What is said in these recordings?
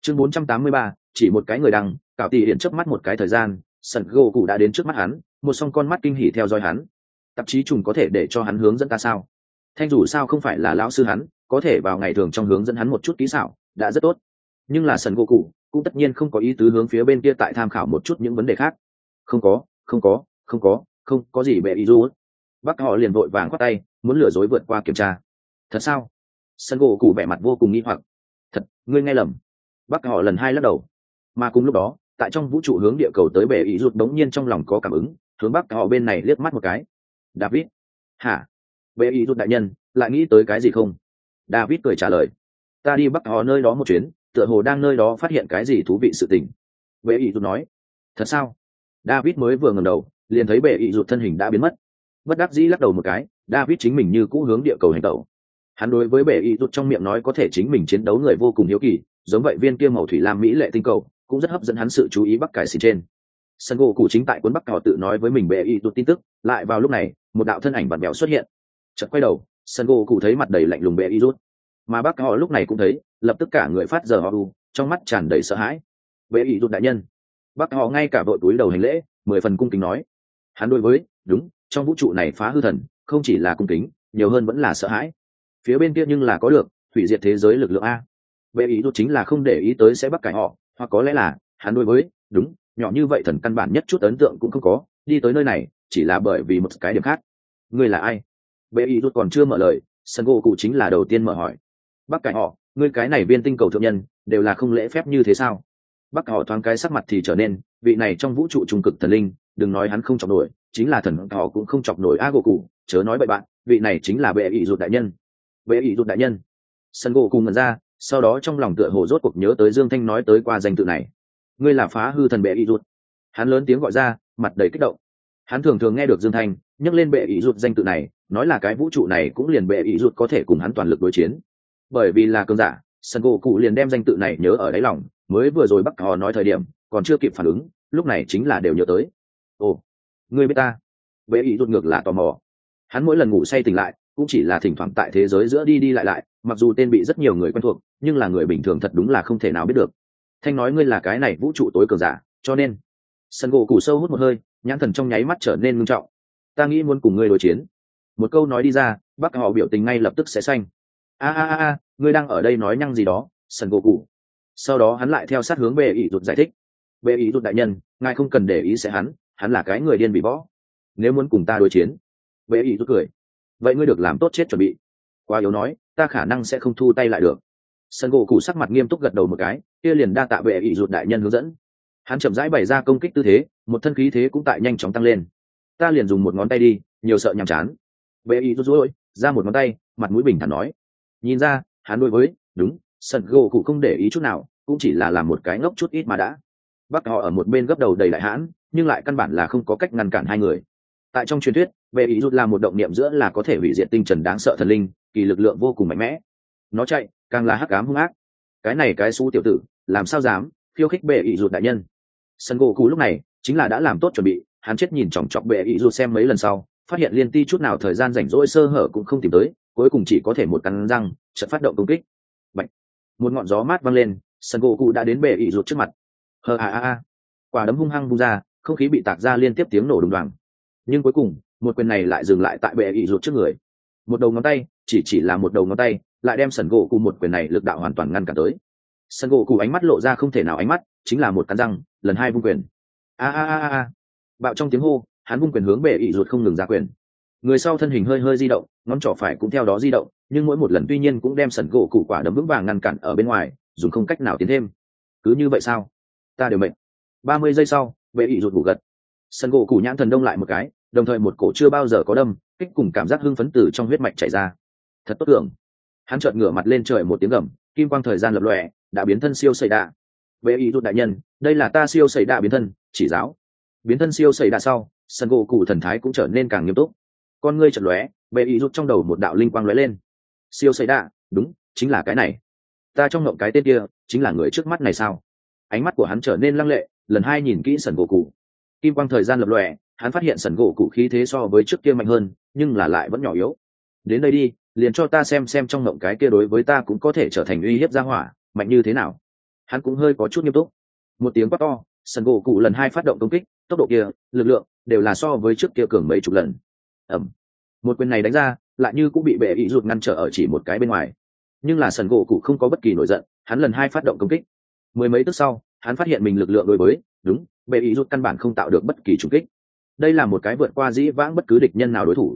Chương 483, chỉ một cái người đăng, cảo tỷ điện chớp mắt một cái thời gian, Sần gỗ cụ đã đến trước mắt hắn, một song con mắt kinh hỉ theo dõi hắn. Tạp chí trùng có thể để cho hắn hướng dẫn ta sao? Thanh dù sao không phải là lão sư hắn, có thể vào ngày thường trong hướng dẫn hắn một chút kỹ xảo, đã rất tốt. Nhưng là Sần gỗ cụ cũng tất nhiên không có ý tứ hướng phía bên kia tại tham khảo một chút những vấn đề khác. Không có gì bệ ý du. Bác họ liền vội vàng khoát tay, muốn lừa dối vượt qua kiểm tra. Thật sao? Sần gỗ cụ vẻ mặt vô cùng nghi hoặc. Thật, ngươi nghe lầm. Bác họ lần hai lắc đầu. Mà cùng lúc đó, tại trong vũ trụ hướng địa cầu tới bệ ý rụt đống nhiên trong lòng có cảm ứng, hướng bác họ bên này liếc mắt một cái. David. Hả? Bệ ý rụt đại nhân, lại nghĩ tới cái gì không? David cười trả lời. Ta đi bắc họ nơi đó một chuyến, tựa hồ đang nơi đó phát hiện cái gì thú vị sự tình. Bệ ý rụt nói. Thật sao? David mới vừa ngẩng đầu, liền thấy bệ ý rụt thân hình đã biến mất. Bất đắc dĩ lắc đầu một cái, David chính mình như cũ hướng địa cầu hành tẩu. Hắn đối với bệ ý rụt trong miệng nói có thể chính mình chiến đấu người vô cùng hiếu kỳ, giống vậy viên kia màu thủy lam mỹ lệ tinh cầu cũng rất hấp dẫn hắn sự chú ý bắc cải xì trên. Sân gỗ cụ chính tại cuốn bắc họ tự nói với mình bệ ý rụt tin tức, lại vào lúc này một đạo thân ảnh vặn vẹo xuất hiện. Chợt quay đầu, sân gỗ cụ thấy mặt đầy lạnh lùng bệ ý rụt, mà bác họ lúc này cũng thấy, lập tức cả người phát giờ họ u, trong mắt tràn đầy sợ hãi. Bệ ý rụt đại nhân. Bác họ ngay cả vội túi đầu hành lễ, 10 phần cung kính nói. Hắn đối với, đúng, trong vũ trụ này phá hư thần, không chỉ là cung kính, nhiều hơn vẫn là sợ hãi. Phía bên kia nhưng là có được hủy diệt thế giới lực lượng a. Bệ ý rụt chính là không để ý tới sẽ bắt cải họ, hoặc có lẽ là hắn đối với, đúng, nhỏ như vậy thần căn bản nhất chút ấn tượng cũng không có, đi tới nơi này chỉ là bởi vì một cái điểm khác. Ngươi là ai? Bệ ý rụt còn chưa mở lời, sân gỗ cụ chính là đầu tiên mở hỏi. Bắc cải họ, ngươi cái này viên tinh cầu thượng nhân đều là không lễ phép như thế sao? Bắc họ thoáng cái sắc mặt thì trở nên, vị này trong vũ trụ trung cực thần linh, đừng nói hắn không chọc nổi, chính là thần họ cũng không chọc nổi a gỗ cụ, chớ nói bậy bạn, vị này chính là bệ ý rụt đại nhân. Bệ ý rụt đại nhân. Sân gỗ cụ ngẩn ra, sau đó trong lòng tựa hồ rốt cuộc nhớ tới Dương Thanh nói tới qua danh tự này. Ngươi là phá hư thần bệ ý rụt. Hắn lớn tiếng gọi ra, mặt đầy kích động. Hắn thường thường nghe được Dương Thanh nhắc lên bệ ý rụt danh tự này, nói là cái vũ trụ này cũng liền bệ ý rụt có thể cùng hắn toàn lực đối chiến. Bởi vì là cường giả, sân gỗ cụ liền đem danh tự này nhớ ở đáy lòng, mới vừa rồi bắc họ nói thời điểm còn chưa kịp phản ứng, lúc này chính là đều nhớ tới. Ồ, ngươi biết ta? Bệ ý rụt ngược là tò mò. Hắn mỗi lần ngủ say tỉnh lại cũng chỉ là thỉnh thoảng tại thế giới giữa đi đi lại lại, mặc dù tên bị rất nhiều người quen thuộc, nhưng là người bình thường thật đúng là không thể nào biết được. Thanh nói ngươi là cái này vũ trụ tối cường giả, cho nên sân gỗ cụ sâu hút một hơi, nhãn thần trong nháy mắt trở nên ngưng trọng. Ta nghĩ muốn cùng ngươi đối chiến. Một câu nói đi ra, bắc họ biểu tình ngay lập tức sẽ xanh. A, ngươi đang ở đây nói nhăng gì đó, sân gỗ cụ. Sau đó hắn lại theo sát hướng bệ ý rụt giải thích. Bệ ý rụt đại nhân, ngài không cần để ý sẽ hắn là cái người điên bị võ. Nếu muốn cùng ta đối chiến. Bệ ý rụt cười. Vậy ngươi được làm tốt chết chuẩn bị. Quá yếu nói, ta khả năng sẽ không thu tay lại được. Sân gỗ cụ sắc mặt nghiêm túc gật đầu một cái, kia liền đa tạ bệ ý rụt đại nhân hướng dẫn. Hắn chậm rãi bày ra công kích tư thế, một thân khí thế cũng tại nhanh chóng tăng lên. Ta liền dùng một ngón tay đi, nhiều sợ nhàm chán. Bệ ý rụt rối ra một ngón tay, mặt mũi bình thản nói. Nhìn ra, hắn đối với, đúng, sân gỗ cụ không để ý chút nào, cũng chỉ là làm một cái ngốc chút ít mà đã. Bắc họ ở một bên gấp đầu đầy đại hãn, nhưng lại căn bản là không có cách ngăn cản hai người. Tại trong truyền thuyết, bệ ý rút là một động niệm giữa là có thể hủy diệt tinh trần đáng sợ thần linh, kỳ lực lượng vô cùng mạnh mẽ. Nó chạy càng là hắc ám hung ác. Cái này cái xú tiểu tử làm sao dám khiêu khích bệ ý rút đại nhân. Sân gỗ cụ lúc này chính là đã làm tốt chuẩn bị, hắn chết nhìn chòng chọc bệ ý rút xem mấy lần sau, phát hiện liên ti chút nào thời gian rảnh rỗi sơ hở cũng không tìm tới, cuối cùng chỉ có thể một cắn răng chợt phát động công kích. Bạch. Một ngọn gió mát vang lên, sân gỗ cụ đã đến bệ ý rút trước mặt. Quả đấm hung hăng vung ra, không khí bị tạc ra liên tiếp tiếng nổ đùng đoàng. Nhưng cuối cùng một quyền này lại dừng lại tại bệ ý rụt trước người. Một đầu ngón tay, chỉ là một đầu ngón tay, lại đem sần gỗ cụ một quyền này lực đạo hoàn toàn ngăn cản tới. Sần gỗ cụ ánh mắt lộ ra không thể nào ánh mắt, chính là một cắn răng, lần hai vung quyền. Bạo trong tiếng hô, hắn vung quyền hướng bệ ý rụt không ngừng ra quyền. Người sau thân hình hơi hơi di động, ngón trỏ phải cũng theo đó di động, nhưng mỗi một lần tuy nhiên cũng đem sần gỗ cụ quả đấm vững vàng ngăn cản ở bên ngoài, dùng không cách nào tiến thêm. Cứ như vậy sao? Ta đều mệt. 30 giây sau, bệ ý rụt ngủ gật. Sân gỗ cụ nhãn thần đông lại một cái, đồng thời một cổ chưa bao giờ có đâm kích cùng cảm giác hưng phấn từ trong huyết mạch chảy ra. Thật tốt tưởng. Hắn chợt ngửa mặt lên trời một tiếng gầm, kim quang thời gian lập lòe, đã biến thân siêu sẩy đạ. Bệ ý rút đại nhân, đây là ta siêu sẩy đạ biến thân, chỉ giáo. Biến thân siêu sẩy đạ sau, sân gỗ cụ thần thái cũng trở nên càng nghiêm túc. Con ngươi chợt lóe, bệ ý rút trong đầu một đạo linh quang lóe lên. Siêu sẩy đạ, đúng, chính là cái này. Ta trong ngộng cái tên kia, chính là người trước mắt này sao? Ánh mắt của hắn trở nên lăng lệ, lần hai nhìn kỹ sân gỗ cụ. Kim quang thời gian lập lòe, hắn phát hiện sần gỗ cụ khí thế so với trước kia mạnh hơn, nhưng là lại vẫn nhỏ yếu. Đến đây đi, liền cho ta xem trong mộng cái kia đối với ta cũng có thể trở thành uy hiếp gia hỏa, mạnh như thế nào. hắn cũng hơi có chút nghiêm túc. Một tiếng quát to, sân gỗ cụ lần hai phát động công kích, tốc độ kia, lực lượng đều là so với trước kia cường mấy chục lần. Ẩm, một quyền này đánh ra, lại như cũng bị bệ ý rụt ngăn trở ở chỉ một cái bên ngoài. Nhưng là sân gỗ cụ không có bất kỳ nổi giận, hắn lần hai phát động công kích. Mười mấy tức sau, hắn phát hiện mình lực lượng đối với, đúng, bệ ý rụt căn bản không tạo được bất kỳ trùng kích. Đây là một cái vượt qua dĩ vãng bất cứ địch nhân nào đối thủ.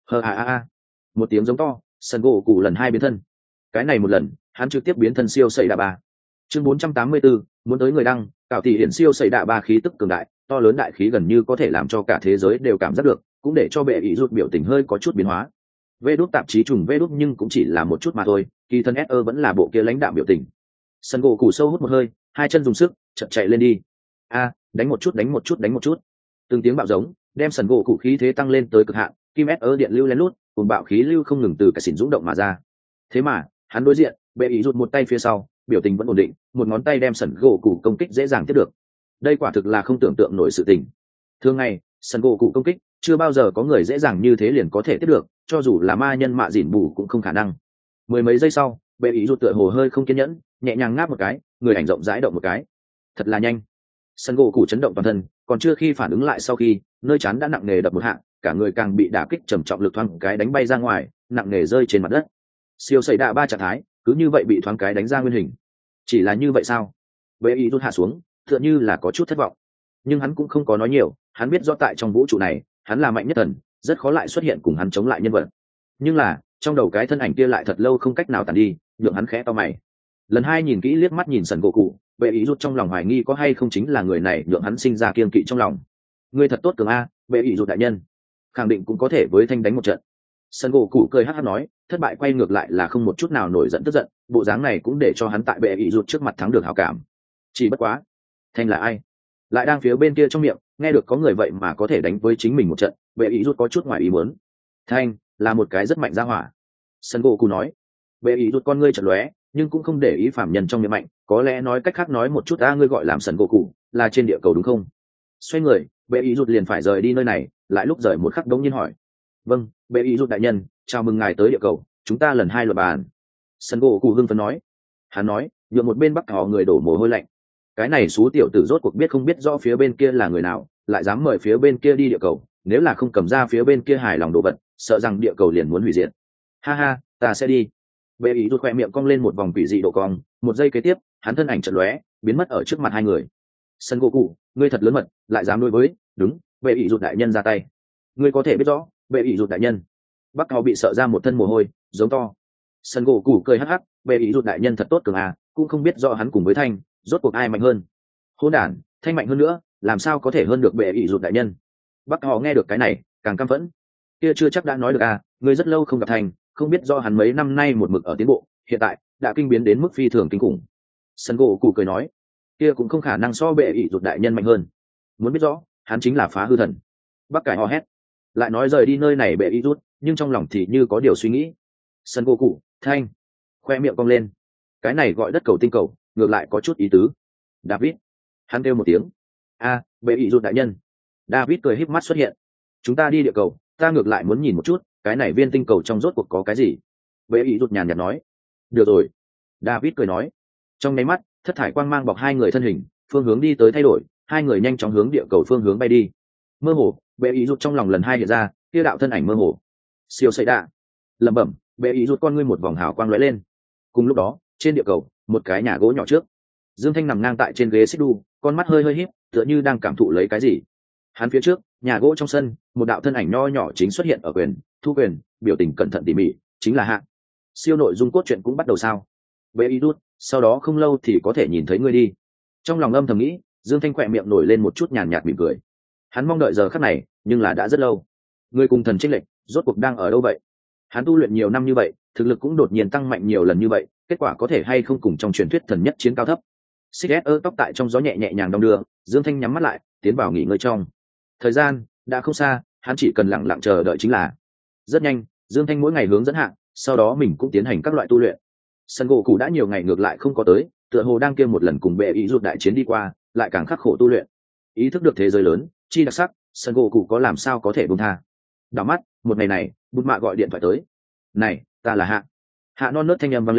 Một tiếng giống to, sân gỗ cụ lần hai biến thân. Cái này một lần, hắn trực tiếp biến thân siêu sẩy đạ ba. Chương 484, muốn tới người đăng, cạo tỷ hiển siêu sẩy đạ ba khí tức cường đại, to lớn đại khí gần như có thể làm cho cả thế giới đều cảm giác được, cũng để cho bệ ý rụt biểu tình hơi có chút biến hóa. Vê đút tạp chí trùng vê đút nhưng cũng chỉ là một chút mà thôi, kỳ thân SE vẫn là bộ kia lãnh đạm biểu tình. Sân gỗ củ sâu hút một hơi, hai chân dùng sức, chợt chạy lên đi. Đánh một chút, đánh một chút, đánh một chút. Từng tiếng bạo giống, đem sân gỗ củ khí thế tăng lên tới cực hạn, kim SE điện lưu lén lút, cùng bạo khí lưu không ngừng từ cả xỉn dũng động mà ra. Thế mà, hắn đối diện, bệ ý rụt một tay phía sau, biểu tình vẫn ổn định, một ngón tay đem sân gỗ củ công kích dễ dàng tiếp được. Đây quả thực là không tưởng tượng nổi sự tình. Thường ngày, sân gỗ củ công kích, chưa bao giờ có người dễ dàng như thế liền có thể tiếp được, cho dù là ma nhân mạ dỉn bù cũng không khả năng. Mười mấy giây sau, bệ ý rụt tựa hồ hơi không kiên nhẫn, nhẹ nhàng ngáp một cái, người ảnh rộng rãi động một cái. Thật là nhanh. Sân gỗ củ chấn động toàn thân, còn chưa khi phản ứng lại sau khi, nơi chán đã nặng nề đập một hạng, cả người càng bị đả kích trầm trọng lực thoáng cái đánh bay ra ngoài, nặng nề rơi trên mặt đất. Siêu sẩy đạ ba trạng thái, cứ như vậy bị thoáng cái đánh ra nguyên hình. Chỉ là như vậy sao? Bệ ý rụt hạ xuống, tựa như là có chút thất vọng. Nhưng hắn cũng không có nói nhiều, hắn biết rõ tại trong vũ trụ này, hắn là mạnh nhất thần, rất khó lại xuất hiện cùng hắn chống lại nhân vật. Nhưng là, trong đầu cái thân ảnh kia lại thật lâu không cách nào tàn đi, nhượng hắn khẽ to mày. Lần hai nhìn kỹ liếc mắt nhìn sần gỗ cụ, bệ ý rút trong lòng hoài nghi có hay không chính là người này nhượng hắn sinh ra kiên kỵ trong lòng. Người thật tốt cường a, bệ ý rút đại nhân, khẳng định cũng có thể với thanh đánh một trận. Sần gỗ cụ cười hắt hắt nói, thất bại quay ngược lại là không một chút nào nổi giận tức giận, bộ dáng này cũng để cho hắn tại bệ ý rút trước mặt thắng được hảo cảm. Chỉ bất quá, thanh là ai? Lại đang phía bên kia trong miệng, nghe được có người vậy mà có thể đánh với chính mình một trận, bệ ý rút có chút ngoài ý muốn. Thanh là một cái rất mạnh ra hỏa. Sân gỗ cụ nói. Bệ ý rút con ngươi chật lóe, nhưng cũng không để ý phạm nhân trong miệng mạnh, có lẽ nói cách khác nói một chút ngươi gọi làm sân gỗ cụ là trên địa cầu đúng không? Xoay người, bệ ý rút liền phải rời đi nơi này, lại lúc rời một khắc đống nhiên hỏi. Vâng, bệ ý rút đại nhân, chào mừng ngài tới địa cầu, chúng ta lần hai luận bàn. Sân gỗ cụ hưng phấn nói. Hắn nói, nhượng một bên bắc họ người đổ mồ hôi lạnh. Cái này xú tiểu tử rốt cuộc biết không biết rõ phía bên kia là người nào, lại dám mời phía bên kia đi địa cầu, nếu là không cầm ra phía bên kia hài lòng đồ vật, sợ rằng địa cầu liền muốn hủy diệt. Ha, ta sẽ đi. Bệ ý rút khoe miệng cong lên một vòng quỷ dị độ cong, một giây kế tiếp, hắn thân ảnh chợt lóe, biến mất ở trước mặt hai người. Sân gỗ cụ, ngươi thật lớn mật, lại dám đối với, đúng, bệ ý rút đại nhân ra tay. Ngươi có thể biết rõ, bệ ý rút đại nhân. Bắc Cao bị sợ ra một thân mồ hôi, giống to. Sân gỗ cụ cười hắc hắc, bệ ý rút đại nhân thật tốt cường à, cũng không biết rõ hắn cùng với Thanh, rốt cuộc ai mạnh hơn. Hỗn đản, Thanh mạnh hơn nữa, làm sao có thể hơn được bệ ý rút đại nhân. Bắc họ nghe được cái này, càng căm phẫn. Kia chưa chắc đã nói được à, ngươi rất lâu không gặp Thanh, không biết do hắn mấy năm nay một mực ở tiến bộ, hiện tại đã kinh biến đến mức phi thường kinh khủng. Sân gỗ cụ cười nói, kia cũng không khả năng so bệ ý rút đại nhân mạnh hơn. Muốn biết rõ, hắn chính là phá hư thần. Bắc cải hò hét, lại nói rời đi nơi này bệ ý rút, nhưng trong lòng thì như có điều suy nghĩ. Sân gỗ cụ, Thanh, khoe miệng cong lên. Cái này gọi đất cầu tinh cầu, ngược lại có chút ý tứ. David, hắn kêu một tiếng. Bệ ý rút đại nhân. David cười híp mắt xuất hiện. Chúng ta đi địa cầu, ta ngược lại muốn nhìn một chút, cái này viên tinh cầu trong rốt cuộc có cái gì. Bệ ý rút nhàn nhạt nói. Được rồi. David cười nói. Trong nháy mắt, thất thải quang mang bọc hai người thân hình, phương hướng đi tới thay đổi, hai người nhanh chóng hướng địa cầu phương hướng bay đi. Mơ hồ, bệ ý rút trong lòng lần hai hiện ra, kia đạo thân ảnh mơ hồ. Siêu sẩy đạ. Lẩm bẩm, bệ ý rút con ngươi một vòng hào quang lóe lên. Cùng lúc đó, trên địa cầu, một cái nhà gỗ nhỏ trước. Dương Thanh nằm ngang tại trên ghế xích đu, con mắt hơi híp, tựa như đang cảm thụ lấy cái gì. Hắn phía trước, nhà gỗ trong sân, một đạo thân ảnh nho nhỏ chính xuất hiện ở thu quyền, biểu tình cẩn thận tỉ mỉ, chính là Hạ. Siêu nội dung cốt truyện cũng bắt đầu sao? Bệ ý rút, sau đó không lâu thì có thể nhìn thấy ngươi đi. Trong lòng âm thầm nghĩ, Dương Thanh khỏe miệng nổi lên một chút nhàn nhạt mỉm cười. Hắn mong đợi giờ khắc này, nhưng là đã rất lâu. Ngươi cùng thần chênh lệch, rốt cuộc đang ở đâu vậy? Hắn tu luyện nhiều năm như vậy, thực lực cũng đột nhiên tăng mạnh nhiều lần như vậy, kết quả có thể hay không cùng trong truyền thuyết thần nhất chiến cao thấp. Xích tóc tại trong gió nhẹ nhẹ nhàng đong đưa, Dương Thanh nhắm mắt lại, tiến vào nghỉ ngơi trong. Thời gian đã không xa, hắn chỉ cần lặng lặng chờ đợi chính là. Rất nhanh, Dương Thanh mỗi ngày hướng dẫn hạng, sau đó mình cũng tiến hành các loại tu luyện. Sân gỗ cụ đã nhiều ngày ngược lại không có tới, tựa hồ đang kia một lần cùng bệ ý rút đại chiến đi qua, lại càng khắc khổ tu luyện. Ý thức được thế giới lớn, chi đặc sắc, sân gỗ cụ có làm sao có thể buông tha. Đảo mắt, một ngày này, bút mạ gọi điện thoại tới. Này, ta là Hạ. Hạ non nớt thanh âm vang lên,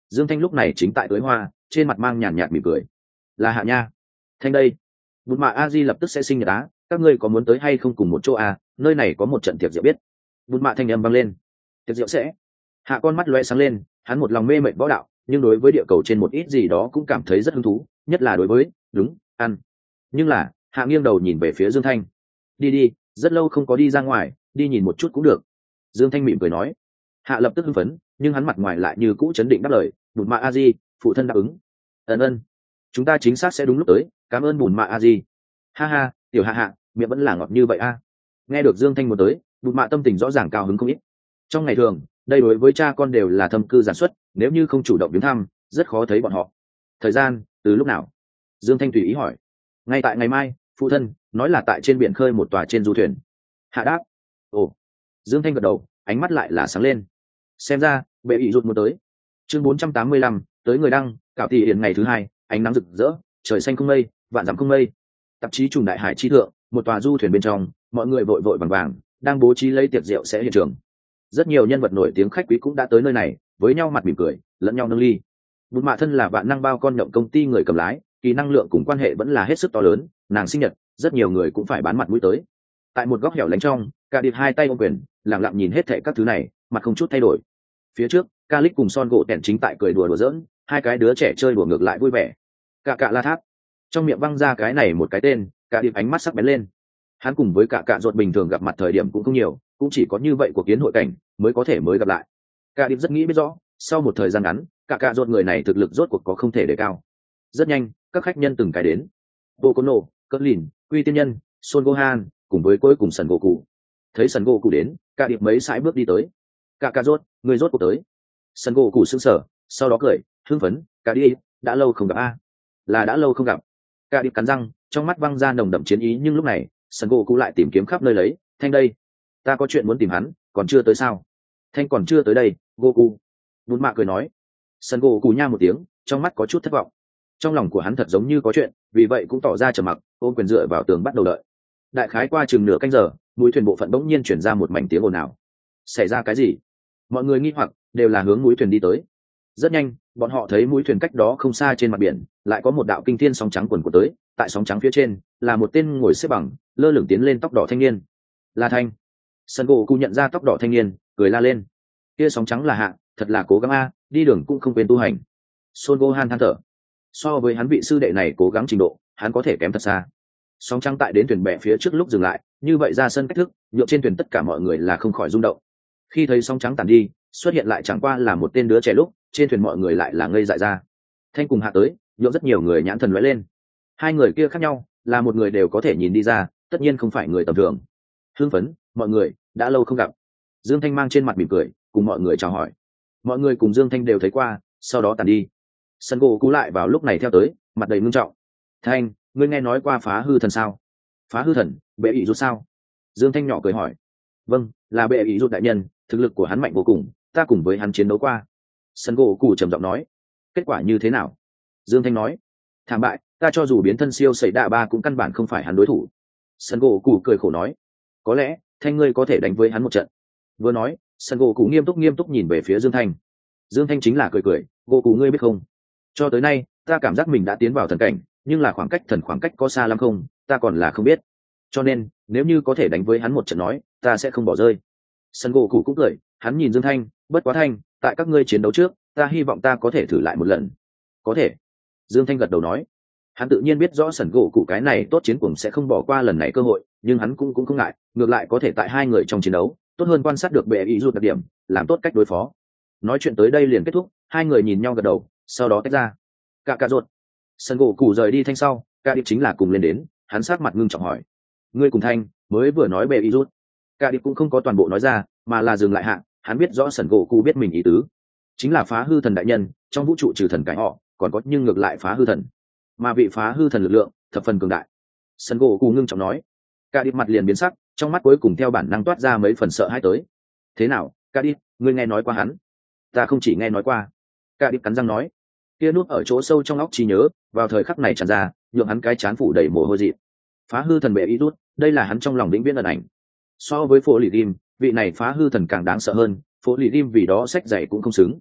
Dương Thanh lúc này chính tại tưới hoa, trên mặt mang nhàn nhạt mỉm cười. Là Hạ nha. Thanh đây. Bụt mạ a di lập tức sẽ sinh nhật á, các ngươi có muốn tới hay không cùng một chỗ à, nơi này có một trận tiệc rượu biết. Bụt mạ thanh âm vang lên. Tiệc rượu sẽ. Hạ con mắt loe sáng lên, hắn một lòng mê mệt võ đạo, nhưng đối với địa cầu trên một ít gì đó cũng cảm thấy rất hứng thú, nhất là đối với đúng ăn. Nhưng là Hạ nghiêng đầu nhìn về phía Dương Thanh. Đi đi, rất lâu không có đi ra ngoài, đi nhìn một chút cũng được. Dương Thanh mỉm cười nói. Hạ lập tức hưng phấn, nhưng hắn mặt ngoài lại như cũ chấn định đáp lời. Bụt mạ a di, phụ thân đáp ứng. Ân, chúng ta chính xác sẽ đúng lúc tới, cảm ơn bùn mạ a di. Ha ha, tiểu Hạ Hạ, miệng vẫn là ngọt như vậy a. Nghe được Dương Thanh muốn tới, bùn mạ tâm tình rõ ràng cao hứng không ít. Trong ngày thường, đây đối với cha con đều là thâm cư giản xuất, nếu như không chủ động viếng thăm, rất khó thấy bọn họ. Thời gian từ lúc nào? Dương Thanh tùy ý hỏi. Ngay tại ngày mai, phụ thân nói là tại trên biển khơi một tòa trên du thuyền. Hạ đáp. Ồ. Dương Thanh gật đầu, ánh mắt lại là sáng lên. Xem ra bệ ý rụt muốn tới. Chương 485, tới người đăng, cạo thị hiển ngày thứ hai, ánh nắng rực rỡ, trời xanh không mây, vạn dặm không mây. Tạp chí trùng đại hải chi thượng, một tòa du thuyền bên trong, mọi người vội vội vàng vàng đang bố trí lấy tiệc rượu sẽ hiện trường. Rất nhiều nhân vật nổi tiếng khách quý cũng đã tới nơi này, với nhau mặt mỉm cười, lẫn nhau nâng ly. Bụt mạ thân là vạn năng bao con nhộng công ty người cầm lái, kỳ năng lượng cùng quan hệ vẫn là hết sức to lớn, nàng sinh nhật, rất nhiều người cũng phải bán mặt mũi tới. Tại một góc hẻo lánh trong, cả điệp hai tay ôm quyền, lặng lặng nhìn hết thảy các thứ này, mặt không chút thay đổi. Phía trước, Calix cùng Son gỗ tẻn chính tại cười đùa giỡn, hai cái đứa trẻ chơi đùa ngược lại vui vẻ. Cả la tháp, trong miệng văng ra cái này một cái tên, cả điệp ánh mắt sắc bén lên. Hắn cùng với cả ruột bình thường gặp mặt thời điểm cũng không nhiều, cũng chỉ có như vậy của kiến hội cảnh mới có thể mới gặp lại. Cả điệp rất nghĩ biết rõ, sau một thời gian ngắn, cả ruột người này thực lực rốt cuộc có không thể đề cao. Rất nhanh, các khách nhân từng cái đến. Bokono, Cuttlin, Quy Tiên Nhân, Son Gohan, cùng với cuối cùng Sần Goku. Thấy Sần Goku đến, cả điệp mấy sải bước đi tới. Cả rốt, người rốt cuộc tới. Sần Goku sững sờ, sau đó cười, hưng phấn, cả đi, đã lâu không gặp a. Là đã lâu không gặp. Cả điệp cắn răng, trong mắt văng ra nồng đậm chiến ý, nhưng lúc này, Sần Goku lại tìm kiếm khắp nơi lấy, Thanh đây, ta có chuyện muốn tìm hắn, còn chưa tới sao? Thanh còn chưa tới đây, Goku. Bụt mạ cười nói. Sần Goku nha một tiếng, trong mắt có chút thất vọng. Trong lòng của hắn thật giống như có chuyện, vì vậy cũng tỏ ra trầm mặc, ôm quyền dựa vào tường bắt đầu đợi. Đại khái qua chừng nửa canh giờ, mũi thuyền bộ phận bỗng nhiên chuyển ra một mảnh tiếng ồn ào. Xảy ra cái gì? Mọi người nghi hoặc, đều là hướng mũi thuyền đi tới. Rất nhanh, bọn họ thấy mũi thuyền cách đó không xa trên mặt biển, lại có một đạo kinh thiên sóng trắng quần của tới, tại sóng trắng phía trên, là một tên ngồi xếp bằng, lơ lửng tiến lên tóc đỏ thanh niên. Là Thanh. Sân Goku nhận ra tóc đỏ thanh niên, cười la lên. Kia sóng trắng là Hạ, thật là cố gắng a, đi đường cũng không quên tu hành. Son Gohan than thở. So với hắn vị sư đệ này cố gắng trình độ, hắn có thể kém thật xa. Sóng trắng tại đến thuyền bè phía trước lúc dừng lại, như vậy ra sân cách thức, nhượng trên thuyền tất cả mọi người là không khỏi rung động. Khi thấy sóng trắng tàn đi, xuất hiện lại chẳng qua là một tên đứa trẻ lúc, trên thuyền mọi người lại là ngây dại ra. Thanh cùng Hạ tới, nhượng rất nhiều người nhãn thần lóe lên. Hai người kia khác nhau, là một người đều có thể nhìn đi ra, tất nhiên không phải người tầm thường. Hưng phấn, mọi người đã lâu không gặp. Dương Thanh mang trên mặt mỉm cười, cùng mọi người chào hỏi. Mọi người cùng Dương Thanh đều thấy qua, sau đó tàn đi. Sân gỗ cú lại vào lúc này theo tới, mặt đầy ngưng trọng. Thanh, ngươi nghe nói qua phá hư thần sao? Phá hư thần, bệ ý rút sao? Dương Thanh nhỏ cười hỏi. Vâng, là bệ ý rút đại nhân, thực lực của hắn mạnh vô cùng, ta cùng với hắn chiến đấu qua. Sân gỗ cú trầm giọng nói. Kết quả như thế nào? Dương Thanh nói. Thảm bại, ta cho dù biến thân siêu sẩy đạ ba cũng căn bản không phải hắn đối thủ. Sân gỗ cú cười khổ nói. Có lẽ Thanh ngươi có thể đánh với hắn một trận. Vừa nói, Sân gỗ cú nghiêm túc nhìn về phía Dương Thanh. Dương Thanh chính là cười cười, gỗ cú ngươi biết không, cho tới nay ta cảm giác mình đã tiến vào thần cảnh, nhưng là khoảng cách có xa lắm không, ta còn là không biết. Cho nên nếu như có thể đánh với hắn một trận nói, ta sẽ không bỏ rơi. Sân gỗ cũ cũng cười, hắn nhìn Dương Thanh, bất quá Thanh, tại các ngươi chiến đấu trước, ta hy vọng ta có thể thử lại một lần. Có thể. Dương Thanh gật đầu nói. Hắn tự nhiên biết rõ sân gỗ cũ cái này tốt chiến cuồng sẽ không bỏ qua lần này cơ hội, nhưng hắn cũng không ngại, ngược lại có thể tại hai người trong chiến đấu, tốt hơn quan sát được bệ ý rụt đặc điểm, làm tốt cách đối phó. Nói chuyện tới đây liền kết thúc, hai người nhìn nhau gật đầu, sau đó tách ra. Cả ruột. Sân gỗ cũ rời đi Thanh sau, cả điệp chính là cùng lên đến, hắn sát mặt ngưng trọng hỏi. Ngươi cùng Thanh mới vừa nói bệ ý rút. Cả điệp cũng không có toàn bộ nói ra, mà là dừng lại hạ, hắn biết rõ sân gỗ cũ biết mình ý tứ. Chính là phá hư thần đại nhân, trong vũ trụ trừ thần cái họ, còn có nhưng ngược lại phá hư thần. Mà vị phá hư thần lực lượng, thập phần cường đại. Sân gỗ cũ ngưng trọng nói. Cả điệp mặt liền biến sắc, trong mắt cuối cùng theo bản năng toát ra mấy phần sợ hãi tới. Thế nào, cả điệp, ngươi nghe nói qua hắn? Ta không chỉ nghe nói qua. Cả điệp cắn răng nói. Kia nút ở chỗ sâu trong óc trí nhớ, vào thời khắc này tràn ra, nhượng hắn cái chán phủ đầy mồ hôi dị. Phá hư thần bệ ý rút, đây là hắn trong lòng vĩnh viễn ẩn ảnh. So với Phố Lì Rim, vị này phá hư thần càng đáng sợ hơn, Phố Lì Rim vì đó sách dạy cũng không xứng.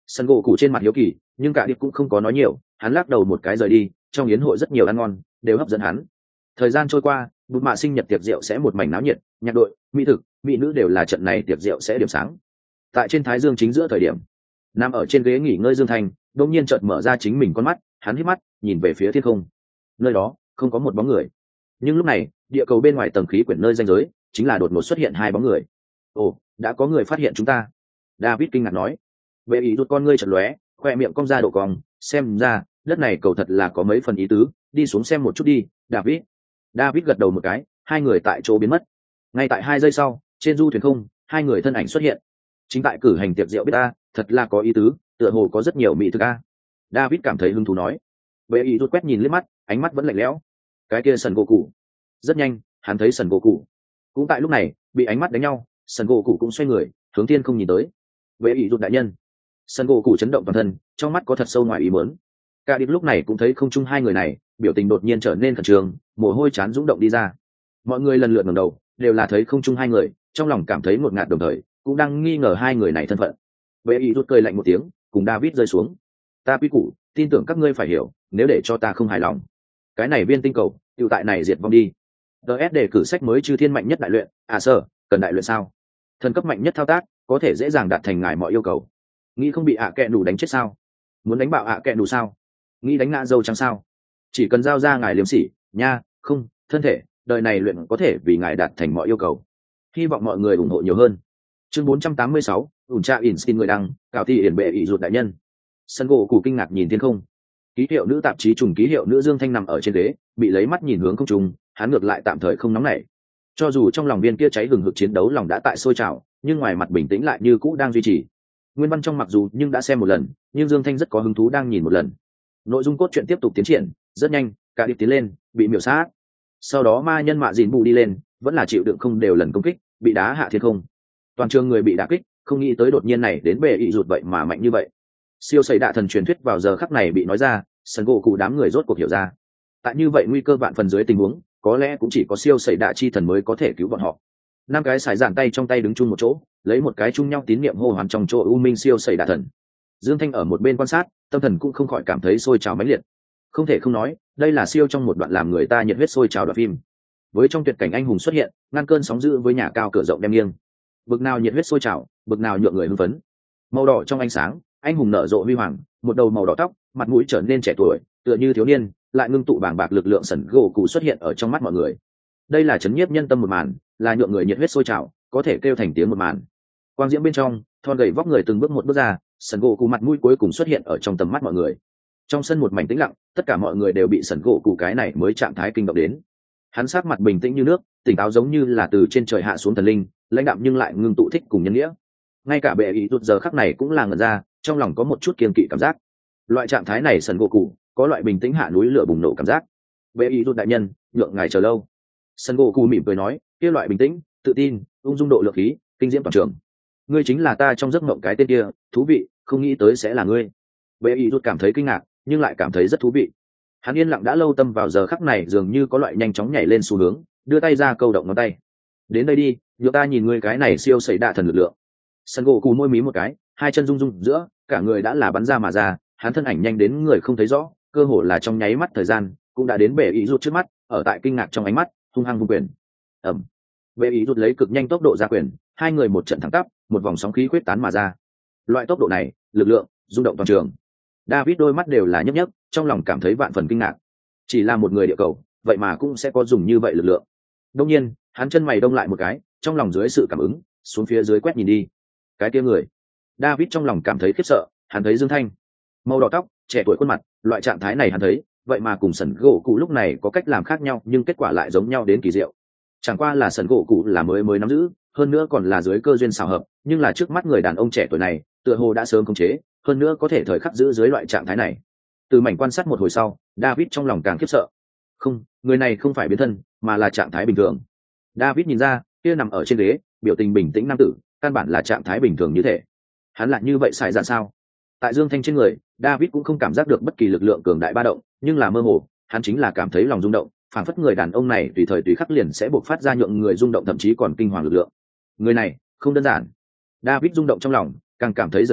Sân gỗ cụ trên mặt hiếu kỳ, nhưng cả điệp cũng không có nói nhiều, hắn lắc đầu một cái rời đi. Trong yến hội rất nhiều ăn ngon, đều hấp dẫn hắn. Thời gian trôi qua, bụt mạ sinh nhật tiệc rượu sẽ một mảnh náo nhiệt, nhạc đội, mỹ thực, mỹ nữ đều là trận này tiệc rượu sẽ điểm sáng. Tại trên thái dương chính giữa thời điểm, nằm ở trên ghế nghỉ ngơi Dương Thanh đột nhiên chợt mở ra chính mình con mắt, hắn hít mắt nhìn về phía thiên không. Nơi đó không có một bóng người, nhưng lúc này địa cầu bên ngoài tầng khí quyển nơi ranh giới chính là đột ngột xuất hiện hai bóng người. Ồ, đã có người phát hiện chúng ta. David kinh ngạc nói. Vệ ý rút con ngươi chợt lóe, khoe miệng cong ra độ cong, xem ra đất này cầu thật là có mấy phần ý tứ, đi xuống xem một chút đi. David gật đầu một cái, hai người tại chỗ biến mất. Ngay tại 2 giây sau, trên du thuyền không, hai người thân ảnh xuất hiện. Chính tại cử hành tiệc rượu biết ta, thật là có ý tứ, tựa hồ có rất nhiều mỹ thực a. David cảm thấy hứng thú nói. Vệ ý rút quét nhìn liếc mắt, ánh mắt vẫn lạnh lẽo. Cái kia Sần Gỗ Cụ. Rất nhanh, hắn thấy Sần Gỗ Cụ. Cũng tại lúc này, bị ánh mắt đánh nhau, Sần Gỗ Cụ cũng xoay người, hướng thiên không nhìn tới. Vệ ý rút đại nhân. Sần Gỗ Cụ chấn động toàn thân, trong mắt có thật sâu ngoài ý muốn. Cả điệp lúc này cũng thấy không chung hai người này, biểu tình đột nhiên trở nên khẩn trương, mồ hôi chán dũng động đi ra. Mọi người lần lượt ngẩng đầu, đều là thấy không chung hai người, trong lòng cảm thấy ngột ngạt đồng thời, cũng đang nghi ngờ hai người này thân phận. Vệ ý rút cười lạnh một tiếng, cùng David rơi xuống. Ta quy củ, tin tưởng các ngươi phải hiểu, nếu để cho ta không hài lòng, cái này viên tinh cầu tiêu tại này diệt vong đi. DS đề cử sách mới chư thiên mạnh nhất đại luyện. Sir, cần đại luyện sao? Thần cấp mạnh nhất thao tác, có thể dễ dàng đạt thành ngài mọi yêu cầu. Nghĩ không bị kẹ nủ đánh chết sao? Muốn đánh bạo kẹ nủ sao? Nghĩ đánh ngã dâu trắng sao? Chỉ cần giao ra ngài liếm sỉ nha, không, thân thể, đời này luyện có thể vì ngài đạt thành mọi yêu cầu. Hy vọng mọi người ủng hộ nhiều hơn. Chương 486, ủn tra Instin người đăng, cào thi hiển bệ ỷ rụt đại nhân. Sân gỗ cụ kinh ngạc nhìn thiên không. Ký hiệu nữ tạp chí trùng ký hiệu nữ Dương Thanh nằm ở trên ghế, bị lấy mắt nhìn hướng không trung, hắn ngược lại tạm thời không nóng nảy. Cho dù trong lòng viên kia cháy hừng hực chiến đấu lòng đã tại sôi trào, nhưng ngoài mặt bình tĩnh lại như cũ đang duy trì. Nguyên văn trong mặc dù nhưng đã xem một lần, nhưng Dương Thanh rất có hứng thú đang nhìn một lần. Nội dung cốt truyện tiếp tục tiến triển, rất nhanh, cả điệp tiến lên, bị miểu sát. Sau đó ma nhân mạ dìn bù đi lên, vẫn là chịu đựng không đều lần công kích, bị đá hạ thiên không. Toàn trường người bị đả kích, không nghĩ tới đột nhiên này đến bệ ỷ rụt vậy mà mạnh như vậy. Siêu sẩy đạ thần truyền thuyết vào giờ khắc này bị nói ra, sân gỗ cụ đám người rốt cuộc hiểu ra. Tại như vậy nguy cơ vạn phần dưới tình huống, có lẽ cũng chỉ có siêu sẩy đạ chi thần mới có thể cứu bọn họ. 5 cái sải giản tay trong tay đứng chung một chỗ, lấy một cái chung nhau tín niệm hô hoán trong chỗ u minh siêu sẩy đạ thần. Dương Thanh ở một bên quan sát, tâm thần cũng không khỏi cảm thấy sôi trào mãnh liệt. Không thể không nói, đây là siêu trong một đoạn làm người ta nhiệt huyết sôi trào đoạn phim. Với trong tuyệt cảnh anh hùng xuất hiện, ngăn cơn sóng dữ với nhà cao cửa rộng đem nghiêng. Bực nào nhiệt huyết sôi trào, bực nào nhượng người hưng phấn. Màu đỏ trong ánh sáng, anh hùng nở rộ huy hoàng, một đầu màu đỏ tóc, mặt mũi trở nên trẻ tuổi, tựa như thiếu niên, lại ngưng tụ bàng bạc lực lượng sẩn gỗ cụ xuất hiện ở trong mắt mọi người. Đây là chấn nhiếp nhân tâm một màn, là nhượng người nhiệt huyết sôi trào, có thể kêu thành tiếng một màn. Quang diễm bên trong, thon gầy vóc người từng bước một bước ra, sẩn gỗ cụ mặt mũi cuối cùng xuất hiện ở trong tầm mắt mọi người. Trong sân một mảnh tĩnh lặng, tất cả mọi người đều bị sẩn gỗ cụ cái này mới trạng thái kinh động đến. Hắn sát mặt bình tĩnh như nước, tỉnh táo giống như là từ trên trời hạ xuống thần linh, lãnh đạm nhưng lại ngưng tụ thích cùng nhân nghĩa. Ngay cả bệ ý tụt giờ khắc này cũng là ngẩn ra, trong lòng có một chút kiên kỵ cảm giác. Loại trạng thái này sẩn gỗ cụ có loại bình tĩnh hạ núi lửa bùng nổ cảm giác. Bệ ý tụt đại nhân, nhượng ngài chờ lâu. Sẩn gỗ cụ mỉm cười nói, kia loại bình tĩnh, tự tin, ung dung độ lượng khí, kinh diễm toàn trường. Ngươi chính là ta trong giấc mộng cái tên kia, thú vị, không nghĩ tới sẽ là ngươi. Bệ ý tụt cảm thấy kinh ngạc, nhưng lại cảm thấy rất thú vị. Hắn yên lặng đã lâu, tâm vào giờ khắc này dường như có loại nhanh chóng nhảy lên xu hướng, đưa tay ra câu động ngón tay. Đến đây đi, nhượng ta nhìn ngươi cái này siêu sẩy đạ thần lực lượng. Sân gỗ cù môi mí một cái, hai chân rung rung giữa, cả người đã là bắn ra mà ra, hắn thân ảnh nhanh đến người không thấy rõ, cơ hồ là trong nháy mắt thời gian, cũng đã đến bệ ý rút trước mắt, ở tại kinh ngạc trong ánh mắt, hung hăng vung quyền. Ầm. Bệ ý rút lấy cực nhanh tốc độ ra quyền, hai người một trận thẳng tắp, một vòng sóng khí quyết tán mà ra. Loại tốc độ này, lực lượng, rung động toàn trường. David đôi mắt đều là nhấp nhấp, trong lòng cảm thấy vạn phần kinh ngạc. Chỉ là một người địa cầu, vậy mà cũng sẽ có dùng như vậy lực lượng. Đương nhiên, hắn chân mày đông lại một cái, trong lòng dưới sự cảm ứng, xuống phía dưới quét nhìn đi. Cái kia người. David trong lòng cảm thấy khiếp sợ, hắn thấy Dương Thanh, màu đỏ tóc, trẻ tuổi khuôn mặt, loại trạng thái này hắn thấy, vậy mà cùng sẩn gỗ cụ lúc này có cách làm khác nhau, nhưng kết quả lại giống nhau đến kỳ diệu. Chẳng qua là sẩn gỗ cụ là mới nắm giữ, hơn nữa còn là dưới cơ duyên xào hợp, nhưng là trước mắt người đàn ông trẻ tuổi này, tựa hồ đã sớm khống chế, hơn nữa có thể thời khắc giữ dưới loại trạng thái này. Từ mảnh quan sát một hồi sau, David trong lòng càng khiếp sợ. Không, người này không phải biến thân, mà là trạng thái bình thường. David nhìn ra, kia nằm ở trên ghế, biểu tình bình tĩnh nam tử, căn bản là trạng thái bình thường như thể. Hắn lại như vậy xài ra sao? Tại Dương Thanh trên người, David cũng không cảm giác được bất kỳ lực lượng cường đại ba động, nhưng là mơ hồ, hắn chính là cảm thấy lòng rung động, phảng phất người đàn ông này tùy thời tùy khắc liền sẽ bộc phát ra nhượng người rung động, thậm chí còn kinh hoàng lực lượng. Người này, không đơn giản. David rung động trong lòng, càng cảm thấy giật mình,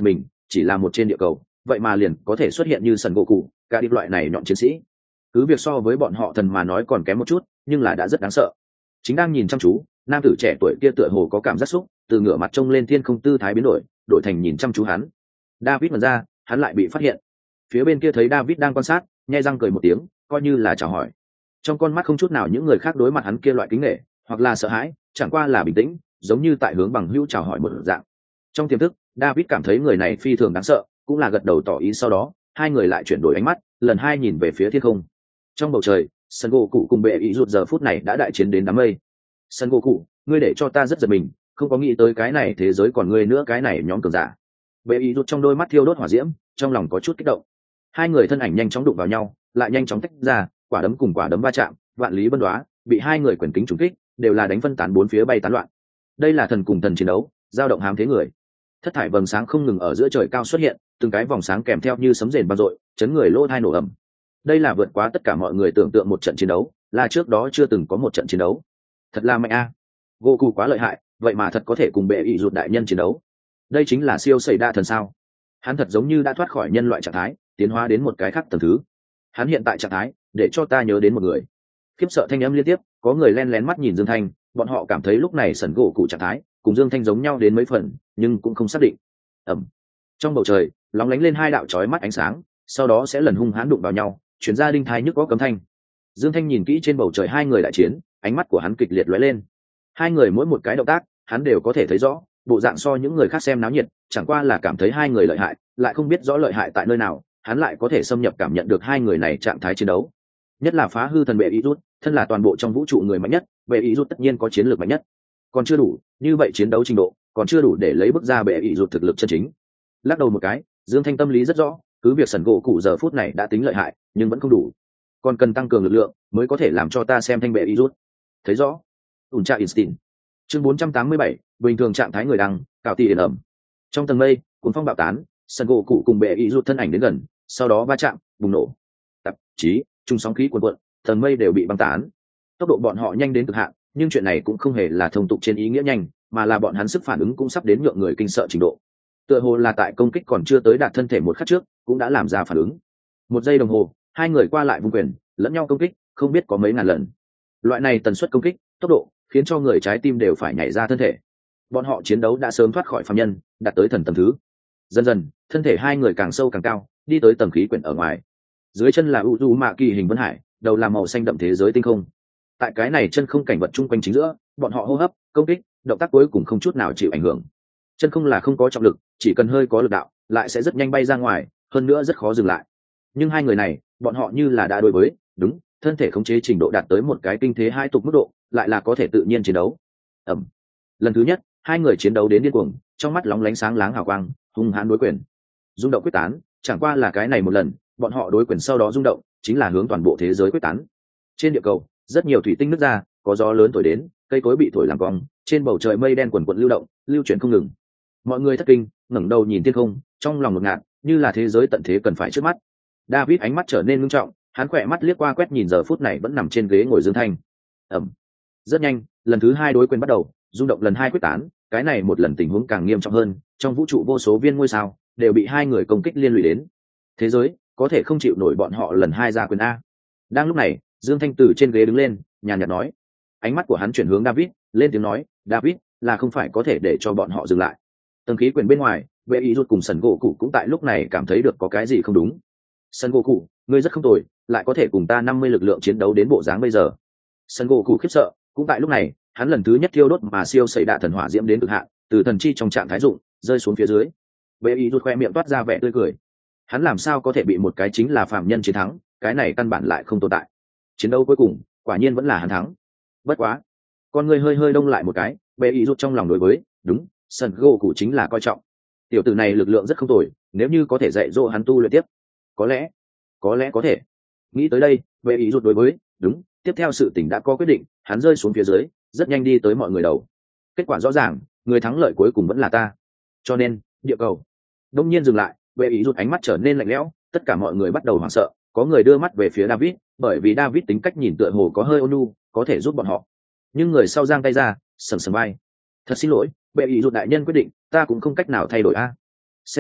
chỉ là một trên địa cầu vậy mà liền có thể xuất hiện như sần gỗ cụ cả điệp loại này nhọn chiến sĩ. Cứ việc so với bọn họ thần mà nói còn kém một chút nhưng là đã rất đáng sợ. Chính đang nhìn chăm chú, nam tử trẻ tuổi kia tựa hồ có cảm giác xúc, từ ngửa mặt trông lên thiên không tư thái biến đổi thành nhìn chăm chú hắn. David mở ra, hắn lại bị phát hiện. Phía bên kia thấy David đang quan sát, nhe răng cười một tiếng, coi như là chào hỏi. Trong con mắt không chút nào những người khác đối mặt hắn kia loại kính nể hoặc là sợ hãi, chẳng qua là bình tĩnh, giống như tại hướng bằng hữu chào hỏi một dạng. Trong tiềm thức, David cảm thấy người này phi thường đáng sợ, cũng là gật đầu tỏ ý. Sau đó hai người lại chuyển đổi ánh mắt, lần hai nhìn về phía thiên không. Trong bầu trời, Son Goku cùng bệ ý rụt giờ phút này đã đại chiến đến đám mây. Son Goku, ngươi để cho ta rất giật mình, không có nghĩ tới cái này thế giới còn ngươi nữa, cái này nhóm cường giả. Bệ ý rụt trong đôi mắt thiêu đốt hỏa diễm, trong lòng có chút kích động. Hai người thân ảnh nhanh chóng đụng vào nhau, lại nhanh chóng tách ra, quả đấm cùng quả đấm va chạm, vạn lý bân đoá, bị hai người quyền kính trúng kích, đều là đánh phân tán bốn phía bay tán loạn. Đây là thần cùng thần chiến đấu, dao động hám thế người. Thất thải vầng sáng không ngừng ở giữa trời cao xuất hiện, từng cái vòng sáng kèm theo như sấm rền vang dội, chấn người lỗ tai nổ ầm. Đây là vượt quá tất cả mọi người tưởng tượng một trận chiến đấu, là trước đó chưa từng có một trận chiến đấu. Thật là mạnh a. Goku quá lợi hại, vậy mà thật có thể cùng bệ ý rụt đại nhân chiến đấu. Đây chính là siêu sẩy đa thần sao? Hắn thật giống như đã thoát khỏi nhân loại trạng thái, tiến hóa đến một cái khác tầng thứ. Hắn hiện tại trạng thái, để cho ta nhớ đến một người. Khiếp sợ thanh âm liên tiếp, có người len lén mắt nhìn Dương Thanh, bọn họ cảm thấy lúc này Sẩn Gỗ cụ trạng thái cùng Dương Thanh giống nhau đến mấy phần, nhưng cũng không xác định. Ầm. Trong bầu trời, lóng lánh lên hai đạo chói mắt ánh sáng, sau đó sẽ lần hung hãn đụng vào nhau, chuyển ra đinh thai nhức có cấm thanh. Dương Thanh nhìn kỹ trên bầu trời hai người đại chiến, ánh mắt của hắn kịch liệt lóe lên. Hai người mỗi một cái động tác, hắn đều có thể thấy rõ, bộ dạng so những người khác xem náo nhiệt, chẳng qua là cảm thấy hai người lợi hại, lại không biết rõ lợi hại tại nơi nào, hắn lại có thể xâm nhập cảm nhận được hai người này trạng thái chiến đấu. Nhất là phá hư thần bệ ý rút, thân là toàn bộ trong vũ trụ người mạnh nhất, bệ ý rút tất nhiên có chiến lược mạnh nhất. Còn chưa đủ, như vậy chiến đấu trình độ, còn chưa đủ để lấy bước ra bệ ý rút thực lực chân chính. Lắc đầu một cái, Dương Thanh tâm lý rất rõ, cứ việc Sẩn Gỗ cụ giờ phút này đã tính lợi hại, nhưng vẫn không đủ, còn cần tăng cường lực lượng mới có thể làm cho ta xem thanh bệ ý rút. Thấy rõ. Ultra Instinct. Chương 487, bình thường trạng thái người đăng, cào tỉ ền ẩm. Trong tầng mây, cuồng phong bạo tán, Sẩn Gỗ cụ cùng bệ ý rút thân ảnh đến gần, sau đó va chạm, bùng nổ. Tạp chí, trung sóng khí cuồn cuộn, tầng mây đều bị băng tán. Tốc độ bọn họ nhanh đến cực hạn, nhưng chuyện này cũng không hề là thông tục trên ý nghĩa nhanh, mà là bọn hắn sức phản ứng cũng sắp đến nhượng người kinh sợ trình độ. Tựa hồ là tại công kích còn chưa tới đạt thân thể một khắc trước, cũng đã làm ra phản ứng. Một giây đồng hồ, hai người qua lại vung quyền, lẫn nhau công kích, không biết có mấy ngàn lần. Loại này tần suất công kích, tốc độ, khiến cho người trái tim đều phải nhảy ra thân thể. Bọn họ chiến đấu đã sớm thoát khỏi phàm nhân, đạt tới thần tầng thứ. Dần dần, thân thể hai người càng sâu càng cao, đi tới tầng khí quyển ở ngoài. Dưới chân là Uzumaki hình vân hải, đầu là màu xanh đậm thế giới tinh không. Tại cái này chân không cảnh vật chung quanh chính giữa, bọn họ hô hấp, công kích, động tác cuối cùng không chút nào chịu ảnh hưởng. Chân không là không có trọng lực, chỉ cần hơi có lực đạo, lại sẽ rất nhanh bay ra ngoài, hơn nữa rất khó dừng lại. Nhưng hai người này, bọn họ như là đã đối với, đúng, thân thể khống chế trình độ đạt tới một cái kinh thế hai tục mức độ, lại là có thể tự nhiên chiến đấu. Ẩm. Lần thứ nhất, hai người chiến đấu đến điên cuồng, trong mắt lóng lánh sáng láng hào quang, hung hãn đối quyền. Rung động quyết tán, chẳng qua là cái này một lần, bọn họ đối quyền sau đó rung động, chính là hướng toàn bộ thế giới quyết tán. Trên địa cầu, rất nhiều thủy tinh nứt ra, có gió lớn thổi đến, cây cối bị thổi làm cong, trên bầu trời mây đen quần quần lưu động, lưu chuyển không ngừng. Mọi người thất kinh, ngẩng đầu nhìn thiên không, trong lòng ngột ngạt, như là thế giới tận thế cần phải trước mắt. David ánh mắt trở nên nghiêm trọng, hắn khỏe mắt liếc qua quét nhìn giờ phút này vẫn nằm trên ghế ngồi Dương Thanh. Ẩm. Rất nhanh, lần thứ hai đối quyền bắt đầu, rung động lần hai quyết tán, cái này một lần tình huống càng nghiêm trọng hơn, trong vũ trụ vô số viên ngôi sao đều bị hai người công kích liên lụy đến. Thế giới có thể không chịu nổi bọn họ lần hai ra quyền a. Đang lúc này, Dương Thanh từ trên ghế đứng lên, nhàn nhạt nói. Ánh mắt của hắn chuyển hướng David, lên tiếng nói, David, là không phải có thể để cho bọn họ dừng lại. Tầng khí quyển bên ngoài, bệ ý rút cùng Sẩn Gỗ cụ cũng tại lúc này cảm thấy được có cái gì không đúng. Sẩn Gỗ cụ, ngươi rất không tồi, lại có thể cùng ta 50 lực lượng chiến đấu đến bộ dáng bây giờ. Sẩn Gỗ cụ khiếp sợ, cũng tại lúc này, hắn lần thứ nhất thiêu đốt mà siêu sẩy đạ thần hỏa diễm đến cực hạn, từ thần chi trong trạng thái dụng, rơi xuống phía dưới. Bệ ý rút khoe miệng toát ra vẻ tươi cười. Hắn làm sao có thể bị một cái chính là phàm nhân chiến thắng, cái này căn bản lại không tồn tại. Chiến đấu cuối cùng, quả nhiên vẫn là hắn thắng. Bất quá, con người hơi hơi đông lại một cái, bệ ý rút trong lòng đối với, đúng, Sẩn Gỗ cụ chính là coi trọng. Tiểu tử này lực lượng rất không tồi, nếu như có thể dạy dỗ hắn tu luyện tiếp, có lẽ có thể. Nghĩ tới đây, bệ ý rút đối với, đúng, tiếp theo sự tình đã có quyết định, hắn rơi xuống phía dưới, rất nhanh đi tới mọi người đầu. Kết quả rõ ràng, người thắng lợi cuối cùng vẫn là ta. Cho nên, địa cầu đông nhiên dừng lại, bệ ý rút ánh mắt trở nên lạnh lẽo, tất cả mọi người bắt đầu hoảng sợ, có người đưa mắt về phía David, bởi vì David tính cách nhìn tựa hồ có hơi ôn nhu, có thể giúp bọn họ. Nhưng người sau giang tay ra, sầm sầm vai. Thật xin lỗi, bệ ý rút đại nhân quyết định, ta cũng không cách nào thay đổi a. Xem ra,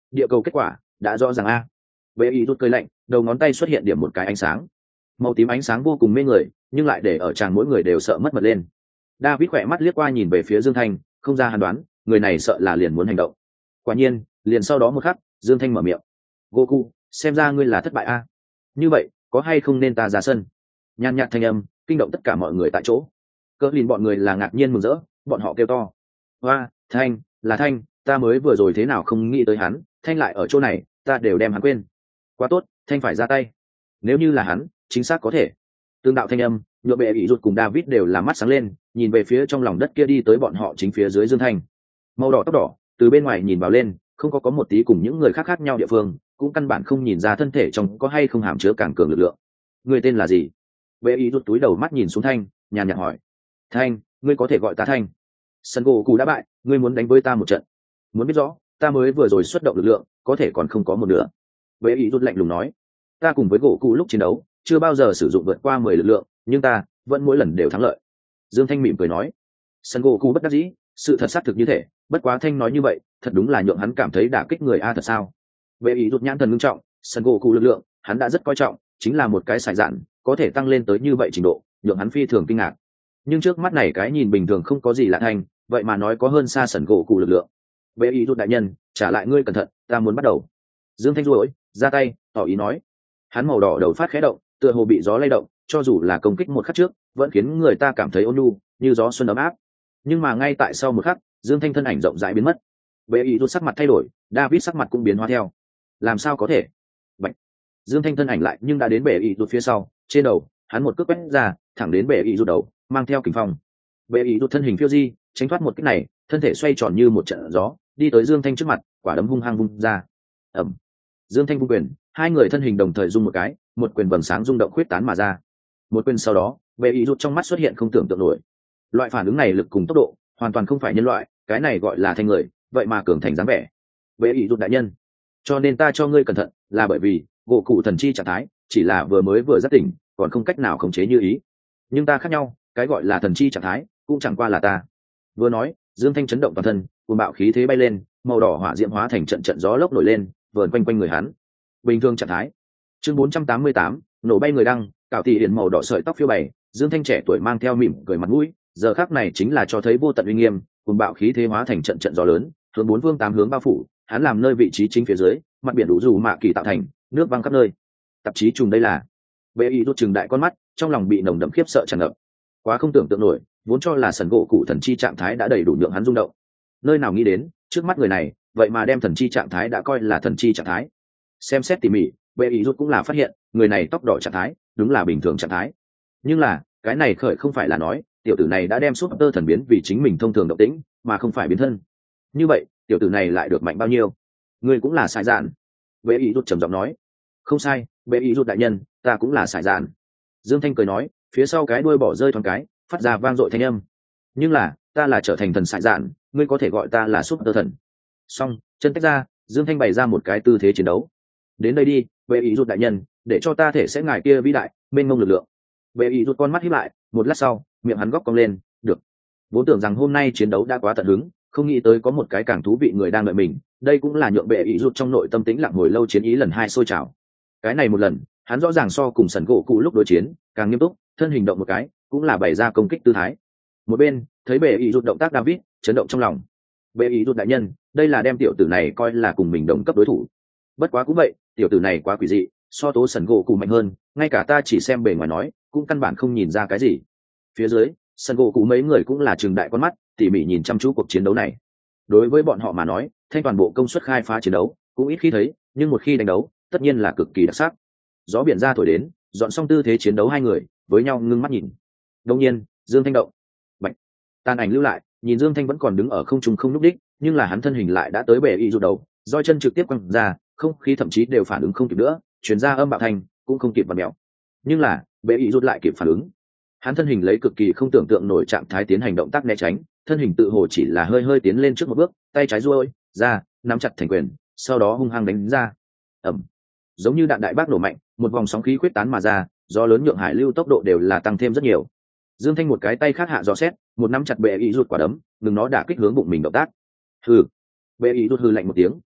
địa cầu kết quả đã rõ ràng a. Bệ ý rút cười lạnh, đầu ngón tay xuất hiện điểm một cái ánh sáng, màu tím ánh sáng vô cùng mê người, nhưng lại để ở tràng mỗi người đều sợ mất mật lên. David khỏe mắt liếc qua nhìn về phía Dương Thanh, không ra hàn đoán, người này sợ là liền muốn hành động. Quả nhiên, liền sau đó một khắc, Dương Thanh mở miệng: Goku, xem ra ngươi là thất bại a. Như vậy, có hay không nên ta ra sân? Nhàn nhạt thanh âm kinh động tất cả mọi người tại chỗ. Cỡ lìn bọn người là ngạc nhiên mừng rỡ, bọn họ kêu to: hoa, Thanh, là Thanh, ta mới vừa rồi thế nào không nghĩ tới hắn, Thanh lại ở chỗ này, ta đều đem hắn quên. Quá tốt, Thanh phải ra tay. Nếu như là hắn, chính xác có thể. Tương đạo thanh âm nhựa bệ ý rụt cùng David đều là mắt sáng lên, nhìn về phía trong lòng đất kia đi tới bọn họ chính phía dưới Dương Thanh. Màu đỏ tóc đỏ, từ bên ngoài nhìn vào lên, không có một tí cùng những người khác khác nhau địa phương, cũng căn bản không nhìn ra thân thể trong có hay không hàm chứa càng cường lực lượng. Người tên là gì? Bệ ý rụt túi đầu mắt nhìn xuống Thanh, nhàn nhạt hỏi. Thanh, ngươi có thể gọi ta Thanh. Sân gỗ cụ đã bại, ngươi muốn đánh với ta một trận. Muốn biết rõ, ta mới vừa rồi xuất động lực lượng, có thể còn không có một nửa. Bệ ý rụt lạnh lùng nói. Ta cùng với gỗ cụ lúc chiến đấu, chưa bao giờ sử dụng vượt qua 10 lực lượng, nhưng ta vẫn mỗi lần đều thắng lợi. Dương Thanh mỉm cười nói. Sân gỗ cụ bất đắc dĩ, sự thật xác thực như thế, bất quá Thanh nói như vậy, thật đúng là nhượng hắn cảm thấy đả kích người a thật sao? Bệ ý rụt nhãn thần ngưng trọng, sân gỗ cụ lực lượng, hắn đã rất coi trọng, chính là một cái sải dạn, có thể tăng lên tới như vậy trình độ, nhượng hắn phi thường kinh ngạc. Nhưng trước mắt này cái nhìn bình thường không có gì lạ Thanh, vậy mà nói có hơn xa sân gỗ cụ lực lượng. Bệ ý rụt đại nhân, trả lại ngươi cẩn thận, ta muốn bắt đầu. Dương Thanh rối ra tay, tỏ ý nói. Hắn màu đỏ đầu phát khẽ động, tựa hồ bị gió lay động, cho dù là công kích một khắc trước, vẫn khiến người ta cảm thấy ôn nhu, như gió xuân ấm áp. Nhưng mà ngay tại sau một khắc, Dương Thanh thân ảnh rộng rãi biến mất. Bệ ý rút sắc mặt thay đổi, David sắc mặt cũng biến hóa theo. Làm sao có thể? Bạch. Dương Thanh thân ảnh lại nhưng đã đến bệ ý rút phía sau, trên đầu, hắn một cước quét ra, thẳng đến bệ ý rút đầu, mang theo kình phong. Bệ ý rút thân hình phiêu di, tránh thoát một kích này, thân thể xoay tròn như một trận gió, đi tới Dương Thanh trước mặt, quả đấm hung hăng vung ra. Ầm. Dương Thanh vung quyền, hai người thân hình đồng thời rung một cái, một quyền vầng sáng rung động khuyết tán mà ra. Một quyền sau đó, bệ ý rút trong mắt xuất hiện không tưởng tượng nổi. Loại phản ứng này lực cùng tốc độ, hoàn toàn không phải nhân loại, cái này gọi là thành người, vậy mà cường thành dáng vẻ. Bệ ý rút đại nhân, cho nên ta cho ngươi cẩn thận, là bởi vì gỗ cụ thần chi trạng thái, chỉ là vừa giác tỉnh, còn không cách nào khống chế như ý. Nhưng ta khác nhau, cái gọi là thần chi trạng thái, cũng chẳng qua là ta. Vừa nói, Dương Thanh chấn động toàn thân, cuồng bạo khí thế bay lên, màu đỏ hỏa diễm hóa thành trận trận gió lốc nổi lên, vờn quanh quanh người hắn. Bình thường trạng thái. Chương 488, nổ bay người đăng, cạo tỷ hiển màu đỏ sợi tóc phiêu bày, Dương Thanh trẻ tuổi mang theo mỉm cười mặt mũi, giờ khắc này chính là cho thấy vô tận uy nghiêm, cuồng bạo khí thế hóa thành trận trận gió lớn, hướng bốn phương tám hướng bao phủ, hắn làm nơi vị trí chính phía dưới, mặt biển đủ dù mạ kỳ tạo thành, nước văng khắp nơi. Tạp chí trùng đây là. Bệ y rút trừng đại con mắt, trong lòng bị nồng đậm khiếp sợ tràn ngập. Quá không tưởng tượng nổi, vốn cho là sần gỗ cụ thần chi trạng thái đã đầy đủ nhượng hắn rung động. Nơi nào nghĩ đến, trước mắt người này, vậy mà đem thần chi trạng thái đã coi là thần chi trạng thái. Xem xét tỉ mỉ, bệ ý rút cũng là phát hiện người này tóc đỏ trạng thái đúng là bình thường trạng thái, nhưng là cái này khởi không phải là nói tiểu tử này đã đem súp tơ thần biến vì chính mình thông thường động tĩnh mà không phải biến thân. Như vậy tiểu tử này lại được mạnh bao nhiêu? Người cũng là sải dạn. Bệ ý rút trầm giọng nói. Không sai, bệ ý rút đại nhân, ta cũng là sải dạn. Dương Thanh cười nói, phía sau cái đuôi bỏ rơi thoáng cái, phát ra vang dội thanh âm. Nhưng là ta là trở thành thần sải dạn, ngươi có thể gọi ta là súp tơ thần. Xong, chân tách ra, Dương Thanh bày ra một cái tư thế chiến đấu. Đến đây đi, bệ ý rút đại nhân, để cho ta thể sẽ ngài kia vĩ đại mênh mông lực lượng. Bệ ý rút con mắt híp lại, một lát sau miệng hắn góc cong lên. Được, vốn tưởng rằng hôm nay chiến đấu đã quá tận hứng, không nghĩ tới có một cái càng thú vị người đang đợi mình. Đây cũng là nhượng bệ ý rút trong nội tâm tĩnh lặng hồi lâu chiến ý lần hai sôi trào. Cái này một lần hắn rõ ràng so cùng sần gỗ cụ lúc đối chiến càng nghiêm túc, thân hình động một cái cũng là bày ra công kích tư thái. Một bên thấy bệ ý rút động tác David chấn động trong lòng. Bệ ý rút đại nhân, đây là đem tiểu tử này coi là cùng mình đồng cấp đối thủ. Bất quá cũng vậy, tiểu tử này quá quỷ dị, so tố sần gỗ cụ mạnh hơn, ngay cả ta chỉ xem bề ngoài nói cũng căn bản không nhìn ra cái gì. Phía dưới sần gỗ cụ mấy người cũng là trừng đại con mắt, tỉ mỉ nhìn chăm chú cuộc chiến đấu này. Đối với bọn họ mà nói, thanh toàn bộ công suất khai phá chiến đấu cũng ít khi thấy, nhưng một khi đánh đấu tất nhiên là cực kỳ đặc sắc. Gió biển ra thổi đến, dọn xong tư thế chiến đấu hai người với nhau ngưng mắt nhìn. Đột nhiên Dương Thanh động, bạch, tàn ảnh lưu lại, nhìn Dương Thanh vẫn còn đứng ở không trung không núp đích, nhưng là hắn thân hình lại đã tới bệ y rút đầu, roi chân trực tiếp quăng ra, không khí thậm chí đều phản ứng không kịp nữa, chuyển ra âm bạo thành cũng không kịp vặn mèo. Nhưng là bệ y rút lại kịp phản ứng, hắn thân hình lấy cực kỳ không tưởng tượng nổi trạng thái tiến hành động tác né tránh, thân hình tự hồ chỉ là hơi hơi tiến lên trước một bước, tay trái duỗi ra nắm chặt thành quyền, sau đó hung hăng đánh ra. Ầm, giống như đạn đại bác nổ mạnh, một vòng sóng khí quyết tán mà ra, do lớn nhượng hải lưu tốc độ đều là tăng thêm rất nhiều. Dương Thanh một cái tay khác hạ dò xét, một nắm chặt bệ y rút quả đấm, ngừng nó đả kích hướng bụng mình động tác. Hừ. Bệ y rút hừ lạnh một tiếng,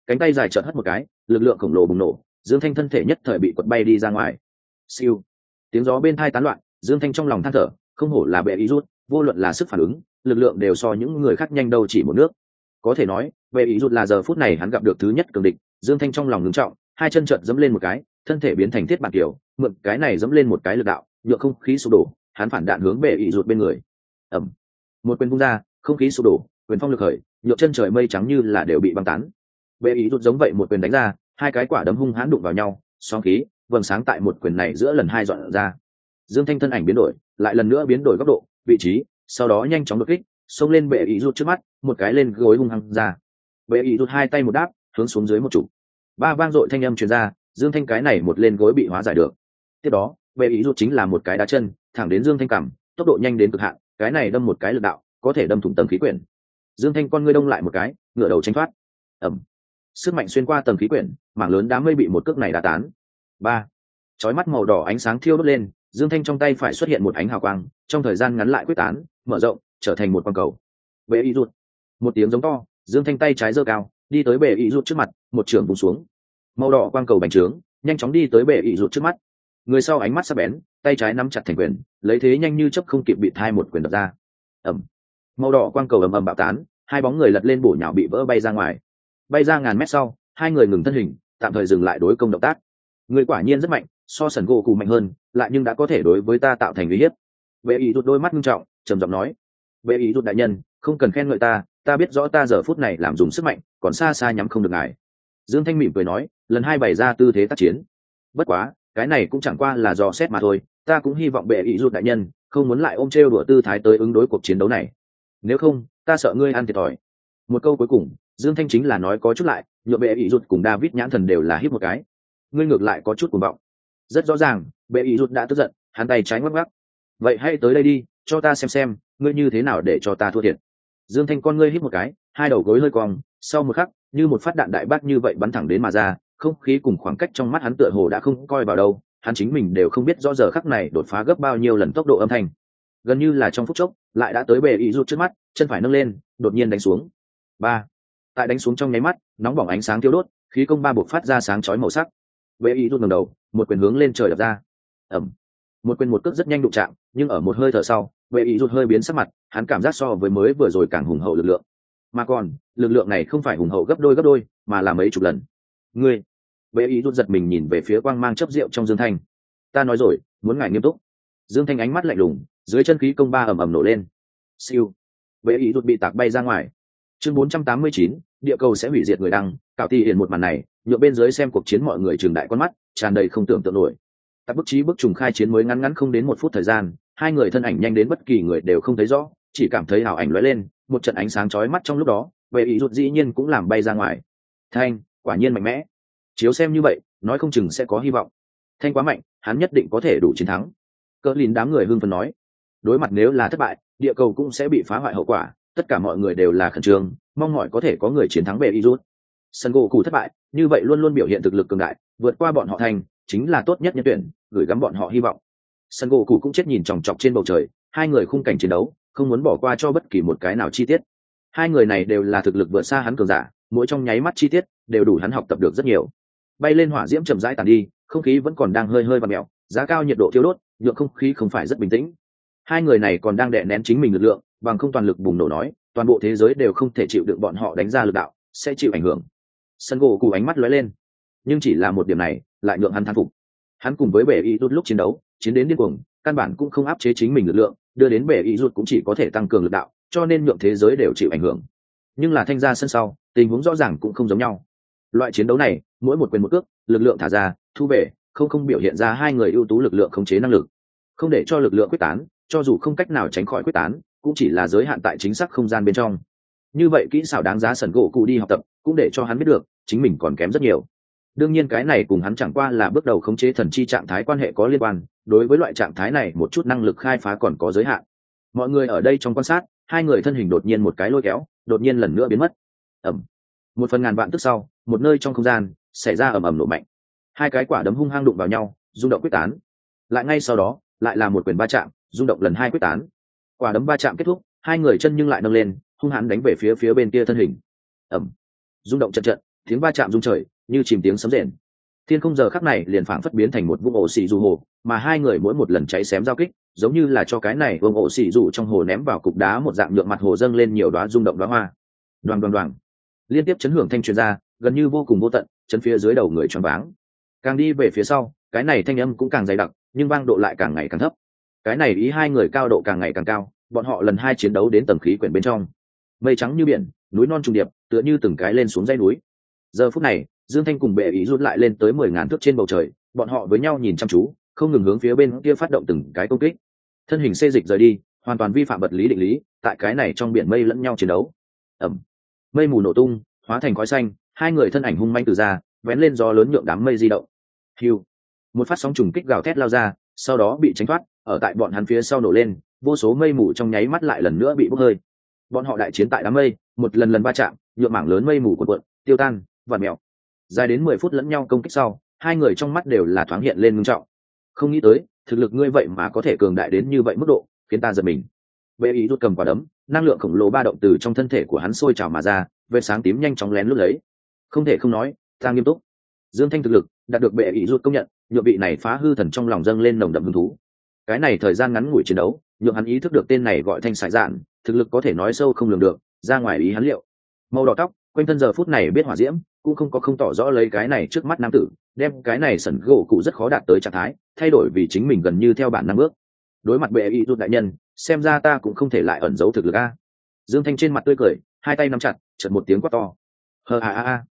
cánh tay dài trợn hất một cái, lực lượng khổng lồ bùng nổ, Dương Thanh thân thể nhất thời bị quật bay đi ra ngoài. Siêu, tiếng gió bên tai tán loạn, Dương Thanh trong lòng than thở, không hổ là bệ ý rút, vô luận là sức phản ứng, lực lượng đều so những người khác nhanh đâu chỉ một nước. Có thể nói, bệ ý rút là giờ phút này hắn gặp được thứ nhất cường địch. Dương Thanh trong lòng ngưng trọng, hai chân trợn dẫm lên một cái, thân thể biến thành thiết bản kiểu, mượn cái này dẫm lên một cái lực đạo, nhựa không khí sụp đổ, hắn phản đạn hướng bệ ý rút bên người. Ầm, một quyền vung ra, không khí sụp đổ, quyền phong lực khởi, nhựa chân trời mây trắng như là đều bị băng tán. Bệ ý rút giống vậy một quyền đánh ra, hai cái quả đấm hung hãn đụng vào nhau, sóng khí vầng sáng tại một quyền này giữa lần hai dọn ra. Dương Thanh thân ảnh biến đổi, lại lần nữa biến đổi góc độ, vị trí, sau đó nhanh chóng đột kích, xông lên bệ ý rút trước mắt, một cái lên gối hung hăng ra. Bệ ý rút hai tay một đáp, hướng xuống dưới một trụ. Ba vang dội thanh âm truyền ra, Dương Thanh cái này một lên gối bị hóa giải được. Tiếp đó, bệ ý rút chính là một cái đá chân, thẳng đến Dương Thanh cằm, tốc độ nhanh đến cực hạn, cái này đâm một cái lực đạo, có thể đâm thủng tầng khí quyển. Dương Thanh con ngươi đông lại một cái, ngửa đầu tránh thoát. Ầm. Sức mạnh xuyên qua tầng khí quyển, mảng lớn đám mây bị một cước này đá tán. Ba. Chói mắt màu đỏ ánh sáng thiêu đốt lên, Dương Thanh trong tay phải xuất hiện một ánh hào quang, trong thời gian ngắn lại quyết tán, mở rộng, trở thành một quang cầu. Bệ ý rút. Một tiếng giống to, Dương Thanh tay trái giơ cao, đi tới bệ ý rút trước mặt, một trường búng xuống. Màu đỏ quang cầu bành trướng, nhanh chóng đi tới bệ ý rút trước mắt. Người sau ánh mắt sắc bén, tay trái nắm chặt thành quyền, lấy thế nhanh như chớp không kịp bị thai một quyền đập ra. Ầm. Màu đỏ quang cầu ầm ầm bạo tán, hai bóng người lật lên bổ nhào bị vỡ bay ra ngoài. Bay ra ngàn mét sau, hai người ngừng thân hình, tạm thời dừng lại đối công động tác. Người quả nhiên rất mạnh, so sần gỗ cụ mạnh hơn, lại nhưng đã có thể đối với ta tạo thành uy hiếp. Bệ ý rút đôi mắt nghiêm trọng, trầm giọng nói: Bệ ý rút đại nhân, không cần khen ngợi ta biết rõ ta giờ phút này làm dùng sức mạnh, còn xa xa nhắm không được ngài. Dương Thanh mỉm cười nói, lần hai bày ra tư thế tác chiến. Bất quá, cái này cũng chẳng qua là dò xét mà thôi, ta cũng hy vọng bệ ý rút đại nhân không muốn lại ôm trêu đùa tư thái tới ứng đối cuộc chiến đấu này. Nếu không, ta sợ ngươi ăn thiệt thòi. Một câu cuối cùng, Dương Thanh chính là nói có chút lại, nhựa bệ ý rút cùng David nhãn thần đều là hít một cái. Ngươi ngược lại có chút cuồng vọng. Rất rõ ràng, bệ ý rút đã tức giận, hắn tay trái ngoắc ngoắc. Vậy hãy tới đây đi, cho ta xem ngươi như thế nào để cho ta thua thiệt. Dương Thanh con ngươi hít một cái, hai đầu gối hơi cong, sau một khắc, như một phát đạn đại bác như vậy bắn thẳng đến mà ra, không khí cùng khoảng cách trong mắt hắn tựa hồ đã không coi vào đâu, hắn chính mình đều không biết rõ giờ khắc này đột phá gấp bao nhiêu lần tốc độ âm thanh. Gần như là trong phút chốc, lại đã tới bệ ý rút trước mắt, chân phải nâng lên, đột nhiên đánh xuống. Ba. Tại đánh xuống trong nháy mắt, nóng bỏng ánh sáng thiêu đốt, khí công ba bộc phát ra sáng chói màu sắc. Bệ ý rút ngẩng đầu, một quyền hướng lên trời đập ra. Ầm. Một quyền một cước rất nhanh đụng chạm, nhưng ở một hơi thở sau, bệ ý rút hơi biến sắc mặt, hắn cảm giác so với mới vừa rồi càng hùng hậu lực lượng. Mà còn, lực lượng này không phải hùng hậu gấp đôi, mà là mấy chục lần. Ngươi. Bệ ý rút giật mình nhìn về phía quang mang chớp rượu trong Dương Thanh. Ta nói rồi, muốn ngài nghiêm túc. Dương Thanh ánh mắt lạnh lùng, dưới chân khí công ba ầm ầm nổ lên. Siêu. Bệ ý rút bị tạc bay ra ngoài. Chương 489, địa cầu sẽ hủy diệt người đăng, cạo tỷ hiển một màn này, nhựa bên dưới xem cuộc chiến mọi người trừng đại con mắt, tràn đầy không tưởng tượng nổi. Tại bức trí bức trùng khai chiến mới ngắn không đến một phút thời gian, hai người thân ảnh nhanh đến bất kỳ người đều không thấy rõ, chỉ cảm thấy ảo ảnh lóe lên, một trận ánh sáng chói mắt trong lúc đó, bệ ý rút dĩ nhiên cũng làm bay ra ngoài. Thanh, quả nhiên mạnh mẽ. Chiếu xem như vậy, nói không chừng sẽ có hy vọng. Thanh quá mạnh, hắn nhất định có thể đủ chiến thắng. Cỡ lìn đám người hưng phấn nói. Đối mặt nếu là thất bại, địa cầu cũng sẽ bị phá hoại hậu quả, tất cả mọi người đều là khẩn trương, mong mỏi có thể có người chiến thắng bệ ý rút. Sân gỗ cụ thất bại, như vậy luôn luôn biểu hiện thực lực cường đại, vượt qua bọn họ thành, chính là tốt nhất nhân tuyển, gửi gắm bọn họ hy vọng. Sân gỗ cụ cũng chết nhìn chòng chọc trên bầu trời, hai người khung cảnh chiến đấu, không muốn bỏ qua cho bất kỳ một cái nào chi tiết. Hai người này đều là thực lực vượt xa hắn cường giả, mỗi trong nháy mắt chi tiết đều đủ hắn học tập được rất nhiều. Bay lên hỏa diễm chậm rãi tàn đi, không khí vẫn còn đang hơi vặn mèo, giá cao nhiệt độ thiêu đốt, nhượng không khí không phải rất bình tĩnh. Hai người này còn đang đè nén chính mình lực lượng, bằng không toàn lực bùng nổ nói, toàn bộ thế giới đều không thể chịu đựng bọn họ đánh ra lực đạo, sẽ chịu ảnh hưởng. Sân gỗ cụ ánh mắt lóe lên, nhưng chỉ là một điểm này, lại nhượng hắn thán phục. Hắn cùng với bệ y rút lúc chiến đấu, chiến đến điên cuồng, căn bản cũng không áp chế chính mình lực lượng, đưa đến bệ y rút cũng chỉ có thể tăng cường lực đạo, cho nên nhượng thế giới đều chịu ảnh hưởng. Nhưng là thanh ra sân sau, tình huống rõ ràng cũng không giống nhau. Loại chiến đấu này, mỗi một quyền một cước, lực lượng thả ra, thu về, không biểu hiện ra hai người ưu tú lực lượng khống chế năng lực, không để cho lực lượng quyết tán, cho dù không cách nào tránh khỏi quyết tán, cũng chỉ là giới hạn tại chính xác không gian bên trong. Như vậy kỹ xảo đáng giá sần gỗ cụ đi học tập, cũng để cho hắn biết được chính mình còn kém rất nhiều. Đương nhiên cái này cùng hắn chẳng qua là bước đầu khống chế thần chi trạng thái quan hệ có liên quan, đối với loại trạng thái này một chút năng lực khai phá còn có giới hạn. Mọi người ở đây trong quan sát, hai người thân hình đột nhiên một cái lôi kéo, đột nhiên lần nữa biến mất. Ầm. Một phần ngàn vạn tức sau, một nơi trong không gian xảy ra ầm ầm nổ mạnh. Hai cái quả đấm hung hăng đụng vào nhau, rung động quyết tán. Lại ngay sau đó, lại là một quyền va chạm, rung động lần hai quyết tán. Quả đấm va chạm kết thúc, hai người chân nhưng lại nâng lên, hung hãn đánh về phía bên kia thân hình. Ầm. Rung động trận trận, tiếng va chạm rung trời như chìm tiếng sấm rền. Thiên không giờ khắc này liền phảng phất biến thành một vũng ổ xì dù hồ, mà hai người mỗi một lần cháy xém giao kích giống như là cho cái này vương ổ xì dù trong hồ ném vào cục đá một dạng nhượng mặt hồ dâng lên nhiều đóa rung động đóa hoa. Đoàng đoàng đoàng, liên tiếp chấn hưởng thanh truyền ra, gần như vô cùng vô tận, chấn phía dưới đầu người choáng váng. Càng đi về phía sau, cái này thanh âm cũng càng dày đặc, nhưng vang độ lại càng ngày càng thấp. Cái này ý hai người cao độ càng ngày càng cao, bọn họ lần hai chiến đấu đến tầng khí quyển bên trong. Mây trắng như biển, núi non trùng điệp, tựa như từng cái lên xuống dãy núi. Giờ phút này, Dương Thanh cùng Bệ Ý rút lại lên tới 10.000 thước trên bầu trời, bọn họ với nhau nhìn chăm chú, không ngừng hướng phía bên kia phát động từng cái công kích. Thân hình xê dịch rời đi, hoàn toàn vi phạm vật lý định lý, tại cái này trong biển mây lẫn nhau chiến đấu. Ầm. Mây mù nổ tung, hóa thành khói xanh, hai người thân ảnh hung manh từ ra, vén lên gió lớn nhượng đám mây di động. Hưu. Một phát sóng trùng kích gào thét lao ra, sau đó bị tránh thoát, ở tại bọn hắn phía sau nổ lên, vô số mây mù trong nháy mắt lại lần nữa bị bốc hơi. Bọn họ đại chiến tại đám mây, một lần lần va chạm, nhượng mảng lớn mây mù cuộn cuộn, tiêu tan, vặn mèo. Dài đến 10 phút lẫn nhau công kích sau, hai người trong mắt đều là thoáng hiện lên ngưng trọng. Không nghĩ tới, thực lực ngươi vậy mà có thể cường đại đến như vậy mức độ, khiến ta giật mình. Bệ Ý rút cầm quả đấm, năng lượng khổng lồ ba động từ trong thân thể của hắn sôi trào mà ra, vệt sáng tím nhanh chóng lén lút lấy. Không thể không nói, ta nghiêm túc. Dương Thanh thực lực đạt được Bệ Ý rút công nhận, nhượng vị này phá hư thần trong lòng dâng lên nồng đậm hứng thú. Cái này thời gian ngắn ngủi chiến đấu, nhượng hắn ý thức được tên này gọi Thanh Sải Dạn, thực lực có thể nói sâu không lường được, ra ngoài ý hắn liệu. Màu đỏ tóc, quanh thân giờ phút này biết hỏa diễm, cũng không tỏ rõ lấy cái này trước mắt nam tử, đem cái này sẩn gỗ cụ rất khó đạt tới trạng thái, thay đổi vì chính mình gần như theo bản năng bước. Đối mặt Bệ Ý rút đại nhân, xem ra ta cũng không thể lại ẩn giấu thực lực a. Dương Thanh trên mặt tươi cười, hai tay nắm chặt, chợt một tiếng quát to. Hờ a.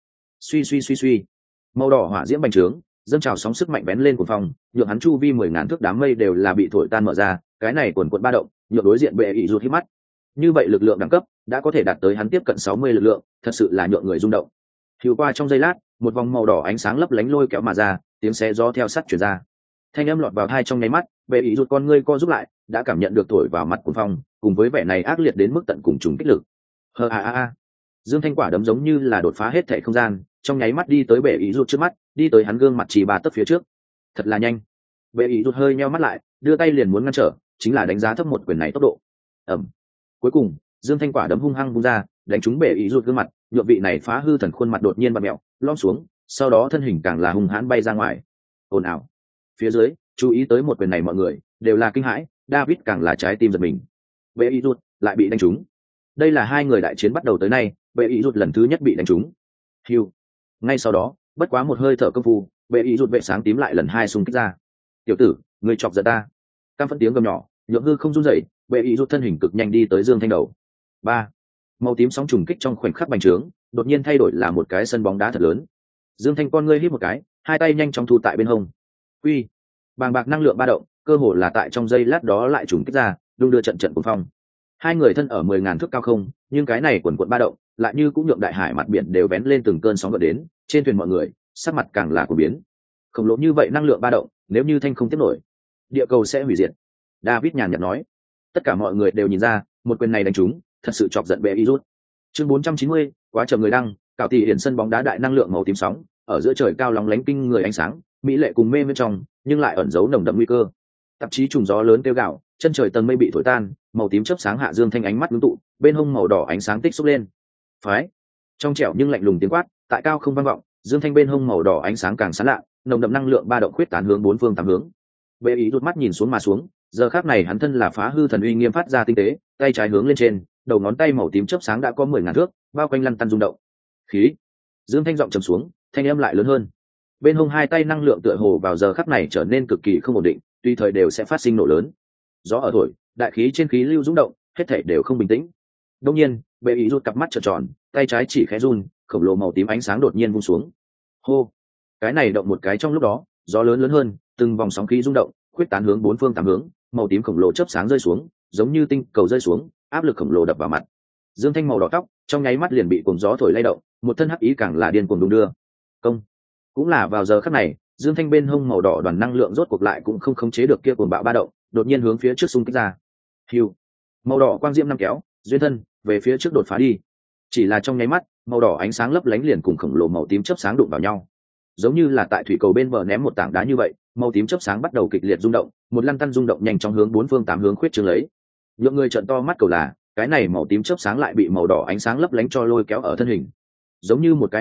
Suy. Màu đỏ hỏa diễm bành trướng, dâng trào sóng sức mạnh bén lên cuồng phong, nhượng hắn chu vi 10.000 thước đám mây đều là bị thổi tan mở ra, cái này cuồn cuộn ba động, nhượng đối diện Bệ Ý rút hít mắt. Như vậy lực lượng đẳng cấp đã có thể đạt tới hắn tiếp cận 60 lực lượng, thật sự là nhượng người rung động. Hưu qua trong giây lát, một vòng màu đỏ ánh sáng lấp lánh lôi kéo mà ra, tiếng xé gió theo sắt truyền ra. Thanh âm lọt vào tai trong nháy mắt, Bệ Ý rút con ngươi co rút lại, đã cảm nhận được thổi vào mặt cuồng phong, cùng với vẻ này ác liệt đến mức tận cùng trùng kích lực. Hờ a. Dương Thanh quả đấm giống như là đột phá hết thảy không gian, trong nháy mắt đi tới Bệ Ý rút trước mắt, đi tới hắn gương mặt chỉ 3 tấc phía trước. Thật là nhanh. Bệ Ý rút hơi nheo mắt lại, đưa tay liền muốn ngăn trở, chính là đánh giá thấp một quyền này tốc độ. Ầm. Cuối cùng, Dương Thanh quả đấm hung hăng vung ra, đánh trúng Bệ Ý rút gương mặt, nhượng vị này phá hư thần khuôn mặt đột nhiên bặm mèo, lom xuống, sau đó thân hình càng là hung hãn bay ra ngoài. Ồn ào. Phía dưới, chú ý tới một quyền này mọi người đều là kinh hãi, David càng là trái tim giật mình. Bệ Ý rút lại bị đánh trúng. Đây là hai người đại chiến bắt đầu tới nay, Bệ Ý rút lần thứ nhất bị đánh trúng. Hưu. Ngay sau đó, bất quá một hơi thở công phu, Bệ Ý rút vệ sáng tím lại lần hai xung kích ra. Tiểu tử, ngươi chọc giận ta. Cam phân tiếng gầm nhỏ, nhượng hư không run rẩy, Bệ Ý rút thân hình cực nhanh đi tới Dương Thanh đầu. 3. Màu tím sóng trùng kích trong khoảnh khắc bành trướng, đột nhiên thay đổi là một cái sân bóng đá thật lớn. Dương Thanh con ngươi hít một cái, hai tay nhanh chóng thu tại bên hông. Uy. Bàng bạc năng lượng ba động, cơ hồ là tại trong giây lát đó lại trùng kích ra, đung đưa trận cuồng phong. Hai người thân ở 10.000 thước cao không, nhưng cái này quần quần ba động, lại như cũng nhượng đại hải mặt biển đều vén lên từng cơn sóng gợn đến, trên thuyền mọi người, sắc mặt càng là của biến. Khổng lồ như vậy năng lượng ba động, nếu như Thanh không tiếp nổi, địa cầu sẽ hủy diệt. David nhàn nhạt nói. Tất cả mọi người đều nhìn ra, một quyền này đánh trúng, thật sự chọc giận Bệ Ý rút. Chương 490, quá chậm người đăng, cảo tỷ hiển sân bóng đá đại năng lượng màu tím sóng, ở giữa trời cao lóng lánh kinh người ánh sáng, mỹ lệ cùng mê bên trong, nhưng lại ẩn giấu nồng đậm nguy cơ. Tạp chí trùng gió lớn kêu gào, chân trời tầng mây bị thổi tan, màu tím chớp sáng hạ Dương Thanh ánh mắt ngưng tụ, bên hông màu đỏ ánh sáng tích xúc lên. Phái. Trong trẻo nhưng lạnh lùng tiếng quát, tại cao không vang vọng, Dương Thanh bên hông màu đỏ ánh sáng càng sáng lạ, nồng đậm năng lượng ba động khuyết tán hướng bốn phương tám hướng. Bệ Ý rút mắt nhìn xuống mà xuống, giờ khắc này hắn thân là phá hư thần uy nghiêm phát ra tinh tế, tay trái hướng lên trên, đầu ngón tay màu tím chớp sáng đã có 10.000 thước, bao quanh lăn tăn rung động. Khí. Dương Thanh giọng trầm xuống, thanh âm lại lớn hơn. Bên hông hai tay năng lượng tựa hồ vào giờ khắc này trở nên cực kỳ không ổn định, tùy thời đều sẽ phát sinh nổ lớn. Gió ở thổi, đại khí trên khí lưu rung động, hết thảy đều không bình tĩnh. Đột nhiên, Bệ Ý rút cặp mắt trợn tròn, tay trái chỉ khẽ run, khổng lồ màu tím ánh sáng đột nhiên vung xuống. Hô. Cái này động một cái trong lúc đó, gió lớn lớn hơn, từng vòng sóng khí rung động, khuyết tán hướng bốn phương tám hướng, màu tím khổng lồ chớp sáng rơi xuống, giống như tinh cầu rơi xuống, áp lực khổng lồ đập vào mặt. Dương Thanh màu đỏ tóc, trong nháy mắt liền bị cuồng gió thổi lay động, một thân hắc ý càng là điên cuồng đung đưa. Công. Cũng là vào giờ khắc này, Dương Thanh bên hông màu đỏ đoàn năng lượng rốt cuộc lại cũng không khống chế được kia cuồng bạo ba động, đột nhiên hướng phía trước xung kích ra. Hưu. Màu đỏ quang diễm năm kéo, duyên thân, về phía trước đột phá đi. Chỉ là trong nháy mắt, màu đỏ ánh sáng lấp lánh liền cùng khổng lồ màu tím chớp sáng đụng vào nhau. Giống như là tại thủy cầu bên bờ ném một tảng đá như vậy, màu tím chớp sáng bắt đầu kịch liệt rung động, một lăn tăn rung động nhanh chóng hướng bốn phương tám hướng khuyết trương lấy. Những người trợn to mắt cầu là, cái này màu tím chớp sáng lại bị màu đỏ ánh sáng lấp lánh cho lôi kéo ở thân hình. Giống như một cái mập mạp,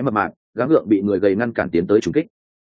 gắng gượng bị người gầy ngăn cản tiến tới trùng kích.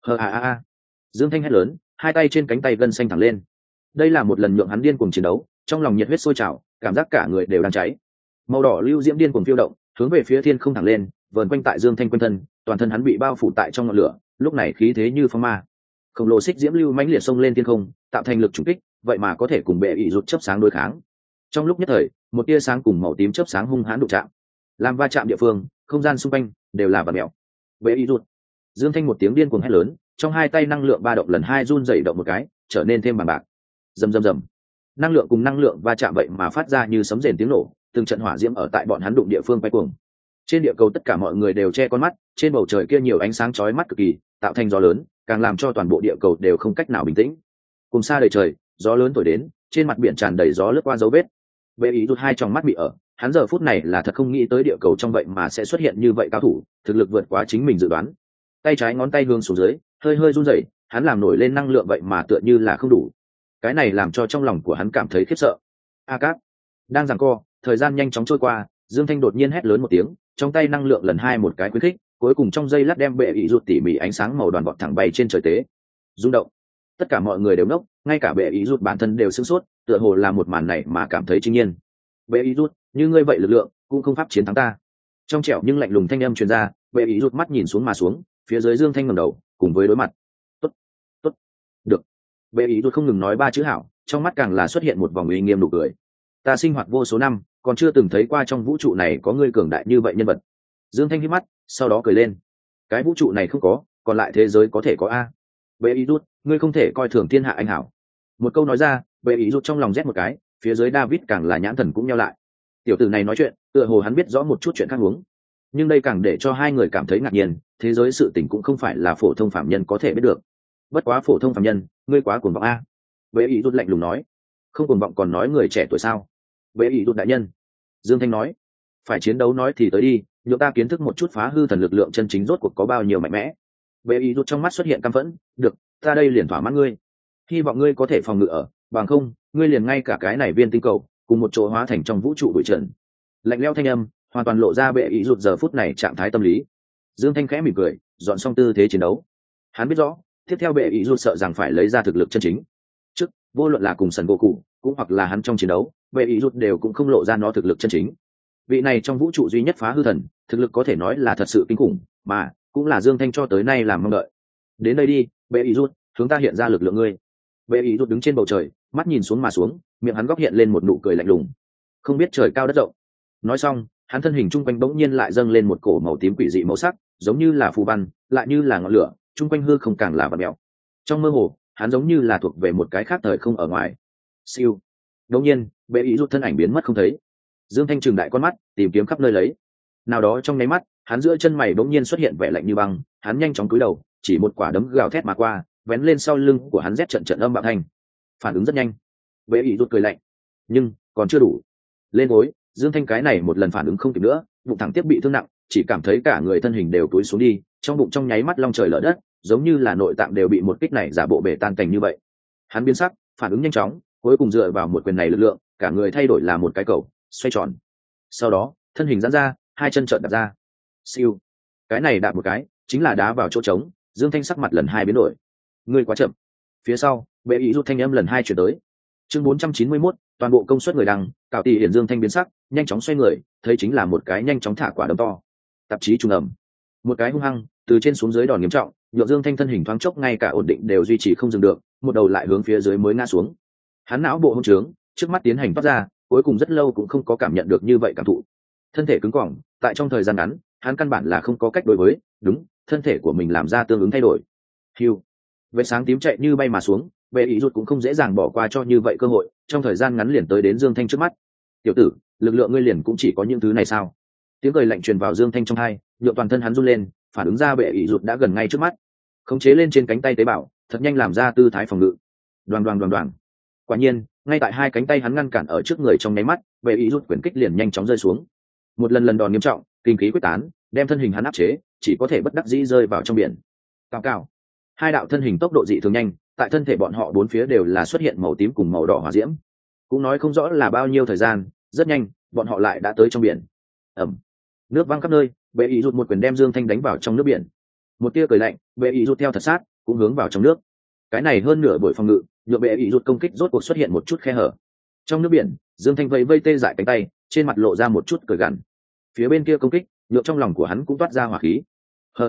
Dương Thanh hét lớn, hai tay trên cánh tay gân xanh thẳng lên. Đây là một lần nhượng hắn điên cuồng chiến đấu, trong lòng nhiệt huyết sôi trào, cảm giác cả người đều đang cháy. Màu đỏ lưu diễm điên cuồng phiêu động, hướng về phía thiên không thẳng lên, vờn quanh tại Dương Thanh quanh thân, toàn thân hắn bị bao phủ tại trong ngọn lửa, lúc này khí thế như phong ma. Khổng lồ xích diễm lưu mãnh liệt xông lên thiên không, tạo thành lực trùng kích, vậy mà có thể cùng bệ ý rụt chớp sáng đối kháng. Trong lúc nhất thời, một tia sáng cùng màu tím chớp sáng hung hãn đụng chạm, làm va chạm địa phương, không gian xung quanh đều là vặn mèo. Bệ ý rụt. Dương Thanh một tiếng điên cuồng hét lớn, trong hai tay năng lượng ba động lần hai run rẩy động một cái, trở nên thêm bằng bạc. Rầm rầm rầm. Năng lượng cùng năng lượng va chạm vậy mà phát ra như sấm rền tiếng nổ, từng trận hỏa diễm ở tại bọn hắn đụng địa phương quay cuồng. Trên địa cầu tất cả mọi người đều che con mắt, trên bầu trời kia nhiều ánh sáng chói mắt cực kỳ, tạo thành gió lớn, càng làm cho toàn bộ địa cầu đều không cách nào bình tĩnh. Cùng xa đầy trời, gió lớn thổi đến, trên mặt biển tràn đầy gió lướt qua dấu vết. Bệ ý rụt hai trong mắt bị ở, hắn giờ phút này là thật không nghĩ tới địa cầu trong vậy mà sẽ xuất hiện như vậy cao thủ, thực lực vượt quá chính mình dự đoán. Tay trái ngón tay hướng xuống dưới, hơi hơi run rẩy, hắn làm nổi lên năng lượng vậy mà tựa như là không đủ. Cái này làm cho trong lòng của hắn cảm thấy khiếp sợ. A Cát đang giằng co, thời gian nhanh chóng trôi qua, Dương Thanh đột nhiên hét lớn một tiếng, trong tay năng lượng lần hai một cái khuyến khích, cuối cùng trong giây lát đem bệ ý rụt tỉ mỉ ánh sáng màu đoàn vọt thẳng bay trên trời tế. Rung động. Tất cả mọi người đều ngốc, ngay cả bệ ý rụt bản thân đều sửng sốt, tựa hồ là một màn này mà cảm thấy chính nhiên. Bệ ý rụt, như ngươi vậy lực lượng, cũng không pháp chiến thắng ta. Trong trẻo nhưng lạnh lùng thanh âm truyền ra, bệ ý rụt mắt nhìn xuống mà xuống, phía dưới Dương Thanh ngẩng đầu, cùng với đối mặt. Tốt, tốt, được. Bệ ý rụt không ngừng nói ba chữ hảo, trong mắt càng là xuất hiện một vòng uy nghiêm nụ cười. Ta sinh hoạt vô số năm, còn chưa từng thấy qua trong vũ trụ này có ngươi cường đại như vậy nhân vật. Dương Thanh hít mắt, sau đó cười lên. Cái vũ trụ này không có, còn lại thế giới có thể có a. Bệ ý rút, ngươi không thể coi thường thiên hạ anh hảo. Một câu nói ra, bệ ý rút trong lòng rét một cái, phía dưới David càng là nhãn thần cũng nheo lại. Tiểu tử này nói chuyện, tựa hồ hắn biết rõ một chút chuyện khác huống. Nhưng đây càng để cho hai người cảm thấy ngạc nhiên, thế giới sự tình cũng không phải là phổ thông phạm nhân có thể biết được. Bất quá phổ thông phạm nhân, ngươi quá cuồng vọng a. Bệ ý rút lạnh lùng nói. Không cuồng vọng còn nói người trẻ tuổi sao? Bệ ý rút đại nhân. Dương Thanh nói. Phải chiến đấu nói thì tới đi, nhộn ta kiến thức một chút phá hư thần lực lượng chân chính rốt cuộc có bao nhiêu mạnh mẽ. Bệ ý rút trong mắt xuất hiện căm phẫn. Được, ta đây liền thỏa mãn ngươi. Hy vọng ngươi có thể phòng ngự ở, bằng không, ngươi liền ngay cả cái này viên tinh cầu, cùng một chỗ hóa thành trong vũ trụ bụi trần. Lạnh lẽo thanh âm, hoàn toàn lộ ra bệ ý rút giờ phút này trạng thái tâm lý. Dương Thanh khẽ mỉm cười, dọn xong tư thế chiến đấu. Hắn biết rõ, tiếp theo bệ ý rút sợ rằng phải lấy ra thực lực chân chính. Trước, vô luận là cùng Sần Goku, cũng hoặc là hắn trong chiến đấu, bệ ý rút đều cũng không lộ ra nó thực lực chân chính. Vị này trong vũ trụ duy nhất phá hư thần, thực lực có thể nói là thật sự kinh khủng, mà cũng là Dương Thanh cho tới nay làm mong đợi. Đến đây đi, bệ ý rút, hướng ta hiện ra lực lượng ngươi. Bệ ý rút đứng trên bầu trời, mắt nhìn xuống mà xuống, miệng hắn góc hiện lên một nụ cười lạnh lùng. Không biết trời cao đất rộng. Nói xong, hắn thân hình trung quanh bỗng nhiên lại dâng lên một cổ màu tím quỷ dị màu sắc, giống như là phù văn, lại như là ngọn lửa, trung quanh hư không càng là vặn mèo. Trong mơ hồ, hắn giống như là thuộc về một cái khác thời không ở ngoài. Siêu. Đột nhiên, bệ ý rút thân ảnh biến mất không thấy. Dương Thanh trừng đại con mắt, tìm kiếm khắp nơi lấy. Nào đó trong nháy mắt, hắn giữa chân mày bỗng nhiên xuất hiện vẻ lạnh như băng, hắn nhanh chóng cúi đầu, chỉ một quả đấm gào thét mà qua, vén lên sau lưng của hắn rét trận trận âm bạo thanh. Phản ứng rất nhanh. Bệ ý rút cười lạnh, nhưng còn chưa đủ. Lên gối, Dương Thanh cái này một lần phản ứng không kịp nữa, bụng thẳng tiếp bị thương nặng, chỉ cảm thấy cả người thân hình đều túi xuống đi, trong bụng trong nháy mắt long trời lở đất, giống như là nội tạng đều bị một kích này giả bộ bể tan cảnh như vậy. Hắn biến sắc, phản ứng nhanh chóng, cuối cùng dựa vào một quyền này lực lượng, cả người thay đổi là một cái cầu, xoay tròn. Sau đó, thân hình giãn ra, hai chân trợn đạp ra. Siêu. Cái này đạp một cái, chính là đá vào chỗ trống, Dương Thanh sắc mặt lần hai biến đổi. Ngươi quá chậm. Phía sau, bệ ý rút thanh âm lần hai chuyển tới. Chương 491, toàn bộ công suất người đăng, cạo tỷ hiển Dương Thanh biến sắc, nhanh chóng xoay người, thấy chính là một cái nhanh chóng thả quả đấm to. Tạp chí trung ẩm. Một cái hung hăng, từ trên xuống dưới đòn nghiêm trọng, nhượng Dương Thanh thân hình thoáng chốc ngay cả ổn định đều duy trì không dừng được, một đầu lại hướng phía dưới mới ngã xuống. Hắn não bộ hỗn trướng, trước mắt tiến hành phát ra, cuối cùng rất lâu cũng không có cảm nhận được như vậy cảm thụ. Thân thể cứng cỏi, tại trong thời gian ngắn, hắn căn bản là không có cách đối với, đúng, thân thể của mình làm ra tương ứng thay đổi. Hưu. Vệt sáng tím chạy như bay mà xuống, bệ ý rút cũng không dễ dàng bỏ qua cho như vậy cơ hội, trong thời gian ngắn liền tới đến Dương Thanh trước mắt. Tiểu tử, lực lượng ngươi liền cũng chỉ có những thứ này sao? Tiếng cười lạnh truyền vào Dương Thanh trong tai, nhượng toàn thân hắn run lên, phản ứng ra bệ ý rút đã gần ngay trước mắt. Khống chế lên trên cánh tay tế bào, thật nhanh làm ra tư thái phòng ngự. Đoàng đoàng đoàng đoàng. Quả nhiên, ngay tại hai cánh tay hắn ngăn cản ở trước người trong nháy mắt, bệ ý rút quyền kích liền nhanh chóng rơi xuống. Một lần lần đòn nghiêm trọng, kinh khí quyết tán, đem thân hình hắn áp chế, chỉ có thể bất đắc dĩ rơi vào trong biển. Cao cao. Hai đạo thân hình tốc độ dị thường nhanh, tại thân thể bọn họ bốn phía đều là xuất hiện màu tím cùng màu đỏ hỏa diễm. Cũng nói không rõ là bao nhiêu thời gian, rất nhanh, bọn họ lại đã tới trong biển. Ẩm. Nước văng khắp nơi, Bệ ý rút một quyền đem Dương Thanh đánh vào trong nước biển. Một tia cười lạnh, bệ ý rút theo thật sát, cũng hướng vào trong nước. Cái này hơn nửa buổi phòng ngự, nhựa bệ ý rút công kích rốt cuộc xuất hiện một chút khe hở. Trong nước biển, Dương Thanh vẫy vây tê dại cánh tay, trên mặt lộ ra một chút cười gằn. Phía bên kia công kích, nhựa trong lòng của hắn cũng toát ra hỏa khí. Hờ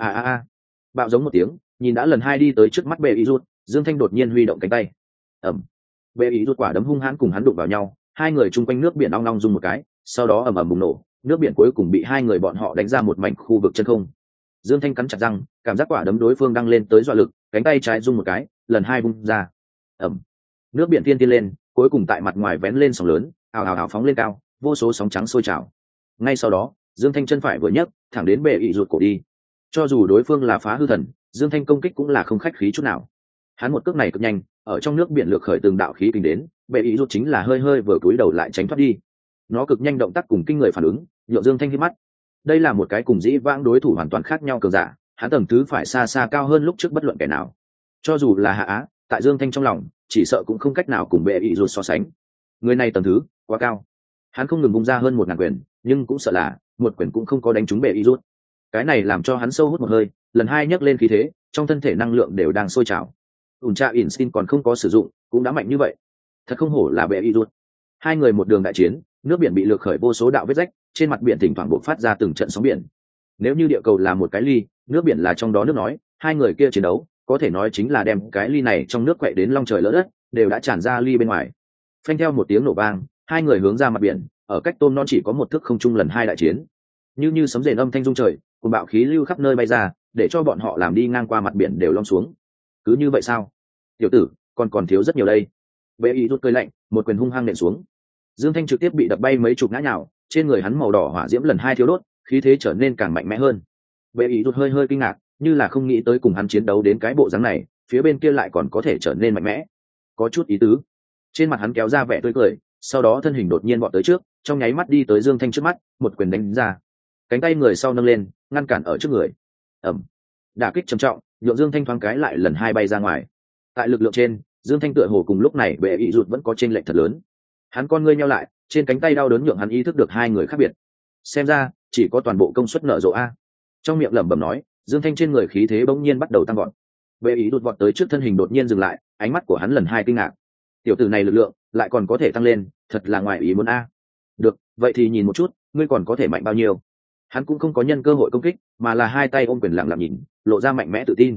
bạo giống một tiếng, nhìn đã lần hai đi tới trước mắt bệ ý rút, Dương Thanh đột nhiên huy động cánh tay. Ầm. Bệ ý rút quả đấm hung hãn cùng hắn đụng vào nhau, hai người chung quanh nước biển ong ong rung một cái, sau đó ầm ầm bùng nổ, nước biển cuối cùng bị hai người bọn họ đánh ra một mảnh khu vực chân không. Dương Thanh cắn chặt răng, cảm giác quả đấm đối phương đang lên tới dọa lực, cánh tay trái rung một cái, lần hai bung ra. Ầm. Nước biển tiên lên, cuối cùng tại mặt ngoài vén lên sóng lớn, ào phóng lên cao, vô số sóng trắng sôi trào. Ngay sau đó, Dương Thanh chân phải vừa nhấc, thẳng đến bệ ý rụt cổ đi. Cho dù đối phương là phá hư thần, Dương Thanh công kích cũng là không khách khí chút nào. Hắn một cước này cực nhanh, ở trong nước biển lược khởi từng đạo khí kình đến, bệ ý rụt chính là hơi vừa cúi đầu lại tránh thoát đi. Nó cực nhanh động tác cùng kinh người phản ứng, nhượng Dương Thanh hít mắt. Đây là một cái cùng dĩ vãng đối thủ hoàn toàn khác nhau cường giả, hắn tầng thứ phải xa xa cao hơn lúc trước bất luận kẻ nào. Cho dù là Hạ Á, tại Dương Thanh trong lòng, chỉ sợ cũng không cách nào cùng bệ ý rụt so sánh. Người này tầng thứ quá cao. Hắn không ngừng bung ra hơn 1000 quyền, nhưng cũng sợ là một quyền cũng không có đánh trúng bệ ý rụt. Cái này làm cho hắn sâu hút một hơi, lần hai nhấc lên khí thế, trong thân thể năng lượng đều đang sôi trào. Ultra Instinct còn không có sử dụng, cũng đã mạnh như vậy. Thật không hổ là bệ ý rụt. Hai người một đường đại chiến, nước biển bị lược khởi vô số đạo vết rách, trên mặt biển thỉnh thoảng bộc phát ra từng trận sóng biển. Nếu như địa cầu là một cái ly, nước biển là trong đó nước nói, hai người kia chiến đấu, có thể nói chính là đem cái ly này trong nước quậy đến long trời lỡ đất, đều đã tràn ra ly bên ngoài. Phanh theo một tiếng nổ vang, hai người hướng ra mặt biển, ở cách tôm non chỉ có một thước không trung lần hai đại chiến. Như sấm rền âm thanh rung trời, cùng bạo khí lưu khắp nơi bay ra, để cho bọn họ làm đi ngang qua mặt biển đều lom xuống. Cứ như vậy sao? Tiểu tử, còn thiếu rất nhiều đây. Bệ ý rút cười lạnh, một quyền hung hăng nện xuống. Dương Thanh trực tiếp bị đập bay mấy chục ngã nhào, trên người hắn màu đỏ hỏa diễm lần hai thiếu đốt, khí thế trở nên càng mạnh mẽ hơn. Bệ ý rút hơi kinh ngạc, như là không nghĩ tới cùng hắn chiến đấu đến cái bộ dáng này, phía bên kia lại còn có thể trở nên mạnh mẽ. Có chút ý tứ. Trên mặt hắn kéo ra vẻ tươi cười, sau đó thân hình đột nhiên vọt tới trước, trong nháy mắt đi tới Dương Thanh trước mắt, một quyền đánh ra. Cánh tay người sau nâng lên, ngăn cản ở trước người. Ầm. Đả kích trầm trọng, nhượng Dương Thanh thoáng cái lại lần hai bay ra ngoài. Tại lực lượng trên, Dương Thanh tựa hồ cùng lúc này bệ ý rụt vẫn có chênh lệch thật lớn. Hắn con ngươi nheo lại, trên cánh tay đau đớn nhượng hắn ý thức được hai người khác biệt. Xem ra, chỉ có toàn bộ công suất nở rộ a. Trong miệng lẩm bẩm nói, Dương Thanh trên người khí thế bỗng nhiên bắt đầu tăng vọt. Bệ ý đột vọt tới trước thân hình đột nhiên dừng lại, ánh mắt của hắn lần hai kinh ngạc. Tiểu tử này lực lượng lại còn có thể tăng lên, thật là ngoài ý muốn a. Được, vậy thì nhìn một chút, ngươi còn có thể mạnh bao nhiêu. Hắn cũng không có nhân cơ hội công kích, mà là hai tay ôm quyền lặng lặng nhìn, lộ ra mạnh mẽ tự tin.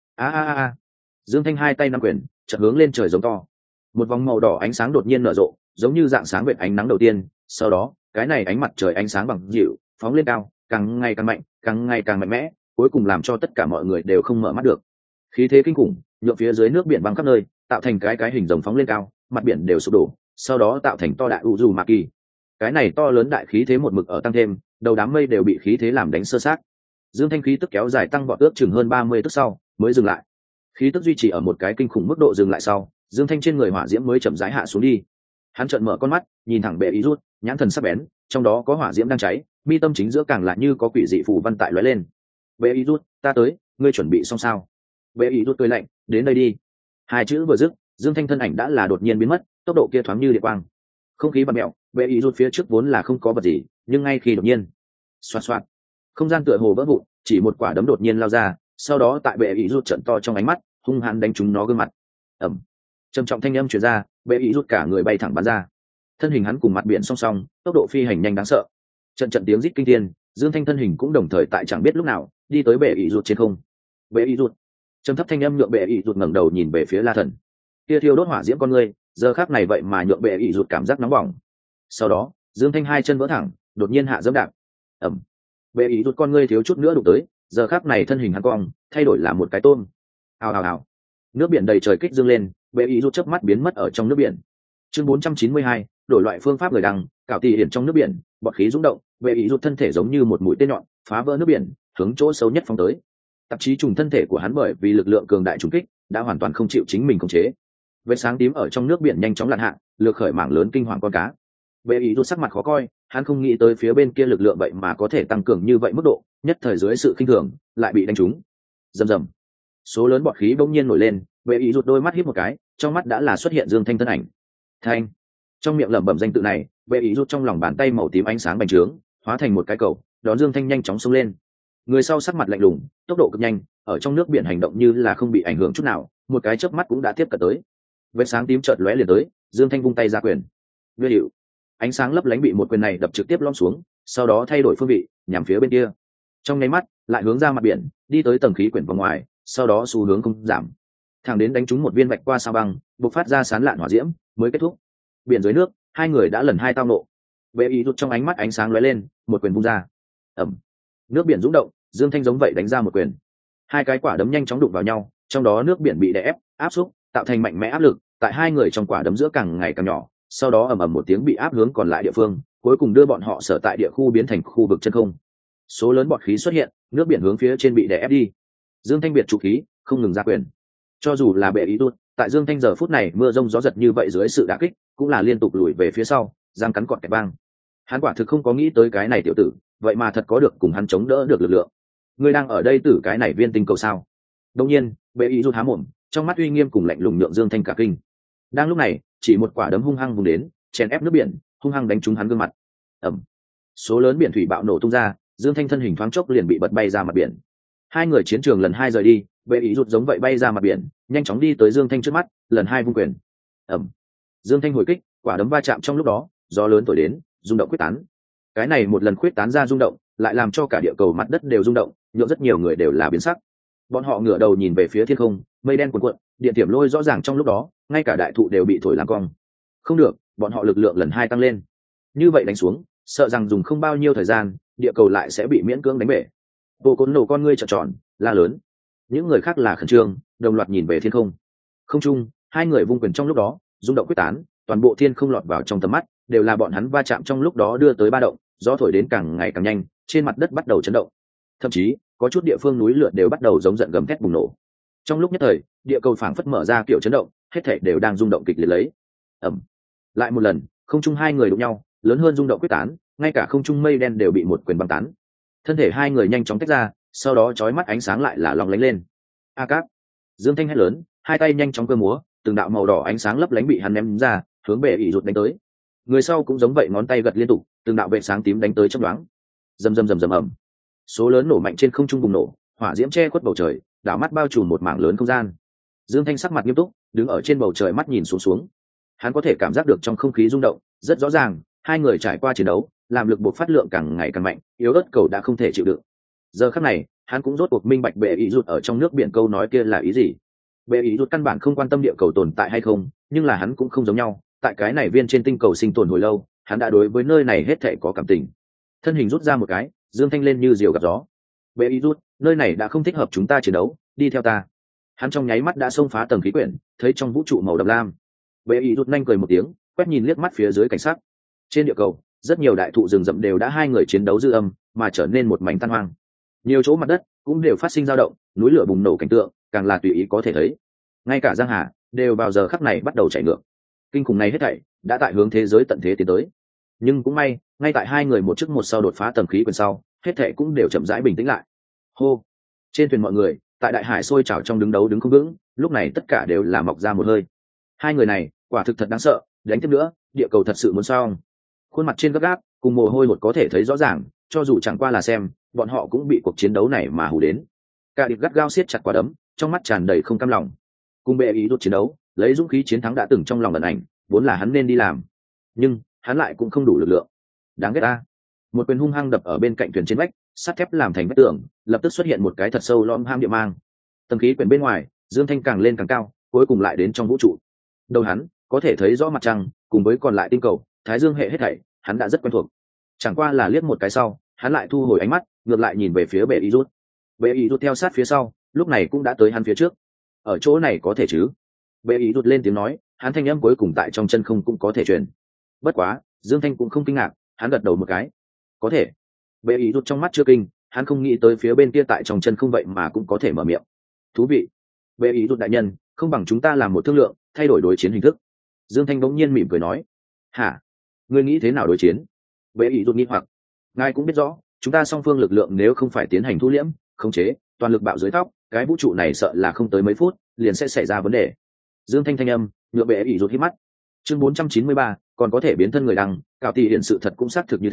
Dương Thanh hai tay nắm quyền, chợt hướng lên trời giống to. Một vòng màu đỏ ánh sáng đột nhiên nở rộ, giống như dạng sáng vệt ánh nắng đầu tiên, sau đó, cái này ánh mặt trời ánh sáng bằng dịu, phóng lên cao, càng ngày càng mạnh, càng ngày càng mạnh mẽ, cuối cùng làm cho tất cả mọi người đều không mở mắt được. Khí thế kinh khủng, nhượng phía dưới nước biển băng khắp nơi, tạo thành cái hình rồng phóng lên cao, mặt biển đều sụp đổ, sau đó tạo thành to đại Uzumaki. Cái này to lớn đại khí thế một mực ở tăng thêm, đầu đám mây đều bị khí thế làm đánh sơ sát. Dương Thanh khí tức kéo dài tăng vọt ước chừng hơn 30 tức sau, mới dừng lại. Khí tức duy trì ở một cái kinh khủng mức độ dừng lại sau, Dương Thanh trên người hỏa diễm mới chậm rãi hạ xuống đi. Hắn trợn mở con mắt, nhìn thẳng bệ ý rút, nhãn thần sắc bén, trong đó có hỏa diễm đang cháy, mi tâm chính giữa càng là như có quỷ dị phù văn tại lóe lên. Bệ ý rút, ta tới, ngươi chuẩn bị xong sao? Bệ ý rút cười lạnh, đến đây đi. Hai chữ vừa dứt, Dương Thanh thân ảnh đã là đột nhiên biến mất, tốc độ kia thoáng như điện quang. Không khí bạt mèo, bệ ý rút phía trước vốn là không có vật gì, nhưng ngay khi đột nhiên, xoạt xoạt, không gian tựa hồ vỡ vụn, chỉ một quả đấm đột nhiên lao ra, sau đó tại bệ ý rút trận to trong ánh mắt, hung hãn đánh trúng nó gương mặt. Ầm. Trầm trọng thanh âm truyền ra, bệ ý rút cả người bay thẳng bắn ra. Thân hình hắn cùng mặt biển song song, tốc độ phi hành nhanh đáng sợ. Trận tiếng rít kinh thiên, Dương Thanh thân hình cũng đồng thời tại chẳng biết lúc nào đi tới bệ ý rút trên không. Bệ ý rút. Trầm thấp thanh âm nhượng bệ ý rút ngẩng đầu nhìn về phía La Thần. Kia thiêu đốt hỏa diễm con người, giờ khắc này vậy mà nhượng bệ ý rút cảm giác nóng bỏng. Sau đó, Dương Thanh hai chân vỡ thẳng, đột nhiên hạ giẫm đạp. Ầm. Bệ ý rút con ngươi thiếu chút nữa đụng tới, giờ khắc này thân hình hắn cong, thay đổi là một cái tôm. Ào. Nước biển đầy trời kích dương lên, bệ ý rút chớp mắt biến mất ở trong nước biển. Chương 492, đổi loại phương pháp người đăng, cạo tỉ hiển trong nước biển, bọt khí rung động, bệ ý rút thân thể giống như một mũi tên nhọn, phá vỡ nước biển, hướng chỗ sâu nhất phóng tới. Tạp chí trùng thân thể của hắn bởi vì lực lượng cường đại trùng kích, đã hoàn toàn không chịu chính mình khống chế. Vết sáng tím ở trong nước biển nhanh chóng lặn hạ, lược khởi mảng lớn kinh hoàng con cá. Bệ ý rút sắc mặt khó coi, hắn không nghĩ tới phía bên kia lực lượng vậy mà có thể tăng cường như vậy mức độ, nhất thời dưới sự khinh thường, lại bị đánh trúng. Rầm rầm. Số lớn bọt khí bỗng nhiên nổi lên, bệ ý rút đôi mắt híp một cái, trong mắt đã là xuất hiện Dương Thanh thân ảnh. Thanh. Trong miệng lẩm bẩm danh tự này, bệ ý rút trong lòng bàn tay màu tím ánh sáng bành trướng, hóa thành một cái cầu, đón Dương Thanh nhanh chóng xông lên. Người sau sắc mặt lạnh lùng, tốc độ cực nhanh, ở trong nước biển hành động như là không bị ảnh hưởng chút nào, một cái chớp mắt cũng đã tiếp cận tới. Vết sáng tím chợt lóe liền tới, Dương Thanh vung tay ra quyền. Nguyên hiệu, ánh sáng lấp lánh bị một quyền này đập trực tiếp lõm xuống, sau đó thay đổi phương vị, nhắm phía bên kia. Trong nháy mắt, lại hướng ra mặt biển, đi tới tầng khí quyển vào ngoài, sau đó xu hướng không giảm, thẳng đến đánh trúng một viên vạch qua sao băng, bộc phát ra sán lạn hỏa diễm, mới kết thúc. Biển dưới nước, hai người đã lần hai tao nộ. Bệ ý rút trong ánh mắt ánh sáng lóe lên, một quyền vung ra. Ầm. Nước biển rung động, Dương Thanh giống vậy đánh ra một quyền. Hai cái quả đấm nhanh chóng đụng vào nhau, trong đó nước biển bị đè ép, áp xúc, tạo thành mạnh mẽ áp lực, tại hai người trong quả đấm giữa càng ngày càng nhỏ, sau đó ầm ầm một tiếng bị áp hướng còn lại địa phương, cuối cùng đưa bọn họ sở tại địa khu biến thành khu vực chân không. Số lớn bọt khí xuất hiện, nước biển hướng phía trên bị đè ép đi. Dương Thanh biệt trụ khí, không ngừng ra quyền. Cho dù là bệ ý rút, tại Dương Thanh giờ phút này mưa rông gió giật như vậy dưới sự đả kích, cũng là liên tục lùi về phía sau, răng cắn cọt kẹt băng. Hắn quả thực không có nghĩ tới cái này tiểu tử, vậy mà thật có được cùng hắn chống đỡ được lực lượng. Ngươi đang ở đây tử cái này viên tinh cầu sao? Đương nhiên, bệ ý rút há mồm, trong mắt uy nghiêm cùng lạnh lùng nhượng Dương Thanh cả kinh. Đang lúc này, chỉ một quả đấm hung hăng vùng đến, chèn ép nước biển, hung hăng đánh trúng hắn gương mặt. Ầm. Số lớn biển thủy bạo nổ tung ra, Dương Thanh thân hình thoáng chốc liền bị bật bay ra mặt biển. Hai người chiến trường lần hai rời đi, bệ ý rút giống vậy bay ra mặt biển, nhanh chóng đi tới Dương Thanh trước mắt, lần hai vung quyền. Ầm. Dương Thanh hồi kích, quả đấm va chạm trong lúc đó, gió lớn thổi đến, rung động quyết tán. Cái này một lần quyết tán ra rung động, lại làm cho cả địa cầu mặt đất đều rung động, nhượng rất nhiều người đều là biến sắc. Bọn họ ngửa đầu nhìn về phía thiên không, mây đen cuồn cuộn, điện tiềm lôi rõ ràng trong lúc đó, ngay cả đại thụ đều bị thổi làm cong. Không được, bọn họ lực lượng lần hai tăng lên. Như vậy đánh xuống, sợ rằng dùng không bao nhiêu thời gian, địa cầu lại sẽ bị miễn cưỡng đánh bể. Bộ Côn nổ con ngươi trợn tròn, la lớn. Những người khác là khẩn trương, đồng loạt nhìn về thiên không. Không trung, hai người vung quyền trong lúc đó, rung động quyết tán, toàn bộ thiên không lọt vào trong tầm mắt, đều là bọn hắn va chạm trong lúc đó đưa tới ba động, gió thổi đến càng ngày càng nhanh, trên mặt đất bắt đầu chấn động. Thậm chí, có chút địa phương núi lửa đều bắt đầu giống giận gầm thét bùng nổ. Trong lúc nhất thời, địa cầu phảng phất mở ra kiểu chấn động, hết thảy đều đang rung động kịch liệt lấy. Ầm. Lại một lần, không trung hai người đụng nhau, lớn hơn rung động quyết tán, ngay cả không trung mây đen đều bị một quyền băng tán. Thân thể hai người nhanh chóng tách ra, sau đó chói mắt ánh sáng lại là long lánh lên. A Cáp. Dương Thanh hét lớn, hai tay nhanh chóng cơ múa, từng đạo màu đỏ ánh sáng lấp lánh bị hắn ném ra, hướng bệ ỷ rụt đánh tới. Người sau cũng giống vậy, ngón tay gật liên tục, từng đạo vệ sáng tím đánh tới trong đoán. Rầm rầm rầm rầm ầm. Số lớn nổ mạnh trên không trung bùng nổ, hỏa diễm che khuất bầu trời, đảo mắt bao trùm một mảng lớn không gian. Dương Thanh sắc mặt nghiêm túc, đứng ở trên bầu trời mắt nhìn xuống xuống. Hắn có thể cảm giác được trong không khí rung động, rất rõ ràng, hai người trải qua chiến đấu, làm lực bộc phát lượng càng ngày càng mạnh, yếu ớt cầu đã không thể chịu đựng. Giờ khắc này, hắn cũng rốt cuộc minh bạch bệ ý rụt ở trong nước biển câu nói kia là ý gì. Bệ ý rụt căn bản không quan tâm địa cầu tồn tại hay không, nhưng là hắn cũng không giống nhau, tại cái này viên trên tinh cầu sinh tồn hồi lâu, hắn đã đối với nơi này hết thảy có cảm tình. Thân hình rút ra một cái, Dương Thanh lên như diều gặp gió. Bệ ý rút, nơi này đã không thích hợp chúng ta chiến đấu, đi theo ta. Hắn trong nháy mắt đã xông phá tầng khí quyển, thấy trong vũ trụ màu đậm lam. Bệ ý rút nhanh cười một tiếng, quét nhìn liếc mắt phía dưới cảnh sát. Trên địa cầu, rất nhiều đại thụ rừng rậm đều đã hai người chiến đấu dư âm, mà trở nên một mảnh tan hoang. Nhiều chỗ mặt đất cũng đều phát sinh dao động, núi lửa bùng nổ cảnh tượng, càng là tùy ý có thể thấy. Ngay cả giang hà đều vào giờ khắc này bắt đầu chảy ngược. Kinh khủng này hết thảy đã tại hướng thế giới tận thế tiến tới. Nhưng cũng may, ngay tại hai người một trước một sau đột phá tầng khí quyển sau, hết thảy cũng đều chậm rãi bình tĩnh lại. Hô. Trên thuyền mọi người, tại đại hải sôi trào trong đứng đấu đứng không vững, lúc này tất cả đều là mọc ra một hơi. Hai người này, quả thực thật đáng sợ, đánh tiếp nữa, địa cầu thật sự muốn xong. Khuôn mặt trên gấp gáp, cùng mồ hôi hột có thể thấy rõ ràng, cho dù chẳng qua là xem, bọn họ cũng bị cuộc chiến đấu này mà hù đến. Cả địch gắt gao siết chặt quả đấm, trong mắt tràn đầy không cam lòng. Cùng bệ ý rút chiến đấu, lấy dũng khí chiến thắng đã từng trong lòng ẩn ảnh, vốn là hắn nên đi làm, nhưng hắn lại cũng không đủ lực lượng. Đáng ghét ta. Một quyền hung hăng đập ở bên cạnh thuyền trên vách, sắt thép làm thành vách tường, lập tức xuất hiện một cái thật sâu lõm ham địa mang. Tầng khí quyển bên ngoài, Dương Thanh càng lên càng cao, cuối cùng lại đến trong vũ trụ. Đầu hắn có thể thấy rõ mặt trăng, cùng với còn lại tinh cầu, thái dương hệ hết thảy, hắn đã rất quen thuộc. Chẳng qua là liếc một cái sau, hắn lại thu hồi ánh mắt, ngược lại nhìn về phía bệ ý rút. Bệ ý rút theo sát phía sau, lúc này cũng đã tới hắn phía trước. Ở chỗ này có thể chứ? Bệ ý rút lên tiếng nói, hắn thanh âm cuối cùng tại trong chân không cũng có thể truyền. Bất quá, Dương Thanh cũng không kinh ngạc, hắn gật đầu một cái. Có thể. Bệ ý rút trong mắt chưa kinh, hắn không nghĩ tới phía bên kia tại trong chân không vậy mà cũng có thể mở miệng. Thú vị. Bệ ý rút đại nhân, không bằng chúng ta làm một thương lượng, thay đổi đối chiến hình thức. Dương Thanh bỗng nhiên mỉm cười nói. Hả? Ngươi nghĩ thế nào đối chiến? Bệ ý rút nghi hoặc. Ngài cũng biết rõ, chúng ta song phương lực lượng nếu không phải tiến hành thu liễm, khống chế, toàn lực bạo dưới tóc, cái vũ trụ này sợ là không tới mấy phút liền sẽ xảy ra vấn đề. Dương Thanh thanh âm nhựa bệ ý rút hít mắt. Chương 493, còn có thể biến thân người đăng, cạo tỷ hiện sự thật cũng xác thực như thế,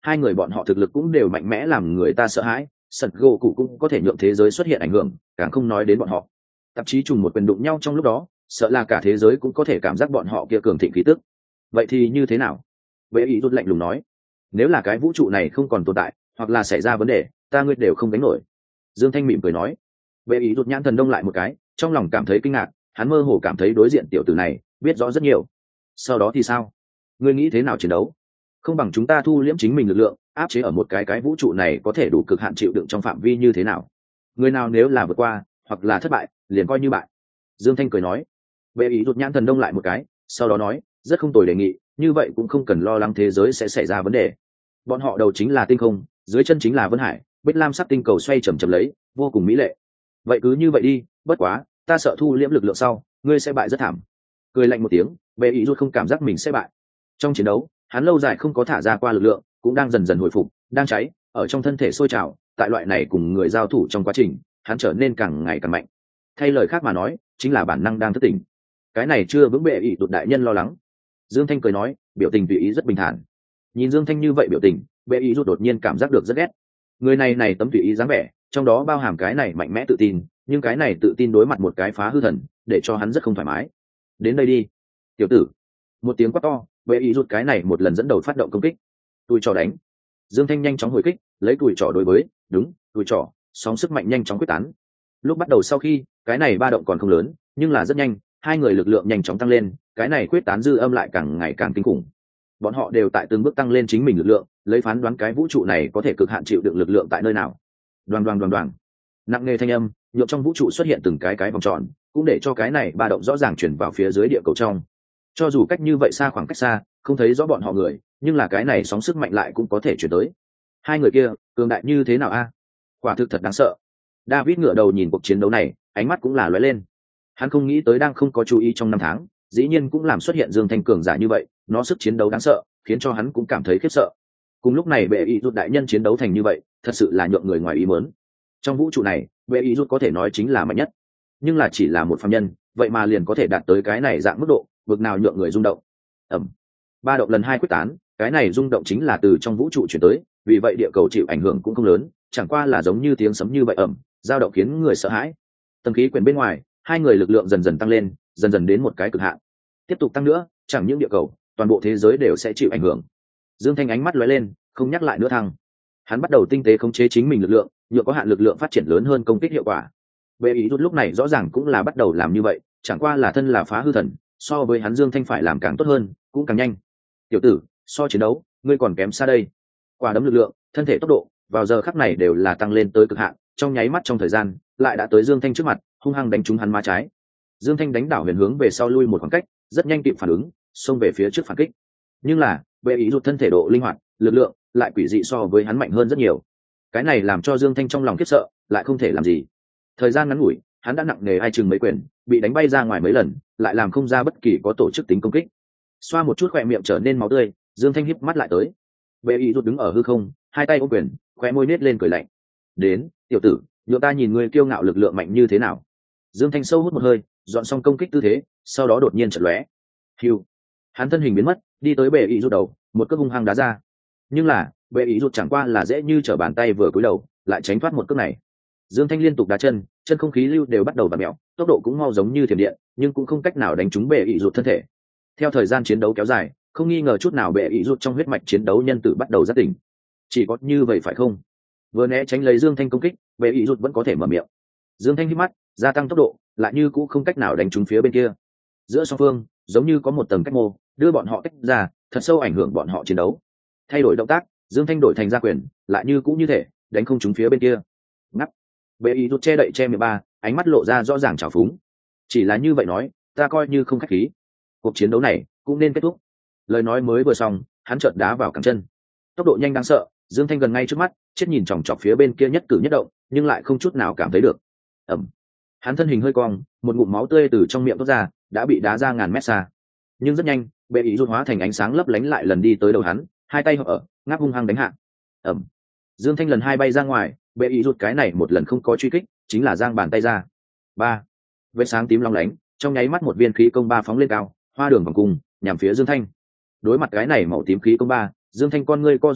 hai người bọn họ thực lực cũng đều mạnh mẽ làm người ta sợ hãi. Sân gỗ cụ cũng có thể nhượng thế giới xuất hiện ảnh hưởng, càng không nói đến bọn họ. Tạp chí trùng một quyền đụng nhau trong lúc đó, sợ là cả thế giới cũng có thể cảm giác bọn họ kia cường thịnh khí tức. Vậy thì như thế nào? Vệ ý rút lạnh lùng nói. Nếu là cái vũ trụ này không còn tồn tại, hoặc là xảy ra vấn đề, ta ngươi đều không đánh nổi. Dương Thanh mỉm cười nói. Vệ ý rút nhãn thần đông lại một cái, trong lòng cảm thấy kinh ngạc, hắn mơ hồ cảm thấy đối diện tiểu tử này biết rõ rất nhiều. Sau đó thì sao? Ngươi nghĩ thế nào chiến đấu? Không bằng chúng ta thu liễm chính mình lực lượng, áp chế ở một cái vũ trụ này có thể đủ cực hạn chịu đựng trong phạm vi như thế nào? Người nào nếu là vượt qua, hoặc là thất bại, liền coi như bại. Dương Thanh cười nói. Vệ ý rút nhãn thần đông lại một cái, sau đó nói, rất không tồi đề nghị, như vậy cũng không cần lo lắng thế giới sẽ xảy ra vấn đề. Bọn họ đầu chính là tinh không, dưới chân chính là vân hải, bích lam sắc tinh cầu xoay chầm chầm lấy, vô cùng mỹ lệ. Vậy cứ như vậy đi, bất quá ta sợ thu liễm lực lượng sau ngươi sẽ bại rất thảm. Cười lạnh một tiếng, vệ ý rút không cảm giác mình sẽ bại. Trong chiến đấu hắn lâu dài không có thả ra qua lực lượng, cũng đang dần dần hồi phục, đang cháy ở trong thân thể sôi trào. Tại loại này cùng người giao thủ trong quá trình, hắn trở nên càng ngày càng mạnh. Thay lời khác mà nói, chính là bản năng đang thức tỉnh. Cái này chưa vững bệ ý tụt đại nhân lo lắng. Dương Thanh cười nói, biểu tình tùy ý rất bình thản. Nhìn Dương Thanh như vậy biểu tình, bệ ý rút đột nhiên cảm giác được rất ghét. Người này tấm tùy ý dáng vẻ, trong đó bao hàm cái này mạnh mẽ tự tin, nhưng cái này tự tin đối mặt một cái phá hư thần, để cho hắn rất không thoải mái. Đến đây đi, tiểu tử. Một tiếng quát to, bệ ý rút cái này một lần dẫn đầu phát động công kích. Tùi trò đánh. Dương Thanh nhanh chóng hồi kích, lấy tùi trò đối với, đúng, tùi trò, sóng sức mạnh nhanh chóng quyết tán. Lúc bắt đầu sau khi, cái này ba động còn không lớn, nhưng là rất nhanh, hai người lực lượng nhanh chóng tăng lên, cái này quyết tán dư âm lại càng ngày càng kinh khủng. Bọn họ đều tại từng bước tăng lên chính mình lực lượng, lấy phán đoán cái vũ trụ này có thể cực hạn chịu đựng lực lượng tại nơi nào. Đoàng đoàng đoàng đoàng, nặng nề thanh âm nhộn trong vũ trụ xuất hiện từng cái vòng tròn, cũng để cho cái này ba động rõ ràng chuyển vào phía dưới địa cầu trong. Cho dù cách như vậy xa, khoảng cách xa không thấy rõ bọn họ người, nhưng là cái này sóng sức mạnh lại cũng có thể chuyển tới. Hai người kia cường đại như thế nào a? Quả thực thật đáng sợ. David ngửa đầu nhìn cuộc chiến đấu này, ánh mắt cũng là lóe lên. Hắn không nghĩ tới đang không có chú ý trong năm tháng, dĩ nhiên cũng làm xuất hiện Dương Thanh cường giả như vậy, nó sức chiến đấu đáng sợ, khiến cho hắn cũng cảm thấy khiếp sợ. Cùng lúc này bệ ý rút đại nhân chiến đấu thành như vậy, thật sự là nhượng người ngoài ý muốn. Trong vũ trụ này, bệ ý rút có thể nói chính là mạnh nhất, nhưng là chỉ là một phàm nhân, vậy mà liền có thể đạt tới cái này dạng mức độ, bực nào nhượng người rung động. Ẩm. Ba động lần hai quyết tán, cái này rung động chính là từ trong vũ trụ chuyển tới, vì vậy địa cầu chịu ảnh hưởng cũng không lớn, chẳng qua là giống như tiếng sấm như vậy ẩm, dao động khiến người sợ hãi. Tầng khí quyển bên ngoài, hai người lực lượng dần dần tăng lên, dần dần đến một cái cực hạn. Tiếp tục tăng nữa, chẳng những địa cầu, toàn bộ thế giới đều sẽ chịu ảnh hưởng. Dương Thanh ánh mắt lóe lên, không nhắc lại nữa thăng. Hắn bắt đầu tinh tế khống chế chính mình lực lượng, nhựa có hạn lực lượng phát triển lớn hơn công kích hiệu quả. Bệ ý rút lúc này rõ ràng cũng là bắt đầu làm như vậy, chẳng qua là thân là phá hư thần, so với hắn Dương Thanh phải làm càng tốt hơn, cũng càng nhanh. Tiểu tử, so chiến đấu, ngươi còn kém xa đây. Quả đấm lực lượng, thân thể tốc độ, vào giờ khắc này đều là tăng lên tới cực hạn, trong nháy mắt trong thời gian, lại đã tới Dương Thanh trước mặt, hung hăng đánh trúng hắn má trái. Dương Thanh đánh đảo huyền hướng về sau lui một khoảng cách, rất nhanh kịp phản ứng, xông về phía trước phản kích. Nhưng là, bệ ý rút thân thể độ linh hoạt, lực lượng lại quỷ dị so với hắn mạnh hơn rất nhiều. Cái này làm cho Dương Thanh trong lòng khiếp sợ, lại không thể làm gì. Thời gian ngắn ngủi, hắn đã nặng nề hai chừng mấy quyền, bị đánh bay ra ngoài mấy lần, lại làm không ra bất kỳ có tổ chức tính công kích. Xoa một chút khỏe miệng trở nên máu tươi, Dương Thanh híp mắt lại tới. Bệ ý rút đứng ở hư không, hai tay ôm quyền, khóe môi nết lên cười lạnh. Đến, tiểu tử, nhượng ta nhìn ngươi kiêu ngạo lực lượng mạnh như thế nào. Dương Thanh sâu hút một hơi, dọn xong công kích tư thế, sau đó đột nhiên chợt lóe. Hưu. Hắn thân hình biến mất, đi tới bệ ý rút đầu, một cước hung hăng đá ra. Nhưng là, bệ ý rút chẳng qua là dễ như trở bàn tay vừa cúi đầu, lại tránh thoát một cước này. Dương Thanh liên tục đá chân, chân không khí lưu đều bắt đầu vặn mèo, tốc độ cũng mau giống như thiểm điện, nhưng cũng không cách nào đánh trúng bệ ý rút thân thể. Theo thời gian chiến đấu kéo dài, không nghi ngờ chút nào bệ ý rút trong huyết mạch chiến đấu nhân tử bắt đầu giác tỉnh. Chỉ có như vậy phải không? Vừa né tránh lấy Dương Thanh công kích, bệ ý rút vẫn có thể mở miệng. Dương Thanh hít mắt, gia tăng tốc độ, lại như cũng không cách nào đánh trúng phía bên kia. Giữa song phương, giống như có một tầng cách mô, đưa bọn họ tách ra, thật sâu ảnh hưởng bọn họ chiến đấu. Thay đổi động tác, Dương Thanh đổi thành gia quyền, lại như cũng như thể đánh không trúng phía bên kia. Ngắt. Bệ ý rút che đậy che miệng ba, ánh mắt lộ ra rõ ràng trào phúng. Chỉ là như vậy nói, ta coi như không khách khí. Cuộc chiến đấu này cũng nên kết thúc. Lời nói mới vừa xong, hắn chợt đá vào cẳng chân. Tốc độ nhanh đáng sợ, Dương Thanh gần ngay trước mắt, chết nhìn chòng chọc phía bên kia nhất cử nhất động, nhưng lại không chút nào cảm thấy được. Ẩm. Hắn thân hình hơi cong, một ngụm máu tươi từ trong miệng thoát ra, đã bị đá ra ngàn mét xa. Nhưng rất nhanh, bệ ý rút hóa thành ánh sáng lấp lánh lại lần đi tới đầu hắn, hai tay hợp ở, ngáp hung hăng đánh hạ. Ẩm. Dương Thanh lần hai bay ra ngoài, bệ ý rút cái này một lần không có truy kích, chính là giang bàn tay ra. Ba. Vết sáng tím long lánh, trong nháy mắt một viên khí công ba phóng lên cao, hoa đường vòng cung, nhằm phía Dương Thanh. Đối mặt cái này màu tím khí công ba, Dương Thanh con ngươi co rút lại,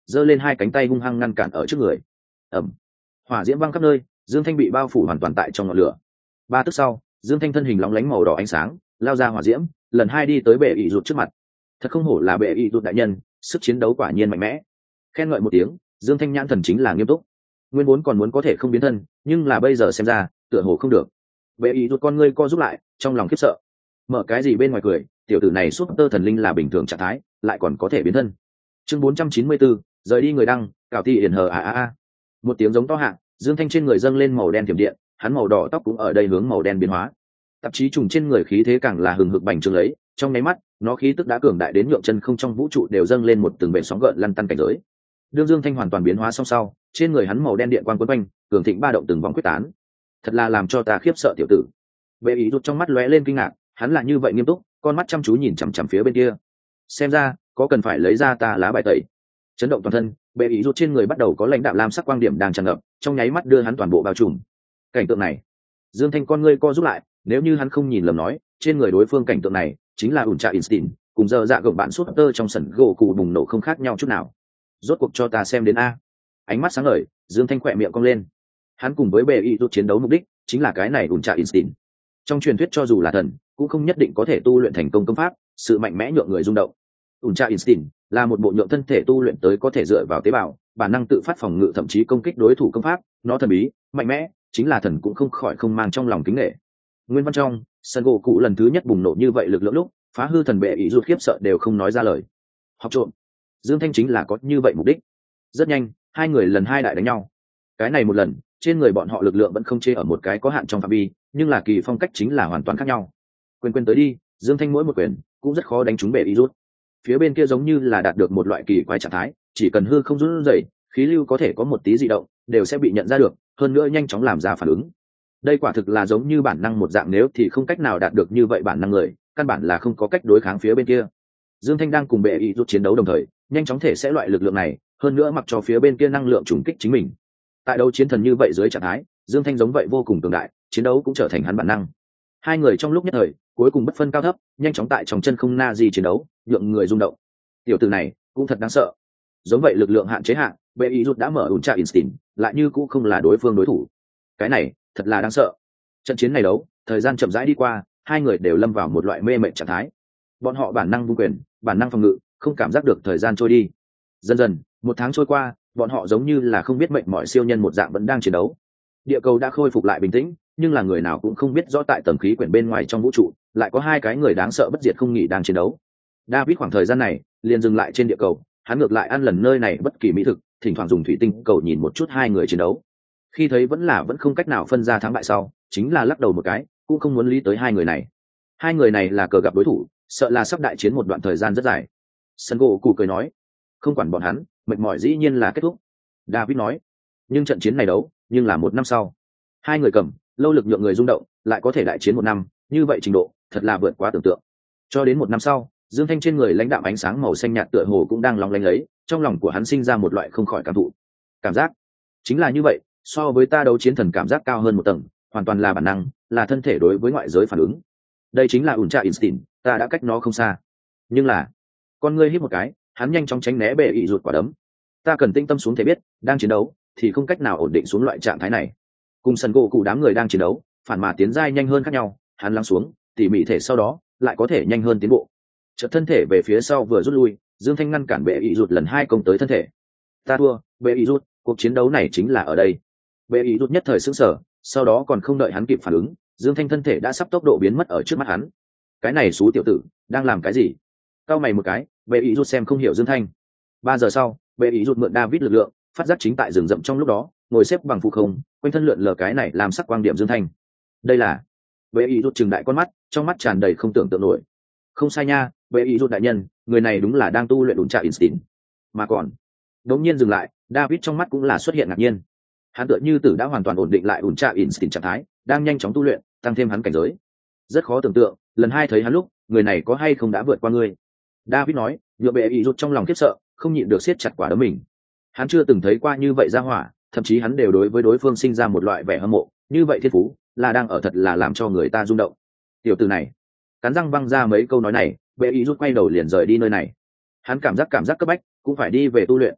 giơ lên hai cánh tay hung hăng ngăn cản ở trước người. Ẩm. Hỏa diễm văng khắp nơi, Dương Thanh bị bao phủ hoàn toàn tại trong ngọn lửa. 3 tức sau, Dương Thanh thân hình lóng lánh màu đỏ ánh sáng, lao ra hỏa diễm, lần hai đi tới bệ ỷ rụt trước mặt. Thật không hổ là bệ ỷ rụt đại nhân, sức chiến đấu quả nhiên mạnh mẽ. Khen ngợi một tiếng, Dương Thanh nhãn thần chính là nghiêm túc. Nguyên vốn còn muốn có thể không biến thân, nhưng là bây giờ xem ra, tựa hồ không được. Bệ ỷ rụt con ngươi co rút lại, trong lòng khiếp sợ. Mở cái gì bên ngoài cười, tiểu tử này súp tơ thần linh là bình thường trạng thái, lại còn có thể biến thân. Chương 494, rời đi người đăng, cào ti hiển hờ một tiếng giống to hạng, Dương Thanh trên người dâng lên màu đen tiềm điện, hắn màu đỏ tóc cũng ở đây hướng màu đen biến hóa. Tạp chí trùng trên người khí thế càng là hừng hực bành trướng lấy, trong nháy mắt, nó khí tức đã cường đại đến nhượng chân không trong vũ trụ đều dâng lên một từng bệ sóng gợn lăn tăn cảnh giới. Đương Dương Thanh hoàn toàn biến hóa xong sau, trên người hắn màu đen điện quang quấn quanh, cường thịnh ba động từng vòng quyết tán. Thật là làm cho ta khiếp sợ tiểu tử. Bệ ý rụt trong mắt lóe lên kinh ngạc, hắn là như vậy nghiêm túc, con mắt chăm chú nhìn chằm chằm phía bên kia. Xem ra, có cần phải lấy ra ta lá bài tẩy. Chấn động toàn thân, bệ ý rụt trên người bắt đầu có lãnh đạm lam sắc quang điểm đang tràn ngập, trong nháy mắt đưa hắn toàn bộ bao trùm. Cảnh tượng này, Dương Thanh con ngươi co rút lại, nếu như hắn không nhìn lầm nói, trên người đối phương cảnh tượng này chính là ủn trà instinct, cùng giờ dạ gồng bạn sút tơ trong sân gỗ cụ bùng nổ không khác nhau chút nào. Rốt cuộc cho ta xem đến a. Ánh mắt sáng ngời, Dương Thanh khỏe miệng cong lên. Hắn cùng với bệ ý rụt chiến đấu mục đích chính là cái này ủn trà instinct. Trong truyền thuyết cho dù là thần, cũng không nhất định có thể tu luyện thành công công pháp, sự mạnh mẽ nhượng người rung động. Ultra Instinct là một bộ nhượng thân thể tu luyện tới có thể dựa vào tế bào, bản năng tự phát phòng ngự thậm chí công kích đối thủ công pháp, nó thần bí, mạnh mẽ, chính là thần cũng không khỏi không mang trong lòng kính nể. Nguyên văn trong, sân gỗ cụ lần thứ nhất bùng nổ như vậy lực lượng lúc, phá hư thần bệ ý rụt khiếp sợ đều không nói ra lời. Học trộm. Dương Thanh chính là có như vậy mục đích. Rất nhanh, hai người lần hai đại đánh nhau. Cái này một lần, trên người bọn họ lực lượng vẫn không chê ở một cái có hạn trong phạm vi, nhưng là kỳ phong cách chính là hoàn toàn khác nhau. Quyền tới đi, Dương Thanh mỗi một quyền cũng rất khó đánh trúng bệ ý rút. Phía bên kia giống như là đạt được một loại kỳ quái trạng thái, chỉ cần hư không run rẩy, khí lưu có thể có một tí dị động, đều sẽ bị nhận ra được, hơn nữa nhanh chóng làm ra phản ứng. Đây quả thực là giống như bản năng một dạng, nếu thì không cách nào đạt được như vậy bản năng người, căn bản là không có cách đối kháng phía bên kia. Dương Thanh đang cùng bệ ý rút chiến đấu đồng thời, nhanh chóng thể sẽ loại lực lượng này, hơn nữa mặc cho phía bên kia năng lượng trùng kích chính mình. Tại đấu chiến thần như vậy dưới trạng thái, Dương Thanh giống vậy vô cùng cường đại, chiến đấu cũng trở thành hắn bản năng. Hai người trong lúc nhất thời, cuối cùng bất phân cao thấp, nhanh chóng tại trong chân không na di chiến đấu, nhượng người rung động. Tiểu tử này cũng thật đáng sợ. Giống vậy lực lượng hạn chế hạn, bệ ý rút đã mở Ultra Instinct, lại như cũng không là đối phương đối thủ. Cái này thật là đáng sợ. Trận chiến này đấu, thời gian chậm rãi đi qua, hai người đều lâm vào một loại mê mệt trạng thái. Bọn họ bản năng vung quyền, bản năng phòng ngự, không cảm giác được thời gian trôi đi. Dần dần, một tháng trôi qua, bọn họ giống như là không biết mệnh mọi siêu nhân một dạng vẫn đang chiến đấu. Địa cầu đã khôi phục lại bình tĩnh, nhưng là người nào cũng không biết rõ tại tầng khí quyển bên ngoài trong vũ trụ lại có hai cái người đáng sợ bất diệt không nghỉ đang chiến đấu. David khoảng thời gian này liền dừng lại trên địa cầu, hắn ngược lại ăn lần nơi này bất kỳ mỹ thực, thỉnh thoảng dùng thủy tinh cầu nhìn một chút hai người chiến đấu. Khi thấy vẫn không cách nào phân ra thắng bại sau, chính là lắc đầu một cái, cũng không muốn lý tới hai người này. Hai người này là cờ gặp đối thủ, sợ là sắp đại chiến một đoạn thời gian rất dài. Sân gỗ cụ cười nói, không quản bọn hắn, mệt mỏi dĩ nhiên là kết thúc. David nói, nhưng trận chiến này đấu, nhưng là 1 năm sau. Hai người cầm, lâu lực nhượng người rung động, lại có thể đại chiến 1 năm, như vậy trình độ, thật là vượt quá tưởng tượng. Cho đến 1 năm sau, Dương Thanh trên người lãnh đạm ánh sáng màu xanh nhạt tựa hồ cũng đang long lanh lấy, trong lòng của hắn sinh ra một loại không khỏi cảm thụ. Cảm giác chính là như vậy, so với ta đấu chiến thần cảm giác cao hơn một tầng, hoàn toàn là bản năng, là thân thể đối với ngoại giới phản ứng. Đây chính là Ultra Instinct, ta đã cách nó không xa. Nhưng là, con ngươi hít một cái, hắn nhanh chóng tránh né bệ ị rụt quả đấm. Ta cần tinh tâm xuống thể biết, đang chiến đấu thì không cách nào ổn định xuống loại trạng thái này. Cùng sân gỗ cụ đám người đang chiến đấu, phản mà tiến giai nhanh hơn khác nhau, hắn lắng xuống, tỉ mỉ thể sau đó lại có thể nhanh hơn tiến bộ. Chợt thân thể về phía sau vừa rút lui, Dương Thanh ngăn cản bệ ị rụt lần 2 công tới thân thể. Ta thua, bệ ị rụt, cuộc chiến đấu này chính là ở đây. Bệ ị rụt nhất thời sững sờ, sau đó còn không đợi hắn kịp phản ứng, Dương Thanh thân thể đã sắp tốc độ biến mất ở trước mắt hắn. Cái này xú tiểu tử đang làm cái gì? Cao mày một cái, bệ ị rụt xem không hiểu Dương Thanh. 3 giờ sau, bệ ị rụt mượn David lực lượng, phát giác chính tại rừng rậm trong lúc đó, ngồi xếp bằng phụ không, quanh thân lượn lờ cái này làm sắc quang điểm Dương Thanh. Đây là bệ ị rụt trừng đại con mắt, trong mắt tràn đầy không tưởng tượng nổi. Không sai nha, bệ ị rụt đại nhân, người này đúng là đang tu luyện Ultra Instinct. Mà còn, đột nhiên dừng lại, David trong mắt cũng là xuất hiện ngạc nhiên. Hắn tựa như tử đã hoàn toàn ổn định lại Ultra Instinct trạng thái, đang nhanh chóng tu luyện, tăng thêm hắn cảnh giới. Rất khó tưởng tượng, lần 2 thấy hắn lúc, người này có hay không đã vượt qua ngươi. David nói, nhựa bệ ị rụt trong lòng khiếp sợ, không nhịn được siết chặt quả đấm mình. Hắn chưa từng thấy qua như vậy ra hỏa, thậm chí hắn đều đối với đối phương sinh ra một loại vẻ hâm mộ, như vậy thiên phú là đang ở thật là làm cho người ta rung động. Tiểu tử này cắn răng văng ra mấy câu nói này, bệ ý rút quay đầu liền rời đi nơi này. Hắn cảm giác cấp bách, cũng phải đi về tu luyện.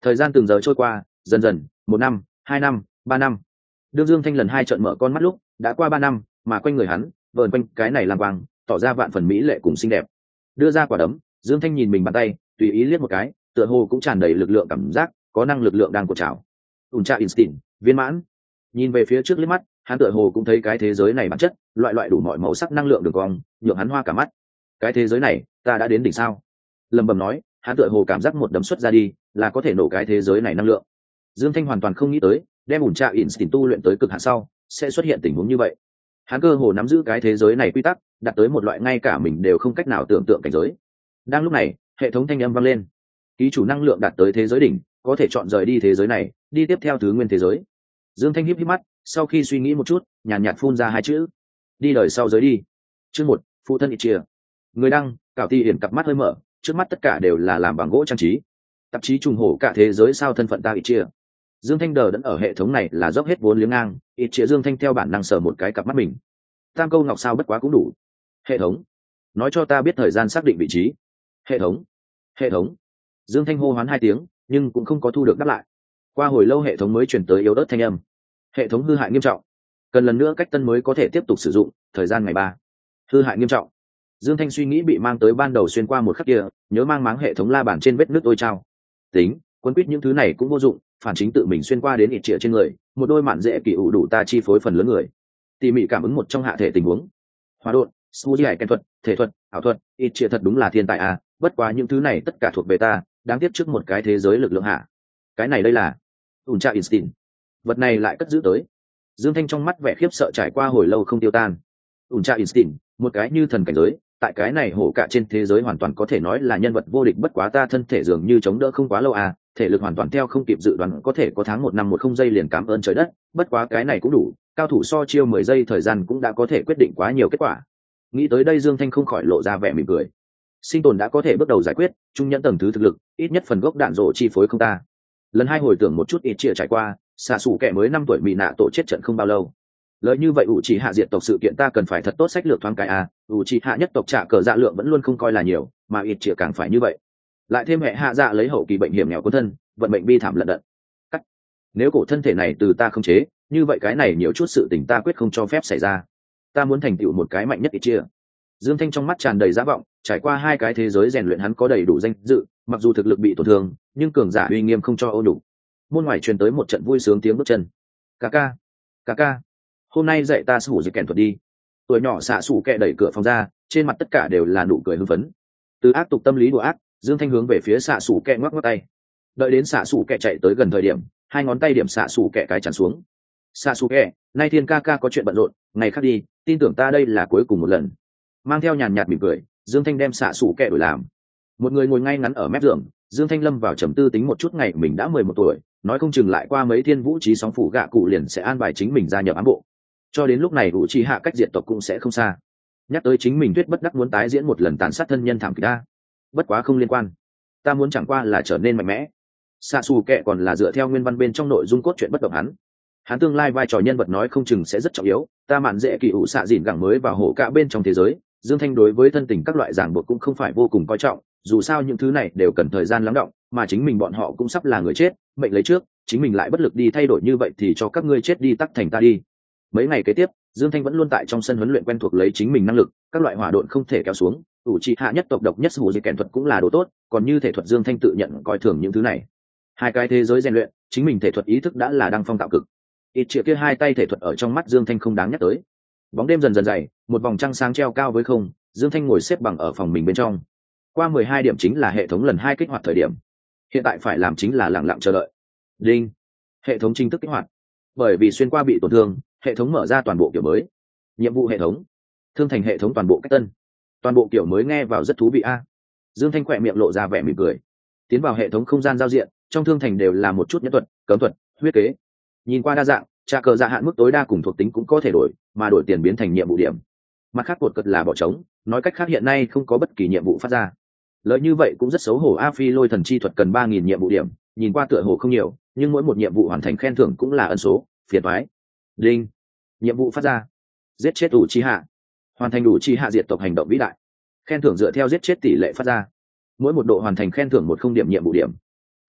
Thời gian từng giờ trôi qua, dần dần, 1 năm, 2 năm, 3 năm. Đương Dương Thanh lần hai trợn mở con mắt lúc, đã qua 3 năm, mà quanh người hắn, vờn quanh cái này làm quang, tỏ ra vạn phần mỹ lệ cùng xinh đẹp. Đưa ra quả đấm, Dương Thanh nhìn mình bàn tay, tùy ý liếc một cái, tựa hồ cũng tràn đầy lực lượng cảm giác, có năng lực lượng đang cột trào. Ultra Instinct, viên mãn. Nhìn về phía trước liếc mắt, hắn tựa hồ cũng thấy cái thế giới này bản chất, loại loại đủ mọi màu sắc năng lượng đường cong, nhượng hắn hoa cả mắt. Cái thế giới này, ta đã đến đỉnh sao? Lẩm bẩm nói, hắn tựa hồ cảm giác một đấm xuất ra đi, là có thể nổ cái thế giới này năng lượng. Dương Thanh hoàn toàn không nghĩ tới, đem Ultra Instinct tu luyện tới cực hạn sau, sẽ xuất hiện tình huống như vậy. Hắn cơ hồ nắm giữ cái thế giới này quy tắc, đạt tới một loại ngay cả mình đều không cách nào tưởng tượng cảnh giới. Đang lúc này, hệ thống thanh âm vang lên. Ký chủ năng lượng đạt tới thế giới đỉnh, có thể chọn rời đi thế giới này, đi tiếp theo thứ nguyên thế giới. Dương Thanh híp híp mắt, sau khi suy nghĩ một chút, nhàn nhạt phun ra hai chữ: đi đời sau giới đi. Chương 1, phụ thân Ichia. Người đăng, Cảo Ti Hiển cặp mắt hơi mở, trước mắt tất cả đều là làm bằng gỗ trang trí. Tạp chí trùng hổ cả thế giới sao thân phận ta Ichia. Dương Thanh đờ đẫn ở hệ thống này là dốc hết vốn liếng ngang, Ichia Dương Thanh theo bản năng sờ một cái cặp mắt mình. Tam câu ngọc sao bất quá cũng đủ. Hệ thống, nói cho ta biết thời gian xác định vị trí. Hệ thống, hệ thống. Dương Thanh hô hoán hai tiếng, nhưng cũng không có thu được đáp lại. Qua hồi lâu hệ thống mới chuyển tới yếu ớt thanh âm. Hệ thống hư hại nghiêm trọng, cần lần nữa cách tân mới có thể tiếp tục sử dụng, thời gian ngày 3. Hư hại nghiêm trọng. Dương Thanh suy nghĩ bị mang tới ban đầu xuyên qua một khắc kia, nhớ mang máng hệ thống la bàn trên vết nứt ôi trao. Tính, quân quýt những thứ này cũng vô dụng, phản chính tự mình xuyên qua đến ít trịa trên người, một đôi mạn dễ kỳ ủ đủ ta chi phối phần lớn người. Tỉ mỉ cảm ứng một trong hạ thể tình huống. Hóa độn, Suji hải kèn thuật, thể thuật, ảo thuật, ít trịa thật đúng là thiên tài à, bất quá những thứ này tất cả thuộc về ta, đáng tiếc trước một cái thế giới lực lượng hạ. Cái này đây là Ultra Instinct. Vật này lại cất giữ tới. Dương Thanh trong mắt vẻ khiếp sợ trải qua hồi lâu không tiêu tan. Ultra Instinct, một cái như thần cảnh giới, tại cái này hổ cả trên thế giới hoàn toàn có thể nói là nhân vật vô địch, bất quá ta thân thể dường như chống đỡ không quá lâu à, thể lực hoàn toàn theo không kịp dự đoán, có thể có tháng 1 năm 10 giây liền cảm ơn trời đất, bất quá cái này cũng đủ, cao thủ so chiêu 10 giây thời gian cũng đã có thể quyết định quá nhiều kết quả. Nghĩ tới đây Dương Thanh không khỏi lộ ra vẻ mỉm cười. Sinh tồn đã có thể bước đầu giải quyết, trung nhẫn tầng thứ thực lực, ít nhất phần gốc đạn rổ chi phối không ta. Lần hai hồi tưởng một chút ít chia trải qua, xạ xù kẻ mới 5 tuổi bị nạ tổ chết trận không bao lâu. Lời như vậy ủ trì hạ diệt tộc sự kiện ta cần phải thật tốt sách lược thoáng cái à, ủ trì hạ nhất tộc trả cờ dạ lượng vẫn luôn không coi là nhiều, mà ít chia càng phải như vậy. Lại thêm hệ hạ dạ lấy hậu kỳ bệnh hiểm nghèo quân thân, vận mệnh bi thảm lận đận. Cắt. Nếu cổ thân thể này từ ta không chế, như vậy cái này nhiều chút sự tình ta quyết không cho phép xảy ra. Ta muốn thành tựu một cái mạnh nhất ít chia. Dương Thanh trong mắt tràn đầy dã vọng, trải qua 2 cái thế giới rèn luyện hắn có đầy đủ danh dự, mặc dù thực lực bị tổn thương, nhưng cường giả uy nghiêm không cho ô đủ. Môn ngoài truyền tới một trận vui sướng tiếng bước chân. Kaka, Kaka, hôm nay dạy ta sủ dịch kèn thuật đi. Tuổi nhỏ xạ sủ kẹ đẩy cửa phòng ra, trên mặt tất cả đều là nụ cười hưng phấn. Từ ác tục tâm lý đùa ác, Dương Thanh hướng về phía xạ sủ kẹ ngoắc ngoắc tay. Đợi đến xạ sủ kẹ chạy tới gần thời điểm, 2 ngón tay điểm xạ sủ kẹ cái chắn xuống. Xạ sủ kẹ, nay thiên Kaka có chuyện bận rộn, ngày khác đi, tin tưởng ta đây là cuối cùng một lần. Mang theo nhàn nhạt mỉm cười, Dương Thanh đem xạ sủ kẹ đổi làm. Một người ngồi ngay ngắn ở mép giường, Dương Thanh lâm vào trầm tư tính một chút, ngày mình đã 11 tuổi, nói không chừng lại qua mấy thiên vũ trí sóng phủ gạ cụ liền sẽ an bài chính mình gia nhập ám bộ. Cho đến lúc này vũ trí hạ cách diệt tộc cũng sẽ không xa. Nhắc tới chính mình tuyết bất đắc muốn tái diễn một lần tàn sát thân nhân thảm kịch ta. Bất quá không liên quan, ta muốn chẳng qua là trở nên mạnh mẽ. Xạ xù kệ còn là dựa theo nguyên văn bên trong nội dung cốt truyện bất động hắn tương lai vai trò nhân vật nói không chừng sẽ rất trọng yếu. Ta mạn dễ kỳ ủ xạ dìn gẳng mới vào hổ cả bên trong thế giới, Dương Thanh đối với thân tình các loại giảng buộc cũng không phải vô cùng coi trọng, dù sao những thứ này đều cần thời gian lắng đọng, mà chính mình bọn họ cũng sắp là người chết, mệnh lấy trước, chính mình lại bất lực đi thay đổi, như vậy thì cho các ngươi chết đi tắc thành ta đi. Mấy ngày kế tiếp, Dương Thanh vẫn luôn tại trong sân huấn luyện quen thuộc lấy chính mình năng lực, các loại hỏa độn không thể kéo xuống, ủ trị hạ nhất tộc độc nhất hủ dịch kèn thuật cũng là đồ tốt, còn như thể thuật Dương Thanh tự nhận coi thường những thứ này. 2 cái thế giới rèn luyện, chính mình thể thuật ý thức đã là đăng phong tạo cực. Ít triệu kia 2 tay thể thuật ở trong mắt Dương Thanh không đáng nhắc tới. Bóng đêm dần dần dày, một vòng trăng sáng treo cao với không, Dương Thanh ngồi xếp bằng ở phòng mình bên trong. Qua 12 điểm chính là hệ thống lần 2 kích hoạt thời điểm. Hiện tại phải làm chính là lặng lặng chờ đợi. Đinh. Hệ thống chính thức kích hoạt. Bởi vì xuyên qua bị tổn thương, hệ thống mở ra toàn bộ kiểu mới. Nhiệm vụ hệ thống. Thương thành hệ thống toàn bộ cách tân. Toàn bộ kiểu mới nghe vào rất thú vị a. Dương Thanh khỏe miệng lộ ra vẻ mỉm cười. Tiến vào hệ thống không gian giao diện, trong thương thành đều là một chút nhẫn thuật, cấm thuật, huyết kế. Nhìn qua đa dạng, trả cờ dạ hạn mức tối đa cùng thuộc tính cũng có thể đổi, mà đổi tiền biến thành nhiệm vụ điểm. Mặt khác cột cật là bỏ trống, nói cách khác hiện nay không có bất kỳ nhiệm vụ phát ra. Lợi như vậy cũng rất xấu hổ. A Phi lôi thần chi thuật cần 3.000 nhiệm vụ điểm, nhìn qua tựa hồ không nhiều, nhưng mỗi một nhiệm vụ hoàn thành khen thưởng cũng là ân số, phiền toái. Đinh. Nhiệm vụ phát ra. Giết chết đủ chi hạ. Hoàn thành đủ chi hạ diệt tộc hành động vĩ đại. Khen thưởng dựa theo giết chết tỷ lệ phát ra. Mỗi một độ hoàn thành khen thưởng 10 điểm nhiệm vụ điểm.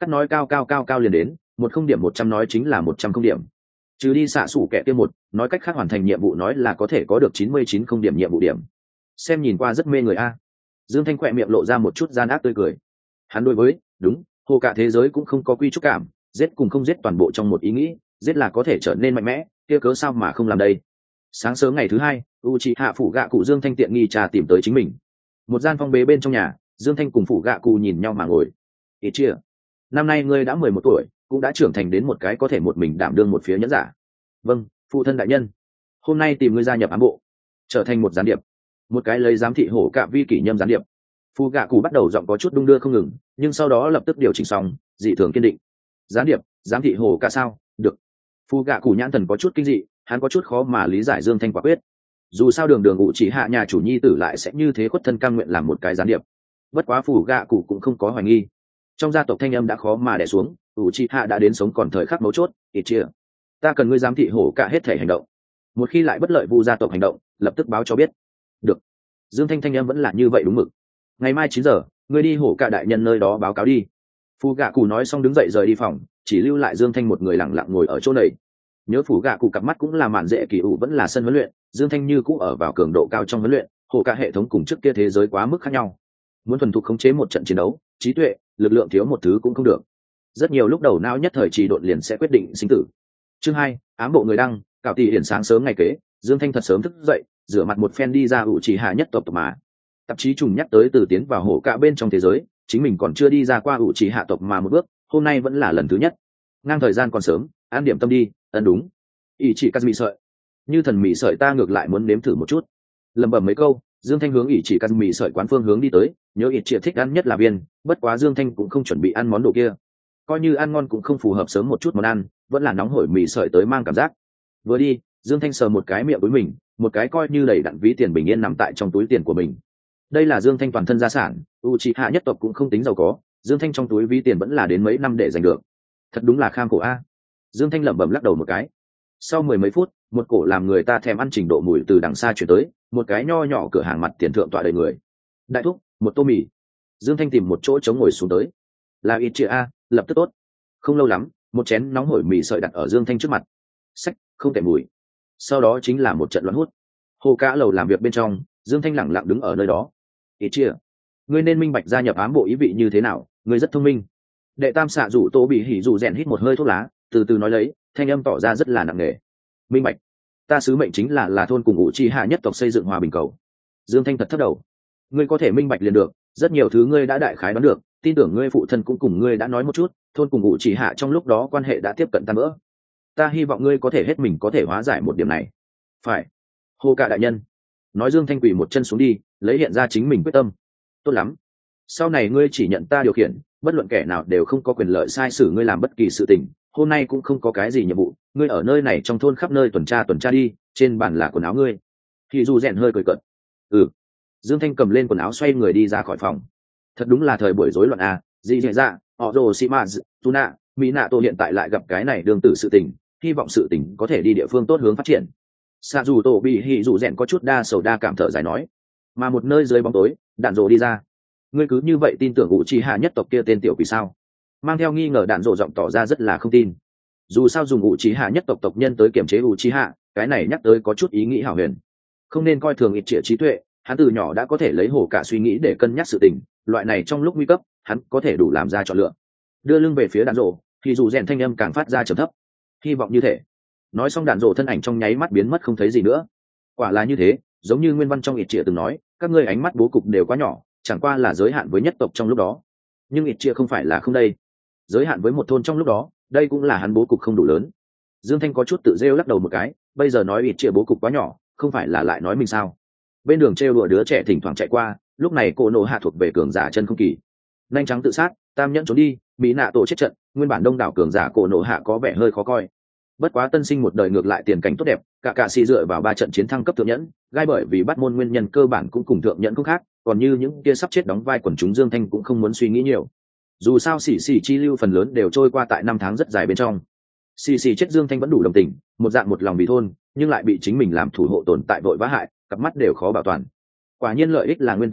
cắt nói cao liền đến một không điểm 100 nói chính là 100 không điểm, trừ đi xạ xủ kẻ kia một, nói cách khác hoàn thành nhiệm vụ nói là có thể có được 99 không điểm nhiệm vụ điểm. Xem nhìn qua rất mê người a. Dương Thanh khỏe miệng lộ ra một chút gian ác tươi cười. Hắn đối với, đúng, hồ cả thế giới cũng không có quy trúc cảm, giết cùng không giết toàn bộ trong một ý nghĩ, giết là có thể trở nên mạnh mẽ, kia cớ sao mà không làm đây. Sáng sớm ngày thứ hai, Uchiha phủ gạ cụ Dương Thanh tiện nghi trà tìm tới chính mình. Một gian phong bế bên trong nhà, Dương Thanh cùng phủ gạ cụ nhìn nhau mà ngồi. Ý chia, năm nay ngươi đã 11 tuổi, cũng đã trưởng thành đến một cái có thể một mình đảm đương một phía nhẫn giả. Vâng, phụ thân đại nhân. Hôm nay tìm ngươi gia nhập ám bộ, trở thành một gián điệp, một cái lấy giám thị hổ cạ vi kỷ nhâm gián điệp. Phu gạ cụ bắt đầu giọng có chút đung đưa không ngừng, nhưng sau đó lập tức điều chỉnh xong, dị thường kiên định. Gián điệp, giám thị hổ cạ sao? Được. Phu gạ cụ nhãn thần có chút kinh dị, hắn có chút khó mà lý giải Dương Thanh quả quyết. Dù sao đường đường ngụ chỉ hạ nhà chủ nhi tử lại sẽ như thế khuất thân cam nguyện làm một cái gián điệp. Bất quá Phu gạ cụ cũng không có hoài nghi. Trong gia tộc thanh âm đã khó mà đè xuống, ngụ chỉ hạ đã đến sống còn thời khắc mấu chốt, ít chia. Ta cần ngươi giám thị hổ cạ hết thể hành động. Một khi lại bất lợi Vu gia tộc hành động, lập tức báo cho biết. Được. Dương Thanh thanh âm vẫn là như vậy đúng mực. Ngày mai 9 giờ, ngươi đi hổ cạ đại nhân nơi đó báo cáo đi. Phu gạ cụ nói xong đứng dậy rời đi phòng, chỉ lưu lại Dương Thanh một người lặng lặng ngồi ở chỗ này. Nhớ phủ gạ cụ cặp mắt cũng là mạn dễ kỳ ủ vẫn là sân huấn luyện, Dương Thanh như cũ ở vào cường độ cao trong huấn luyện, hổ cạ hệ thống cùng trước kia thế giới quá mức khác nhau. Muốn thuần thục khống chế một trận chiến đấu, trí tuệ, lực lượng thiếu một thứ cũng không được. Rất nhiều lúc đầu não nhất thời trì độn liền sẽ quyết định sinh tử. Chương 2, ám bộ người đăng, cạo tỷ hiển sáng sớm ngày kế, Dương Thanh thật sớm thức dậy, rửa mặt một phen đi ra ủ chỉ hạ nhất tộc mà. Tạp chí trùng nhắc tới từ tiến vào hổ cạ bên trong thế giới, chính mình còn chưa đi ra qua ủ chỉ hạ tộc mà một bước, hôm nay vẫn là lần thứ nhất. Ngang thời gian còn sớm, an điểm tâm đi, đúng. Ý chỉ cắt mì sợi. Như thần mì sợi ta ngược lại muốn nếm thử một chút. Lẩm bẩm mấy câu, Dương Thanh hướng ý chỉ cắt mì sợi quán phương hướng đi tới, nhớ ý chỉ thích ăn nhất là viên, bất quá Dương Thanh cũng không chuẩn bị ăn món đồ kia. Coi như ăn ngon cũng không phù hợp sớm một chút món ăn, vẫn là nóng hổi mì sợi tới mang cảm giác. Vừa đi, Dương Thanh sờ một cái miệng với mình, một cái coi như đầy đặn ví tiền bình yên nằm tại trong túi tiền của mình. Đây là Dương Thanh toàn thân gia sản, Uchiha nhất tộc cũng không tính giàu có, Dương Thanh trong túi ví tiền vẫn là đến mấy năm để giành được. Thật đúng là kham khổ a. Dương Thanh lẩm bẩm lắc đầu một cái. Sau 10 mấy phút, một cổ làm người ta thèm ăn trình độ mùi từ đằng xa chuyển tới, một cái nho nhỏ cửa hàng mặt tiền thượng tọa đầy người. Đại thúc, một tô mì. Dương Thanh tìm một chỗ chống ngồi xuống tới. Là ít chia a, lập tức tốt. Không lâu lắm, một chén nóng hổi mì sợi đặt ở Dương Thanh trước mặt. Xách, không tệ mùi. Sau đó chính là một trận loạn hút. Hồ cả lầu làm việc bên trong, Dương Thanh lẳng lặng đứng ở nơi đó. Ít chia, ngươi nên minh bạch gia nhập ám bộ ý vị như thế nào, ngươi rất thông minh. Đệ tam xạ rủ tô bị hỉ rủ rèn hít một hơi thuốc lá, từ từ nói lấy, thanh âm tỏ ra rất là nặng nề. Minh bạch, ta sứ mệnh chính là thôn cùng ngụ chi hạ nhất tộc xây dựng hòa bình cầu. Dương Thanh thật thất đầu. Ngươi có thể minh bạch liền được, rất nhiều thứ ngươi đã đại khái đoán được, tin tưởng ngươi phụ thân cũng cùng ngươi đã nói một chút, thôn cùng ngụ chỉ hạ trong lúc đó quan hệ đã tiếp cận tan vỡ. Ta hy vọng ngươi có thể hết mình có thể hóa giải một điểm này. Phải. Hô cả đại nhân. Nói Dương Thanh quỳ một chân xuống đi, lấy hiện ra chính mình quyết tâm. Tốt lắm. Sau này ngươi chỉ nhận ta điều khiển, bất luận kẻ nào đều không có quyền lợi sai sử ngươi làm bất kỳ sự tình. Hôm nay cũng không có cái gì nhiệm vụ, ngươi ở nơi này trong thôn khắp nơi tuần tra đi, trên bàn là quần áo ngươi. Thì dù rèn hơi cười cợt. Ừ. Dương Thanh cầm lên quần áo xoay người đi ra khỏi phòng. Thật đúng là thời buổi rối loạn à, gì dễ dạ, họ rồ Simaz, Tuna, Mỹ Nạ Tô hiện tại lại gặp cái này đương tử sự tình, hy vọng sự tình có thể đi địa phương tốt hướng phát triển. Sa dù Tô bị hỉ dù rèn có chút đa sầu đa cảm thở dài nói. Mà một nơi dưới bóng tối, đạn rồ đi ra. Ngươi cứ như vậy tin tưởng Uchiha nhất tộc kia tên tiểu quỷ sao? Mang theo nghi ngờ đạn rồ giọng tỏ ra rất là không tin. Dù sao dùng Uchiha nhất tộc tộc nhân tới kiểm chế Uchiha, cái này nhắc tới có chút ý nghĩ hảo huyền. Không nên coi thường ít trịa trí tuệ, hắn từ nhỏ đã có thể lấy hổ cả suy nghĩ để cân nhắc sự tình, loại này trong lúc nguy cấp, hắn có thể đủ làm ra chọn lựa. Đưa lưng về phía đạn rồ, thì dù rèn thanh âm càng phát ra trầm thấp. Hy vọng như thế. Nói xong đạn rồ thân ảnh trong nháy mắt biến mất không thấy gì nữa. Quả là như thế, giống như nguyên văn trong ít trịa từng nói, các ngươi ánh mắt bố cục đều quá nhỏ, chẳng qua là giới hạn với nhất tộc trong lúc đó. Nhưng ít trịa không phải là không đây. Giới hạn với một thôn trong lúc đó, đây cũng là hắn bố cục không đủ lớn. Dương Thanh có chút tự rêu lắc đầu một cái, bây giờ nói ít trịa bố cục quá nhỏ, không phải là lại nói mình sao? Bên đường trêu đùa đứa trẻ thỉnh thoảng chạy qua, lúc này cô nộ hạ thuộc về cường giả chân không kỳ. Nhanh trắng tự sát, tam nhẫn trốn đi, mỹ nạ tổ chết trận, nguyên bản đông đảo cường giả cô nộ hạ có vẻ hơi khó coi. Bất quá tân sinh một đời ngược lại tiền cảnh tốt đẹp, cả si dựa vào 3 trận chiến thăng cấp thượng nhẫn, gai bởi vì bắt môn nguyên nhân cơ bản cũng cùng thượng nhẫn không khác, còn như những kia sắp chết đóng vai quần chúng Dương Thanh cũng không muốn suy nghĩ nhiều. Dù sao xỉ chi lưu phần lớn đều trôi qua tại 5 tháng rất dài bên trong. Xỉ chết Dương Thanh vẫn đủ đồng tình, một dạng một lòng vì thôn, nhưng lại bị chính mình làm thủ hộ tồn tại vội vã hại, cặp mắt đều khó bảo toàn. Quả nhiên lợi ích là nguyên tội a,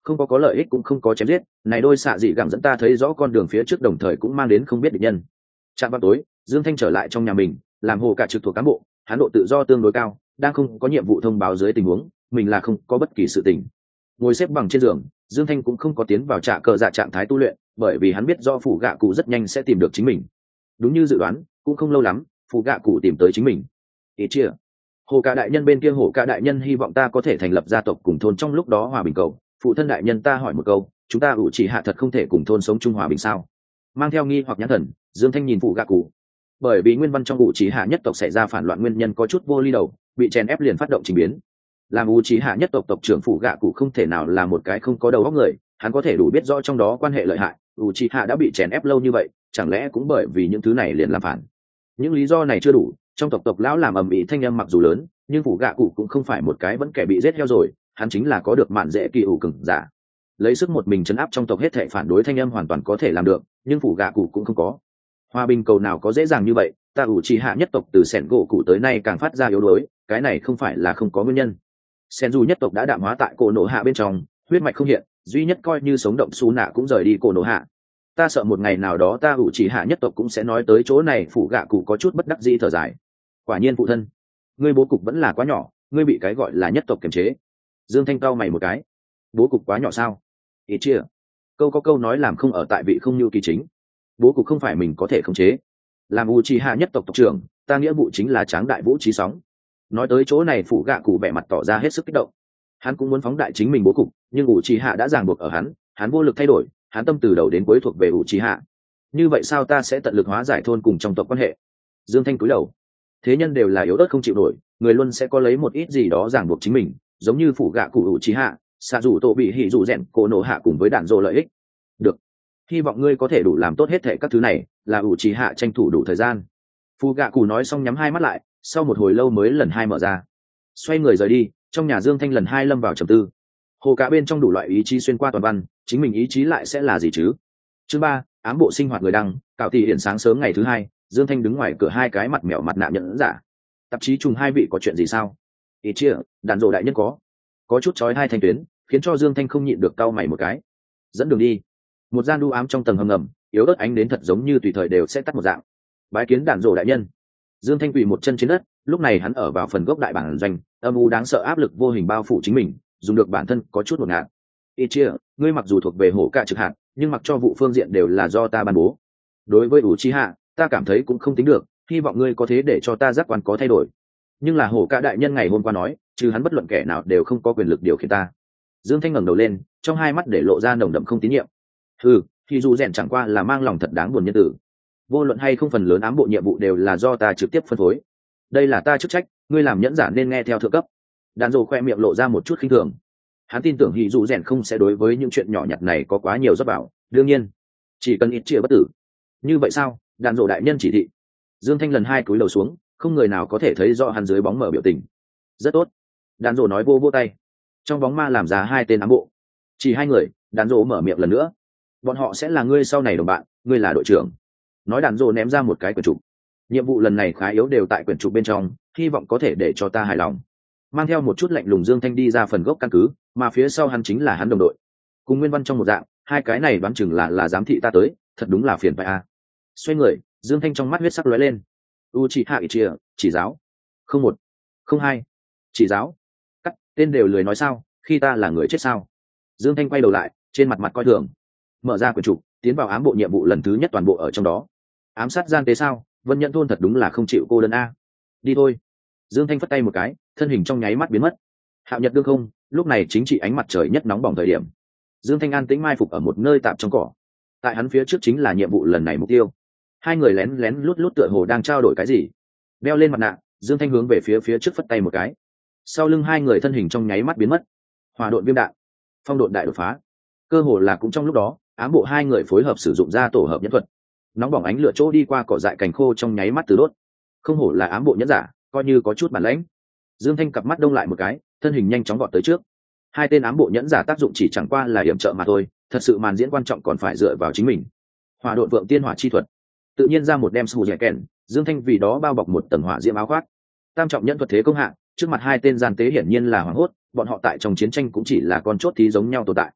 không có lợi ích cũng không có chém giết, này đôi xạ dị gẳng dẫn ta thấy rõ con đường phía trước, đồng thời cũng mang đến không biết địch nhân. Trạm vào tối, Dương Thanh trở lại trong nhà mình, làm hồ cả trực thuộc cán bộ, hắn độ tự do tương đối cao, đang không có nhiệm vụ thông báo dưới tình huống, mình là không có bất kỳ sự tình. Ngồi xếp bằng trên giường, Dương Thanh cũng không có tiến vào trạ cờ dạ trạng thái tu luyện, bởi vì hắn biết do phủ gạ cụ rất nhanh sẽ tìm được chính mình. Đúng như dự đoán, cũng không lâu lắm, phủ gạ cụ tìm tới chính mình. Ý chia, hồ cả đại nhân bên kia, hồ cả đại nhân hy vọng ta có thể thành lập gia tộc cùng thôn trong lúc đó hòa bình cầu. Phụ thân đại nhân, ta hỏi một câu, chúng ta ủ chỉ hạ thật không thể cùng thôn sống chung hòa bình sao? Mang theo nghi hoặc nhãn thần, Dương Thanh nhìn phủ gạ cụ. Bởi vì nguyên văn trong ủ chỉ hạ nhất tộc xảy ra phản loạn nguyên nhân có chút vô ly đầu, bị chèn ép liền phát động trình biến. Làm ủ chỉ hạ nhất tộc tộc trưởng phủ gạ cụ không thể nào là một cái không có đầu óc người, hắn có thể đủ biết rõ trong đó quan hệ lợi hại. ủ chỉ hạ đã bị chèn ép lâu như vậy, chẳng lẽ cũng bởi vì những thứ này liền làm phản? Những lý do này chưa đủ, trong tộc lão làm ầm ĩ thanh âm mặc dù lớn, nhưng phủ gạ cụ cũng không phải một cái vẫn kẻ bị giết heo rồi, hắn chính là có được mạn dễ kỳ ủ cứng giả, lấy sức một mình chấn áp trong tộc hết thảy phản đối thanh âm hoàn toàn có thể làm được, nhưng phủ gạ cụ cũng không có. Hòa bình cầu nào có dễ dàng như vậy, ta ủ chỉ hạ nhất tộc từ sẻn gỗ cụ tới nay càng phát ra yếu đuối, cái này không phải là không có nguyên nhân. Sen dù nhất tộc đã đạm hóa tại cổ nổ hạ bên trong, huyết mạch không hiện, duy nhất coi như sống động su nạ cũng rời đi cổ nổ hạ. Ta sợ một ngày nào đó ta ủ chỉ hạ nhất tộc cũng sẽ nói tới chỗ này. Phủ gạ cụ có chút bất đắc dĩ thở dài. Quả nhiên phụ thân, ngươi bố cục vẫn là quá nhỏ, ngươi bị cái gọi là nhất tộc kiềm chế. Dương Thanh cau mày một cái, bố cục quá nhỏ sao? Ý chia, câu có câu nói làm không ở tại vị không như kỳ chính, bố cục không phải mình có thể khống chế. Làm ủ chỉ hạ nhất tộc tộc trưởng, ta nghĩa vụ chính là tráng đại vũ trí sóng. Nói tới chỗ này, phủ gạ cụ vẻ mặt tỏ ra hết sức kích động. Hắn cũng muốn phóng đại chính mình bố cục, nhưng ủ chỉ hạ đã ràng buộc ở hắn vô lực thay đổi, hắn tâm từ đầu đến cuối thuộc về ủ chỉ hạ. Như vậy sao ta sẽ tận lực hóa giải thôn cùng trong tộc quan hệ? Dương Thanh cúi đầu. Thế nhân đều là yếu ớt không chịu nổi, người luôn sẽ có lấy một ít gì đó ràng buộc chính mình, giống như phủ gạ cụ ủ chỉ hạ, xạ dù tổ bị hỉ dù rèn cổ nổ hạ cùng với đạn dộ lợi ích. Được, hy vọng ngươi có thể đủ làm tốt hết thệ các thứ này, là ủ chỉ hạ tranh thủ đủ thời gian. Phủ gạ cụ nói xong nhắm hai mắt lại, sau một hồi lâu mới lần hai mở ra, xoay người rời đi. Trong nhà Dương Thanh lần hai lâm vào trầm tư. Hồ cả bên trong đủ loại ý chí xuyên qua toàn văn, chính mình ý chí lại sẽ là gì chứ? Chương 3, ám bộ sinh hoạt người đăng. Cạo tỷ hiển sáng sớm ngày thứ hai, Dương Thanh đứng ngoài cửa, hai cái mặt mèo mặt nạ nhẫn giả. Tạp chí trùng hai vị có chuyện gì sao? Ý chia, đàn rộ đại nhân có chút chói hai thanh tuyến, khiến cho Dương Thanh không nhịn được cau mày một cái. Dẫn đường đi. Một gian đu ám trong tầng hầm ngầm, yếu ớt ánh đến thật giống như tùy thời đều sẽ tắt một dạng. Bái kiến đàn rộ đại nhân. Dương Thanh quỳ một chân trên đất, lúc này hắn ở vào phần gốc đại bản doanh, âm u đáng sợ áp lực vô hình bao phủ chính mình, dùng được bản thân có chút ngột ngạt. Ý chia, ngươi mặc dù thuộc về hổ cả trực hạt, nhưng mặc cho vụ phương diện đều là do ta ban bố. Đối với Uchiha, ta cảm thấy cũng không tính được, hy vọng ngươi có thế để cho ta giác quan có thay đổi. Nhưng là hổ cả đại nhân ngày hôm qua nói, trừ hắn bất luận kẻ nào đều không có quyền lực điều khiển ta. Dương Thanh ngẩng đầu lên, trong hai mắt để lộ ra nồng đậm không tín nhiệm. Thì dù rèn chẳng qua là mang lòng thật đáng buồn nhân tử. Vô luận hay không, phần lớn ám bộ nhiệm vụ đều là do ta trực tiếp phân phối. Đây là ta chức trách, ngươi làm nhẫn giả nên nghe theo thượng cấp. Đàn rồ khoe miệng lộ ra một chút khinh thường. Hắn tin tưởng hỉ dù rèn không sẽ đối với những chuyện nhỏ nhặt này có quá nhiều dấp bảo, đương nhiên chỉ cần ít chia bất tử. Như vậy sao? Đàn rồ đại nhân chỉ thị. Dương Thanh lần hai cúi đầu xuống, không người nào có thể thấy rõ hắn dưới bóng mờ biểu tình. Rất tốt. Đàn rồ nói, vô vô tay, trong bóng ma làm ra hai tên ám bộ. Chỉ hai người. Đàn rồ mở miệng lần nữa. Bọn họ sẽ là ngươi sau này đồng bạn, ngươi là đội trưởng. Nói, đàn rồ ném ra một cái quyển trục. Nhiệm vụ lần này khá yếu, đều tại quyển trục bên trong, hy vọng có thể để cho ta hài lòng. Mang theo một chút lạnh lùng, Dương Thanh đi ra phần gốc căn cứ, mà phía sau hắn chính là hắn đồng đội, cùng nguyên văn trong một dạng. Hai cái này đoán chừng là giám thị ta tới, thật đúng là phiền phải a. Xoay người, Dương Thanh trong mắt huyết sắc lóe lên. Uchiha Itachi, chỉ giáo. 01, 02, chỉ giáo. Cắt, tên đều lười nói sao, khi ta là người chết sao? Dương Thanh quay đầu lại, trên mặt mặt coi thường. Mở ra quyển trục, tiến vào ám bộ nhiệm vụ lần thứ nhất, toàn bộ ở trong đó. Ám sát gian tế sao? Vân Nhẫn thôn thật đúng là không chịu cô đơn a. Đi thôi. Dương Thanh phất tay một cái, thân hình trong nháy mắt biến mất. Hạo nhật đương không, lúc này chính trị ánh mặt trời nhất nóng bỏng thời điểm. Dương Thanh an tĩnh mai phục ở một nơi tạm trong cỏ. Tại hắn phía trước chính là nhiệm vụ lần này mục tiêu. Hai người lén lén lút lút tựa hồ đang trao đổi cái gì. Đeo lên mặt nạ, Dương Thanh hướng về phía trước phất tay một cái. Sau lưng hai người thân hình trong nháy mắt biến mất. Hỏa độn viêm đạn, phong độn đại đột phá. Cơ hồ là cũng trong lúc đó, ám bộ hai người phối hợp sử dụng ra tổ hợp nhẫn thuật. Nóng bỏng ánh lửa chỗ đi qua cỏ dại cành khô trong nháy mắt từ đốt. Không hổ là ám bộ nhẫn giả, coi như có chút bản lãnh. Dương Thanh cặp mắt đông lại một cái, thân hình nhanh chóng vọt tới trước. Hai tên ám bộ nhẫn giả tác dụng chỉ chẳng qua là yểm trợ mà thôi, thật sự màn diễn quan trọng còn phải dựa vào chính mình. Hỏa độn vượng tiên hỏa chi thuật, tự nhiên ra một đem sù dẻ kèn. Dương Thanh vì đó bao bọc một tầng hỏa diễm áo khoác. Tam trọng nhẫn thuật thế công hạ, trước mặt hai tên gian tế hiển nhiên là hoảng hốt, bọn họ tại trong chiến tranh cũng chỉ là con chốt thí giống nhau tồn tại.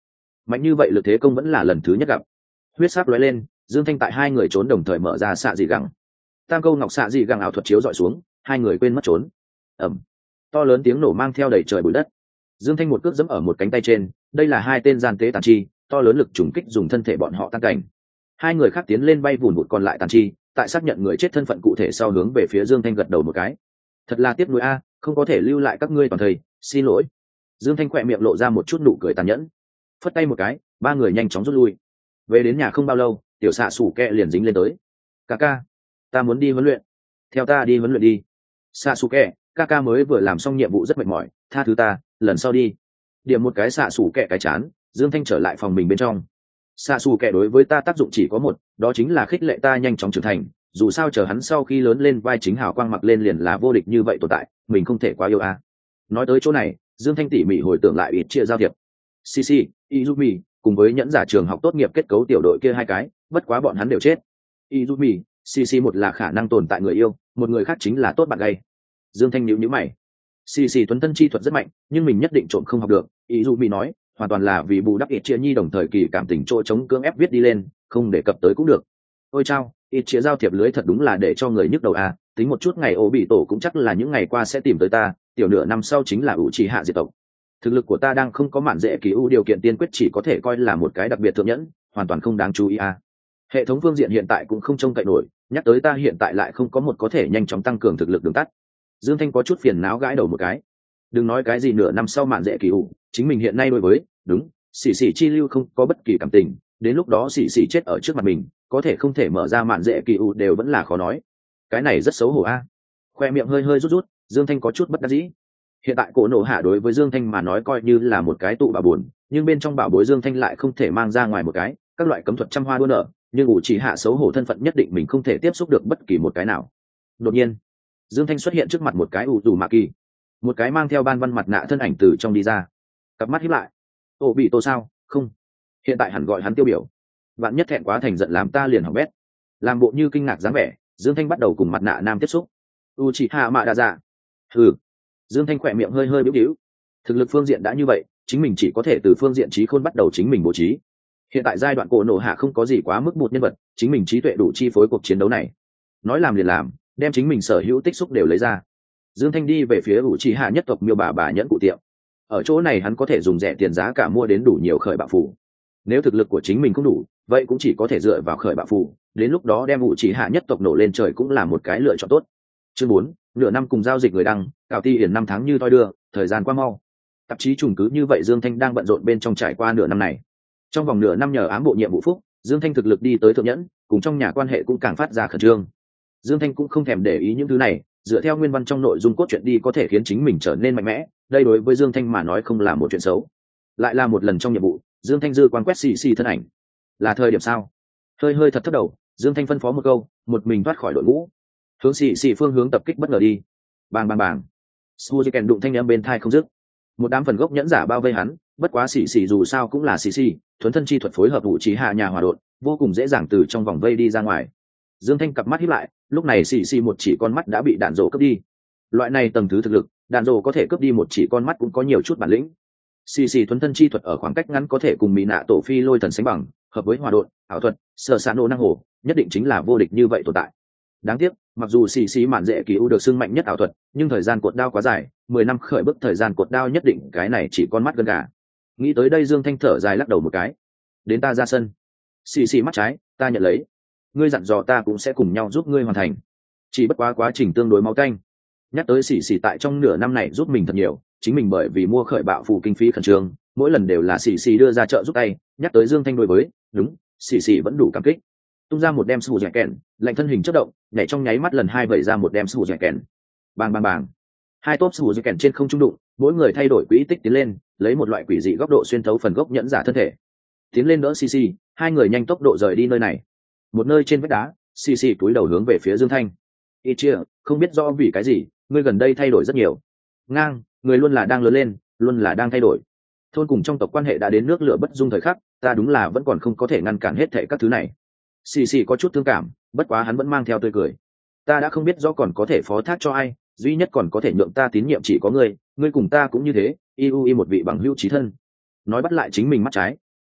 mạnh như vậy lực thế công vẫn là lần thứ nhất gặp. Huyết sắc lóe lên, Dương Thanh tại hai người trốn đồng thời mở ra xạ dị gẳng. Tam câu ngọc xạ dị gẳng ảo thuật chiếu dọi xuống, hai người quên mất trốn. Ầm, to lớn tiếng nổ mang theo đầy trời bụi đất. Dương Thanh một cước dẫm ở một cánh tay trên, đây là hai tên gian tế tàn chi, to lớn lực trùng kích dùng thân thể bọn họ tăng cảnh. Hai người khác tiến lên bay vụn vụt còn lại tàn chi, tại xác nhận người chết thân phận cụ thể sau hướng về phía Dương Thanh gật đầu một cái. Thật là tiếc nuối a, không có thể lưu lại các ngươi toàn thây, xin lỗi. Dương Thanh khỏe miệng lộ ra một chút nụ cười tàn nhẫn, phất tay một cái, ba người nhanh chóng rút lui. Về đến nhà không bao lâu, tiểu xạ sủ kẹ liền dính lên tới. Ca, ta muốn đi huấn luyện, theo ta đi huấn luyện đi. Xạ sủ kẹ, ca mới vừa làm xong nhiệm vụ rất mệt mỏi, tha thứ ta, lần sau đi. Điểm một cái xạ sủ kẹ cái chán, Dương Thanh trở lại phòng mình bên trong. Xạ sủ kẹ đối với ta tác dụng chỉ có một, đó chính là khích lệ ta nhanh chóng trưởng thành. Dù sao chờ hắn sau khi lớn lên vai chính hào quang mặc lên liền là vô địch như vậy tồn tại, mình không thể quá yêu a. Nói tới chỗ này, Dương Thanh tỉ mỉ hồi tưởng lại ít chia giao thiệp. Sisi, Izumi, cùng với nhẫn giả trường học tốt nghiệp kết cấu tiểu đội kia hai cái, bất quá bọn hắn đều chết. Izumi, Sisi một là khả năng tồn tại người yêu, một người khác chính là tốt bạn gay. Dương Thanh nhíu mày. Sisi tuấn thân chi thuật rất mạnh, nhưng mình nhất định trộm không học được. Izumi nói, hoàn toàn là vì bù đắp ít chia nhi đồng thời kỳ cảm tình chỗ chống cưỡng ép viết đi lên, không để cập tới cũng được. Ôi chao, ít chia giao thiệp lưới thật đúng là để cho người nhức đầu à, tính một chút ngày ô bị tổ cũng chắc là những ngày qua sẽ tìm tới ta, tiểu nửa năm sau chính là ủ trì hạ diệt tộc. Thực lực của ta đang không có mạn dễ kỳ ưu điều kiện tiên quyết chỉ có thể coi là một cái đặc biệt thượng nhẫn, hoàn toàn không đáng chú ý à. Hệ thống phương diện hiện tại cũng không trông cậy nổi, nhắc tới ta hiện tại lại không có một có thể nhanh chóng tăng cường thực lực đường tắt. Dương Thanh có chút phiền não gãi đầu một cái. Đừng nói cái gì nửa năm sau mạn dễ kỳ ưu, chính mình hiện nay đối với, đúng, xỉ chi lưu không có bất kỳ cảm tình, đến lúc đó xỉ chết ở trước mặt mình, có thể không thể mở ra mạn dễ kỳ ưu đều vẫn là khó nói. Cái này rất xấu hổ a. Khoe miệng hơi rút, Dương Thanh có chút bất đắc dĩ. Hiện tại cổ nổ hạ đối với Dương Thanh mà nói coi như là một cái tụ bảo buồn, nhưng bên trong bảo bối Dương Thanh lại không thể mang ra ngoài một cái, các loại cấm thuật trăm hoa đua nở, nhưng ủ chỉ hạ xấu hổ thân phận nhất định mình không thể tiếp xúc được bất kỳ một cái nào. Đột nhiên, Dương Thanh xuất hiện trước mặt một cái ủ dù mạ kỳ, một cái mang theo ban văn mặt nạ thân ảnh từ trong đi ra, cặp mắt híp lại. Ô bị tô sao? Không, hiện tại hẳn gọi hắn tiêu biểu. Vạn nhất thẹn quá thành giận làm ta liền hỏng bét. Làm bộ như kinh ngạc dáng vẻ, Dương Thanh bắt đầu cùng mặt nạ nam tiếp xúc. Uchiha Mạ Đa Dạ. Dương Thanh khỏe miệng hơi bĩu bĩu. Thực lực phương diện đã như vậy, chính mình chỉ có thể từ phương diện trí khôn bắt đầu chính mình bố trí. Hiện tại giai đoạn cổ nổ hạ không có gì quá mức một nhân vật, chính mình trí tuệ đủ chi phối cuộc chiến đấu này. Nói làm liền làm, đem chính mình sở hữu tích xúc đều lấy ra. Dương Thanh đi về phía Uchiha nhất tộc miêu bà nhẫn cụ tiệm. Ở chỗ này hắn có thể dùng rẻ tiền giá cả mua đến đủ nhiều khởi bạo phù. Nếu thực lực của chính mình không đủ, vậy cũng chỉ có thể dựa vào khởi bạo phù, đến lúc đó đem Uchiha nhất tộc nổ lên trời cũng là một cái lựa chọn tốt. Chương 4, nửa năm cùng giao dịch người đăng, cào ti hiển 5 tháng như toi đưa, thời gian qua mau. Tạp chí trùng cứ như vậy Dương Thanh đang bận rộn bên trong trải qua nửa năm này. Trong vòng nửa năm nhờ ám bộ nhiệm vụ phúc, Dương Thanh thực lực đi tới thượng nhẫn, cùng trong nhà quan hệ cũng càng phát ra khẩn trương. Dương Thanh cũng không thèm để ý những thứ này, dựa theo nguyên văn trong nội dung cốt truyện đi có thể khiến chính mình trở nên mạnh mẽ, đây đối với Dương Thanh mà nói không là một chuyện xấu. Lại là một lần trong nhiệm vụ, Dương Thanh dư quan quét xì thân ảnh. Là thời điểm sao? Hơi thật thấp đầu, Dương Thanh phân phó một câu, một mình thoát khỏi đội ngũ, hướng xì phương hướng tập kích bất ngờ đi. Bang. Suzuken đụng thanh âm bên thai không dứt. Một đám phần gốc nhẫn giả bao vây hắn, bất quá xì dù sao cũng là xì, thuần thân chi thuật phối hợp vũ trí hạ nhà hòa đột, vô cùng dễ dàng từ trong vòng vây đi ra ngoài. Dương Thanh cặp mắt híp lại, lúc này xì một chỉ con mắt đã bị đạn rổ cướp đi. Loại này tầng thứ thực lực, đạn rổ có thể cướp đi một chỉ con mắt cũng có nhiều chút bản lĩnh. Xì thuần thân chi thuật ở khoảng cách ngắn có thể cùng mỹ nạ tổ phi lôi thần sánh bằng, hợp với hòa đột, ảo thuật, sở sản nổ năng hồ, nhất định chính là vô địch như vậy tồn tại. Đáng tiếc, mặc dù xì mạn dễ kỳ u được xưng mạnh nhất ảo thuật, nhưng thời gian cột đao quá dài, 10 năm khởi bước thời gian cột đao nhất định cái này chỉ con mắt gần gà. Nghĩ tới đây Dương Thanh thở dài lắc đầu một cái. Đến ta ra sân. Xì mắt trái, ta nhận lấy. Ngươi dặn dò ta cũng sẽ cùng nhau giúp ngươi hoàn thành. Chỉ bất quá quá trình tương đối máu tanh. Nhắc tới xì tại trong nửa năm này giúp mình thật nhiều, chính mình bởi vì mua khởi bạo phù kinh phí khẩn trương, mỗi lần đều là xì đưa ra trợ giúp tay. Nhắc tới Dương Thanh đối với, đúng, xì vẫn đủ cảm kích. Tung ra một đem sù dẻ kèn, lạnh thân hình chất động, nhảy trong nháy mắt lần hai vẩy ra một đem sù dẻ kèn. Bang. Hai tốp sù dẻ kèn trên không trung đụng, mỗi người thay đổi quỹ tích tiến lên, lấy một loại quỷ dị góc độ xuyên thấu phần gốc nhẫn giả thân thể. Tiến lên đỡ Sisi, hai người nhanh tốc độ rời đi nơi này. Một nơi trên vách đá, Sisi cúi đầu hướng về phía Dương Thanh. Ichia, không biết rõ vì cái gì, ngươi gần đây thay đổi rất nhiều. Ngang, người luôn là đang lớn lên, luôn là đang thay đổi. Thôn cùng trong tộc quan hệ đã đến nước lửa bất dung thời khắc, ta đúng là vẫn còn không có thể ngăn cản hết thảy các thứ này. Sisi có chút thương cảm, bất quá hắn vẫn mang theo tươi cười. Ta đã không biết rõ còn có thể phó thác cho ai, duy nhất còn có thể nhượng ta tín nhiệm chỉ có ngươi cùng ta cũng như thế, Iui một vị bằng hữu chí thân. Nói bắt lại chính mình mắt trái.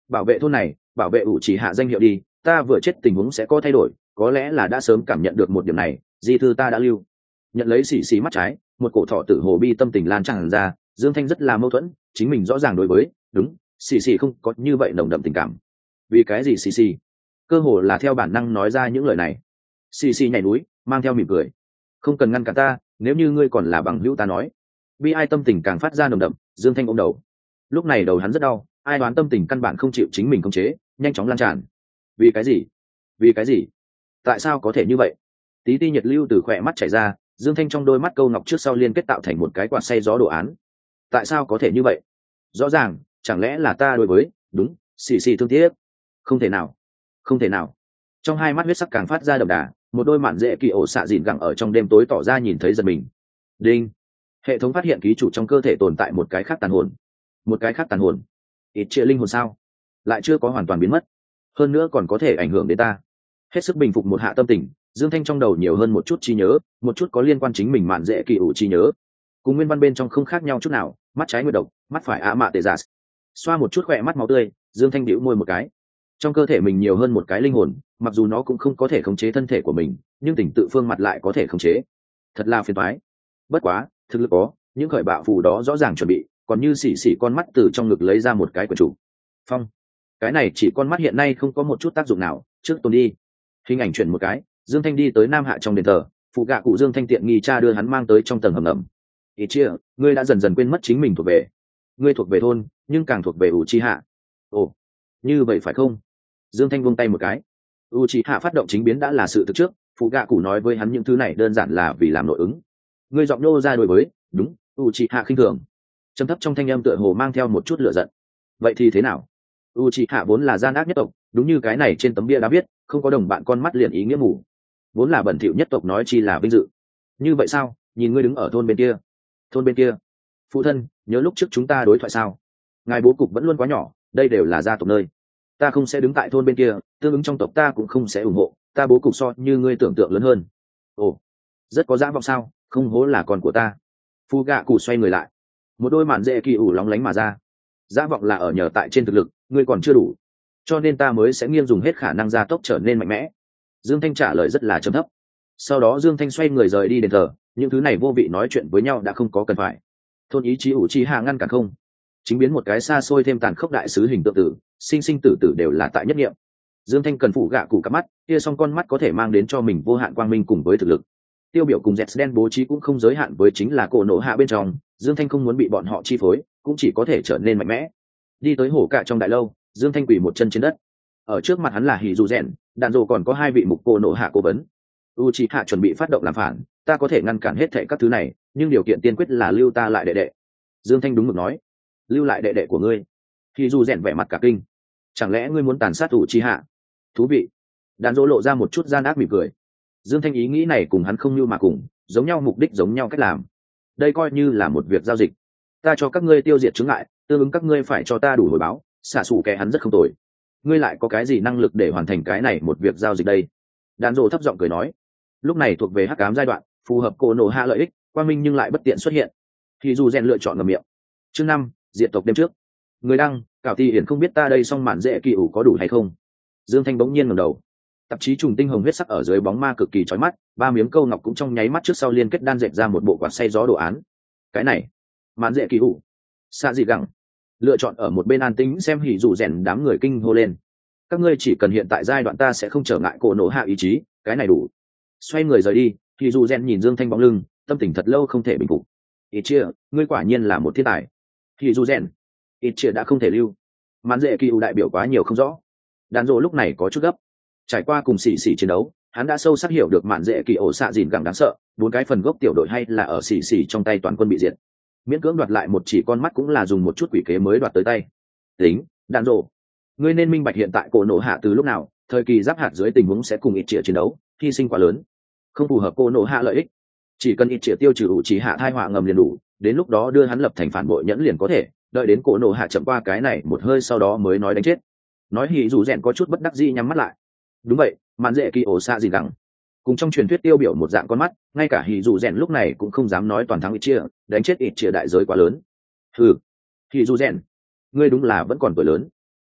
bảo vệ thôn này, bảo vệ ủ chỉ hạ danh hiệu đi, ta vừa chết tình huống sẽ có thay đổi, có lẽ là đã sớm cảm nhận được một điểm này, di thư ta đã lưu. Nhận lấy xì xì mắt trái, một cổ thọ tử hồ bi tâm tình lan tràn ra, Dương Thanh rất là mâu thuẫn, chính mình rõ ràng đối với, đúng, xì xì không có như vậy nồng đậm tình cảm. Vì cái gì xì xì? Cơ hồ là theo bản năng nói ra những lời này. Xì xì nhảy núi, mang theo mỉm cười. Không cần ngăn cản ta, nếu như ngươi còn là bằng hữu ta nói. Bi ai tâm tình càng phát ra nồng đậm, Dương Thanh ôm đầu. Lúc này đầu hắn rất đau, ai đoán tâm tình căn bản không chịu chính mình khống chế, nhanh chóng lan tràn. Vì cái gì? Vì cái gì? Tại sao có thể như vậy? Tí ti nhiệt lưu từ khỏe mắt chảy ra, Dương Thanh trong đôi mắt câu ngọc trước sau liên kết tạo thành một cái quạt xay gió đồ án. Tại sao có thể như vậy? Rõ ràng, chẳng lẽ là ta đối với, đúng, xì xì thương tiếc? Không thể nào, không thể nào. Trong hai mắt huyết sắc càng phát ra đậm đà, một đôi mạn dễ kỳ ổ xạ dịn gẳng ở trong đêm tối tỏ ra nhìn thấy giật mình. Đinh, hệ thống phát hiện ký chủ trong cơ thể tồn tại một cái khác tàn hồn. Một cái khác tàn hồn? Ít chia linh hồn sao? Lại chưa có hoàn toàn biến mất, hơn nữa còn có thể ảnh hưởng đến ta. Hết sức bình phục một hạ tâm tình, Dương Thanh trong đầu nhiều hơn một chút trí nhớ, một chút có liên quan chính mình mạn dễ kỳ ủ trí nhớ, cùng nguyên văn bên trong không khác nhau chút nào. Mắt trái nguyệt độc, mắt phải ạ mạ tê giả. Xoa một chút khỏe mắt máu tươi, Dương Thanh bĩu môi một cái. Trong cơ thể mình nhiều hơn một cái linh hồn, mặc dù nó cũng không có thể khống chế thân thể của mình, nhưng tình tự phương mặt lại có thể khống chế. Thật là phiền toái. Bất quá, thực lực có, những khởi bạo phù đó rõ ràng chuẩn bị, còn như xỉ xỉ con mắt từ trong ngực lấy ra một cái quyển chủ. Phong, cái này chỉ con mắt hiện nay không có một chút tác dụng nào, trước tồn đi. Hình ảnh chuyển một cái, Dương Thanh đi tới Nam Hạ trong đền thờ, phụ gạ cụ Dương Thanh tiện nghi cha đưa hắn mang tới trong tầng hầm ngầm. Ý chia, ngươi đã dần dần quên mất chính mình thuộc về. Ngươi thuộc về thôn, nhưng càng thuộc về Uchiha. Ồ, như vậy phải không? Dương Thanh vung tay một cái. Uchiha phát động chính biến đã là sự thực trước, phụ gạ cụ nói với hắn những thứ này đơn giản là vì làm nội ứng. Ngươi giọng nô ra đối với, đúng, Uchiha khinh thường. Trầm thấp trong thanh âm tựa hồ mang theo một chút lửa giận. Vậy thì thế nào? Uchiha vốn là gian ác nhất tộc, đúng như cái này trên tấm bia đã viết, không có đồng bạn con mắt liền ý nghĩa mù. Vốn là bẩn thỉu nhất tộc nói chi là vinh dự. Như vậy sao? Nhìn ngươi đứng ở thôn bên kia. Thôn bên kia? Phụ thân, nhớ lúc trước chúng ta đối thoại sao? Ngài bố cục vẫn luôn quá nhỏ, đây đều là gia tộc nơi. Ta không sẽ đứng tại thôn bên kia, tương ứng trong tộc ta cũng không sẽ ủng hộ, ta bố cục so như ngươi tưởng tượng lớn hơn. Ồ, rất có dã vọng sao? Không hố là con của ta. Phu gạ cụ xoay người lại, một đôi màn dễ kỳ ủ lóng lánh mà ra. Dã vọng là ở nhờ tại trên thực lực, ngươi còn chưa đủ, cho nên ta mới sẽ nghiêng dùng hết khả năng gia tốc trở nên mạnh mẽ. Dương Thanh trả lời rất là trầm thấp. Sau đó Dương Thanh xoay người rời đi đền thờ, những thứ này vô vị nói chuyện với nhau đã không có cần phải. Thôn ý chí ủ chi hạ ngăn cản không, chính biến một cái xa xôi thêm tàn khốc đại sứ hình tượng tử, sinh sinh tử tử đều là tại nhất nghiệm. Dương Thanh cần phụ gạ cụ cặp mắt, kia song con mắt có thể mang đến cho mình vô hạn quang minh cùng với thực lực. Tiêu biểu cùng Jets đen bố trí cũng không giới hạn với chính là cổ nổ hạ bên trong, Dương Thanh không muốn bị bọn họ chi phối, cũng chỉ có thể trở nên mạnh mẽ. Đi tới hổ cạ trong đại lâu, Dương Thanh quỳ một chân trên đất. Ở trước mặt hắn là Hỉ Dù Rèn, đạn dồ còn có hai vị mục cổ nổ hạ cố vấn. Uchiha chuẩn bị phát động làm phản, ta có thể ngăn cản hết thảy các thứ này, nhưng điều kiện tiên quyết là lưu ta lại đệ đệ. Dương Thanh đúng mực nói. Lưu lại đệ đệ của ngươi? Hỉ Dù Rèn vẻ mặt cả kinh. Chẳng lẽ ngươi muốn tàn sát Uchiha? Thú vị. Đạn dồ lộ ra một chút gian ác mỉm cười. Dương Thanh ý nghĩ này cùng hắn không như mà cùng, giống nhau mục đích giống nhau cách làm. Đây coi như là một việc giao dịch. Ta cho các ngươi tiêu diệt chướng ngại, tương ứng các ngươi phải cho ta đủ hồi báo, xả sủ kẻ hắn rất không tồi. Ngươi lại có cái gì năng lực để hoàn thành cái này một việc giao dịch đây? Đàn rồ thấp giọng cười nói. Lúc này thuộc về hắc ám giai đoạn, phù hợp cổ nổ hạ lợi ích, quang minh nhưng lại bất tiện xuất hiện. Thì dù rèn lựa chọn ngậm miệng. Chương 5, diệt tộc đêm trước. Người đăng, Cảo Ti Hiển không biết ta đây song mạn dễ kỳ ủ có đủ hay không? Dương Thanh bỗng nhiên ngẩng đầu. Tạp chí trùng tinh hồng huyết sắc ở dưới bóng ma cực kỳ chói mắt, ba miếng câu ngọc cũng trong nháy mắt trước sau liên kết đan dệt ra một bộ quạt xay gió đồ án. Cái này, mạn dễ kỳ ủ. Xạ gì gẳng. Lựa chọn ở một bên an tĩnh xem Hỉ Dù Rèn đám người kinh hô lên. Các ngươi chỉ cần hiện tại giai đoạn ta sẽ không trở ngại cổ nổ hạ ý chí, cái này đủ. Xoay người rời đi, Hỉ Dù Rèn nhìn Dương Thanh bóng lưng, tâm tình thật lâu không thể bình phục. Ít chia, ngươi quả nhiên là một thiên tài. Hỉ Dù Rèn, ít chia đã không thể lưu. Mạn dễ kỳ ủ đại biểu quá nhiều không rõ. Đàn rồ lúc này có chút gấp. Trải qua cùng xỉ xỉ chiến đấu, hắn đã sâu sắc hiểu được mạn dễ kỳ ổ xạ dìn gẳng đáng sợ, 4 cái phần gốc tiểu đội hay là ở xỉ xỉ trong tay toàn quân bị diệt. Miễn cưỡng đoạt lại một chỉ con mắt cũng là dùng một chút quỷ kế mới đoạt tới tay. Tính, đạn rồ, ngươi nên minh bạch hiện tại cổ nổ hạ từ lúc nào, thời kỳ giáp hạt dưới tình huống sẽ cùng ít trịa chiến đấu, hy sinh quá lớn, không phù hợp cổ nổ hạ lợi ích. Chỉ cần ít trịa tiêu trừ ủ chỉ hạ thai họa ngầm liền đủ, đến lúc đó đưa hắn lập thành phản bội nhẫn liền có thể, đợi đến cổ nổ hạ chậm qua cái này một hơi sau đó mới nói đánh chết. Nói Hỉ Dù Rèn có chút bất đắc dĩ nhắm mắt lại. Đúng vậy, mạn dễ kỳ ổ xạ gì gẳng cùng trong truyền thuyết tiêu biểu một dạng con mắt, ngay cả Hỉ Dù Rèn lúc này cũng không dám nói toàn thắng ít chia, đánh chết ít chia đại giới quá lớn. Hỉ Dù Rèn, ngươi đúng là vẫn còn tuổi lớn.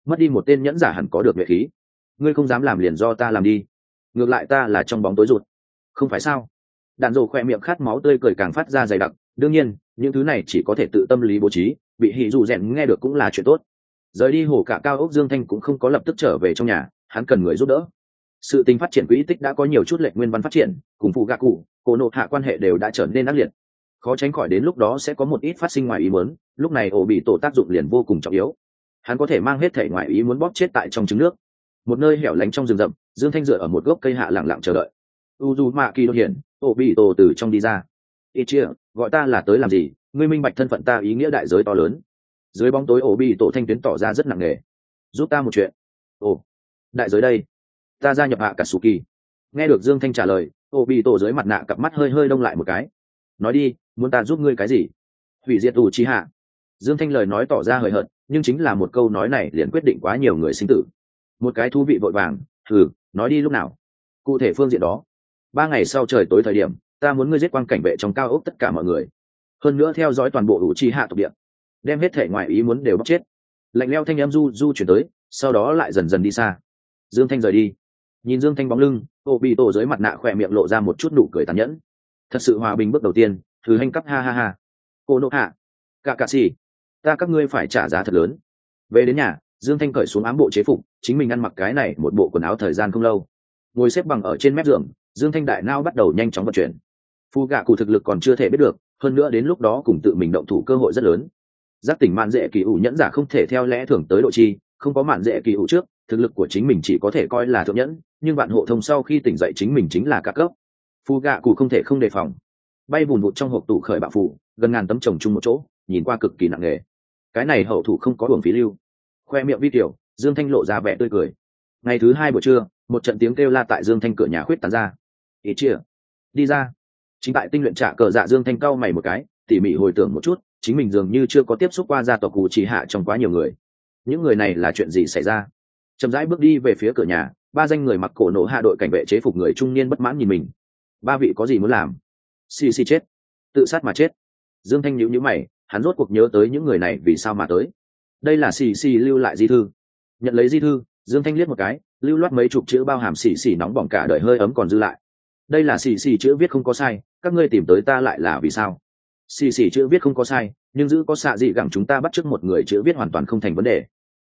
mất đi một tên nhẫn giả hẳn có được nhuệ khí. Ngươi không dám làm liền do ta làm đi, ngược lại ta là trong bóng tối rụt, không phải sao? Đạn Dộ khoe miệng khát máu tươi cười càng phát ra dày đặc. Đương nhiên những thứ này chỉ có thể tự tâm lý bố trí, bị hỉ dù rèn nghe được cũng là chuyện tốt. Rời đi hồ cả cao ốc, Dương Thanh cũng không có lập tức trở về trong nhà, hắn cần người giúp đỡ. Sự tình phát triển quỹ tích đã có nhiều chút lệch nguyên văn phát triển, cùng phụ gạ cụ cổ nộ hạ quan hệ đều đã trở nên ác liệt, khó tránh khỏi đến lúc đó sẽ có một ít phát sinh ngoài ý muốn. Lúc này ổ bị tổ tác dụng liền vô cùng trọng yếu, hắn có thể mang hết thể ngoài ý muốn bóp chết tại trong trứng nước. Một nơi hẻo lánh trong rừng rậm, Dương Thanh dựa ở một gốc cây hạ lặng lặng chờ đợi. Uzumaki đột hiện, ổ bị tổ từ trong đi ra. Ichia, gọi ta là tới làm gì? Ngươi minh bạch thân phận ta ý nghĩa đại giới to lớn. Dưới bóng tối ổ bị tổ thanh tuyến tỏ ra rất nặng nề. Giúp ta một chuyện. Ồ, đại giới đây? Ta gia nhập hạ cả Suki. Nghe được Dương Thanh trả lời, ổ bị tổ dưới mặt nạ cặp mắt hơi hơi đông lại một cái. Nói đi, muốn ta giúp ngươi cái gì? Hủy diệt ủ chi hạ. Dương Thanh lời nói tỏ ra hời hợt, nhưng chính là một câu nói này liền quyết định quá nhiều người sinh tử. Một cái thú vị vội vàng, nói đi lúc nào? Cụ thể phương diện đó. 3 ngày sau trời tối thời điểm, ta muốn ngươi giết quang cảnh vệ trong cao ốc tất cả mọi người. Hơn nữa theo dõi toàn bộ ủ chi hạ tộc địa, đem hết thể ngoại ý muốn đều bóc chết. Lạnh leo thanh âm du chuyển tới, sau đó lại dần dần đi xa. Dương Thanh rời đi. Nhìn Dương Thanh bóng lưng, ô bị tổ dưới mặt nạ khỏe miệng lộ ra một chút nụ cười tàn nhẫn. Thật sự hòa bình bước đầu tiên, thử hành cấp ha ha ha. Cô nộ hạ, cả xì, ta các ngươi phải trả giá thật lớn. Về đến nhà, Dương Thanh cởi xuống ám bộ chế phục, chính mình ăn mặc cái này một bộ quần áo thời gian không lâu. Ngồi xếp bằng ở trên mép giường, Dương Thanh đại nao bắt đầu nhanh chóng vận chuyển. Phu gạ cụ thực lực còn chưa thể biết được, hơn nữa đến lúc đó cùng tự mình động thủ cơ hội rất lớn. Giác tỉnh mạn dễ kỳ ủ nhẫn giả không thể theo lẽ thường tới độ chi, không có mạn dễ kỳ ủ trước, thực lực của chính mình chỉ có thể coi là thượng nhẫn, nhưng bạn hộ thông sau khi tỉnh dậy chính mình chính là cả cấp. Phu gạ cụ không thể không đề phòng. Bay vùn vụt trong hộp tủ khởi bạo phù, gần ngàn tấm chồng chung một chỗ, nhìn qua cực kỳ nặng nề. Cái này hậu thủ không có uổng phí lưu. Khoe miệng vi tiểu, Dương Thanh lộ ra vẻ tươi cười. Ngày thứ 2 buổi trưa, một trận tiếng kêu la tại Dương Thanh cửa nhà khuyết tán ra. Ý chia, đi ra. Chính tại tinh luyện trả cờ dạ, Dương Thanh cau mày một cái, tỉ mỉ hồi tưởng một chút, chính mình dường như chưa có tiếp xúc qua gia tộc cụ chỉ hạ trong quá nhiều người. Những người này là chuyện gì xảy ra? Chậm rãi bước đi về phía cửa nhà, 3 danh người mặc cổ nổ hạ đội cảnh vệ chế phục người trung niên bất mãn nhìn mình. 3 vị có gì muốn làm? Xì chết, tự sát mà chết. Dương Thanh nhíu mày, hắn rốt cuộc nhớ tới những người này vì sao mà tới. Đây là xì lưu lại di thư. Nhận lấy di thư, Dương Thanh liếc một cái, lưu loát mấy chục chữ bao hàm xì nóng bỏng cả đời hơi ấm còn dư lại. Đây là xì chữ viết không có sai, các ngươi tìm tới ta lại là vì sao? Xì chữ viết không có sai, nhưng giữ có xạ gì gẳng chúng ta bắt chước một người chữ viết hoàn toàn không thành vấn đề.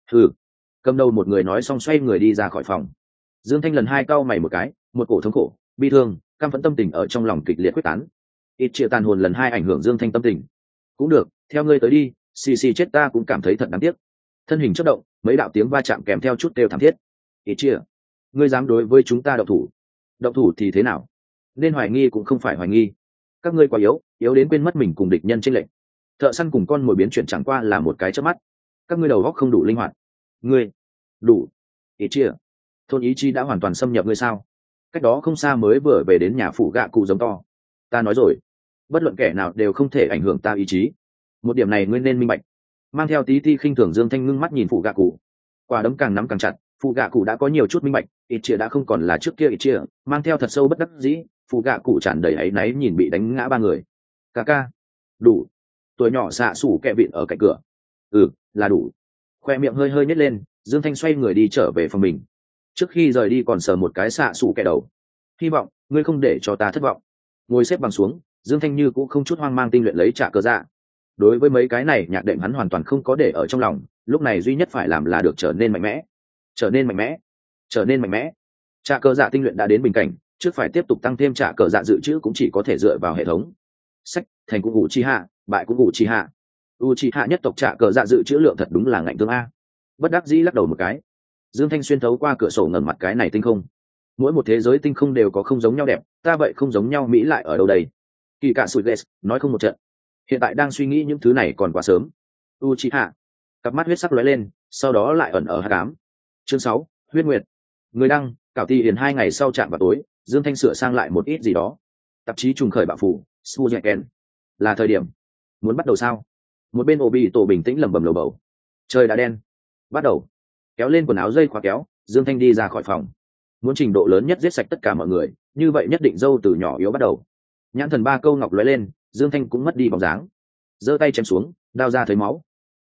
Cầm đầu một người nói xong xoay người đi ra khỏi phòng. Dương Thanh lần 2 cau mày một cái, một cổ thống khổ, bi thương, căm phẫn tâm tình ở trong lòng kịch liệt quyết tán. Ít chia tàn hồn lần 2 ảnh hưởng Dương Thanh tâm tình. Cũng được, theo ngươi tới đi, xì chết ta cũng cảm thấy thật đáng tiếc. Thân hình chớp động, mấy đạo tiếng va chạm kèm theo chút kêu thảm thiết. Ít chia, ngươi dám đối với chúng ta động thủ? Động thủ thì thế nào? Nên hoài nghi cũng không phải hoài nghi. Các ngươi quá yếu đến quên mất mình cùng địch nhân chênh lệch. Thợ săn cùng con mồi biến chuyển chẳng qua là một cái chớp mắt. Các ngươi đầu óc không đủ linh hoạt. Ngươi đủ. Ít chia, thôn ý chí đã hoàn toàn xâm nhập ngươi sao? Cách đó không xa mới vừa về đến nhà phủ gạ cụ giống to. Ta nói rồi, bất luận kẻ nào đều không thể ảnh hưởng ta ý chí. Một điểm này ngươi nên minh bạch. Mang theo tí ti khinh thường, Dương Thanh ngưng mắt nhìn phụ gạ cụ. Quả đấm càng nắm càng chặt, phụ gạ cụ đã có nhiều chút minh bạch, ít chia đã không còn là trước kia ít chia, mang theo thật sâu bất đắc dĩ, phụ gạ cụ tràn đầy áy náy nhìn bị đánh ngã 3 người. Ca, đủ. Tuổi nhỏ xạ sủ kẹ vịn ở cạnh cửa. Là đủ. Khoe miệng hơi hơi nhếch lên, Dương Thanh xoay người đi trở về phòng mình. Trước khi rời đi còn sờ một cái xạ sủ kẹ đầu. Hy vọng ngươi không để cho ta thất vọng. Ngồi xếp bằng xuống, Dương Thanh như cũng không chút hoang mang tinh luyện lấy trả cờ dạ. Đối với mấy cái này nhạc đệm hắn hoàn toàn không có để ở trong lòng, lúc này duy nhất phải làm là được trở nên mạnh mẽ. Trả cờ dạ tinh luyện đã đến bình cảnh, trước phải tiếp tục tăng thêm trả cờ dạ dự trữ cũng chỉ có thể dựa vào hệ thống. Sách, thành cũng ngủ chi hạ, bại cũng ngủ chi hạ. Uchiha nhất tộc trả cờ dạ dự trữ lượng thật đúng là ngạnh tương a. Bất đắc dĩ lắc đầu một cái. Dương Thanh xuyên thấu qua cửa sổ ngẩng mặt cái này tinh không. Mỗi một thế giới tinh không đều có không giống nhau đẹp, ta vậy không giống nhau mỹ lại ở đâu đây? Kỳ cả sủi ghét, nói không một trận. Hiện tại đang suy nghĩ những thứ này còn quá sớm. Uchiha, cặp mắt huyết sắc lóe lên, sau đó lại ẩn ở hắc ám. Chương 6, huyết nguyệt. Người đăng, Cảo Ti Hiền 2 ngày sau chạm vào tối, Dương Thanh sửa sang lại một ít gì đó. Tạp chí trùng khởi bạo phủ, Suzuken. Là thời điểm. Muốn bắt đầu sao? Một bên Obi tổ bình tĩnh lẩm bẩm lầu bầu. Trời đã đen. Bắt đầu. Kéo lên quần áo dây khóa kéo, Dương Thanh đi ra khỏi phòng. Muốn trình độ lớn nhất giết sạch tất cả mọi người, như vậy nhất định dâu từ nhỏ yếu bắt đầu. Nhãn thần 3 câu ngọc lóe lên, Dương Thanh cũng mất đi bóng dáng. Giơ tay chém xuống, đao ra thấy máu.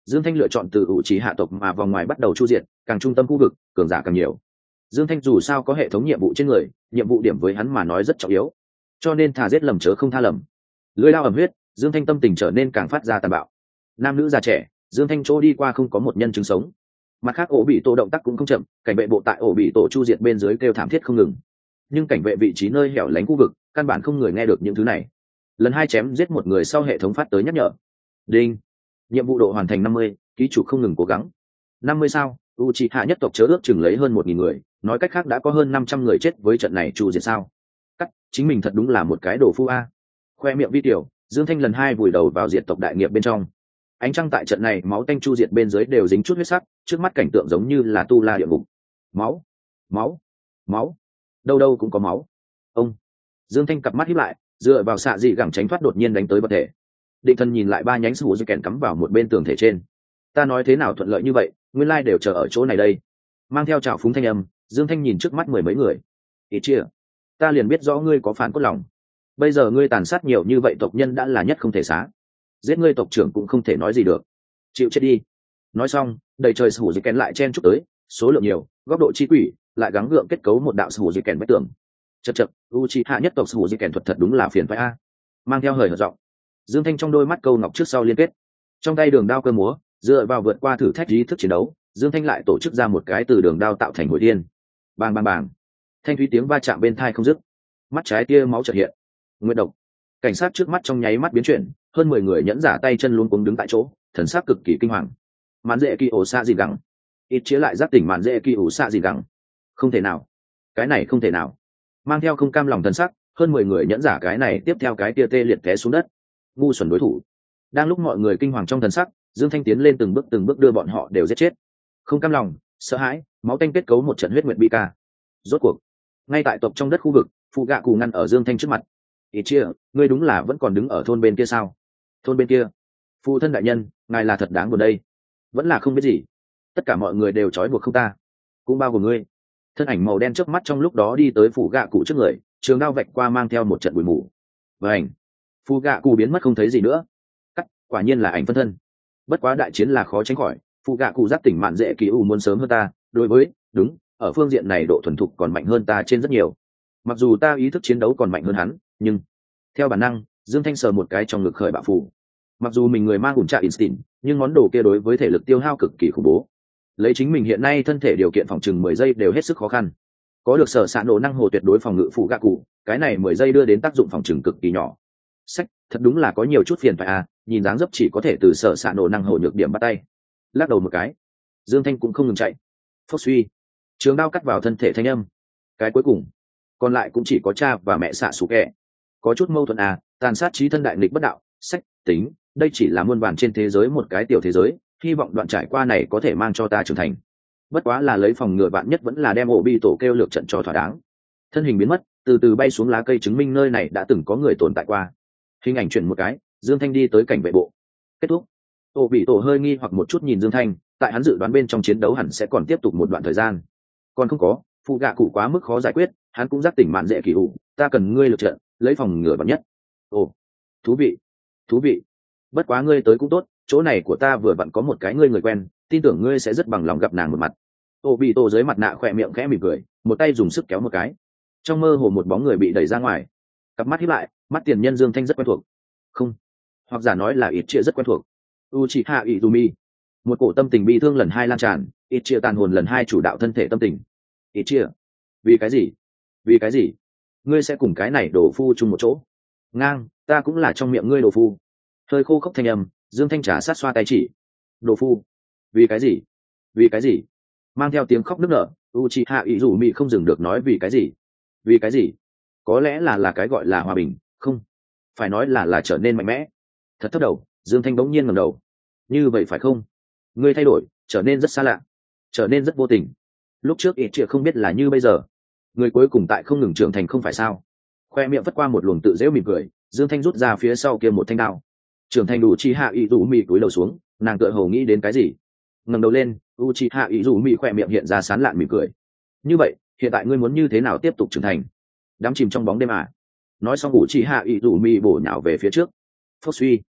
Dương Thanh lựa chọn từ ủ trì hạ tộc mà vòng ngoài bắt đầu chu diệt, càng trung tâm khu vực cường giả càng nhiều. Dương Thanh dù sao có hệ thống nhiệm vụ trên người, nhiệm vụ điểm với hắn mà nói rất trọng yếu, cho nên thà giết lầm chớ không tha lầm. Lưỡi lao ẩm huyết, Dương Thanh tâm tình trở nên càng phát ra tàn bạo. Nam nữ già trẻ, Dương Thanh chỗ đi qua không có một nhân chứng sống. Mặt khác ổ bị tổ động tác cũng không chậm, cảnh vệ bộ tại ổ bị tổ chu diệt bên dưới kêu thảm thiết không ngừng. Nhưng cảnh vệ vị trí nơi hẻo lánh khu vực, căn bản không người nghe được những thứ này. Lần 2 chém giết một người sau hệ thống phát tới nhắc nhở. Đinh. Nhiệm vụ độ hoàn thành 50, ký chủ không ngừng cố gắng. 50 sao? Uchiha nhất tộc chớ ước chừng lấy hơn 1000 người, nói cách khác đã có hơn 500 người chết với trận này chu diệt sao? Cắt, chính mình thật đúng là một cái đồ phu a. Khoe miệng vi tiểu, Dương Thanh lần 2 vùi đầu vào diệt tộc đại nghiệp bên trong. Ánh trăng tại trận này máu tanh chu diệt bên dưới đều dính chút huyết sắc, trước mắt cảnh tượng giống như là tu la địa ngục. Máu, máu, máu, đâu đâu cũng có máu. Ông. Dương Thanh cặp mắt híp lại, dựa vào xạ dị gẳng tránh thoát đột nhiên đánh tới vật thể. Định Thần nhìn lại 3 nhánh sủ dây kèn cắm vào một bên tường thể trên. Ta nói thế nào thuận lợi như vậy, nguyên lai đều chờ ở chỗ này đây. Mang theo trào phúng thanh âm, Dương Thanh nhìn trước mắt 10 mấy người. Ít chia, ta liền biết rõ ngươi có phản cốt lòng. Bây giờ ngươi tàn sát nhiều như vậy tộc nhân đã là nhất không thể xá. Giết ngươi tộc trưởng cũng không thể nói gì được. Chịu chết đi. Nói xong, đầy trời sủ dây kèn lại chen chúc tới, số lượng nhiều, góc độ chi quỷ, lại gắng gượng kết cấu một đạo sủ dây kèn vách tường. Chậc, Uchiha nhất tộc sủ dây kèn thuật thật đúng là phiền phái a. Mang theo hời hợt giọng, Dương Thanh trong đôi mắt câu ngọc trước sau liên kết, trong tay đường đao cơ múa, dựa vào vượt qua thử thách ý thức chiến đấu, Dương Thanh lại tổ chức ra một cái từ đường đao tạo thành hồi thiên. Bang bang bang, thanh thúy tiếng va chạm bên tai không dứt. Mắt trái tia máu chợt hiện. Nguyệt độc. Cảnh sát trước mắt trong nháy mắt biến chuyển, hơn 10 người nhẫn giả tay chân luống cuống đứng tại chỗ, thần sắc cực kỳ kinh hoàng. Mạn Dễ Kỳ ổ xạ gì gắng. Ít chia lại giác tỉnh Mạn Dễ Kỳ ổ xạ gì gắng. Không thể nào, cái này không thể nào. Mang theo không cam lòng thần sắc, hơn 10 người nhẫn giả cái này tiếp theo cái tia tê liệt té xuống đất. Ngu xuẩn đối thủ. Đang lúc mọi người kinh hoàng trong thần sắc, Dương Thanh tiến lên từng bước đưa bọn họ đều giết chết. Không cam lòng, sợ hãi, máu tanh kết cấu một trận huyết nguyệt bi ca. Rốt cuộc, ngay tại tộc trong đất khu vực, phụ gạ cù ngăn ở Dương Thanh trước mặt. Ít chia, ngươi đúng là vẫn còn đứng ở thôn bên kia sao? Thôn bên kia? Phụ thân đại nhân, ngài là thật đáng buồn đây. Vẫn là không biết gì. Tất cả mọi người đều trói buộc không ta, cũng bao gồm ngươi. Thân ảnh màu đen trước mắt trong lúc đó đi tới phụ gạ cụ trước người, trường đao vạch qua mang theo một trận bụi mù. Và ảnh, phụ gạ cụ biến mất không thấy gì nữa. Cắt, quả nhiên là ảnh phân thân. Bất quá đại chiến là khó tránh khỏi, phụ gạ cụ giác tỉnh Mạn Dễ Kỳ ủ muốn sớm hơn ta, đối với, đúng, ở phương diện này độ thuần thục còn mạnh hơn ta trên rất nhiều. Mặc dù ta ý thức chiến đấu còn mạnh hơn hắn, nhưng theo bản năng, Dương Thanh sờ một cái trong ngực khởi bạo phù. Mặc dù mình người mang ủn trạ instinct, nhưng món đồ kia đối với thể lực tiêu hao cực kỳ khủng bố. Lấy chính mình hiện nay thân thể điều kiện phòng chừng 10 giây đều hết sức khó khăn. Có được sở xạ nổ năng hồ tuyệt đối phòng ngự phụ gạ cụ, cái này 10 giây đưa đến tác dụng phòng chừng cực kỳ nhỏ. Sách, thật đúng là có nhiều chút phiền phải à, nhìn dáng dấp chỉ có thể từ sở xạ nổ năng hồ nhược điểm bắt tay. Lắc đầu một cái, Dương Thanh cũng không ngừng chạy. Phốc suy, trường đao cắt vào thân thể thanh âm. Cái cuối cùng, còn lại cũng chỉ có cha và mẹ xạ sủ kẹ. Có chút mâu thuẫn à, tàn sát trí thân đại nghịch bất đạo. Sách, tính, đây chỉ là muôn vàn trên thế giới một cái tiểu thế giới, hy vọng đoạn trải qua này có thể mang cho ta trưởng thành. Bất quá là lấy phòng ngừa bạn nhất vẫn là đem ổ bi tổ kêu lược trận cho thỏa đáng. Thân hình biến mất, từ từ bay xuống lá cây chứng minh nơi này đã từng có người tồn tại qua. Hình ảnh chuyển một cái, Dương Thanh đi tới cảnh vệ bộ. Kết thúc. Ổ bị tổ hơi nghi hoặc một chút nhìn Dương Thanh, tại hắn dự đoán bên trong chiến đấu hẳn sẽ còn tiếp tục một đoạn thời gian. Còn không có, phụ gạ cụ quá mức khó giải quyết, hắn cũng giác tỉnh Mạn Dễ Kỳ ủ, ta cần ngươi lược trận, lấy phòng ngừa bạn nhất. Ồ, thú vị, thú vị. Bất quá ngươi tới cũng tốt, chỗ này của ta vừa vặn có một cái người quen, tin tưởng ngươi sẽ rất bằng lòng gặp nàng một mặt. Ổ bị tổ dưới mặt nạ khỏe miệng khẽ mỉm cười, một tay dùng sức kéo một cái. Trong mơ hồ một bóng người bị đẩy ra ngoài. Cặp mắt híp lại, mắt tiền nhân Dương Thanh rất quen thuộc. Không, hoặc giả nói là ít chia rất quen thuộc. Uchiha Izumi. Một cổ tâm tình bi thương lần 2 lan tràn, ít chia tàn hồn lần 2 chủ đạo thân thể tâm tình. Ít chia, vì cái gì? Vì cái gì? Ngươi sẽ cùng cái này đổ phu chung một chỗ? Ngang, ta cũng là trong miệng ngươi đổ phu. Hơi khô khốc thanh âm, Dương Thanh trả sát xoa tay chỉ. Đồ phu, vì cái gì? Vì cái gì? Mang theo tiếng khóc nức nở, Uchiha Izumi không dừng được nói vì cái gì? Vì cái gì? Có lẽ là cái gọi là hòa bình, không, phải nói là trở nên mạnh mẽ. Thật thấp đầu, Dương Thanh bỗng nhiên ngẩng đầu. Như vậy phải không? Ngươi thay đổi, trở nên rất xa lạ, trở nên rất vô tình. Lúc trước ít chia không biết là như bây giờ. Người cuối cùng tại không ngừng trưởng thành không phải sao? Khoe miệng vất qua một luồng tự dễu mỉm cười, Dương Thanh rút ra phía sau kia một thanh đao. Trưởng thành Uchiha Izumi cúi đầu xuống, nàng tựa hồ nghĩ đến cái gì. Ngẩng đầu lên, Uchiha Izumi khoe miệng hiện ra sán lạn mỉm cười. Như vậy, hiện tại ngươi muốn như thế nào tiếp tục trưởng thành? Đắm chìm trong bóng đêm à? Nói xong Uchiha Izumi bổ nhào về phía trước. Phốc suy,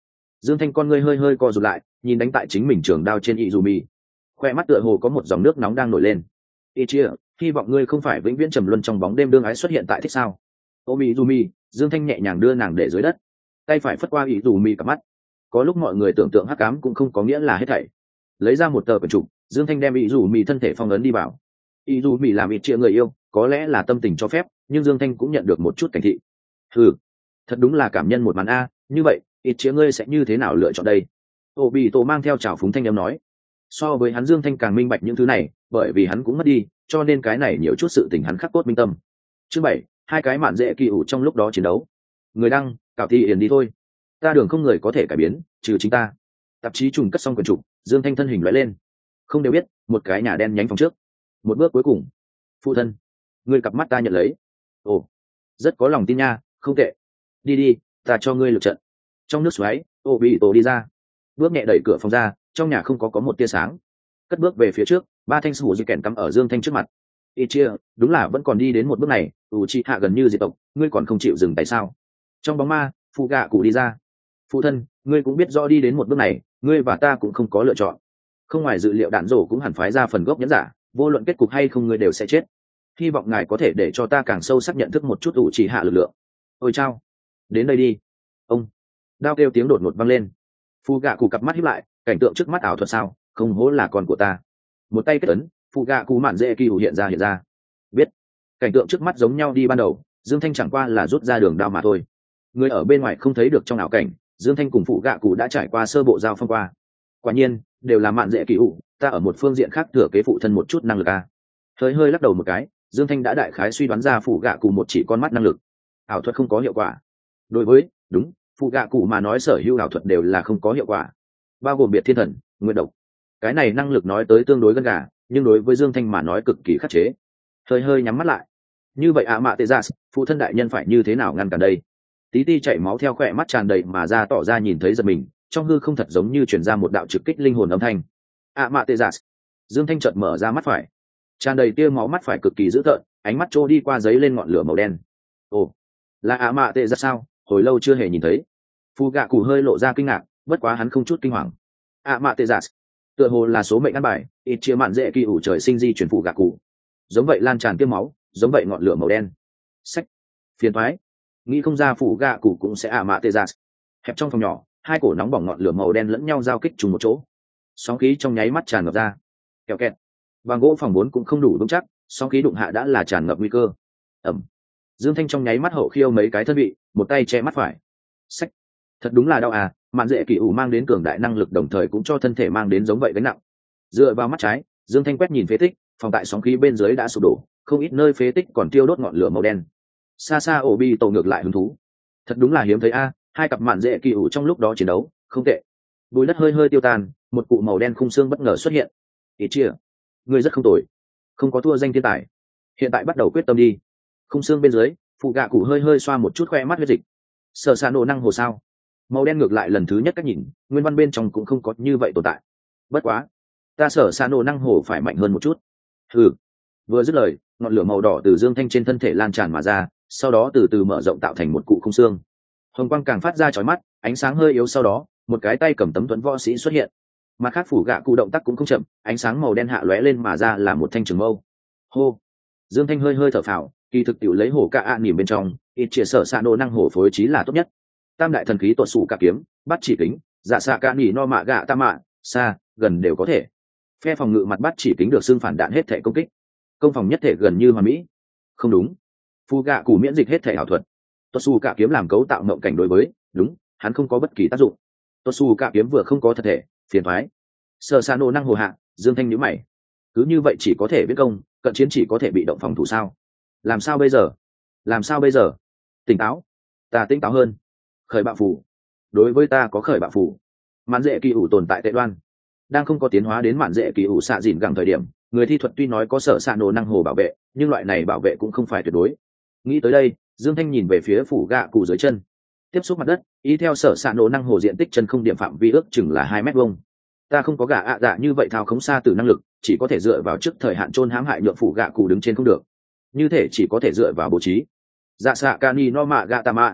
Dương Thanh con ngươi hơi hơi co rụt lại, nhìn đánh tại chính mình trường đao trên Izumi, khoe mắt tựa hồ có một dòng nước nóng đang nổi lên. Ichia, hy vọng ngươi không phải vĩnh viễn trầm luân trong bóng đêm đương ái xuất hiện tại thích sao? Ôm Izumi, Dương Thanh nhẹ nhàng đưa nàng để dưới đất, tay phải phất qua Izumi cặp mắt. Có lúc mọi người tưởng tượng hắc ám cũng không có nghĩa là hết thảy. Lấy ra một tờ quyển trục, Dương Thanh đem Izumi thân thể phong ấn đi vào. Izumi làm Ichia người yêu, có lẽ là tâm tình cho phép, nhưng Dương Thanh cũng nhận được một chút cảnh thị. Thật đúng là cảm nhân một màn a, như vậy, Ichia ngươi sẽ như thế nào lựa chọn đây? Obito mang theo trào phúng thanh âm nói. So với hắn Dương Thanh càng minh bạch những thứ này, bởi vì hắn cũng mất đi, cho nên cái này nhiều chút sự tình hắn khắc cốt minh tâm. Chương 7, hai cái mạn dễ kỳ ủ trong lúc đó chiến đấu. Người đăng, cạo thị hiền đi thôi. Ta đường không người có thể cải biến, trừ chính ta. Tạp chí trùng cất xong quyển trục, Dương Thanh thân hình lóe lên. Không đều biết, một cái nhà đen nhánh phòng trước. Một bước cuối cùng. Phụ thân, ngươi cặp mắt ta nhận lấy. Ồ, rất có lòng tin nha, không tệ. Đi đi, ta cho ngươi lượt trận. Trong nước xoáy, Obito đi ra. Bước nhẹ đẩy cửa phòng ra, trong nhà không có một tia sáng. Cất bước về phía trước, ba thanh sủ di kèn cắm ở Dương Thanh trước mặt. Ichia, đúng là vẫn còn đi đến một bước này, Uchiha gần như diệt tộc, ngươi còn không chịu dừng tại sao? Trong bóng ma, phụ gạ cụ đi ra. Phụ thân, ngươi cũng biết rõ đi đến một bước này, ngươi và ta cũng không có lựa chọn. Không ngoài dự liệu đạn rổ cũng hẳn phái ra phần gốc nhẫn giả, vô luận kết cục hay không ngươi đều sẽ chết. Hy vọng ngài có thể để cho ta càng sâu sắc nhận thức một chút Uchiha lực lượng. Ôi chao, đến đây đi. Ông. Đao kêu tiếng đột ngột vang lên. Phụ gạ cụ cặp mắt híp lại, cảnh tượng trước mắt ảo thuật sao, không hổ là con của ta. Một tay kết ấn, phụ gạ cụ mạn dễ kỳ hữu hiện ra. Biết. Cảnh tượng trước mắt giống nhau đi ban đầu, Dương Thanh chẳng qua là rút ra đường đao mà thôi. Người ở bên ngoài không thấy được trong ảo cảnh, Dương Thanh cùng phụ gạ cụ đã trải qua sơ bộ giao phong qua. Quả nhiên, đều là mạn dễ kỳ hữu, ta ở một phương diện khác thừa kế phụ thân một chút năng lực a. Hơi lắc đầu một cái, Dương Thanh đã đại khái suy đoán ra phụ gạ cụ một chỉ con mắt năng lực. Ảo thuật không có hiệu quả. Đối với, đúng, phụ gạ cụ mà nói sở hữu ảo thuật đều là không có hiệu quả, bao gồm biệt thiên thần, nguyên độc. Cái này năng lực nói tới tương đối gần gà, nhưng đối với Dương Thanh mà nói cực kỳ khắc chế. Hơi nhắm mắt lại. Như vậy mạ tê gia, phụ thân đại nhân phải như thế nào ngăn cản đây? Tí ti chảy máu theo khỏe mắt tràn đầy mà ra tỏ ra nhìn thấy giật mình, trong hư không thật giống như truyền ra một đạo trực kích linh hồn âm thanh. Mạ tê gia. Dương Thanh chợt mở ra mắt phải, tràn đầy tia máu, mắt phải cực kỳ dữ tợn, ánh mắt trôi đi qua giấy lên ngọn lửa màu đen. Ồ, là mạ tê gia sao? Hồi lâu chưa hề nhìn thấy. Phụ gạ cụ hơi lộ ra kinh ngạc, bất quá hắn không chút kinh hoàng. Mạ tê gia, tựa hồ là số mệnh ăn bài, ít chia mạn dễ kỳ ủ trời sinh di chuyển phụ gạ cụ. Giống vậy lan tràn tiêm máu, giống vậy ngọn lửa màu đen. Sách, phiền thoái, nghĩ không ra phụ gạ cụ cũng sẽ mạ tê gia. Hẹp trong phòng nhỏ, hai cổ nóng bỏng ngọn lửa màu đen lẫn nhau giao kích trùng một chỗ, sóng khí trong nháy mắt tràn ngập ra. Kẹo kẹt, bằng gỗ phòng 4 cũng không đủ vững chắc, sóng khí đụng hạ đã là tràn ngập nguy cơ. Ẩm. Dương Thanh trong nháy mắt hậu khiêu mấy cái thân vị, một tay che mắt phải. Sách, thật đúng là đau à, mạn dễ kỳ ủ mang đến cường đại năng lực đồng thời cũng cho thân thể mang đến giống vậy gánh nặng. Dựa vào mắt trái, Dương Thanh quét nhìn phế tích, phòng tại sóng khí bên dưới đã sụp đổ, không ít nơi phế tích còn tiêu đốt ngọn lửa màu đen. Xa xa Obito ngược lại hứng thú. Thật đúng là hiếm thấy a, hai cặp mạn dễ kỳ ủ trong lúc đó chiến đấu, không tệ. Bùi đất hơi tiêu tan, một cụ màu đen khung xương bất ngờ xuất hiện. Ichia, ngươi rất không tồi, không có thua danh thiên tài. Hiện tại bắt đầu quyết tâm đi. Khung xương bên dưới, phụ gạ cụ hơi xoa một chút khoe mắt huyết dịch. Sở xạ nổ năng hồ sao? Màu đen ngược lại lần thứ nhất cách nhìn, nguyên văn bên trong cũng không có như vậy tồn tại. Bất quá, ta sở xạ nổ năng hồ phải mạnh hơn một chút. Vừa dứt lời, ngọn lửa màu đỏ từ Dương Thanh trên thân thể lan tràn mà ra, sau đó từ từ mở rộng tạo thành một cụ khung xương. Hồng quang càng phát ra chói mắt, ánh sáng hơi yếu, sau đó một cái tay cầm tấm thuẫn võ sĩ xuất hiện. Mặt khác phủ gạ cụ động tác cũng không chậm, ánh sáng màu đen hạ lóe lên mà ra là một thanh trường mâu. Hô. Dương Thanh hơi thở phào, kỳ thực tiểu lấy hổ cạ nỉm bên trong, ít chia sở xạ nổ năng hổ phối trí là tốt nhất. Tam đại thần khí tuột sủ cả kiếm, bắt chỉ kính, dạ xạ cạ nỉ no mạ gạ tam mạ, xa gần đều có thể. Phe phòng ngự mặt bắt chỉ kính được xưng phản đạn hết thể công kích, công phòng nhất thể gần như hoàn mỹ. Không đúng, phù gạ cụ miễn dịch hết thể ảo thuật. Tuột sủ cả kiếm làm cấu tạo mộng cảnh đối với, đúng, hắn không có bất kỳ tác dụng. Tuột sủ cả kiếm vừa không có thật thể, phiền thoái. Sở xạ nổ năng hồ hạ, Dương Thanh nhíu mày. Cứ như vậy chỉ có thể viết công, cận chiến chỉ có thể bị động phòng thủ sao? Làm sao bây giờ? Tỉnh táo, ta tỉnh táo hơn. Khởi bạo phù, đối với ta có khởi bạo phù. Mạn dễ kỳ ủ tồn tại tệ đoan, đang không có tiến hóa đến mạn dễ kỳ ủ xạ dìn gẳng thời điểm, người thi thuật tuy nói có sở xạ nổ năng hồ bảo vệ, nhưng loại này bảo vệ cũng không phải tuyệt đối. Nghĩ tới đây, Dương Thanh nhìn về phía phủ gạ cụ dưới chân, tiếp xúc mặt đất, ý theo sở xạ nổ năng hồ diện tích chân không điểm phạm vi ước chừng là 2 mét vuông. Ta không có gạ dạ như vậy thao khống xa từ năng lực, chỉ có thể dựa vào trước thời hạn chôn hãm hại nhượng phủ gạ cụ đứng trên không được, như thể chỉ có thể dựa vào bố trí. Dạ xạ cani no mạ gạ tà mạ,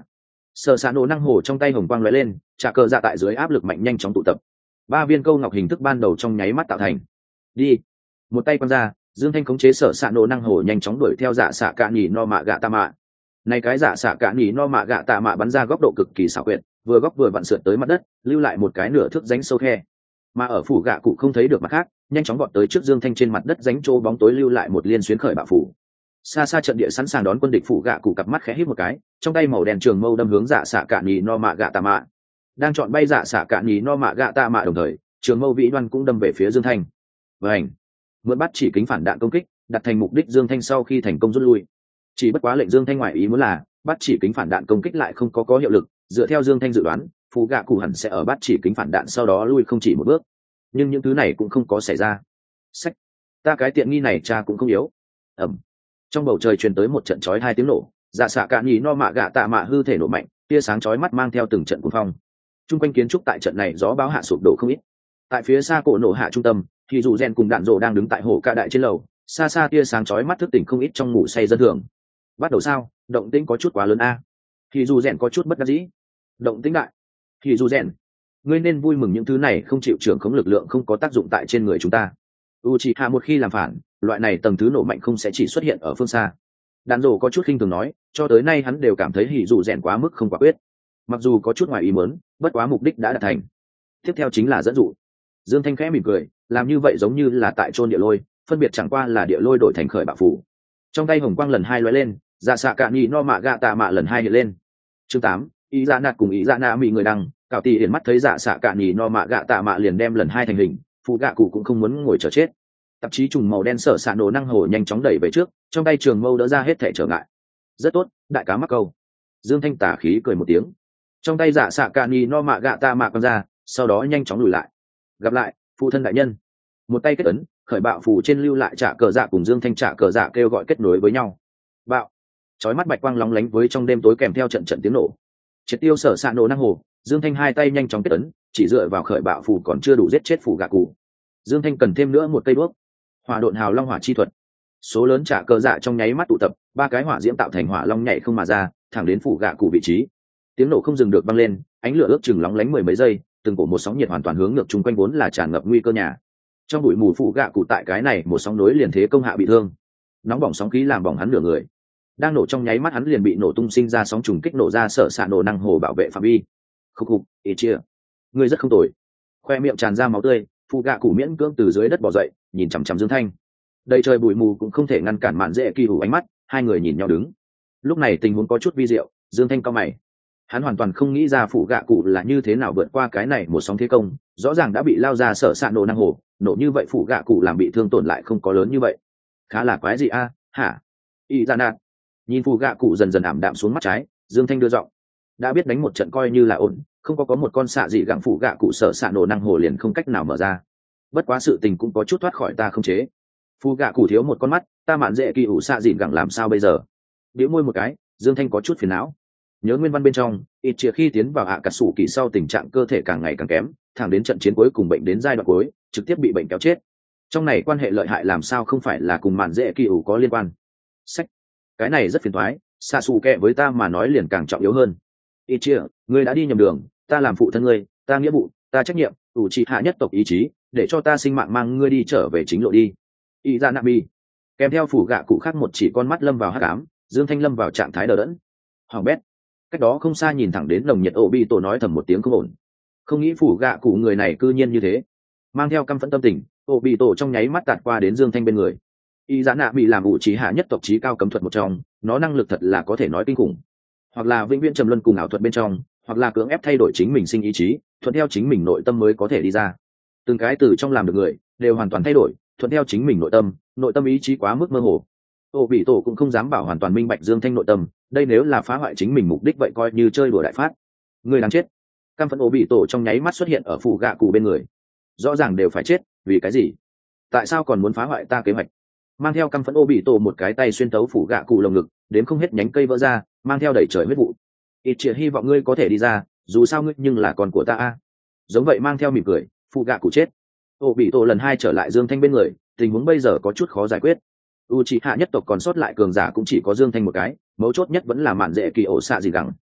Sở xạ nổ năng hồ trong tay hồng quang lóe lên, trả cờ dạ tại dưới áp lực mạnh nhanh chóng tụ tập. 3 viên câu ngọc hình thức ban đầu trong nháy mắt tạo thành. Đi. Một tay quăng ra, Dương Thanh khống chế sở xạ nổ năng hồ nhanh chóng đuổi theo dạ xạ cạ nhỉ no mạ gạ tạ mạ. Này cái dạ xạ cạ nhỉ no mạ gạ tạ mạ bắn ra góc độ cực kỳ xảo quyệt, vừa góc vừa vặn sượt tới mặt đất, lưu lại một cái nửa thước rãnh sâu khe. Mà ở phủ gạ cụ không thấy được mặt khác, nhanh chóng vọt tới trước Dương Thanh trên mặt đất rãnh trô bóng tối lưu lại một liên xuyến khởi bạo phủ. Xa xa trận địa sẵn sàng đón quân địch, phủ gạ cụ cặp mắt khẽ híp một cái, trong tay màu đen trường mâu đâm hướng dạ xạ cạ nhỉ no mạ gạ tạ mạ. Đang chọn bay dạ xạ cạ nhỉ no mạ gạ tạ mạ đồng thời, trường mâu vĩ đoan cũng đâm về phía Dương Thanh. Vành. Mượn bắt chỉ kính phản đạn công kích, đặt thành mục đích Dương Thanh sau khi thành công rút lui. Chỉ bất quá lệnh Dương Thanh ngoại ý muốn là bắt chỉ kính phản đạn công kích lại không có hiệu lực, dựa theo Dương Thanh dự đoán, phụ gạ cụ hẳn sẽ ở bắt chỉ kính phản đạn sau đó lui không chỉ một bước, nhưng những thứ này cũng không có xảy ra. Sách, ta cái tiện nghi này cha cũng không yếu. Ầm. Trong bầu trời truyền tới một trận chói hai tiếng nổ, dạ xạ cạn nhì no mạ gạ tạ mạ hư thể nổ mạnh, tia sáng chói mắt mang theo từng trận cuồng phong. Trung quanh kiến trúc tại trận này gió bão hạ sụp đổ không ít. Tại phía xa cổ nổ hạ trung tâm, thì dù rèn cùng đạn rồ đang đứng tại hồ ca đại trên lầu, xa xa tia sáng chói mắt thức tỉnh không ít trong ngủ say dân thường. Bắt đầu sao? Động tĩnh có chút quá lớn a. Thì dù rèn có chút bất đắc dĩ. Động tĩnh đại. Thì dù rèn, ngươi nên vui mừng những thứ này không chịu trưởng khống lực lượng không có tác dụng tại trên người chúng ta. Uchiha một khi làm phản, loại này tầng thứ nổ mạnh không sẽ chỉ xuất hiện ở phương xa. Đàn rồ có chút khinh thường nói, cho tới nay hắn đều cảm thấy hỉ dù rèn quá mức không quả quyết. Mặc dù có chút ngoài ý muốn, bất quá mục đích đã đạt thành. Tiếp theo chính là dẫn dụ. Dương Thanh khẽ mỉm cười, làm như vậy giống như là tại chôn địa lôi, phân biệt chẳng qua là địa lôi đổi thành khởi bạo phủ. Trong tay hồng quang lần hai lóe lên, dạ xạ cạn nhì no mạ gạ tạ mạ lần hai hiện lên. Chương 8, ý dạ nạt cùng ý dạ nạ mị người đăng, cảo tỷ hiển mắt thấy dạ xạ cạn nhì no mạ gạ tạ mạ liền đem lần hai thành hình, phụ gạ cụ cũng không muốn ngồi chờ chết. Tạp chí trùng màu đen sở xạ nổ năng hồ nhanh chóng đẩy về trước, trong tay trường mâu đỡ ra hết thể trở ngại. Rất tốt, đại cá mắc câu. Dương Thanh tà khí cười một tiếng, trong tay dạ xạ cạn nhì no mạ gạ tạ mạ quăng ra, sau đó nhanh chóng lùi lại. Gặp lại, phụ thân đại nhân. Một tay kết ấn, khởi bạo phù trên lưu lại trả cờ dạ cùng Dương Thanh trả cờ dạ kêu gọi kết nối với nhau. Bạo, chói mắt bạch quang lóng lánh với trong đêm tối kèm theo trận trận tiếng nổ. Triệt tiêu sở xạ nổ năng hồ, Dương Thanh hai tay nhanh chóng kết ấn, chỉ dựa vào khởi bạo phù còn chưa đủ giết chết phù gạ cụ. Dương Thanh cần thêm nữa một cây đuốc. Hỏa độn hào long hỏa chi thuật. Số lớn trả cờ dạ trong nháy mắt tụ tập, 3 cái hỏa diễm tạo thành hỏa long nhảy không mà ra, thẳng đến phù gạ cụ vị trí. Tiếng nổ không dừng được vang lên, ánh lửa ước chừng lóng lánh mười mấy giây, từng cổ một sóng nhiệt hoàn toàn hướng ngược chung quanh vốn là tràn ngập nguy cơ nhà. Trong bụi mù phụ gạ cụ tại cái này một sóng nối liền thế công hạ bị thương, nóng bỏng sóng khí làm bỏng hắn nửa người. Đang nổ trong nháy mắt hắn liền bị nổ tung sinh ra sóng trùng kích nổ ra sở xạ nổ năng hồ bảo vệ phạm vi. Khúc khục, ý chia, ngươi rất không tồi. Khoe miệng tràn ra máu tươi, phụ gạ cụ miễn cưỡng từ dưới đất bò dậy, nhìn chằm chằm Dương Thanh. Đầy trời bụi mù cũng không thể ngăn cản mạn dễ kỳ hủ ánh mắt, hai người nhìn nhau đứng. Lúc này tình huống có chút vi diệu, Dương Thanh cau mày. Hắn hoàn toàn không nghĩ ra phụ gạ cụ là như thế nào vượt qua cái này một sóng thế công, rõ ràng đã bị lao ra sở xạ nổ năng hồ, nổ như vậy phụ gạ cụ làm bị thương tổn lại không có lớn như vậy, khá là quái gì a? Hả? Y ra nạt. Nhìn phụ gạ cụ dần dần ảm đạm xuống mắt trái, Dương Thanh đưa giọng, đã biết đánh một trận coi như là ổn, không có một con xạ gì gặng phụ gạ cụ sở xạ nổ năng hồ liền không cách nào mở ra. Bất quá sự tình cũng có chút thoát khỏi ta không chế. Phụ gạ cụ thiếu một con mắt, ta mạn dễ kỳ ủ xạ gì gặng làm sao bây giờ? Điếu môi một cái, Dương Thanh có chút phiền não. Nhớ nguyên văn bên trong, ít chia khi tiến vào hạ cà sủ kỳ sau tình trạng cơ thể càng ngày càng kém, thẳng đến trận chiến cuối cùng bệnh đến giai đoạn cuối, trực tiếp bị bệnh kéo chết. Trong này quan hệ lợi hại làm sao không phải là cùng mạn dễ kỳ ủ có liên quan. Sách, cái này rất phiền toái, xạ xù kẹ với ta mà nói liền càng trọng yếu hơn. Ít chia, ngươi đã đi nhầm đường, ta làm phụ thân ngươi, ta nghĩa vụ, ta trách nhiệm, ủ trị hạ nhất tộc ý chí, để cho ta sinh mạng mang ngươi đi trở về chính lộ đi. Y ra nabi, kèm theo phủ gạ cụ khác một chỉ con mắt lâm vào hắc ám, Dương Thanh lâm vào trạng thái đờ đẫn. Hoàng bét, cách đó không xa nhìn thẳng đến nồng nhiệt ổ bị tổ nói thầm một tiếng không ổn, không nghĩ phủ gạ cụ người này cư nhiên như thế. Mang theo căm phẫn tâm tình, ổ bị tổ trong nháy mắt tạt qua đến Dương Thanh bên người. Y giá nạ bị làm ủ trí hạ nhất tộc trí cao cấm thuật một trong, nó năng lực thật là có thể nói kinh khủng, hoặc là vĩnh viễn trầm luân cùng ảo thuật bên trong, hoặc là cưỡng ép thay đổi chính mình sinh ý chí, thuận theo chính mình nội tâm mới có thể đi ra. Từng cái từ trong làm được người đều hoàn toàn thay đổi, thuận theo chính mình nội tâm ý chí quá mức mơ hồ. Ổ bị tổ cũng không dám bảo hoàn toàn minh bạch Dương Thanh nội tâm, đây nếu là phá hoại chính mình mục đích vậy coi như chơi đùa đại phát. Người đáng chết. Căm phẫn ổ bị tổ trong nháy mắt xuất hiện ở phủ gạ cụ bên người. Rõ ràng đều phải chết, vì cái gì? Tại sao còn muốn phá hoại ta kế hoạch? Mang theo căm phẫn ổ bị tổ một cái tay xuyên tấu phủ gạ cụ lồng ngực, đến không hết nhánh cây vỡ ra, mang theo đẩy trời huyết vụ. Ít triệt hy vọng ngươi có thể đi ra, dù sao ngươi nhưng là con của ta a. Giống vậy mang theo mỉm cười, phủ gạ cụ chết. Ổ bị tổ lần hai trở lại Dương Thanh bên người, tình huống bây giờ có chút khó giải quyết. Uchiha nhất tộc còn sót lại cường giả cũng chỉ có Dương Thanh một cái, mấu chốt nhất vẫn là mạn dễ kỳ ổ xạ gì gẳng.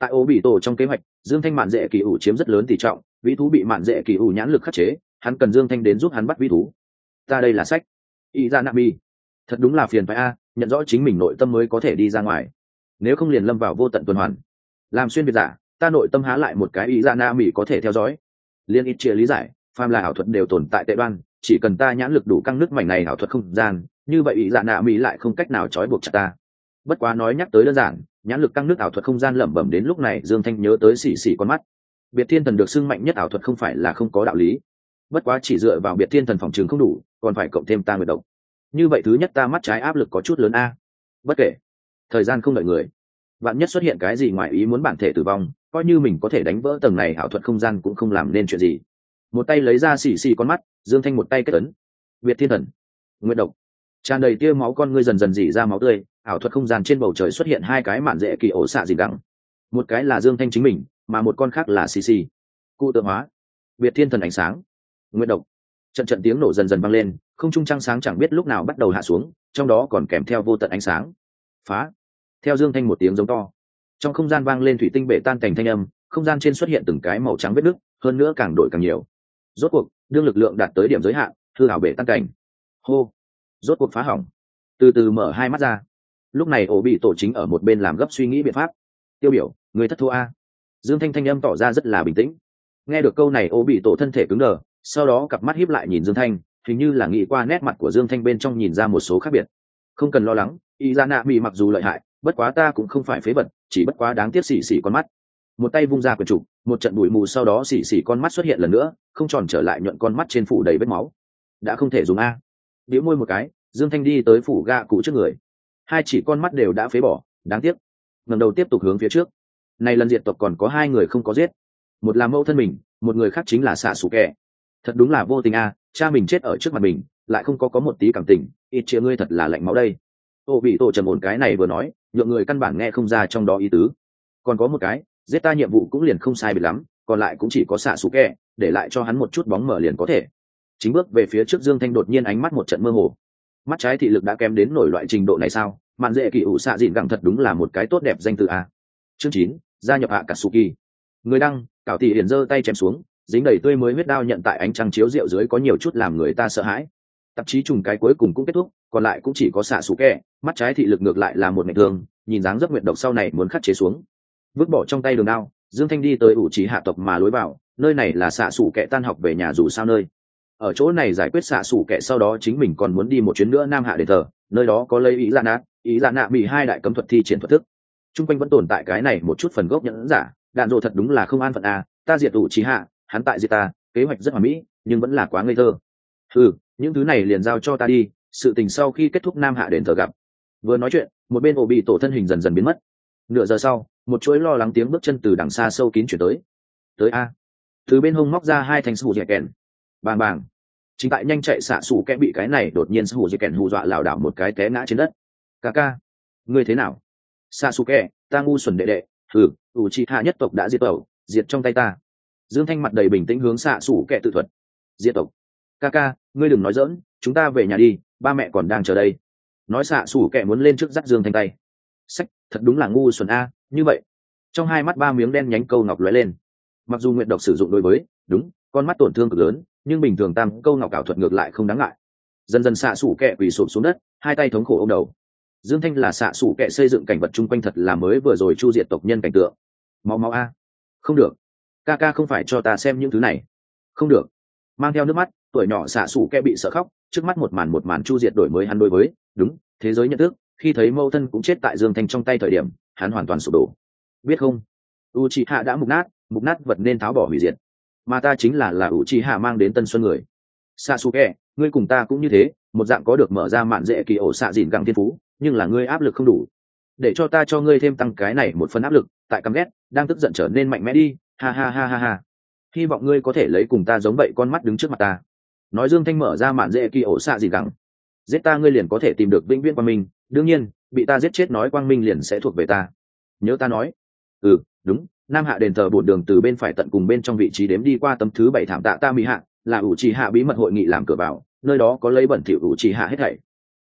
Tại ố bị tổ trong kế hoạch, Dương Thanh mạn dễ kỳ ủ chiếm rất lớn tỷ trọng, vĩ thú bị mạn dễ kỳ ủ nhãn lực khắc chế, hắn cần Dương Thanh đến giúp hắn bắt vĩ thú. Ta đây là sách. Ý ra nạ mi. Thật đúng là phiền phải a, nhận rõ chính mình nội tâm mới có thể đi ra ngoài. Nếu không liền lâm vào vô tận tuần hoàn. Làm xuyên việt giả, ta nội tâm há lại một cái ý ra nạ mi có thể theo dõi. Liên ít chia lý giải, phàm là ảo thuật đều tồn tại tệ đoan, chỉ cần ta nhãn lực đủ căng nước mảnh này ảo thuật không gian, như vậy ý dạ nạ mỹ lại không cách nào trói buộc chặt ta. Bất quá nói nhắc tới đơn giản, nhãn lực căng nước ảo thuật không gian lẩm bẩm đến lúc này Dương Thanh nhớ tới xì xì con mắt. Biệt thiên thần được xưng mạnh nhất ảo thuật không phải là không có đạo lý. Bất quá chỉ dựa vào biệt thiên thần phòng trường không đủ, còn phải cộng thêm ta nguyệt độc. Như vậy thứ nhất ta mắt trái áp lực có chút lớn a. Bất kể, thời gian không đợi người, vạn nhất xuất hiện cái gì ngoài ý muốn bản thể tử vong, coi như mình có thể đánh vỡ tầng này ảo thuật không gian cũng không làm nên chuyện gì. Một tay lấy ra xì xì con mắt, Dương Thanh một tay kết ấn. Biệt thiên thần, nguyệt độc, tràn đầy tia máu con ngươi dần dần dỉ ra máu tươi. Ảo thuật không gian trên bầu trời xuất hiện hai cái mạn dễ kỳ ổ xạ dìn gẳng, một cái là Dương Thanh chính mình, mà một con khác là xì xì. Cụ tượng hóa, biệt thiên thần ánh sáng, nguyệt độc. Trận trận tiếng nổ dần dần vang lên, không trung trăng sáng chẳng biết lúc nào bắt đầu hạ xuống, trong đó còn kèm theo vô tận ánh sáng. Phá! Theo Dương Thanh một tiếng giống to, trong không gian vang lên thủy tinh bể tan thành thanh âm, không gian trên xuất hiện từng cái màu trắng vết nứt, hơn nữa càng đổi càng nhiều. Rốt cuộc, đương lực lượng đạt tới điểm giới hạn, hư ảo bể tan cảnh. Hô! Rốt cuộc phá hỏng. Từ từ mở hai mắt ra. Lúc này ổ bị tổ chính ở một bên làm gấp suy nghĩ biện pháp. Tiêu biểu, người thất thua a. Dương Thanh thanh âm tỏ ra rất là bình tĩnh. Nghe được câu này ổ bị tổ thân thể cứng đờ, sau đó cặp mắt híp lại nhìn Dương Thanh, hình như là nghĩ qua nét mặt của Dương Thanh bên trong nhìn ra một số khác biệt. Không cần lo lắng, ý ra nạ bị mặc dù lợi hại, bất quá ta cũng không phải phế vật, chỉ bất quá đáng tiếc xỉ xỉ con mắt. Một tay vung ra quyền trục, một trận bụi mù sau đó xỉ xỉ con mắt xuất hiện lần nữa, không tròn trở lại nhuận con mắt trên phủ đầy vết máu. Đã không thể dùng a. Bĩu môi một cái, Dương Thanh đi tới phủ ga cụ trước người. Hai chỉ con mắt đều đã phế bỏ, đáng tiếc. Ngẩng đầu tiếp tục hướng phía trước. Này lần diệt tộc còn có hai người không có giết, một là mẫu thân mình, một người khác chính là xạ sủ kẻ. Thật đúng là vô tình a, cha mình chết ở trước mặt mình, lại không có một tí cảm tình, ít chia ngươi thật là lạnh máu đây. Ô bị tổ trầm ổn cái này vừa nói, nhượng người căn bản nghe không ra trong đó ý tứ. Còn có một cái, giết ta nhiệm vụ cũng liền không sai biệt lắm, còn lại cũng chỉ có xạ sủ kẻ, để lại cho hắn một chút bóng mở liền có thể. Chính bước về phía trước Dương Thanh đột nhiên ánh mắt một trận mơ hồ. Mắt trái thị lực đã kém đến nổi loại trình độ này sao? Mạn dễ kỳ ủ xạ dịn gẳng thật đúng là một cái tốt đẹp danh từ a. Chương 9, gia nhập hạ Katsuki. Người đăng, Cảo Tỷ Hiển giơ tay chém xuống, dính đầy tươi mới huyết đao nhận tại ánh trăng chiếu rượu dưới có nhiều chút làm người ta sợ hãi. Tạp chí trùng cái cuối cùng cũng kết thúc, còn lại cũng chỉ có xạ sủ kẹ, mắt trái thị lực ngược lại là một ngày thường, nhìn dáng dấp nguyệt độc sau này muốn khắc chế xuống. Vứt bỏ trong tay đường đao, Dương Thanh đi tới ủ trí hạ tộc mà lối vào, nơi này là xạ sủ kẹ tan học về nhà dù sao nơi. Ở chỗ này giải quyết xạ sủ kẹ sau đó chính mình còn muốn đi một chuyến nữa Nam Hạ đền thờ, nơi đó có lấy ý dạ nạ bị hai đại cấm thuật thi triển thuật thức. Trung quanh vẫn tồn tại cái này một chút phần gốc nhẫn giả, đạn dộ thật đúng là không an phận a, ta diệt ủ trí hạ, hắn tại diệt ta, kế hoạch rất hoàn mỹ, nhưng vẫn là quá ngây thơ. Những thứ này liền giao cho ta đi, sự tình sau khi kết thúc Nam Hạ đền thờ gặp. Vừa nói chuyện, một bên ổ bị tổ thân hình dần dần biến mất. Nửa giờ sau, một chuỗi lo lắng tiếng bước chân từ đằng xa sâu kín chuyển tới a. Từ bên hông móc ra hai thanh sủ dẻ kèn, bàng bàng. Chính tại nhanh chạy xạ sủ kẽ bị cái này đột nhiên sủ dẻ kèn hù dọa lảo đảo một cái té ngã trên đất. Ca, ngươi thế nào? Xạ sủ kẽ, ta ngu xuẩn đệ đệ, ủ trị hạ nhất tộc đã diệt tộc, diệt trong tay ta. Dương Thanh mặt đầy bình tĩnh hướng xạ sủ kẽ tự thuật. Diệt tộc. Ca, ngươi đừng nói dỡn, chúng ta về nhà đi, ba mẹ còn đang chờ đây. Nói xạ sủ kẽ muốn lên trước dắt Dương Thanh tay. Sách, thật đúng là ngu xuẩn a, như vậy. Trong hai mắt ba miếng đen nhánh câu ngọc lóe lên. Mặc dù nguyện độc sử dụng đối với, đúng, con mắt tổn thương cực lớn, nhưng bình thường tam câu ngọc ảo thuật ngược lại không đáng ngại. Dần dần xạ sủ kẽ quỳ sụp xuống đất, hai tay thống khổ ôm đầu. Dương Thanh là xạ sủ kẽ xây dựng cảnh vật chung quanh thật là mới vừa rồi chu diệt tộc nhân cảnh tượng. Máu a. Không được. Ca không phải cho ta xem những thứ này. Không được. Mang theo nước mắt, tuổi nhỏ xạ sủ kẽ bị sợ khóc, trước mắt một màn chu diệt đổi mới hắn đối với, đúng, thế giới nhận thức, khi thấy mâu thân cũng chết tại Dương Thanh trong tay thời điểm, hắn hoàn toàn sụp đổ. Biết không? Uchiha đã mục nát vật nên tháo bỏ hủy diệt. Mà ta chính là Uchiha mang đến tân xuân người. Sasuke, ngươi cùng ta cũng như thế, một dạng có được mở ra mạn dễ kỳ ổ xạ dìn găng thiên phú, nhưng là ngươi áp lực không đủ. Để cho ta cho ngươi thêm tăng cái này một phần áp lực, tại căm ghét, đang tức giận trở nên mạnh mẽ đi, ha. Hy vọng ngươi có thể lấy cùng ta giống vậy con mắt đứng trước mặt ta. Nói Dương Thanh mở ra mạn dễ kỳ ổ xạ dìn găng. Giết ta ngươi liền có thể tìm được vĩnh viễn quang minh, đương nhiên, bị ta giết chết nói quang minh liền sẽ thuộc về ta. Nhớ ta nói. Đúng, Nam Hạ đền thờ bổn đường từ bên phải tận cùng bên trong vị trí đếm đi qua tấm thứ 7 thảm tạ ta mỹ hạ, là ủ trì hạ bí mật hội nghị làm cửa vào, nơi đó có lấy bẩn thỉu ủ trì hạ hết thảy.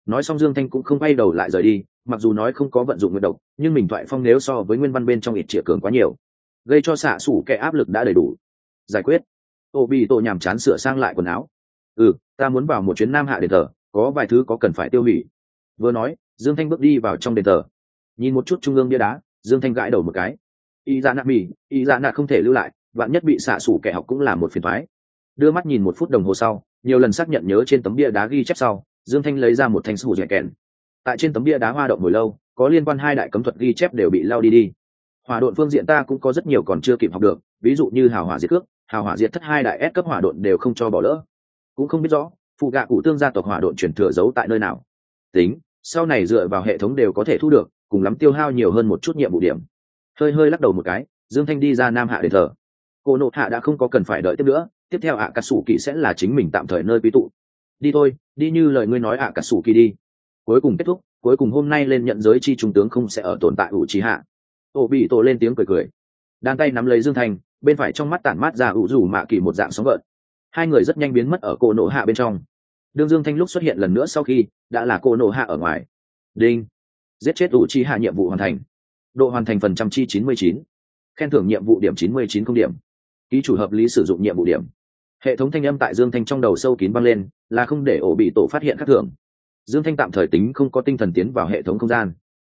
Nói xong Dương Thanh cũng không quay đầu lại rời đi, mặc dù nói không có vận dụng nguyệt độc, nhưng mình thoại phong nếu so với nguyên văn bên trong ít trịa cường quá nhiều, gây cho xạ xủ kẻ áp lực đã đầy đủ. Giải quyết. Ô bị tổ nhàm chán sửa sang lại quần áo. Ta muốn vào một chuyến Nam Hạ đền thờ, có vài thứ có cần phải tiêu hủy. Vừa nói, Dương Thanh bước đi vào trong đền thờ. Nhìn một chút trung ương bia đá, Dương Thanh gãi đầu một cái. Y dạ nạ mì, y dạ nạ không thể lưu lại, vạn nhất bị xạ xủ kẻ học cũng là một phiền toái. Đưa mắt nhìn 1 phút đồng hồ sau, nhiều lần xác nhận nhớ trên tấm bia đá ghi chép sau, Dương Thanh lấy ra một thanh sủ dẻ kèn. Tại trên tấm bia đá hoa động hồi lâu, có liên quan 2 đại cấm thuật ghi chép đều bị lao đi. Hỏa độn phương diện ta cũng có rất nhiều còn chưa kịp học được, ví dụ như hào hỏa diệt cước, hào hỏa diệt thất 2 đại S cấp hỏa độn đều không cho bỏ lỡ. Cũng không biết rõ phụ gạ cụ tương gia tộc hỏa độn truyền thừa giấu tại nơi nào. Tính, sau này dựa vào hệ thống đều có thể thu được, cùng lắm tiêu hao nhiều hơn một chút nhiệm vụ điểm. Hơi lắc đầu một cái, Dương Thanh đi ra Nam Hạ đền thờ. Cô nộ hạ đã không có cần phải đợi tiếp nữa, tiếp theo ạ cà sủ kỳ sẽ là chính mình tạm thời nơi quý tụ. Đi thôi, đi như lời ngươi nói ạ cà sủ kỳ đi. Cuối cùng kết thúc, cuối cùng hôm nay lên nhận giới chi trung tướng không sẽ ở tồn tại ủ trí hạ. Tổ bị tổ lên tiếng cười, đan tay nắm lấy Dương Thanh, bên phải trong mắt tản mát ra ủ rủ mạ kỳ một dạng sóng gợn. Hai người rất nhanh biến mất ở cô nộ hạ bên trong. Đương Dương Thanh lúc xuất hiện lần nữa sau khi đã là cô nộ hạ ở ngoài. Đinh, giết chết ủ trí hạ nhiệm vụ hoàn thành, độ hoàn thành phần trăm chi 99, khen thưởng nhiệm vụ điểm 99 không điểm, ký chủ hợp lý sử dụng nhiệm vụ điểm. Hệ thống thanh âm tại Dương Thanh trong đầu sâu kín vang lên, là không để ổ bị tổ phát hiện khác thường. Dương Thanh tạm thời tính không có tinh thần tiến vào hệ thống không gian.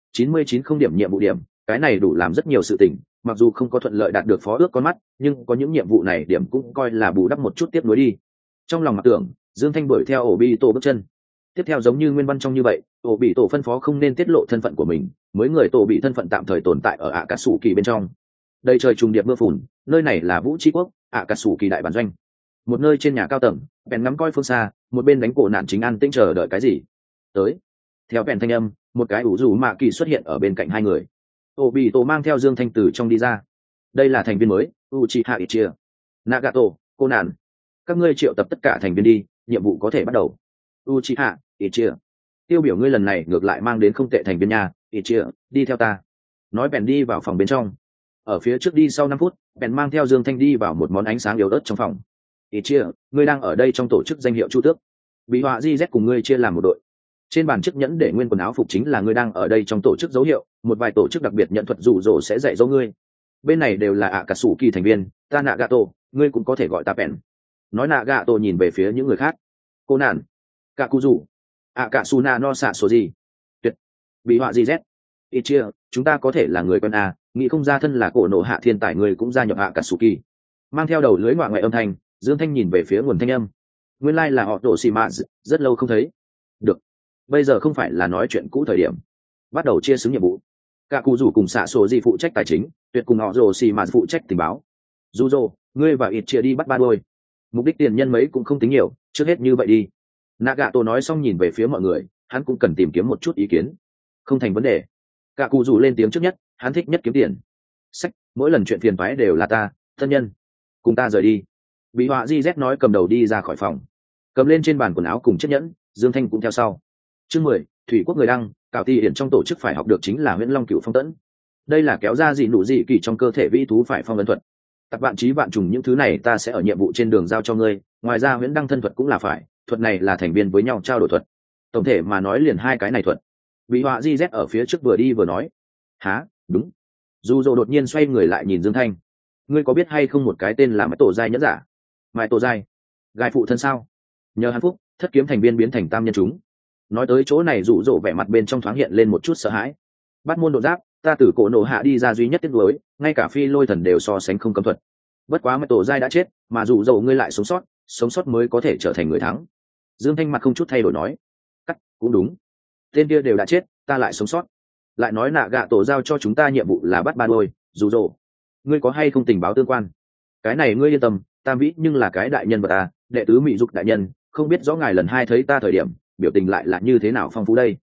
99 không điểm nhiệm vụ điểm, cái này đủ làm rất nhiều sự tình, mặc dù không có thuận lợi đạt được phó ước con mắt, nhưng có những nhiệm vụ này điểm cũng coi là bù đắp một chút tiếp nối đi. Trong lòng mặc tưởng, Dương Thanh đuổi theo ổ bị tổ bước chân. Tiếp theo giống như nguyên văn trong như vậy, ổ bị tổ phân phó không nên tiết lộ thân phận của mình, mới người tổ bị thân phận tạm thời tồn tại ở ạ cà sủ kỳ bên trong. Đây trời trùng điệp mưa phùn, nơi này là Vũ Tri Quốc, ạ cà sủ kỳ đại bản doanh. Một nơi trên nhà cao tầng, bèn ngắm coi phương xa, một bên đánh cổ nạn chính an tĩnh chờ đợi cái gì. Tới. Theo bèn thanh âm, một cái ủ rủ mạ kỳ xuất hiện ở bên cạnh hai người. Ổ bị tổ mang theo Dương Thanh từ trong đi ra. Đây là thành viên mới, Uchiha Itachi, Nagato, cô nạn. Các ngươi triệu tập tất cả thành viên đi, nhiệm vụ có thể bắt đầu. Uchiha Itachi, tiêu biểu ngươi lần này ngược lại mang đến không tệ thành viên nhà. Itachi, đi theo ta. Nói bèn đi vào phòng bên trong. Ở phía trước đi sau 5 phút, bèn mang theo Dương Thanh đi vào một món ánh sáng yếu ớt trong phòng. Itachi, ngươi đang ở đây trong tổ chức danh hiệu Chu Tước. Bị họa GZ cùng ngươi chia làm một đội. Trên bàn chiếc nhẫn để nguyên quần áo phục chính là ngươi đang ở đây trong tổ chức dấu hiệu, một vài tổ chức đặc biệt nhận thuật rủ rỗ sẽ dạy dỗ ngươi. Bên này đều là ạ cà sủ kỳ thành viên, ta Nagato, ngươi cũng có thể gọi ta bèn. Nói Nagato nhìn về phía những người khác. Cô nạn, cả cụ rủ, ạ cà suna no xạ số gì. Tuyệt. Bị họa GZ. Itachi, chúng ta có thể là người quen à, nghĩ không ra thân là cổ nộ hạ thiên tài người cũng gia nhập ạ cà sủ kỳ. Mang theo đầu lưới ngoại ngoại âm thanh, Dương Thanh nhìn về phía nguồn thanh âm. Nguyên lai là họ tổ xì mạ, rất lâu không thấy. Được, bây giờ không phải là nói chuyện cũ thời điểm. Bắt đầu chia xứng nhiệm vụ. Cả cụ rủ cùng xạ sổ gì phụ trách tài chính, Tuyệt cùng họ rồ xì mạ phụ trách tình báo. Dù rồ, ngươi và ít chia đi bắt ba đôi. Mục đích tiền nhân mấy cũng không tính nhiều, trước hết như vậy đi. Nagato nói xong nhìn về phía mọi người, hắn cũng cần tìm kiếm một chút ý kiến. Không thành vấn đề. Cả cụ rủ lên tiếng trước nhất, hắn thích nhất kiếm tiền. Sách, mỗi lần chuyện phiền toái đều là ta, thân nhân. Cùng ta rời đi. Bị họa GZ nói cầm đầu đi ra khỏi phòng, cầm lên trên bàn quần áo cùng chiếc nhẫn. Dương Thanh cũng theo sau. Chương 10, Thủy Quốc người đăng, Cảo Ti Hiển trong tổ chức phải học được chính là Huyễn Long Cửu Phong Tẫn. Đây là kéo ra dị nụ dị kỳ trong cơ thể vĩ thú phải phong ấn thuật. Tập vạn trí vạn trùng những thứ này ta sẽ ở nhiệm vụ trên đường giao cho ngươi, ngoài ra Huyễn Đăng thân thuật cũng là phải, thuật này là thành viên với nhau trao đổi thuật. Tổng thể mà nói liền 2 cái này thuật. Bị họa GZ ở phía trước vừa đi vừa nói. Hả, đúng. Dù dỗ đột nhiên xoay người lại nhìn Dương Thanh. Ngươi có biết hay không một cái tên là Mãi Tổ Giai nhẫn giả? Mãi Tổ Giai? Gai phụ thân sao? Nhờ hắn phúc, thất kiếm thành viên biến thành tam nhân chúng. Nói tới chỗ này dụ dỗ vẻ mặt bên trong thoáng hiện lên một chút sợ hãi. Bắt môn độ giáp, ta từ cổ nổ hạ đi ra duy nhất tiếc nuối, ngay cả phi lôi thần đều so sánh không cấm thuật. Bất quá Mãi Tổ Giai đã chết, mà dụ dỗ ngươi lại sống sót mới có thể trở thành người thắng. Dương Thanh mặt không chút thay đổi nói. Cắt, cũng đúng. Tên kia đều đã chết, ta lại sống sót. Lại nói nạ gạ tổ giao cho chúng ta nhiệm vụ là bắt ba đôi, dụ dỗ. Ngươi có hay không tình báo tương quan? Cái này ngươi yên tâm, tam vĩ nhưng là cái đại nhân vật ta, đệ tứ Mị Dục đại nhân, không biết rõ ngài lần 2 thấy ta thời điểm biểu tình lại là như thế nào phong phú đây.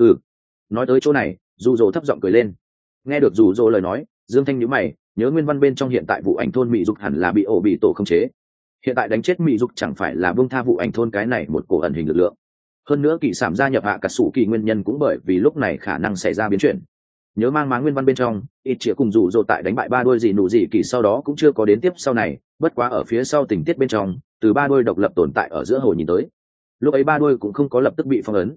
Nói tới chỗ này, dù dỗ thấp giọng cười lên. Nghe được dù dỗ lời nói, Dương Thanh nhíu mày, nhớ nguyên văn bên trong hiện tại vụ ảnh thôn Mị Dục hẳn là bị ổ bị tổ khống chế. Hiện tại đánh chết Mị Dục chẳng phải là buông tha vụ ảnh thôn cái này một cổ ẩn hình lực lượng. Hơn nữa kỳ sảm gia nhập hạ cả sủ kỳ nguyên nhân cũng bởi vì lúc này khả năng xảy ra biến chuyển. Nhớ mang má nguyên văn bên trong, ít chĩa cùng rủ rồ tại đánh bại ba đôi gì nụ gì kỳ sau đó cũng chưa có đến tiếp sau này, bất quá ở phía sau tình tiết bên trong, từ ba đôi độc lập tồn tại ở giữa hồ nhìn tới. Lúc ấy ba đôi cũng không có lập tức bị phong ấn.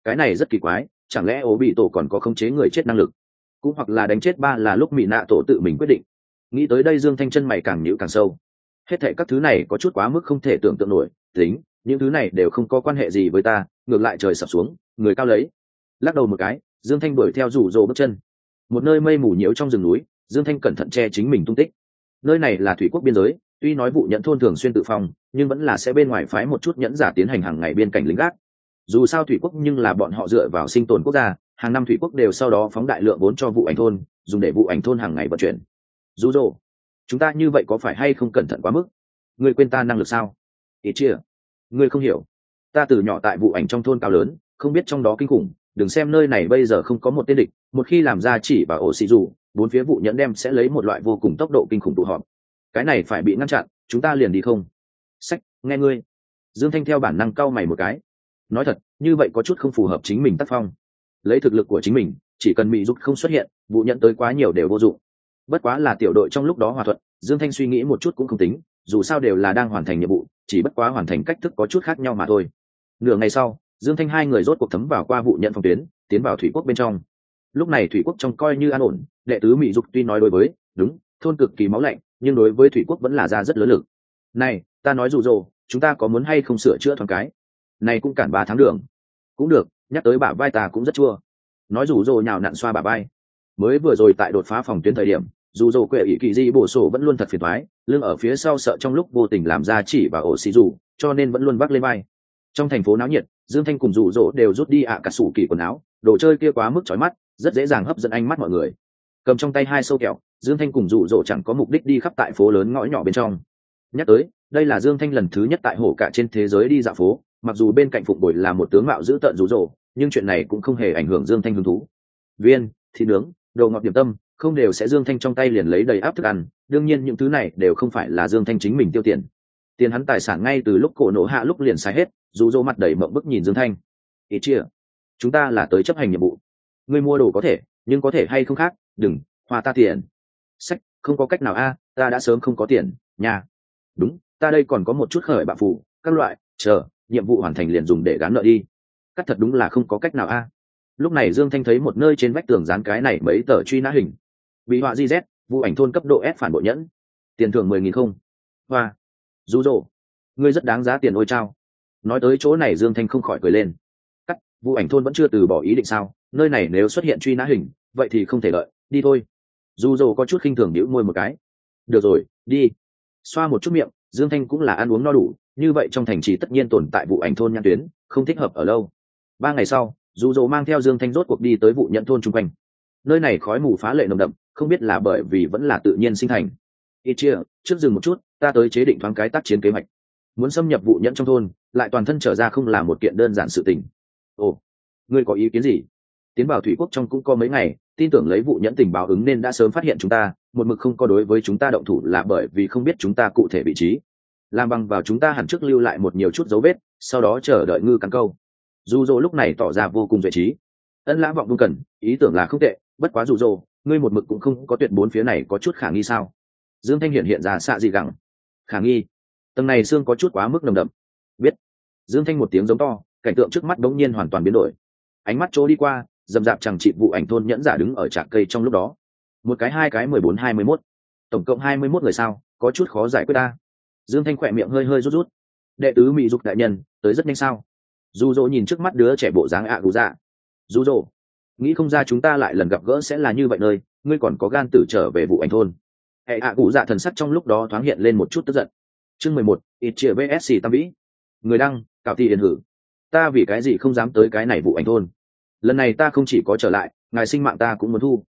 cái này rất kỳ quái, chẳng lẽ ố bị tổ còn có khống chế người chết năng lực, cũng hoặc là đánh chết ba là lúc mỹ nạ tổ tự mình quyết định. Nghĩ tới đây Dương Thanh chân mày càng nhíu càng sâu. Hết thảy các thứ này có chút quá mức không thể tưởng tượng nổi, tính những thứ này đều không có quan hệ gì với ta, ngược lại trời sập xuống người cao lấy. Lắc đầu một cái, Dương Thanh đuổi theo rủ rồ bước chân. Một nơi mây mù nhiễu trong rừng núi, Dương Thanh cẩn thận che chính mình tung tích. Nơi này là thủy quốc biên giới, tuy nói vụ nhẫn thôn thường xuyên tự phòng, nhưng vẫn là sẽ bên ngoài phái một chút nhẫn giả tiến hành hàng ngày biên cảnh lính gác. Dù sao thủy quốc nhưng là bọn họ dựa vào sinh tồn quốc gia, hàng năm thủy quốc đều sau đó phóng đại lượng vốn cho vụ ảnh thôn, dùng để vụ ảnh thôn hàng ngày vận chuyển. Rủ rồ, chúng ta như vậy có phải hay không cẩn thận quá mức? Ngươi quên ta năng lực sao? Ý chia, ngươi không hiểu, ta từ nhỏ tại vụ ảnh trong thôn cao lớn, không biết trong đó kinh khủng. Đừng xem nơi này bây giờ không có một tên địch, một khi làm ra chỉ và ổ xì dù, bốn phía vụ nhẫn đem sẽ lấy một loại vô cùng tốc độ kinh khủng tụ họp. Cái này phải bị ngăn chặn, chúng ta liền đi không? Sách, nghe ngươi. Dương Thanh theo bản năng cau mày một cái. Nói thật, như vậy có chút không phù hợp chính mình tác phong. Lấy thực lực của chính mình, chỉ cần mỹ giúp không xuất hiện, vụ nhẫn tới quá nhiều đều vô dụng. Bất quá là tiểu đội trong lúc đó hòa thuận, Dương Thanh suy nghĩ một chút cũng không tính, dù sao đều là đang hoàn thành nhiệm vụ, chỉ bất quá hoàn thành cách thức có chút khác nhau mà thôi. Nửa ngày sau, Dương Thanh hai người rốt cuộc thấm vào qua vụ nhận phòng tuyến, tiến vào thủy quốc bên trong. Lúc này thủy quốc trong coi như an ổn, đệ tứ mỹ dục tuy nói đối với đúng thôn cực kỳ máu lạnh, nhưng đối với thủy quốc vẫn là ra rất lớn lực. Này, ta nói rủ rồ, chúng ta có muốn hay không sửa chữa thoáng cái? Này cũng cản 3 tháng đường. Cũng được, nhắc tới bả vai ta cũng rất chua. Nói rủ rồ nhào nặn xoa bả vai. Mới vừa rồi tại đột phá phòng tuyến thời điểm, dù rồ quệ ý kỳ di bổ sổ vẫn luôn thật phiền toái, lưng ở phía sau sợ trong lúc vô tình làm ra chỉ và ổ xì dù, cho nên vẫn luôn vác lên vai. Trong thành phố náo nhiệt, Dương Thanh cùng rủ rỗ đều rút đi cả sủ kỳ quần áo, đồ chơi kia quá mức chói mắt, rất dễ dàng hấp dẫn ánh mắt mọi người. Cầm trong tay 2 sâu kẹo, Dương Thanh cùng rủ rỗ chẳng có mục đích đi khắp tại phố lớn ngõ nhỏ bên trong. Nhắc tới, đây là Dương Thanh lần thứ nhất tại hổ cả trên thế giới đi dạo phố, mặc dù bên cạnh phụng bồi là một tướng mạo dữ tợn rủ rỗ, nhưng chuyện này cũng không hề ảnh hưởng Dương Thanh hứng thú. Viên, thịt nướng, đồ ngọt điểm tâm, không đều sẽ Dương Thanh trong tay liền lấy đầy áp thức ăn, đương nhiên những thứ này đều không phải là Dương Thanh chính mình tiêu tiền. Tiền hắn tài sản ngay từ lúc cổ nổ hạ lúc liền xài hết, dù dô mặt đầy mộng bức nhìn Dương Thanh. Ý chia, chúng ta là tới chấp hành nhiệm vụ. Ngươi mua đồ có thể, nhưng có thể hay không khác, đừng hoa ta tiền. Sách, không có cách nào a, ta đã sớm không có tiền, nhà. Đúng, ta đây còn có một chút khởi bạc phụ, các loại, chờ, nhiệm vụ hoàn thành liền dùng để gán nợ đi. Cắt thật đúng là không có cách nào a. Lúc này Dương Thanh thấy một nơi trên vách tường dán cái này mấy tờ truy nã hình. Bị họa GZ, vụ ảnh thôn cấp độ S phản bội nhẫn. Tiền thưởng 10.000 không. Hoa. Rủ rỗ, ngươi rất đáng giá tiền ôi trao. Nói tới chỗ này Dương Thanh không khỏi cười lên. Cắt, vụ ảnh thôn vẫn chưa từ bỏ ý định sao? Nơi này nếu xuất hiện truy nã hình, vậy thì không thể lợi, đi thôi. Rủ rỗ có chút khinh thường bĩu môi một cái. Được rồi, đi. Xoa một chút miệng, Dương Thanh cũng là ăn uống no đủ, như vậy trong thành trì tất nhiên tồn tại vụ ảnh thôn nhãn tuyến, không thích hợp ở lâu. 3 ngày sau, Rủ rỗ mang theo Dương Thanh rốt cuộc đi tới vụ nhận thôn chung quanh. Nơi này khói mù phá lệ nồng đậm, không biết là bởi vì vẫn là tự nhiên sinh thành. Ít chia, trước dừng một chút, ta tới chế định thoáng cái tác chiến kế hoạch. Muốn xâm nhập vụ nhẫn trong thôn, lại toàn thân trở ra không là một kiện đơn giản sự tình. Ồ, ngươi có ý kiến gì? Tiến vào thủy quốc trong cũng có mấy ngày, tin tưởng lấy vụ nhẫn tình báo ứng nên đã sớm phát hiện chúng ta, một mực không có đối với chúng ta động thủ là bởi vì không biết chúng ta cụ thể vị trí. Làm bằng vào chúng ta hẳn trước lưu lại một nhiều chút dấu vết, sau đó chờ đợi ngư cắn câu. Dù dỗ lúc này tỏ ra vô cùng duy trí. Ân Lã vọng vương cần, ý tưởng là không tệ, bất quá dù dỗ, ngươi một mực cũng không có tuyệt bốn phía này có chút khả nghi sao? Dương Thanh hiện ra xạ gì gẳng. Khả nghi. Tầng này xương có chút quá mức nồng đậm. Biết. Dương Thanh một tiếng giống to, cảnh tượng trước mắt đống nhiên hoàn toàn biến đổi. Ánh mắt chỗ đi qua, dầm dạp chẳng chịt vụ ảnh thôn nhẫn giả đứng ở trạc cây trong lúc đó. Một cái hai cái 14-21. Tổng cộng 21 người sao, có chút khó giải quyết ta. Dương Thanh khỏe miệng hơi hơi rút rút. Đệ tứ mỹ dục đại nhân, tới rất nhanh sao? Dù dỗ nhìn trước mắt đứa trẻ bộ dáng gù dạ. Dù dỗ, nghĩ không ra chúng ta lại lần gặp gỡ sẽ là như vậy nơi, ngươi còn có gan tử trở về vụ ảnh thôn. Hệ gù dạ thần sắc trong lúc đó thoáng hiện lên một chút tức giận. Chương 11, ít chia vsc tam vĩ. Người đăng, cạo thị điền hử. Ta vì cái gì không dám tới cái này vụ ảnh thôn? Lần này ta không chỉ có trở lại, ngài sinh mạng ta cũng muốn thu.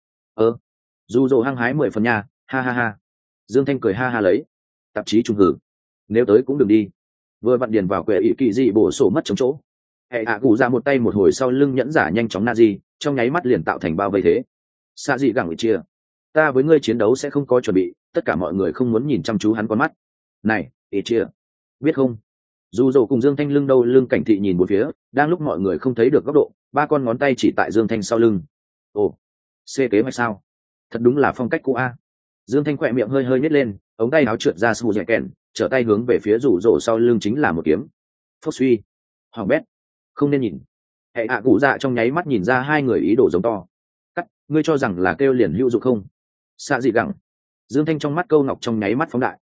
Dù dỗ hăng hái 10 phần nha, ha ha ha. Dương Thanh cười ha ha lấy. Tạp chí trùng hử. Nếu tới cũng đừng đi. Vừa vặn điền vào quệ ỷ kỳ dị bổ sổ mất chống chỗ. Hệ gù ra một tay một hồi sau lưng nhẫn giả nhanh chóng na di, trong nháy mắt liền tạo thành bao vây thế. Xa dị gẳng chia. Ta với ngươi chiến đấu sẽ không có chuẩn bị, tất cả mọi người không muốn nhìn chăm chú hắn con mắt. Này, ít chia. Biết không? Dù dỗ cùng Dương Thanh lưng đâu lưng cảnh thị nhìn một phía, đang lúc mọi người không thấy được góc độ, 3 con ngón tay chỉ tại Dương Thanh sau lưng. Ồ, C kế hoạch sao? Thật đúng là phong cách cũ a. Dương Thanh khỏe miệng hơi hơi nhếch lên, ống tay áo trượt ra sù dẻ kèn, trở tay hướng về phía rủ rỗ sau lưng chính là một kiếm. Phốc suy. Hoàng bét. Không nên nhìn. hệ ạ cụ dạ trong nháy mắt nhìn ra hai người ý đồ giống to. Cắt, ngươi cho rằng là kêu liền hữu dụng không? Xạ dị gẳng. Dương Thanh trong mắt câu ngọc trong nháy mắt phóng đại.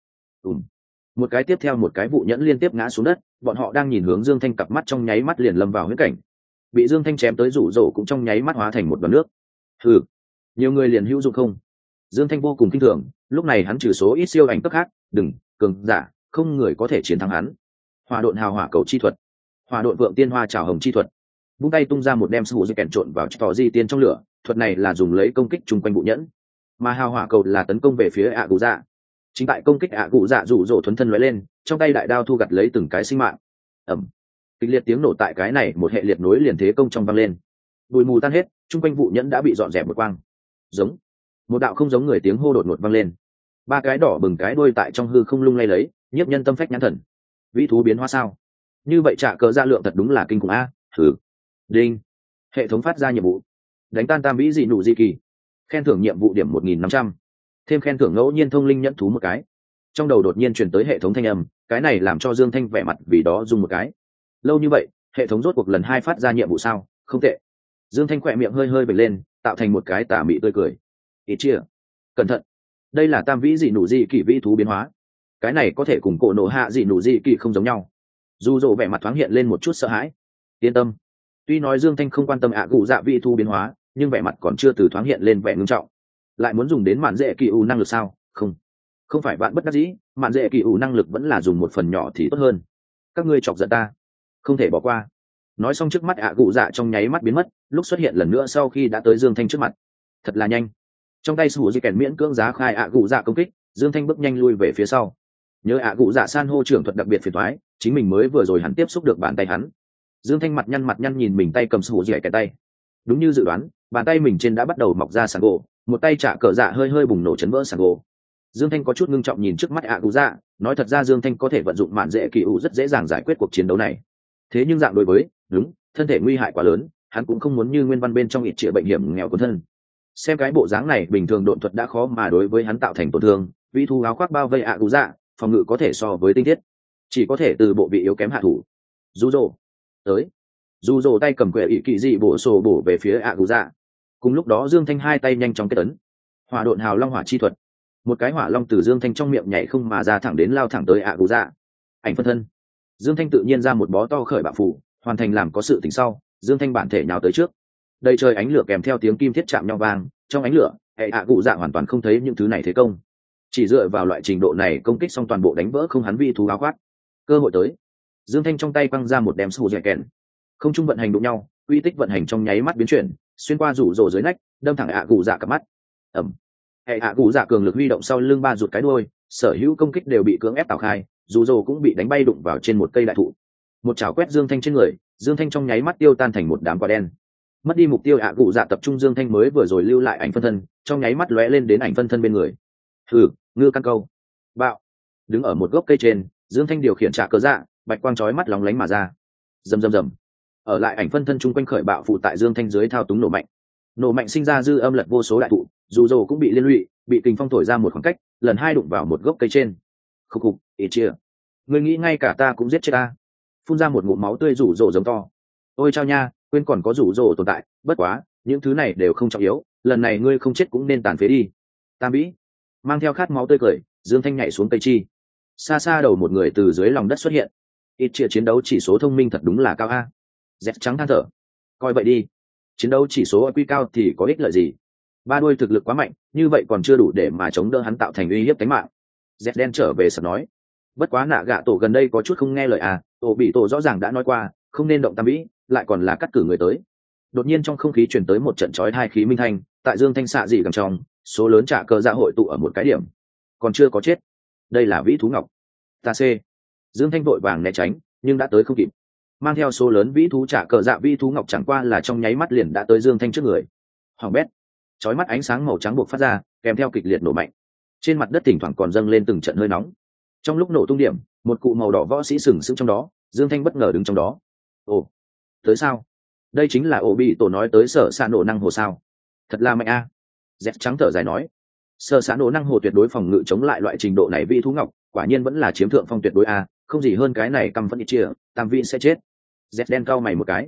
Một cái tiếp theo một cái vụ nhẫn liên tiếp ngã xuống đất, bọn họ đang nhìn hướng Dương Thanh, cặp mắt trong nháy mắt liền lâm vào huyễn cảnh. Bị Dương Thanh chém tới rủ rỗ cũng trong nháy mắt hóa thành một đoàn nước. Hừ, nhiều người liền hữu dụng không? Dương Thanh vô cùng kinh thường, lúc này hắn trừ số ít siêu ảnh cấp khác, đừng, cường giả, không người có thể chiến thắng hắn. Hỏa độn hào hỏa cầu chi thuật, hỏa độn vượng tiên hoa trào hồng chi thuật. Vung tay tung ra một đem sủ dây kèn trộn vào tỏ di tiên trong lửa, thuật này là dùng lấy công kích chung quanh vụ nhẫn, mà hào hỏa cầu là tấn công về phía ạ cụ dạ. Chính tại công kích ạ cụ dạ rủ rỗ thuấn thân lóe lên, trong tay đại đao thu gặt lấy từng cái sinh mạng. Ẩm, kịch liệt tiếng nổ tại cái này một hệ liệt nối liền thế công trong vang lên. Bụi mù tan hết, chung quanh vụ nhẫn đã bị dọn dẹp một quang. Giống, một đạo không giống người tiếng hô đột ngột vang lên. Ba cái đỏ bừng cái đuôi tại trong hư không lung lay lấy, nhiếp nhân tâm phách nhãn thần. Vĩ thú biến hóa sao? Như vậy trả cờ dạ lượng thật đúng là kinh khủng a. Thử. Đinh. Hệ thống phát ra nhiệm vụ. Đánh tan tam vĩ dị nụ dị kỳ. Khen thưởng nhiệm vụ điểm 1.500. Thêm khen thưởng ngẫu nhiên thông linh nhẫn thú một cái. Trong đầu đột nhiên truyền tới hệ thống thanh âm, cái này làm cho Dương Thanh vẻ mặt vì đó dùng một cái. Lâu như vậy, hệ thống rốt cuộc lần 2 phát ra nhiệm vụ sao? Không tệ. Dương Thanh khỏe miệng hơi hơi bật lên, tạo thành một cái tà mị tươi cười. Ít chia. Cẩn thận. Đây là tam vĩ dị nụ dị kỳ vĩ thú biến hóa. Cái này có thể cùng cổ nổ hạ dị nụ dị kỳ không giống nhau. Dù dỗ vẻ mặt thoáng hiện lên một chút sợ hãi. Yên tâm. Tuy nói Dương Thanh không quan tâm ạ cụ dạ vĩ thú biến hóa, nhưng vẻ mặt còn chưa từ thoáng hiện lên vẻ ngưng trọng. Lại muốn dùng đến mạn dễ kỳ ủ năng lực sao? Không phải bạn bất đắc dĩ, mạn dễ kỳ ủ năng lực vẫn là dùng một phần nhỏ thì tốt hơn. Các ngươi chọc giận ta, không thể bỏ qua. Nói xong trước mắt ạ cụ dạ trong nháy mắt biến mất, lúc xuất hiện lần nữa sau khi đã tới Dương Thanh trước mặt. Thật là nhanh. Trong tay sủ di kèn miễn cưỡng giá khai ạ cụ dạ công kích, Dương Thanh bước nhanh lui về phía sau. Nhớ ạ cụ dạ san hô trưởng thuật đặc biệt phiền toái, chính mình mới vừa rồi hắn tiếp xúc được bàn tay hắn. Dương Thanh mặt nhăn nhìn mình tay cầm sủ di kèn tay. Đúng như dự đoán, bàn tay mình trên đã bắt đầu mọc ra sàn gỗ, một tay trả cờ dạ hơi hơi bùng nổ chấn vỡ sàn gỗ. Dương Thanh có chút ngưng trọng nhìn trước mắt ạ cụ dạ, nói thật ra Dương Thanh có thể vận dụng mạn dễ kỳ ủ rất dễ dàng giải quyết cuộc chiến đấu này. Thế nhưng dạng đối với, đúng, thân thể nguy hại quá lớn, hắn cũng không muốn như nguyên văn bên trong ít trịa bệnh hiểm nghèo cuốn thân. Xem cái bộ dáng này bình thường độn thuật đã khó mà đối với hắn tạo thành tổn thương, vi thu áo khoác bao vây ạ cụ dạ, phòng ngự có thể so với tinh thiết, chỉ có thể từ bộ vị yếu kém hạ thủ. Dù rồ tới, dù rồ tay cầm quệ ỷ kỳ dị bổ sổ bổ về phía ạ cụ dạ. Cùng lúc đó Dương Thanh hai tay nhanh chóng kết ấn, hỏa độn hào long hỏa chi thuật. Một cái hỏa long từ Dương Thanh trong miệng nhảy không mà ra thẳng đến lao thẳng tới ạ cụ dạ. Ảnh phân thân. Dương Thanh tự nhiên ra một bó to khởi bạo phủ, hoàn thành làm có sự tỉnh sau, Dương Thanh bản thể nhào tới trước. Đầy trời ánh lửa kèm theo tiếng kim thiết chạm nhau vang, trong ánh lửa, hệ ạ cụ dạ hoàn toàn không thấy những thứ này thế công. Chỉ dựa vào loại trình độ này công kích xong toàn bộ đánh vỡ không hắn vi thú áo khoác. Cơ hội tới. Dương Thanh trong tay quăng ra một đem sủ dẻ kèn. Không trung vận hành đụng nhau, uy tích vận hành trong nháy mắt biến chuyển, xuyên qua rủ rồ dưới nách, đâm thẳng ạ cụ dạ cặp mắt. Ẩm. Hệ hạ cụ dạ cường lực huy động sau lưng ba rụt cái đuôi, sở hữu công kích đều bị cưỡng ép tạo khai, dù dồ cũng bị đánh bay đụng vào trên một cây đại thụ. Một chảo quét Dương Thanh trên người, Dương Thanh trong nháy mắt tiêu tan thành một đám quả đen. Mất đi mục tiêu hạ cụ dạ tập trung Dương Thanh mới vừa rồi lưu lại ảnh phân thân, trong nháy mắt lóe lên đến ảnh phân thân bên người. Hừ, ngư căn câu. Bạo. Đứng ở một gốc cây trên, Dương Thanh điều khiển trả cờ dạ, bạch quang chói mắt lóng lánh mà ra. Rầm rầm rầm. Ở lại ảnh phân thân chung quanh khởi bạo phụ tại Dương Thanh dưới thao túng nổ mạnh sinh ra dư âm lật vô số đại thụ, dù dồ cũng bị liên lụy, bị kình phong thổi ra một khoảng cách, lần hai đụng vào một gốc cây trên. Khục khục, ít chia. Người nghĩ ngay cả ta cũng giết chết ta. Phun ra một ngụm máu tươi rủ rồ giống to. Ôi chao nha, quên còn có rủ rồ tồn tại, bất quá, những thứ này đều không trọng yếu, lần này ngươi không chết cũng nên tàn phế đi. Tam Bĩ mang theo khát máu tươi cười, Dương Thanh nhảy xuống cây chi. Xa xa đầu một người từ dưới lòng đất xuất hiện. Ít chia chiến đấu chỉ số thông minh thật đúng là cao a. Dẹt trắng than thở. Coi vậy đi, chiến đấu chỉ số IQ cao thì có ích lợi gì? Ba đuôi thực lực quá mạnh, như vậy còn chưa đủ để mà chống đỡ hắn tạo thành uy hiếp tính mạng. Dẹt đen trở về sập nói. Bất quá nạ gạ tổ gần đây có chút không nghe lời à, tổ bị tổ rõ ràng đã nói qua, không nên động Tam Bĩ, lại còn là cắt cử người tới. Đột nhiên trong không khí truyền tới một trận chói hai khí minh thanh, tại Dương Thanh xạ dị gần trong, số lớn trả cờ dạ hội tụ ở một cái điểm. Còn chưa có chết. Đây là vĩ thú ngọc. Ta C. Dương Thanh vội vàng né tránh, nhưng đã tới không kịp. Mang theo số lớn vĩ thú trả cờ dạ vĩ thú ngọc chẳng qua là trong nháy mắt liền đã tới Dương Thanh trước người. Hoàng bét. Chói mắt ánh sáng màu trắng buộc phát ra, kèm theo kịch liệt nổ mạnh. Trên mặt đất thỉnh thoảng còn dâng lên từng trận hơi nóng. Trong lúc nổ tung điểm, một cụ màu đỏ võ sĩ sừng sững trong đó, Dương Thanh bất ngờ đứng trong đó. Ồ, tới sao? Đây chính là ổ bị tổ nói tới sở xạ nổ năng hồ sao? Thật là mạnh a. Dẹt trắng thở dài nói. Sở xạ nổ năng hồ tuyệt đối phòng ngự chống lại loại trình độ này vĩ thú ngọc, quả nhiên vẫn là chiếm thượng phong tuyệt đối a, không gì hơn cái này căm phẫn ít chia, Tam Vĩ sẽ chết. Dẹt đen cau mày một cái.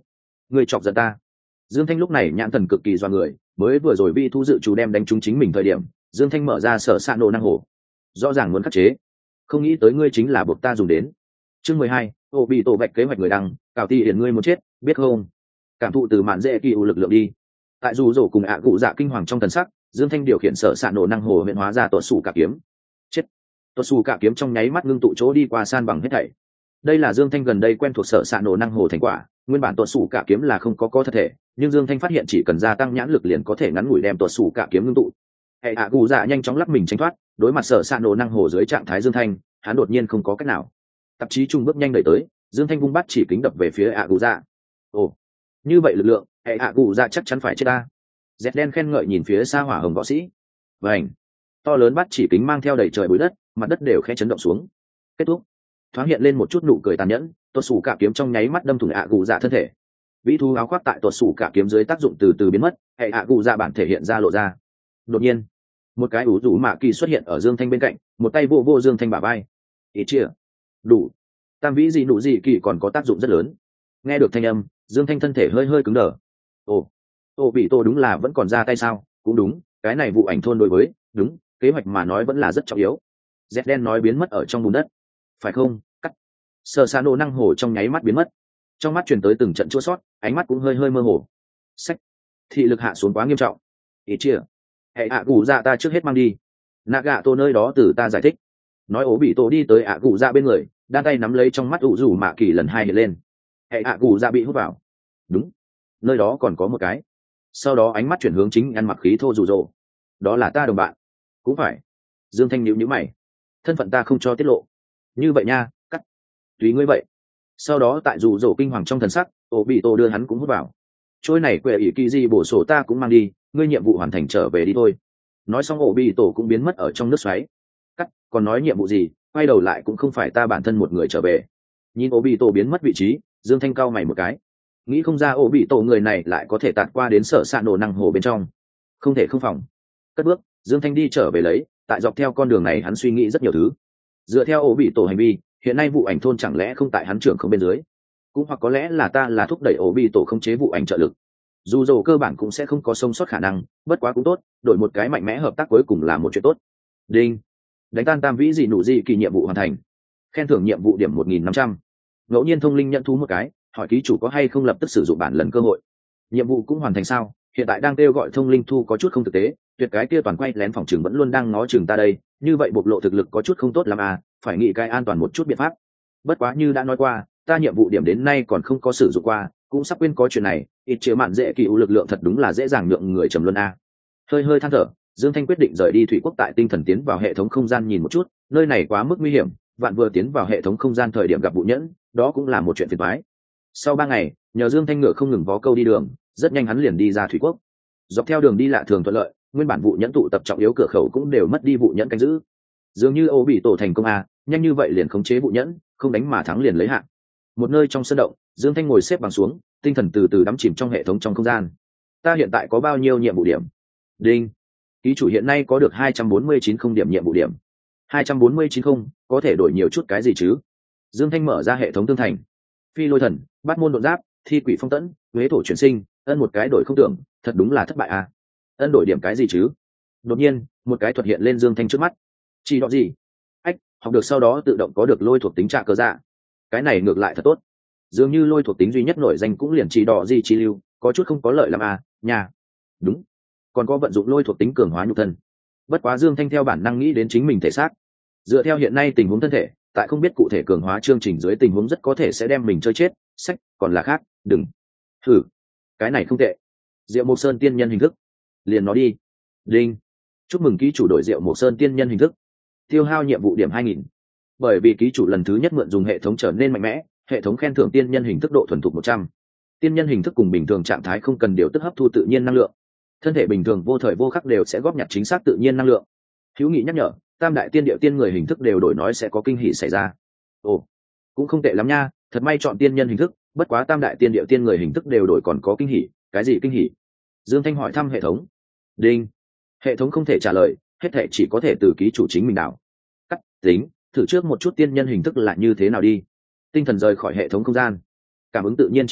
Người chọc giận ta. Dương Thanh lúc này nhãn thần cực kỳ doa người, mới vừa rồi vi thu dự chủ đem đánh trúng chính mình thời điểm, Dương Thanh mở ra sở xạ nổ năng hồ, rõ ràng muốn khắc chế, không nghĩ tới ngươi chính là buộc ta dùng đến. Chương 12, ô bị tổ vạch kế hoạch người đăng, cào ti hiển ngươi muốn chết, biết không? Cảm thụ từ mạn dễ kỳ u lực lượng đi. Tại dù rổ cùng ạ cụ dạ kinh hoàng trong thần sắc, Dương Thanh điều khiển sở xạ nổ năng hồ hiện hóa ra tuột sủ cả kiếm. Chết. Tuột sủ cả kiếm trong nháy mắt ngưng tụ chỗ đi qua san bằng hết thảy. Đây là Dương Thanh gần đây quen thuộc sở xạ nổ năng hồ thành quả, nguyên bản tuột sủ cả kiếm là không có thật thể, nhưng Dương Thanh phát hiện chỉ cần gia tăng nhãn lực liền có thể ngắn ngủi đem tuột sủ cả kiếm ngưng tụ. Hệ ạ cụ dạ nhanh chóng lắc mình tránh thoát, đối mặt sở xạ nổ năng hồ dưới trạng thái Dương Thanh, hắn đột nhiên không có cách nào. Tạp chí trung bước nhanh đẩy tới, Dương Thanh vung bắt chỉ kính đập về phía ạ cụ dạ. Ồ, như vậy lực lượng, hệ ạ cụ dạ chắc chắn phải chết ta. Dẹt đen khen ngợi nhìn phía xa hỏa hồng võ sĩ. Vành, to lớn bắt chỉ kính mang theo đầy trời bụi đất, mặt đất đều khẽ chấn động xuống. Kết thúc. Thoáng hiện lên một chút nụ cười tàn nhẫn, tuột sủ cả kiếm trong nháy mắt đâm thủng ạ cụ dạ thân thể. Vĩ thú áo khoác tại tuột sủ cả kiếm dưới tác dụng từ từ biến mất, hệ ạ cụ dạ bản thể hiện ra lộ ra. Đột nhiên, một cái ủ rũ mạ kỳ xuất hiện ở Dương Thanh bên cạnh, một tay vô vô Dương Thanh bả vai. Ý chia, đủ. Tam vĩ gì nụ gì kỳ còn có tác dụng rất lớn. Nghe được thanh âm, Dương Thanh thân thể hơi hơi cứng đờ. Ồ bị tô đúng là vẫn còn ra tay sao? Cũng đúng, cái này vụ ảnh thôn đối với đúng kế hoạch mà nói vẫn là rất trọng yếu. Dẹt đen nói biến mất ở trong bùn đất, phải không? Cắt. Sơ xa nổ năng hồ trong nháy mắt biến mất, trong mắt truyền tới từng trận chua sót, ánh mắt cũng hơi hơi mơ hồ. Sách, thị lực hạ xuống quá nghiêm trọng. Ý chia, hệ ạ cụ dạ ta trước hết mang đi. Naga tô nơi đó từ ta giải thích. Nói ố bị tô đi tới ạ cụ dạ bên người, đan tay nắm lấy trong mắt ủ rủ mạ kỳ lần hai hiện lên. Hệ ạ cụ dạ bị hút vào. Đúng, nơi đó còn có một cái. Sau đó ánh mắt chuyển hướng chính ăn mặc khí thô rủ rỗ. Đó là ta đồng bạn. Cũng phải. Dương Thanh nhíu nhíu mày, thân phận ta không cho tiết lộ. Như vậy nha, cắt. Tùy ngươi vậy. Sau đó tại rủ rỗ kinh hoàng trong thần sắc, ổ bị tô đưa hắn cũng hút vào. Trôi này quệ ỷ kỳ di bổ sổ ta cũng mang đi, ngươi nhiệm vụ hoàn thành trở về đi thôi. Nói xong ổ bị tổ cũng biến mất ở trong nước xoáy. Cắt, còn nói nhiệm vụ gì, quay đầu lại cũng không phải ta bản thân một người trở về. Nhìn ổ bị tổ biến mất vị trí, Dương Thanh cau mày một cái, nghĩ không ra ổ bị tổ người này lại có thể tạt qua đến sở xạ nổ năng hồ bên trong. Không thể không phòng. Cất bước, Dương Thanh đi trở về lấy, tại dọc theo con đường này hắn suy nghĩ rất nhiều thứ. Dựa theo ổ bị tổ hành vi, hiện nay vụ ảnh thôn chẳng lẽ không tại hắn trưởng không bên dưới, cũng hoặc có lẽ là ta là thúc đẩy ổ bị tổ khống chế vụ ảnh trợ lực. Dù dầu cơ bản cũng sẽ không có sống sót khả năng, bất quá cũng tốt, đổi một cái mạnh mẽ hợp tác cuối cùng là một chuyện tốt. Đinh, đánh tan tam vĩ dị nụ dị kỳ nhiệm vụ hoàn thành, khen thưởng nhiệm vụ điểm 1.500. Ngẫu nhiên thông linh nhận thú một cái, hỏi ký chủ có hay không lập tức sử dụng bản lần cơ hội. Nhiệm vụ cũng hoàn thành sao? Hiện tại đang kêu gọi thông linh thu có chút không thực tế, tuyệt cái kia toàn quay lén phòng trường vẫn luôn đang ngó chừng ta đây, như vậy bộc lộ thực lực có chút không tốt lắm à, phải nghĩ cái an toàn một chút biện pháp. Bất quá như đã nói qua, ta nhiệm vụ điểm đến nay còn không có sử dụng qua, cũng sắp quên có chuyện này, ít chế mạn dễ kỳ ưu lực lượng thật đúng là dễ dàng nhượng người trầm luân a. Hơi hơi than thở, Dương Thanh quyết định rời đi Thủy Quốc tại tinh thần tiến vào hệ thống không gian nhìn một chút, nơi này quá mức nguy hiểm, vạn vừa tiến vào hệ thống không gian thời điểm gặp vụ nhẫn, đó cũng là một chuyện phiền toái. Sau 3 ngày, nhờ Dương Thanh ngựa không ngừng vó câu đi đường, rất nhanh hắn liền đi ra Thủy Quốc. Dọc theo đường đi lạ thường thuận lợi, nguyên bản vụ nhẫn tụ tập trọng yếu cửa khẩu cũng đều mất đi vụ nhẫn canh giữ. Dường như Ô bị tổ thành công a, nhanh như vậy liền khống chế vụ nhẫn, không đánh mà thắng liền lấy hạng. Một nơi trong sân động, Dương Thanh ngồi xếp bằng xuống, tinh thần từ từ đắm chìm trong hệ thống trong không gian. Ta hiện tại có bao nhiêu nhiệm vụ điểm? Đinh, ký chủ hiện nay có được 249 không điểm nhiệm vụ điểm. 249 không, có thể đổi nhiều chút cái gì chứ? Dương Thanh mở ra hệ thống tương thành. Phi lôi thần, bát môn đột giáp, thi quỷ phong tẫn, huế thổ chuyển sinh, ân một cái đổi không tưởng, thật đúng là thất bại à? Ân đổi điểm cái gì chứ? Đột nhiên, một cái thuật hiện lên Dương Thanh trước mắt. Chỉ đọ gì? Ách, học được sau đó tự động có được lôi thuộc tính trạ cơ dạ. Cái này ngược lại thật tốt, dường như lôi thuộc tính duy nhất nổi danh cũng liền chỉ đỏ gì chi lưu, có chút không có lợi làm à, nhà. Đúng, còn có vận dụng lôi thuộc tính cường hóa nhục thân. Bất quá Dương Thanh theo bản năng nghĩ đến chính mình thể xác, dựa theo hiện nay tình huống thân thể, tại không biết cụ thể cường hóa chương trình dưới tình huống rất có thể sẽ đem mình chơi chết. Sách, còn là khác, đừng. Thử, cái này không tệ. Diệu Mộc Sơn tiên nhân hình thức, liền nó đi. Đinh, chúc mừng ký chủ đổi Diệu Mộc Sơn tiên nhân hình thức, tiêu hao nhiệm vụ điểm 2000. Bởi vì ký chủ lần thứ nhất mượn dùng hệ thống trở nên mạnh mẽ, hệ thống khen thưởng tiên nhân hình thức độ thuần thục 100. Tiên nhân hình thức cùng bình thường trạng thái không cần điều tức hấp thu tự nhiên năng lượng, thân thể bình thường vô thời vô khắc đều sẽ góp nhặt chính xác tự nhiên năng lượng. Hữu nghị nhắc nhở, tam đại tiên điệu tiên người hình thức đều đổi nói sẽ có kinh hỉ xảy ra. Ồ, cũng không tệ lắm nha, thật may chọn tiên nhân hình thức, bất quá tam đại tiên điệu tiên người hình thức đều đổi còn có kinh hỉ, cái gì kinh hỉ? Dương Thanh hỏi thăm hệ thống. Đinh, hệ thống không thể trả lời, hết thể chỉ có thể từ ký chủ chính mình đảo. Cắt tính, thử trước một chút tiên nhân hình thức là như thế nào đi. Tinh thần rời khỏi hệ thống không gian, cảm ứng tự nhiên chi lực,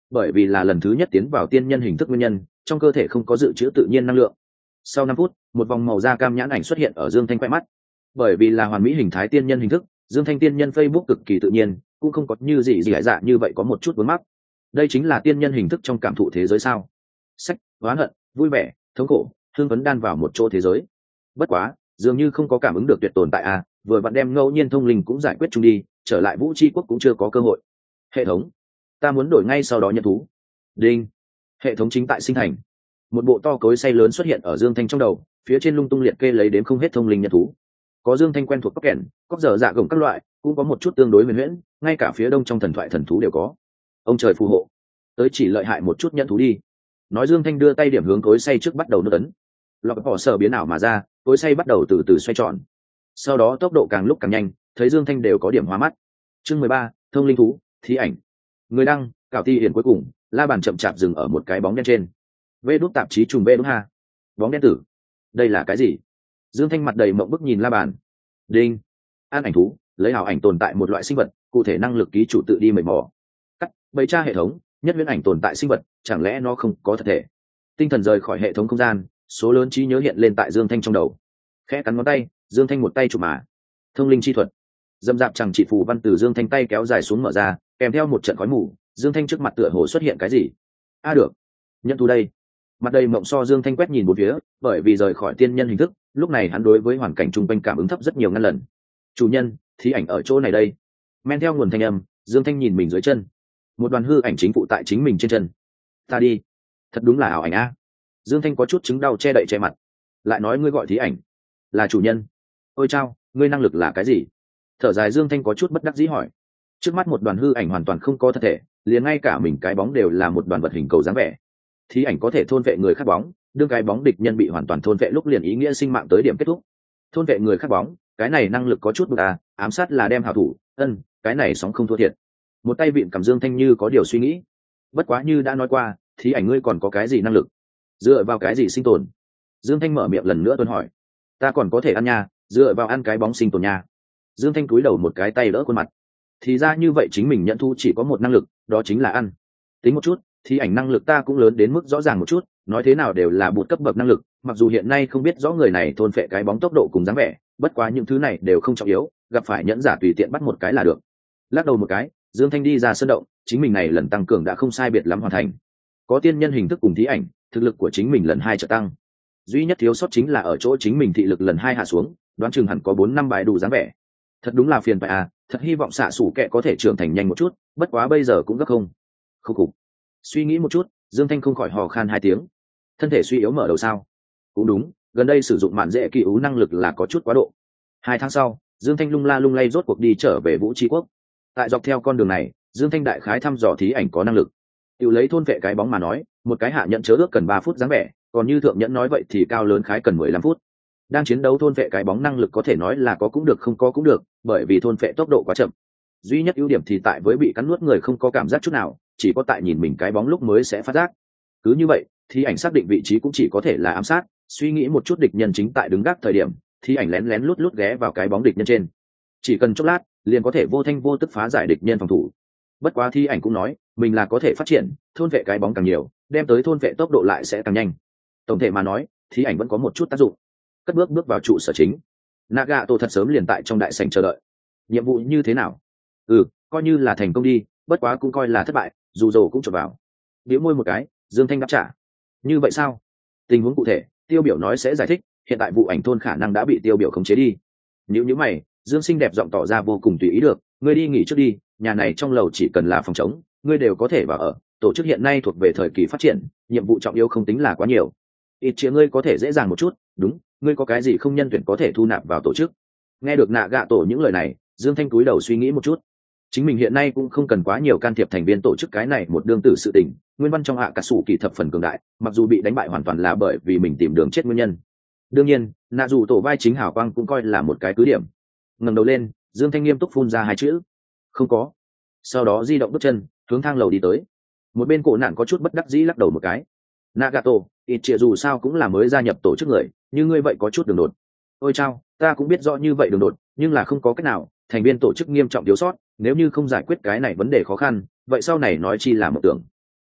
bởi vì là lần thứ nhất tiến vào tiên nhân hình thức nguyên nhân, trong cơ thể không có dự trữ tự nhiên năng lượng. Sau 5 phút, một vòng màu da cam nhãn ảnh xuất hiện ở Dương Thanh quay mắt. Bởi vì là hoàn mỹ hình thái tiên nhân hình thức, Dương Thanh tiên nhân Facebook cực kỳ tự nhiên, cũng không có như gì hải dạ như vậy có một chút vướng mắc. Đây chính là tiên nhân hình thức trong cảm thụ thế giới sao? Sách, oán hận, vui vẻ, thống khổ, hưng phấn đan vào một chỗ thế giới. Bất quá, dường như không có cảm ứng được tuyệt tồn tại à, vừa vặn đem ngẫu nhiên thông linh cũng giải quyết chung đi, trở lại Vũ Chi quốc cũng chưa có cơ hội. Hệ thống, ta muốn đổi ngay sau đó nhận thú. Đinh, hệ thống chính tại sinh thành. Một bộ to cối xay lớn xuất hiện ở Dương Thanh trong đầu, phía trên lung tung liệt kê lấy đếm không hết thông linh nhận thú. Có Dương Thanh quen thuộc cóc kèn, cóc dở dạ gồng các loại, cũng có một chút tương đối huyền huyễn, ngay cả phía đông trong thần thoại thần thú đều có. Ông trời phù hộ, tới chỉ lợi hại một chút nhận thú đi. Nói Dương Thanh đưa tay điểm hướng cối xay trước bắt đầu nút ấn. Lọc bỏ sở biến ảo mà ra, cối xay bắt đầu từ từ xoay tròn. Sau đó tốc độ càng lúc càng nhanh, thấy Dương Thanh đều có điểm hóa mắt. Chương 13, thông linh thú, thí ảnh. Người đăng, Cảo Ti Hiển cuối cùng, la bàn chậm chạp dừng ở một cái bóng đen trên. Vê đút tạp chí trùng vê đút ha. Bóng đen tử. Đây là cái gì? Dương Thanh mặt đầy mộng bức nhìn la bàn. Đinh. An ảnh thú, lấy ảo ảnh tồn tại một loại sinh vật, cụ thể năng lực ký chủ tự đi mệt mò. Cắt, bày tra hệ thống, nhất viễn ảnh tồn tại sinh vật, chẳng lẽ nó không có thật thể? Tinh thần rời khỏi hệ thống không gian, số lớn trí nhớ hiện lên tại Dương Thanh trong đầu. Khẽ cắn ngón tay, Dương Thanh một tay chụp mà. Thông linh chi thuật. Dâm dạp chẳng chỉ phù văn từ Dương Thanh tay kéo dài xuống mở ra, kèm theo một trận khói mù, Dương Thanh trước mặt tựa hồ xuất hiện cái gì? Được, nhận thú đây. Mặt đầy mộng so Dương Thanh quét nhìn một phía, bởi vì rời khỏi tiên nhân hình thức, lúc này hắn đối với hoàn cảnh chung quanh cảm ứng thấp rất nhiều ngăn lần. Chủ nhân, thí ảnh ở chỗ này đây. Men theo nguồn thanh âm, Dương Thanh nhìn mình dưới chân. Một đoàn hư ảnh chính phụ tại chính mình trên chân. Ta đi, thật đúng là ảo ảnh a. Dương Thanh có chút chứng đau che đậy che mặt. Lại nói ngươi gọi thí ảnh là chủ nhân. Ôi chao, ngươi năng lực là cái gì? Thở dài Dương Thanh có chút bất đắc dĩ hỏi. Trước mắt một đoàn hư ảnh hoàn toàn không có thật thể, liền ngay cả mình cái bóng đều là một đoàn vật hình cầu dáng vẻ. Thí ảnh có thể thôn vệ người khác bóng, đương cái bóng địch nhân bị hoàn toàn thôn vệ lúc liền ý nghĩa sinh mạng tới điểm kết thúc. Thôn vệ người khác bóng, cái này năng lực có chút bực à, ám sát là đem hảo thủ, cái này sóng không thua thiệt. Một tay vịn cầm Dương Thanh như có điều suy nghĩ. Bất quá như đã nói qua, thí ảnh ngươi còn có cái gì năng lực? Dựa vào cái gì sinh tồn? Dương Thanh mở miệng lần nữa tuần hỏi. Ta còn có thể ăn nha, dựa vào ăn cái bóng sinh tồn nha. Dương Thanh cúi đầu một cái tay đỡ khuôn mặt. Thì ra như vậy chính mình nhận thu chỉ có một năng lực, đó chính là ăn. Tính một chút, thì ảnh năng lực ta cũng lớn đến mức rõ ràng một chút, nói thế nào đều là bột cấp bậc năng lực, mặc dù hiện nay không biết rõ người này thôn phệ cái bóng tốc độ cùng dáng vẻ, bất quá những thứ này đều không trọng yếu, gặp phải nhẫn giả tùy tiện bắt một cái là được. Lắc đầu một cái, Dương Thanh đi ra sân động, chính mình này lần tăng cường đã không sai biệt lắm hoàn thành. Có tiên nhân hình thức cùng thí ảnh, thực lực của chính mình lần 2 trợ tăng. Duy nhất thiếu sót chính là ở chỗ chính mình thị lực lần 2 hạ xuống, đoán chừng hẳn có 4-5 bài đủ dáng vẻ. Thật đúng là phiền phải à, thật hy vọng xạ sủ kẹ có thể trưởng thành nhanh một chút, bất quá bây giờ cũng gấp không. Khúc khục. Suy nghĩ một chút, Dương Thanh không khỏi hò khan 2 tiếng. Thân thể suy yếu mở đầu sao? Cũng đúng, gần đây sử dụng mạn dễ kỳ ú năng lực là có chút quá độ. 2 tháng sau, Dương Thanh lung la lung lay rốt cuộc đi trở về Vũ Chi Quốc. Tại dọc theo con đường này, Dương Thanh đại khái thăm dò thí ảnh có năng lực. Tiểu lấy thôn vệ cái bóng mà nói, một cái hạ nhận chớ ước cần 3 phút dáng vẻ, còn như thượng nhẫn nói vậy thì cao lớn khái cần 15 phút. Đang chiến đấu thôn vệ cái bóng năng lực có thể nói là có cũng được không có cũng được, bởi vì thôn vệ tốc độ quá chậm. Duy nhất ưu điểm thì tại với bị cắn nuốt người không có cảm giác chút nào, chỉ có tại nhìn mình cái bóng lúc mới sẽ phát giác. Cứ như vậy, thì ảnh xác định vị trí cũng chỉ có thể là ám sát, suy nghĩ một chút địch nhân chính tại đứng gác thời điểm, thì ảnh lén lén lút lút ghé vào cái bóng địch nhân trên. Chỉ cần chốc lát, liền có thể vô thanh vô tức phá giải địch nhân phòng thủ. Bất quá thi ảnh cũng nói, mình là có thể phát triển, thôn vệ cái bóng càng nhiều, đem tới thôn vệ tốc độ lại sẽ càng nhanh. Tổng thể mà nói, thi ảnh vẫn có một chút tác dụng. Cất bước vào trụ sở chính. Nagato thật sớm liền tại trong đại sảnh chờ đợi. Nhiệm vụ như thế nào? Coi như là thành công đi, bất quá cũng coi là thất bại, dù dầu cũng chộp vào. Bĩu môi một cái, Dương Thanh đáp trả. Như vậy sao? Tình huống cụ thể, Tiêu Biểu nói sẽ giải thích, hiện tại vụ ảnh thôn khả năng đã bị Tiêu Biểu khống chế đi. Nếu mày, Dương Sinh đẹp giọng tỏ ra vô cùng tùy ý được, ngươi đi nghỉ trước đi, nhà này trong lầu chỉ cần là phòng trống, ngươi đều có thể vào ở, tổ chức hiện nay thuộc về thời kỳ phát triển, nhiệm vụ trọng yếu không tính là quá nhiều. Ít chia ngươi có thể dễ dàng một chút, đúng, ngươi có cái gì không nhân tuyển có thể thu nạp vào tổ chức. Nghe được Nagato những lời này, Dương Thanh cúi đầu suy nghĩ một chút. Chính mình hiện nay cũng không cần quá nhiều can thiệp thành viên tổ chức cái này một đương tử sự tình, nguyên văn trong hạ cả sủ kỳ thập phần cường đại, mặc dù bị đánh bại hoàn toàn là bởi vì mình tìm đường chết nguyên nhân. Đương nhiên, nạ dù tổ vai chính hào quang cũng coi là một cái cứ điểm. Ngẩng đầu lên, Dương Thanh nghiêm túc phun ra 2 chữ: không có. Sau đó di động bước chân hướng thang lầu đi tới. Một bên cổ nạn có chút bất đắc dĩ lắc đầu một cái. Nagato, ít trịa dù sao cũng là mới gia nhập tổ chức người, như ngươi vậy có chút đường đột. Ôi chao, ta cũng biết rõ như vậy đường đột, nhưng là không có cách nào, thành viên tổ chức nghiêm trọng thiếu sót, nếu như không giải quyết cái này vấn đề khó khăn, vậy sau này nói chi là một tưởng.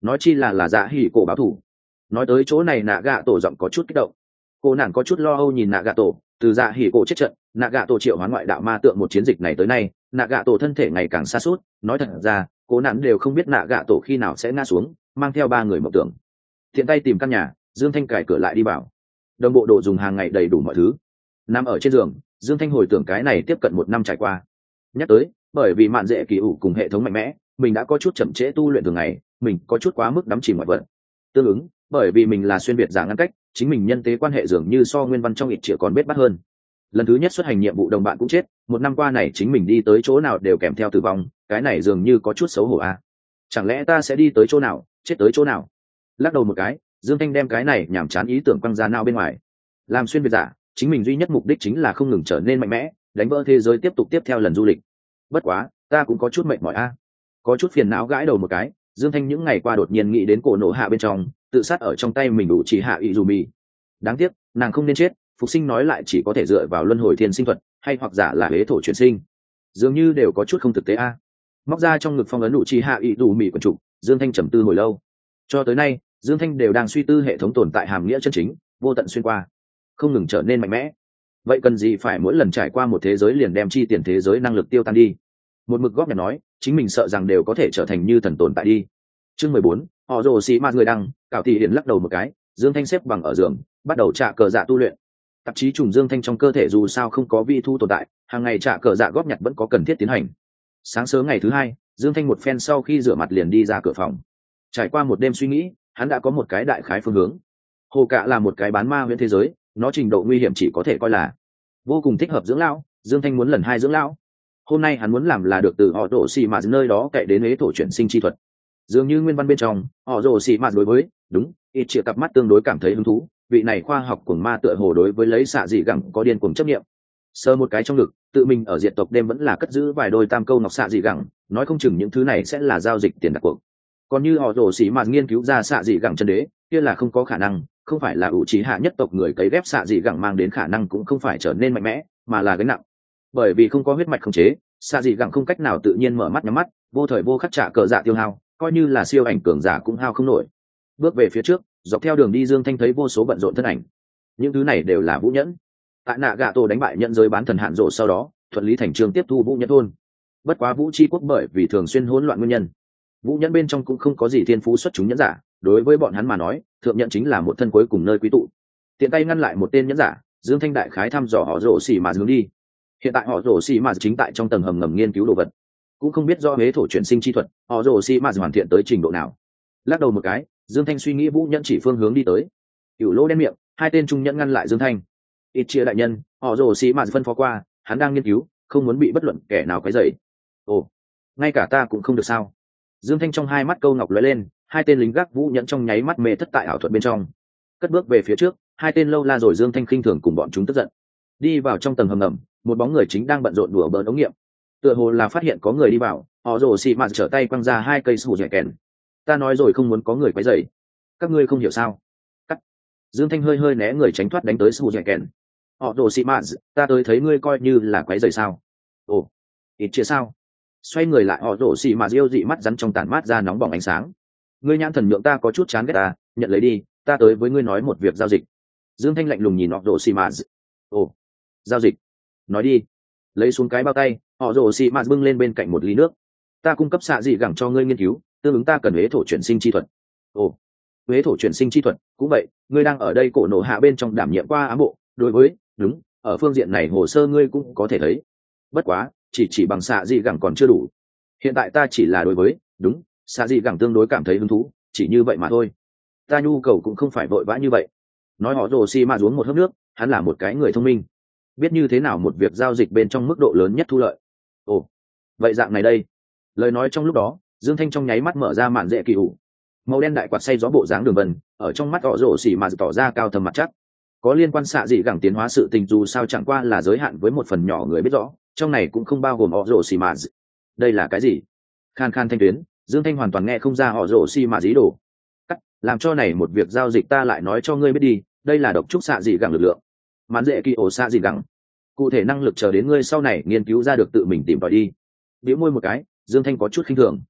nói chi là dạ hỉ cổ báo thủ. Nói tới chỗ này nạ gạ tổ giọng có chút kích động. Cô nàng có chút lo âu nhìn nạ gạ tổ, từ dạ hỉ cổ chết trận, nạ gạ tổ triệu hoán ngoại đạo ma tượng một chiến dịch này tới nay, nạ gạ tổ thân thể ngày càng sa sút. Nói thật ra, cô nàng đều không biết nạ gạ tổ khi nào sẽ ngã xuống, mang theo 3 người mộng tưởng. Thiện tay tìm căn nhà, Dương Thanh cài cửa lại đi vào. Đồng bộ đồ dùng hàng ngày đầy đủ mọi thứ. Nằm ở trên giường, Dương Thanh hồi tưởng cái này tiếp cận 1 năm trải qua. Nhắc tới, bởi vì mạn dễ kỳ ủ cùng hệ thống mạnh mẽ, mình đã có chút chậm trễ tu luyện thường ngày, mình có chút quá mức đắm chìm ngoại vật. Tương ứng, bởi vì mình là xuyên việt giả ngăn cách, chính mình nhân tế quan hệ dường như so nguyên văn trong ít chỉ còn bết bát hơn. Lần thứ nhất xuất hành nhiệm vụ đồng bạn cũng chết, 1 năm qua này chính mình đi tới chỗ nào đều kèm theo tử vong, cái này dường như có chút xấu hổ a. Chẳng lẽ ta sẽ đi tới chỗ nào, chết tới chỗ nào? Lắc đầu một cái, Dương Thanh đem cái này nhảm chán ý tưởng quăng ra nao bên ngoài. Làm xuyên việt giả, chính mình duy nhất mục đích chính là không ngừng trở nên mạnh mẽ, đánh vỡ thế giới, tiếp theo lần du lịch. Bất quá, ta cũng có chút mệt mỏi a. Có chút phiền não gãi đầu một cái, Dương Thanh những ngày qua đột nhiên nghĩ đến cổ nổ hạ bên trong, tự sát ở trong tay mình đủ chỉ hạ Izumi. Đáng tiếc, nàng không nên chết, phục sinh nói lại chỉ có thể dựa vào luân hồi thiên sinh thuật, hay hoặc giả là hế thổ chuyển sinh. Dường như đều có chút không thực tế a. Móc ra trong ngực phong ấn đủ chỉ hạ Izumi quần trục, Dương Thanh trầm tư hồi lâu. Cho tới nay, Dương Thanh đều đang suy tư hệ thống tồn tại hàm nghĩa chân chính, vô tận xuyên qua, không ngừng trở nên mạnh mẽ. Vậy cần gì phải mỗi lần trải qua một thế giới liền đem chi tiền thế giới năng lực tiêu tan đi? Một mực góp nhặt nói, chính mình sợ rằng đều có thể trở thành như thần tồn tại đi. Chương 14, họ rồ xì ma người đăng, cảo thị điện lắc đầu một cái, Dương Thanh xếp bằng ở giường, bắt đầu trả cờ dạ tu luyện. Tạp chí trùng Dương Thanh trong cơ thể dù sao không có vi thu tồn tại, hàng ngày trả cờ dạ góp nhặt vẫn có cần thiết tiến hành. Sáng sớm ngày thứ 2, Dương Thanh một phen sau khi rửa mặt liền đi ra cửa phòng. Trải qua một đêm suy nghĩ, hắn đã có một cái đại khái phương hướng. Hồ Cạ là một cái bán ma huyễn thế giới, nó trình độ nguy hiểm chỉ có thể coi là vô cùng thích hợp dưỡng lão. Dương Thanh muốn lần 2 dưỡng lão. Hôm nay hắn muốn làm là được từ họ rồ xì mà nơi đó cậy đến hế thổ chuyển sinh chi thuật. Dường như nguyên văn bên trong, họ rồ xì mà đối với ít chia cặp mắt tương đối cảm thấy hứng thú, vị này khoa học cuồng ma tựa hồ đối với lấy xạ dị gẳng có điên cuồng chấp niệm. Sờ một cái trong ngực, tự mình ở diện tộc đêm vẫn là cất giữ vài đôi tam câu ngọc xạ dị gẳng, nói không chừng những thứ này sẽ là giao dịch tiền đặt cuộc. Còn như họ rồ xì mà nghiên cứu ra xạ dị gẳng chân đế, kia là không có khả năng, không phải là ủ trí hạ nhất tộc người cấy ghép xạ dị gẳng mang đến khả năng, cũng không phải trở nên mạnh mẽ, mà là gánh nặng. Bởi vì không có huyết mạch khống chế, xạ dị gẳng không cách nào tự nhiên mở mắt nhắm mắt, vô thời vô khắc trả cờ dạ tiêu hao, coi như là siêu ảnh cường giả cũng hao không nổi. Bước về phía trước, dọc theo đường đi Dương Thanh thấy vô số bận rộn thân ảnh. Những thứ này đều là vũ nhẫn. Tại nạ gạ tổ đánh bại nhận giới bán thần hạn rộ sau đó, thuận lý thành trường tiếp thu vũ nhẫn thôn. Bất quá vũ chi quốc bởi vì thường xuyên hỗn loạn nguyên nhân, vũ nhẫn bên trong cũng không có gì thiên phú xuất chúng nhẫn giả. Đối với bọn hắn mà nói, thượng nhận chính là một thân cuối cùng nơi quý tụ. Tiện tay ngăn lại một tên nhẫn giả, Dương Thanh đại khái thăm dò họ rổ xỉ mà hướng đi. Hiện tại họ rổ xỉ mà chính tại trong tầng hầm ngầm nghiên cứu đồ vật, cũng không biết do hế thổ chuyển sinh chi thuật họ rồ xì mà hoàn thiện tới trình độ nào. Lắc đầu một cái, Dương Thanh suy nghĩ vũ nhẫn chỉ phương hướng đi tới. Cửu lỗ đen miệng, 2 tên trung nhẫn ngăn lại Dương Thanh. Ít chia đại nhân, họ rồ xì mà phân phó qua, hắn đang nghiên cứu, không muốn bị bất luận kẻ nào quấy rầy. Ồ, ngay cả ta cũng không được sao? Dương Thanh trong 2 mắt câu ngọc lóe lên, 2 tên lính gác vũ nhẫn trong nháy mắt mê thất tại ảo thuật bên trong. Cất bước về phía trước, 2 tên lâu la rồi Dương Thanh khinh thường cùng bọn chúng tức giận. Đi vào trong tầng hầm ngầm, một bóng người chính đang bận rộn đùa bỡn ống nghiệm. Tựa hồ là phát hiện có người đi vào, họ rồ xì mạt trở tay quăng ra 2 cây sủ dẻ kèn. Ta nói rồi không muốn có người quấy rầy, các ngươi không hiểu sao? Cắt. Dương Thanh hơi hơi né người tránh thoát đánh tới sủ dẻ kèn. Họ rồ xì mạt, ta tới thấy ngươi coi như là quấy rầy sao? Ồ, ít chia sao? Xoay người lại, họ rồ xì mạt yêu dị mắt rắn trong tản mát ra nóng bỏng ánh sáng. Ngươi nhãn thần nhượng ta có chút chán ghét ta, nhận lấy đi, ta tới với ngươi nói một việc giao dịch. Dương Thanh lạnh lùng nhìn họ rồ xì mạt. Ồ, giao dịch? Nói đi. Lấy xuống cái bao tay, họ rồ xì mạt bưng lên bên cạnh một ly nước. Ta cung cấp xạ dị gẳng cho ngươi nghiên cứu, tương ứng ta cần huế thổ chuyển sinh chi thuật. Ồ, huế thổ chuyển sinh chi thuật? Cũng vậy, ngươi đang ở đây cổ nổ hạ bên trong đảm nhiệm qua ám bộ, đối với ở phương diện này hồ sơ ngươi cũng có thể thấy. Bất quá, chỉ bằng xạ dị gẳng còn chưa đủ. Hiện tại ta chỉ là đối với xạ dị gẳng tương đối cảm thấy hứng thú, chỉ như vậy mà thôi. Ta nhu cầu cũng không phải vội vã như vậy. Nói họ rồ xì mạt uống một hớp nước, hắn là một cái người thông minh, biết như thế nào một việc giao dịch bên trong mức độ lớn nhất thu lợi. Ồ, vậy dạng này đây. Lời nói trong lúc đó, Dương Thanh trong nháy mắt mở ra mạn dễ kỳ ủ, màu đen đại quạt xay gió bộ dáng đường vân ở trong mắt họ rồ xì mà tỏ ra cao thâm mặt chắc. Có liên quan xạ dị gẳng tiến hóa sự tình dù sao chẳng qua là giới hạn với một phần nhỏ người biết rõ, trong này cũng không bao gồm họ rồ xì mà. Đây là cái gì? Khan khan thanh tuyến, Dương Thanh hoàn toàn nghe không ra họ rồ xì mà dí đồ. Cắt, làm cho này một việc giao dịch ta lại nói cho ngươi biết đi, đây là độc trúc xạ dị gẳng lực lượng. Mạn dễ kỳ ổ xạ dị gẳng, cụ thể năng lực chờ đến ngươi sau này nghiên cứu ra được tự mình tìm tòi đi. Bĩu môi một cái, Dương Thanh có chút khinh thường.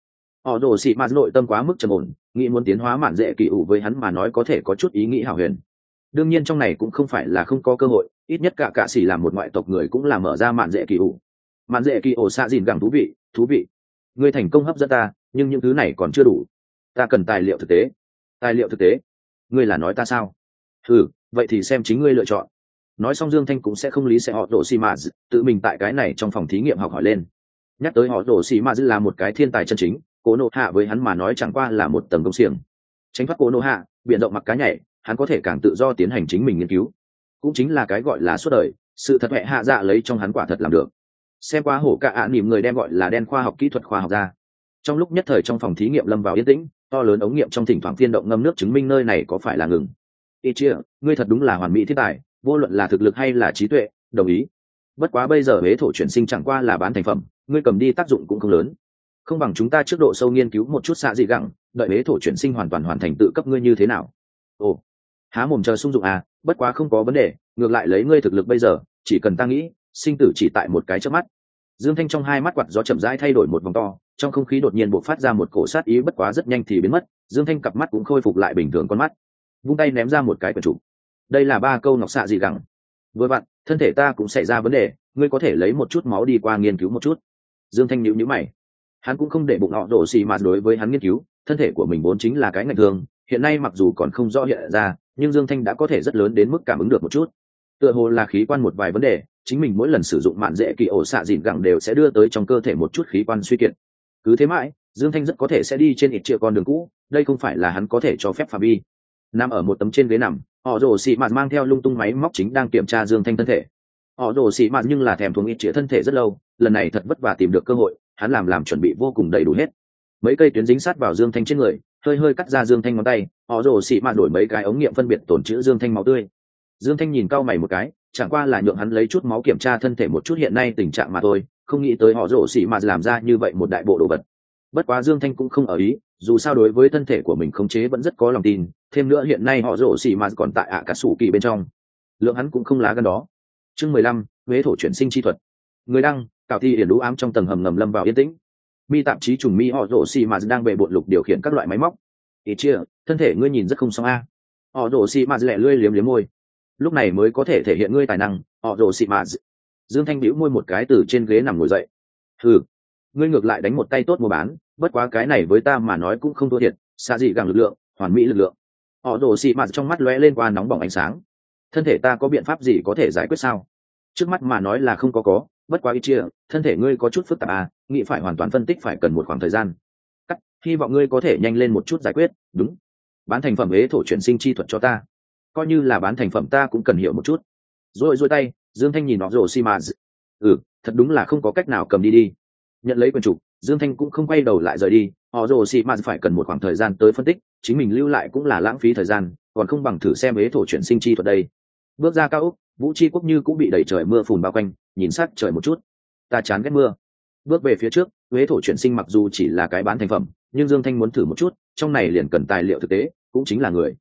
họ rồ xị mạt nội tâm quá mức trầm ổn, nghĩ muốn tiến hóa mạn dễ kỳ ủ với hắn mà nói có thể có chút ý nghĩ hảo huyền. Đương nhiên trong này cũng không phải là không có cơ hội, ít nhất cả cạ xỉ làm một ngoại tộc người cũng là mở ra mạn dễ kỳ ủ. Mạn dễ kỳ ủ xạ dìn gẳng thú vị. Ngươi thành công hấp dẫn ta, nhưng những thứ này còn chưa đủ. Ta cần tài liệu thực tế. Tài liệu thực tế? Ngươi là nói ta sao? Ừ, vậy thì xem chính ngươi lựa chọn. Nói xong Dương Thanh cũng sẽ không lý sẽ họ đổ xì mà tự mình tại cái này trong phòng thí nghiệm học hỏi lên. Nhắc tới họ đổ xì mà là một cái thiên tài chân chính, Cố Nộ Hạ với hắn mà nói chẳng qua là một tầng công xiềng. Tránh thoát Cố Nộ Hạ, biển rộng mặc cá nhảy, hắn có thể càng tự do tiến hành chính mình nghiên cứu. Cũng chính là cái gọi là suốt đời, sự thật hệ hạ dạ lấy trong hắn quả thật làm được. Xem qua hổ cả ạ niệm người đem gọi là đen khoa học kỹ thuật khoa học ra. Trong lúc nhất thời trong phòng thí nghiệm lâm vào yên tĩnh, to lớn ống nghiệm trong thỉnh thoảng phiên động ngâm nước chứng minh nơi này có phải là ngừng. Chia, ngươi thật đúng là hoàn mỹ thiên tài, vô luận là thực lực hay là trí tuệ, đồng ý. Bất quá bây giờ hế thổ chuyển sinh chẳng qua là bán thành phẩm, ngươi cầm đi tác dụng cũng không lớn. Không bằng chúng ta trước độ sâu nghiên cứu một chút xạ dị gẳng, đợi hế thổ chuyển sinh hoàn toàn hoàn thành tự cấp ngươi như thế nào. Ồ, há mồm chờ sung dụng à, bất quá không có vấn đề, ngược lại lấy ngươi thực lực bây giờ, chỉ cần ta nghĩ, sinh tử chỉ tại một cái chớp mắt. Dương Thanh trong hai mắt quạt gió chậm rãi thay đổi một vòng to, trong không khí đột nhiên bộc phát ra một cổ sát ý, bất quá rất nhanh thì biến mất. Dương Thanh cặp mắt cũng khôi phục lại bình thường con mắt, vung tay ném ra một cái quyển trục. Đây là 3 câu ngọc xạ dị gẳng. Vừa vặn, thân thể ta cũng xảy ra vấn đề, ngươi có thể lấy một chút máu đi qua nghiên cứu một chút. Dương Thanh nhíu nhíu mày, hắn cũng không để bụng họ đổ xì mà đối với hắn nghiên cứu, thân thể của mình vốn chính là cái ngành thường, hiện nay mặc dù còn không rõ hiện ra, nhưng Dương Thanh đã có thể rất lớn đến mức cảm ứng được một chút. Tựa hồ là khí quan một vài vấn đề, chính mình mỗi lần sử dụng mạn dễ kỳ ổ xạ dịn gẳng đều sẽ đưa tới trong cơ thể một chút khí quan suy kiệt. Cứ thế mãi, Dương Thanh rất có thể sẽ đi trên ít triệu con đường cũ, đây không phải là hắn có thể cho phép phạm vi. Nằm ở một tấm trên ghế nằm, họ rồ xị mạt mang theo lung tung máy móc chính đang kiểm tra Dương Thanh thân thể. Họ rồ xị mạt nhưng là thèm thuồng ít triệu thân thể rất lâu, lần này thật vất vả tìm được cơ hội, hắn làm chuẩn bị vô cùng đầy đủ hết. Mấy cây tuyến dính sát vào Dương Thanh trên người, hơi cắt ra Dương Thanh ngón tay, họ rồ xị mạt đổi mấy cái ống nghiệm phân biệt tổn chữa Dương Thanh máu tươi. Dương Thanh nhìn cau mày một cái, chẳng qua là nhượng hắn lấy chút máu kiểm tra thân thể một chút hiện nay tình trạng mà thôi, không nghĩ tới họ rồ xị mạt làm ra như vậy một đại bộ đồ vật. Bất quá Dương Thanh cũng không ở ý, dù sao đối với thân thể của mình khống chế vẫn rất có lòng tin, thêm nữa hiện nay họ rồ xị mạt còn tại ạ cả sủ kỳ bên trong, lượng hắn cũng không lá gan đó. Chương 15, huế thổ chuyển sinh chi thuật. Người đăng, Cảo Thi Điển Đũ ám trong tầng hầm ngầm lâm vào yên tĩnh. Mi tạp chí trùng mi họ rồ xị mạt đang bệ bội lục điều khiển các loại máy móc. Ý chia, thân thể ngươi nhìn rất không xong a. Họ rồ xị mạt lẹ lươi liếm liếm môi. Lúc này mới có thể thể hiện ngươi tài năng, họ rồ xị mạt. Dương Thanh bĩu môi một cái từ trên ghế nằm ngồi dậy. Hừ, ngươi ngược lại đánh một tay tốt mua bán, bất quá cái này với ta mà nói cũng không thua thiệt, xa gì gàng lực lượng, hoàn mỹ lực lượng. Họ rồ xị mạt trong mắt lóe lên qua nóng bỏng ánh sáng. Thân thể ta có biện pháp gì có thể giải quyết sao? Trước mắt mà nói là không có, bất quá ít chia, thân thể ngươi có chút phức tạp à, nghĩ phải hoàn toàn phân tích phải cần một khoảng thời gian. Cắt, hy vọng ngươi có thể nhanh lên một chút giải quyết. Đúng, bán thành phẩm ế thổ chuyển sinh chi thuật cho ta, coi như là bán thành phẩm ta cũng cần hiểu một chút. Rồi tay, Dương Thanh nhìn họ rồ xị mạt. Thật đúng là không có cách nào, cầm đi. Nhận lấy quyển trục, Dương Thanh cũng không quay đầu lại rời đi. Họ rồ xị mạt phải cần một khoảng thời gian tới phân tích, chính mình lưu lại cũng là lãng phí thời gian, còn không bằng thử xem ế thổ chuyển sinh chi thuật đây. Bước ra cao ốc, Vũ Chi Quốc như cũng bị đẩy trời mưa phùn bao quanh, nhìn sắc trời một chút, ta chán ghét mưa. Bước về phía trước, ế thổ chuyển sinh mặc dù chỉ là cái bán thành phẩm, nhưng Dương Thanh muốn thử một chút, trong này liền cần tài liệu thực tế, cũng chính là người.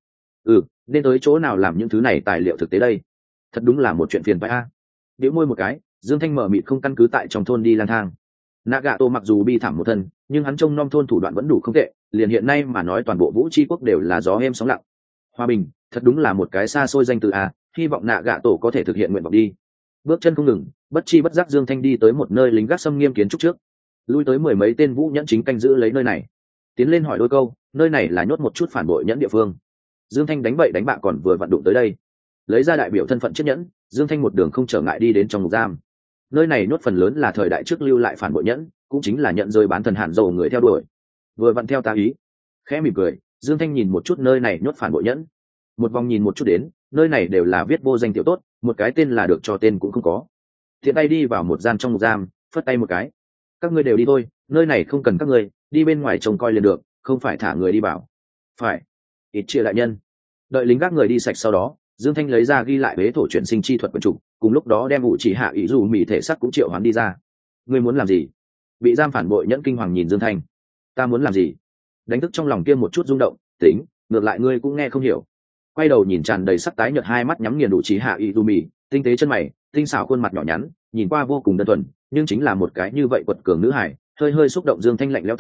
Nên tới chỗ nào làm những thứ này tài liệu thực tế đây? Thật đúng là một chuyện phiền phải a. Điếu môi một cái, Dương Thanh mở mịt không căn cứ tại trong thôn đi lang thang. Nagato mặc dù bi thảm một thân, nhưng hắn trông nom thôn thủ đoạn vẫn đủ không tệ, liền hiện nay mà nói toàn bộ Vũ Chi Quốc đều là gió êm sóng lặng. Hòa bình, thật đúng là một cái xa xôi danh từ a, hy vọng Nagato có thể thực hiện nguyện vọng đi. Bước chân không ngừng, bất chi bất giác Dương Thanh đi tới một nơi lính gác xâm nghiêm kiến trúc trước. Lui tới 10 mấy tên vũ nhẫn chính canh giữ lấy nơi này. Tiến lên hỏi đôi câu, nơi này là nhốt một chút phản bội nhẫn địa phương. Dương Thanh đánh bậy đánh bạ còn vừa vặn đụng tới đây, lấy ra đại biểu thân phận chiếc nhẫn, Dương Thanh một đường không trở ngại đi đến trong ngục giam. Nơi này nhốt phần lớn là thời đại trước lưu lại phản bội nhẫn, cũng chính là nhận rơi bán thần hạn dầu người theo đuổi. Vừa vặn theo ta ý, khẽ mỉm cười, Dương Thanh nhìn một chút nơi này nhốt phản bội nhẫn, một vòng nhìn một chút đến, nơi này đều là viết vô danh tiểu tốt, một cái tên là được cho tên cũng không có. Thiện tay đi vào một gian trong ngục giam, phất tay một cái, các ngươi đều đi thôi, nơi này không cần các ngươi, đi bên ngoài trông coi liền được, không phải thả người đi vào. Phải, ít chia đại nhân. Đợi lính gác người đi sạch sau đó, Dương Thanh lấy ra ghi lại bế thổ chuyển sinh chi thuật quyển trục, cùng lúc đó đem vụ chỉ hạ ý dù mỹ thể sắc cũng triệu hoán đi ra. Ngươi muốn làm gì? Bị giam phản bội nhẫn kinh hoàng nhìn Dương Thanh. Ta muốn làm gì? Đánh thức trong lòng kia một chút rung động, tính, ngược lại ngươi cũng nghe không hiểu. Quay đầu nhìn tràn đầy sắc tái nhợt hai mắt nhắm nghiền đủ chỉ hạ ý dù mỹ, tinh tế chân mày, tinh xảo khuôn mặt nhỏ nhắn, nhìn qua vô cùng đơn thuần, nhưng chính là một cái như vậy quật cường nữ hải, hơi xúc động Dương Thanh lạnh lẽo tâm,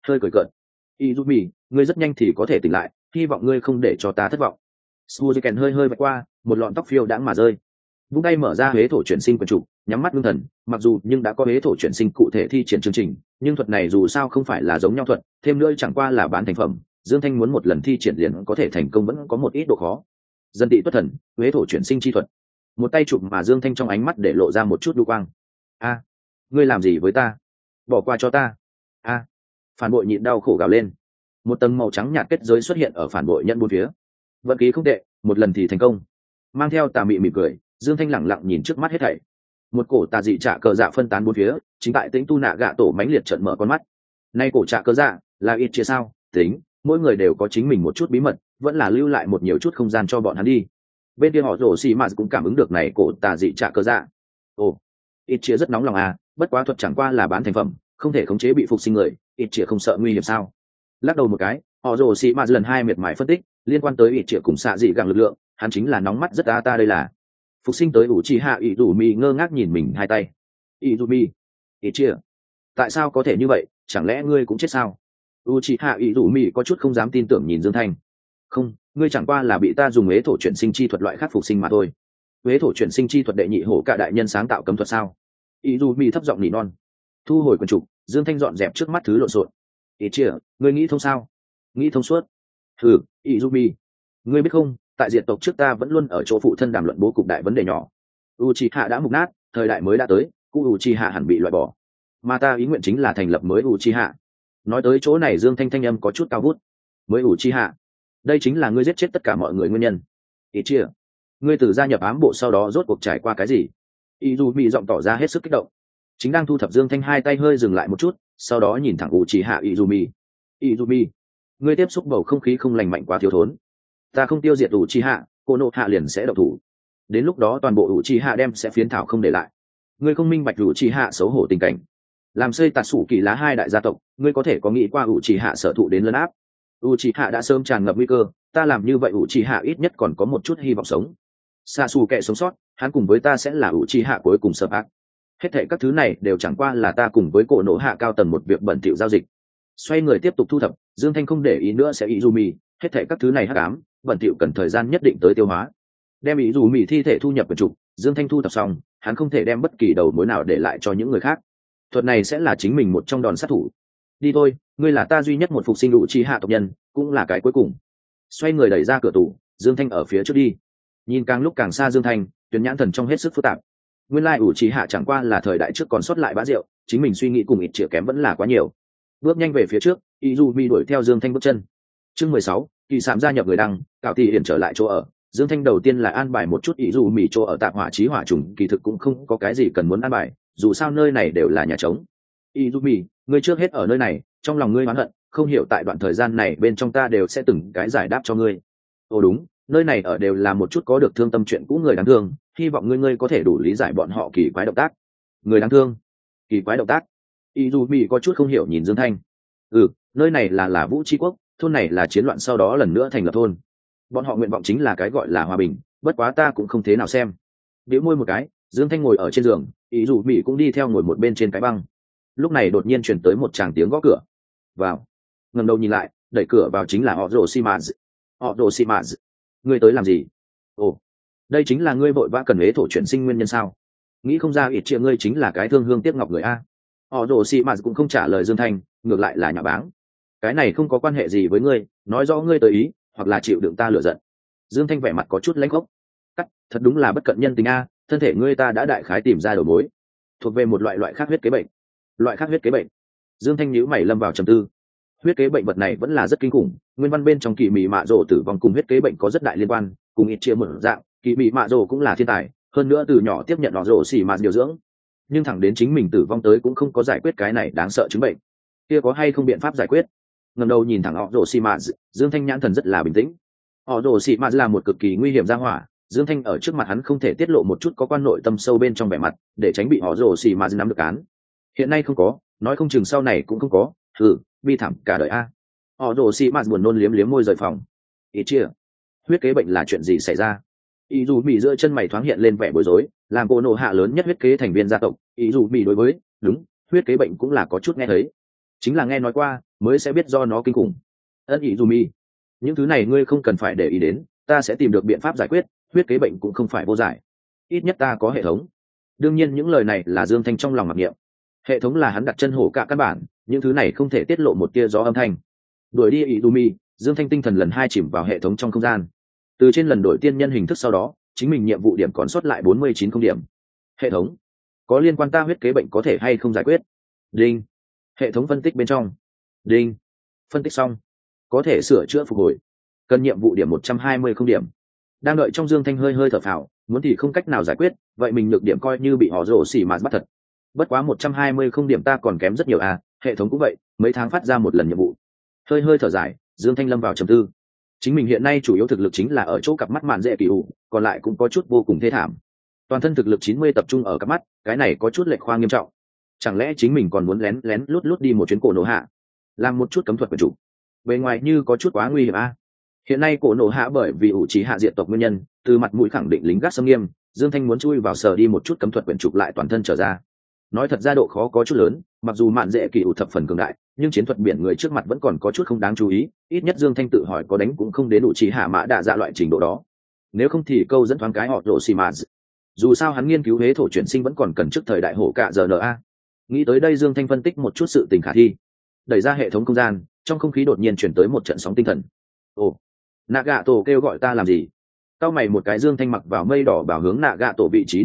hơi cười cợt. Izumi, ngươi rất nhanh thì có thể tỉnh lại, hy vọng ngươi không để cho ta thất vọng. Suzuken hơi hơi vạch qua, một lọn tóc phiêu đãng mà rơi. Vung tay mở ra huế thổ chuyển sinh quần trục, nhắm mắt ngưng thần, mặc dù nhưng đã có huế thổ chuyển sinh cụ thể thi triển chương trình, nhưng thuật này dù sao không phải là giống nhau thuật, thêm nữa chẳng qua là bán thành phẩm, Dương Thanh muốn một lần thi triển liền có thể thành công vẫn có một ít độ khó. Dân tị tuất thần, huế thổ chuyển sinh chi thuật. Một tay chụp mà Dương Thanh trong ánh mắt để lộ ra một chút đu quang. A, ngươi làm gì với ta? Bỏ qua cho ta. A. Phản bội nhịn đau khổ gào lên. Một tầng màu trắng nhạt kết giới xuất hiện ở phản bội nhận bốn phía. Vận khí không tệ, một lần thì thành công. Mang theo tà mị mỉm cười, Dương Thanh lẳng lặng nhìn trước mắt hết thảy. Một cổ tà dị trạ cờ dạ phân tán bốn phía, chính tại Tĩnh Tu Nạ Gạ tổ mãnh liệt trợn mở con mắt. Nay cổ trạ cờ dạ là ít chia sao? Tính, mỗi người đều có chính mình một chút bí mật, vẫn là lưu lại một nhiều chút không gian cho bọn hắn đi. Bên kia họ rổ xì mà cũng cảm ứng được này cổ tà dị trạ cờ dạ. Ồ, ít chia rất nóng lòng à, bất quá thuật chẳng qua là bán thành phẩm, không thể khống chế bị phục sinh người, ít chia không sợ nguy hiểm sao? Lắc đầu một cái, họ rồ xì mà lần hai miệt mài phân tích liên quan tới ít chia cùng xạ dị gặng lực lượng, hắn chính là nóng mắt rất ta đây là phục sinh tới ủ chi hạ ỷ dù mi ngơ ngác nhìn mình hai tay. ỷ dù mi, ít chia, tại sao có thể như vậy, chẳng lẽ ngươi cũng chết sao? u chi hạ ỷ dù mi có chút không dám tin tưởng nhìn Dương Thanh. Không, ngươi chẳng qua là bị ta dùng ế thổ chuyển sinh chi thuật loại khác phục sinh mà thôi. Ế thổ chuyển sinh chi thuật đệ nhị hổ cả đại nhân sáng tạo cấm thuật sao? ỷ dù mi thấp giọng nỉ non. Thu hồi quần trục, Dương Thanh dọn dẹp trước mắt thứ lộn xộn. Ít chia, ngươi nghĩ thông sao? Nghĩ thông suốt. Thử, Izumi, ngươi biết không, tại diệt tộc trước ta vẫn luôn ở chỗ phụ thân đàm luận bố cục đại vấn đề nhỏ. Uchiha đã mục nát, thời đại mới đã tới, cũ Uchiha hẳn bị loại bỏ. Mà ta ý nguyện chính là thành lập mới Uchiha. Nói tới chỗ này Dương Thanh thanh âm có chút cao vút. Mới Uchiha, đây chính là ngươi giết chết tất cả mọi người nguyên nhân. Ít chia, ngươi từ gia nhập ám bộ sau đó rốt cuộc trải qua cái gì? Izumi giọng tỏ ra hết sức kích động. Chính đang thu thập Dương Thanh hai tay hơi dừng lại một chút, sau đó nhìn thẳng Uchiha Izumi. Izumi, ngươi tiếp xúc bầu không khí không lành mạnh quá thiếu thốn. Ta không tiêu diệt Uchiha, Konoha liền sẽ độc thủ. Đến lúc đó toàn bộ Uchiha đem sẽ phiến thảo không để lại. Ngươi không minh bạch Uchiha xấu hổ tình cảnh. Làm xây tạt sủ kỳ lá hai đại gia tộc, ngươi có thể có nghĩ qua Uchiha sở thụ đến lấn áp. Uchiha đã sớm tràn ngập nguy cơ, ta làm như vậy Uchiha ít nhất còn có một chút hy vọng sống. Sasuke sống sót, hắn cùng với ta sẽ là Uchiha cuối cùng sở ác. Hết thảy các thứ này đều chẳng qua là ta cùng với cổ nổ hạ cao tầng một việc bẩn thỉu giao dịch. Xoay người tiếp tục thu thập, Dương Thanh không để ý nữa sẽ Izumi, hết thảy các thứ này hắc ám, bẩn thỉu cần thời gian nhất định tới tiêu hóa. Đem Izumi thi thể thu nhập vào trục, Dương Thanh thu thập xong, hắn không thể đem bất kỳ đầu mối nào để lại cho những người khác. Thuật này sẽ là chính mình một trong đòn sát thủ. Đi thôi, ngươi là ta duy nhất một phục sinh Uchiha tộc nhân, cũng là cái cuối cùng. Xoay người đẩy ra cửa tủ, Dương Thanh ở phía trước đi. Nhìn càng lúc càng xa Dương Thanh, Tuyển Nhãn Thần trong hết sức phức tạp. Nguyên lai Uchiha chẳng qua là thời đại trước còn sót lại bã rượu, chính mình suy nghĩ cùng ít chĩa kém vẫn là quá nhiều. Bước nhanh về phía trước, Izumi đuổi theo Dương Thanh bước chân. Chương 16, Kỳ Sạm gia nhập người đăng, Cạo Tỷ Hiển trở lại chỗ ở. Dương Thanh đầu tiên là an bài một chút Izumi chỗ ở tạm hỏa chí hỏa trùng, kỳ thực cũng không có cái gì cần muốn an bài, dù sao nơi này đều là nhà trống. Izumi, ngươi trước hết ở nơi này, trong lòng ngươi oán hận, không hiểu tại đoạn thời gian này bên trong ta đều sẽ từng cái giải đáp cho ngươi. Ồ đúng, nơi này ở đều là một chút có được thương tâm chuyện cũ người đáng thương, hy vọng ngươi có thể đủ lý giải bọn họ kỳ quái động tác. Người đáng thương, kỳ quái động tác. Izumi có chút không hiểu nhìn Dương Thanh. Nơi này là Vũ Tri Quốc, thôn này là chiến loạn sau đó lần nữa thành lập thôn. Bọn họ nguyện vọng chính là cái gọi là hòa bình, bất quá ta cũng không thế nào xem. Bĩu môi một cái, Dương Thanh ngồi ở trên giường, Izumi cũng đi theo ngồi một bên trên cái băng. Lúc này đột nhiên truyền tới một tràng tiếng gõ cửa. Vào. Ngẩng đầu nhìn lại, đẩy cửa vào chính là Orochimaru. Orochimaru, ngươi tới làm gì? Ồ, đây chính là ngươi vội vã cần ế thổ chuyển sinh nguyên nhân sao? Nghĩ không ra ít chia ngươi chính là cái thương hương tiếc ngọc người a. Orochimaru cũng không trả lời Dương Thanh, ngược lại là nhạo báng. Cái này không có quan hệ gì với ngươi, nói rõ ngươi tới ý, hoặc là chịu đựng ta lựa giận. Dương Thanh vẻ mặt có chút lãnh khốc. Thật đúng là bất cận nhân tình a, thân thể ngươi ta đã đại khái tìm ra đầu mối, thuộc về một loại khác huyết kế bệnh. Loại khác huyết kế bệnh. Dương Thanh nhíu mày lâm vào trầm tư. Huyết kế bệnh vật này vẫn là rất kinh khủng, nguyên văn bên trong kỳ mị mạ rồ tử vong cùng huyết kế bệnh có rất đại liên quan, cùng ít chia một dạng, kỳ mị mạ rồ cũng là thiên tài, hơn nữa từ nhỏ tiếp nhận nó rồ xỉ mạ điều dưỡng, nhưng thẳng đến chính mình tử vong tới cũng không có giải quyết cái này đáng sợ chứng bệnh. Kia có hay không biện pháp giải quyết? Ngẩng đầu nhìn thẳng họ rồ xỉ mạ, Dương Thanh nhãn thần rất là bình tĩnh. Họ rồ xỉ mạ là một cực kỳ nguy hiểm gia hỏa, Dương Thanh ở trước mặt hắn không thể tiết lộ một chút có quan nội tâm sâu bên trong vẻ mặt, để tránh bị họ rồ xỉ mạ nắm được án. Hiện nay không có, nói không chừng sau này cũng không có. Bi thảm cả đời a. Họ rồ xì mạt buồn nôn liếm liếm môi rời phòng. Ít chia, huyết kế bệnh là chuyện gì xảy ra? Ý dù bị giữa chân mày thoáng hiện lên vẻ bối rối, làm cô nộ hạ lớn nhất huyết kế thành viên gia tộc. Ý dù bị đối với đúng huyết kế bệnh cũng là có chút nghe thấy, chính là nghe nói qua, mới sẽ biết do nó kinh khủng. Ân ý dù mi, những thứ này ngươi không cần phải để ý đến, ta sẽ tìm được biện pháp giải quyết, huyết kế bệnh cũng không phải vô giải, ít nhất ta có hệ thống. Đương nhiên những lời này là Dương Thanh trong lòng mặc niệm, hệ thống là hắn đặt chân hổ cả căn bản, những thứ này không thể tiết lộ một tia gió âm thanh. Đuổi đi Izumi, Dương Thanh tinh thần lần 2 chìm vào hệ thống trong không gian. Từ trên lần đổi tiên nhân hình thức sau đó, chính mình nhiệm vụ điểm còn sót lại 49 không điểm. Hệ thống, có liên quan ta huyết kế bệnh có thể hay không giải quyết? Đinh. Hệ thống phân tích bên trong. Đinh. Phân tích xong, có thể sửa chữa phục hồi. Cần nhiệm vụ điểm 120 không điểm. Đang đợi trong Dương Thanh hơi thở phào, muốn thì không cách nào giải quyết, vậy mình nhược điểm coi như bị họ rổ xỉ mà bắt thật. Bất quá 120 không điểm ta còn kém rất nhiều à, hệ thống cũng vậy, mấy tháng phát ra một lần nhiệm vụ. Hơi thở dài, Dương Thanh lâm vào trầm tư. Chính mình hiện nay chủ yếu thực lực chính là ở chỗ cặp mắt mạn dễ kỳ ủ, còn lại cũng có chút vô cùng thê thảm. Toàn thân thực lực 90 tập trung ở cặp mắt, cái này có chút lệch khoa nghiêm trọng. Chẳng lẽ chính mình còn muốn lén lút đi một chuyến cổ nổ hạ, làm một chút cấm thuật quyền chủ? Bề ngoài như có chút quá nguy hiểm a. Hiện nay cổ nổ hạ bởi vì ủ trí hạ diện tộc nguyên nhân, từ mặt mũi khẳng định lính gác xâm nghiêm, Dương Thanh muốn chui vào sở đi một chút cấm thuật quyền trục lại toàn thân trở ra. Nói thật ra độ khó có chút lớn, mặc dù mạn dễ kỳ ủ thập phần cường đại, nhưng chiến thuật biển người trước mặt vẫn còn có chút không đáng chú ý, ít nhất Dương Thanh tự hỏi có đánh cũng không đến ủ trí hạ mã đạ dạ loại trình độ đó. Nếu không thì câu dẫn thoáng cái họ rồ xì mà. Dù sao hắn nghiên cứu huế thổ chuyển sinh vẫn còn cần trước thời đại hổ cạ giờ na. Nghĩ tới đây Dương Thanh phân tích một chút sự tình khả thi, đẩy ra hệ thống không gian, trong không khí đột nhiên chuyển tới một trận sóng tinh thần. Ồ, Nagato kêu gọi ta làm gì? Cao mày một cái, Dương Thanh mặc vào mây đỏ bảo hướng Nagato vị trí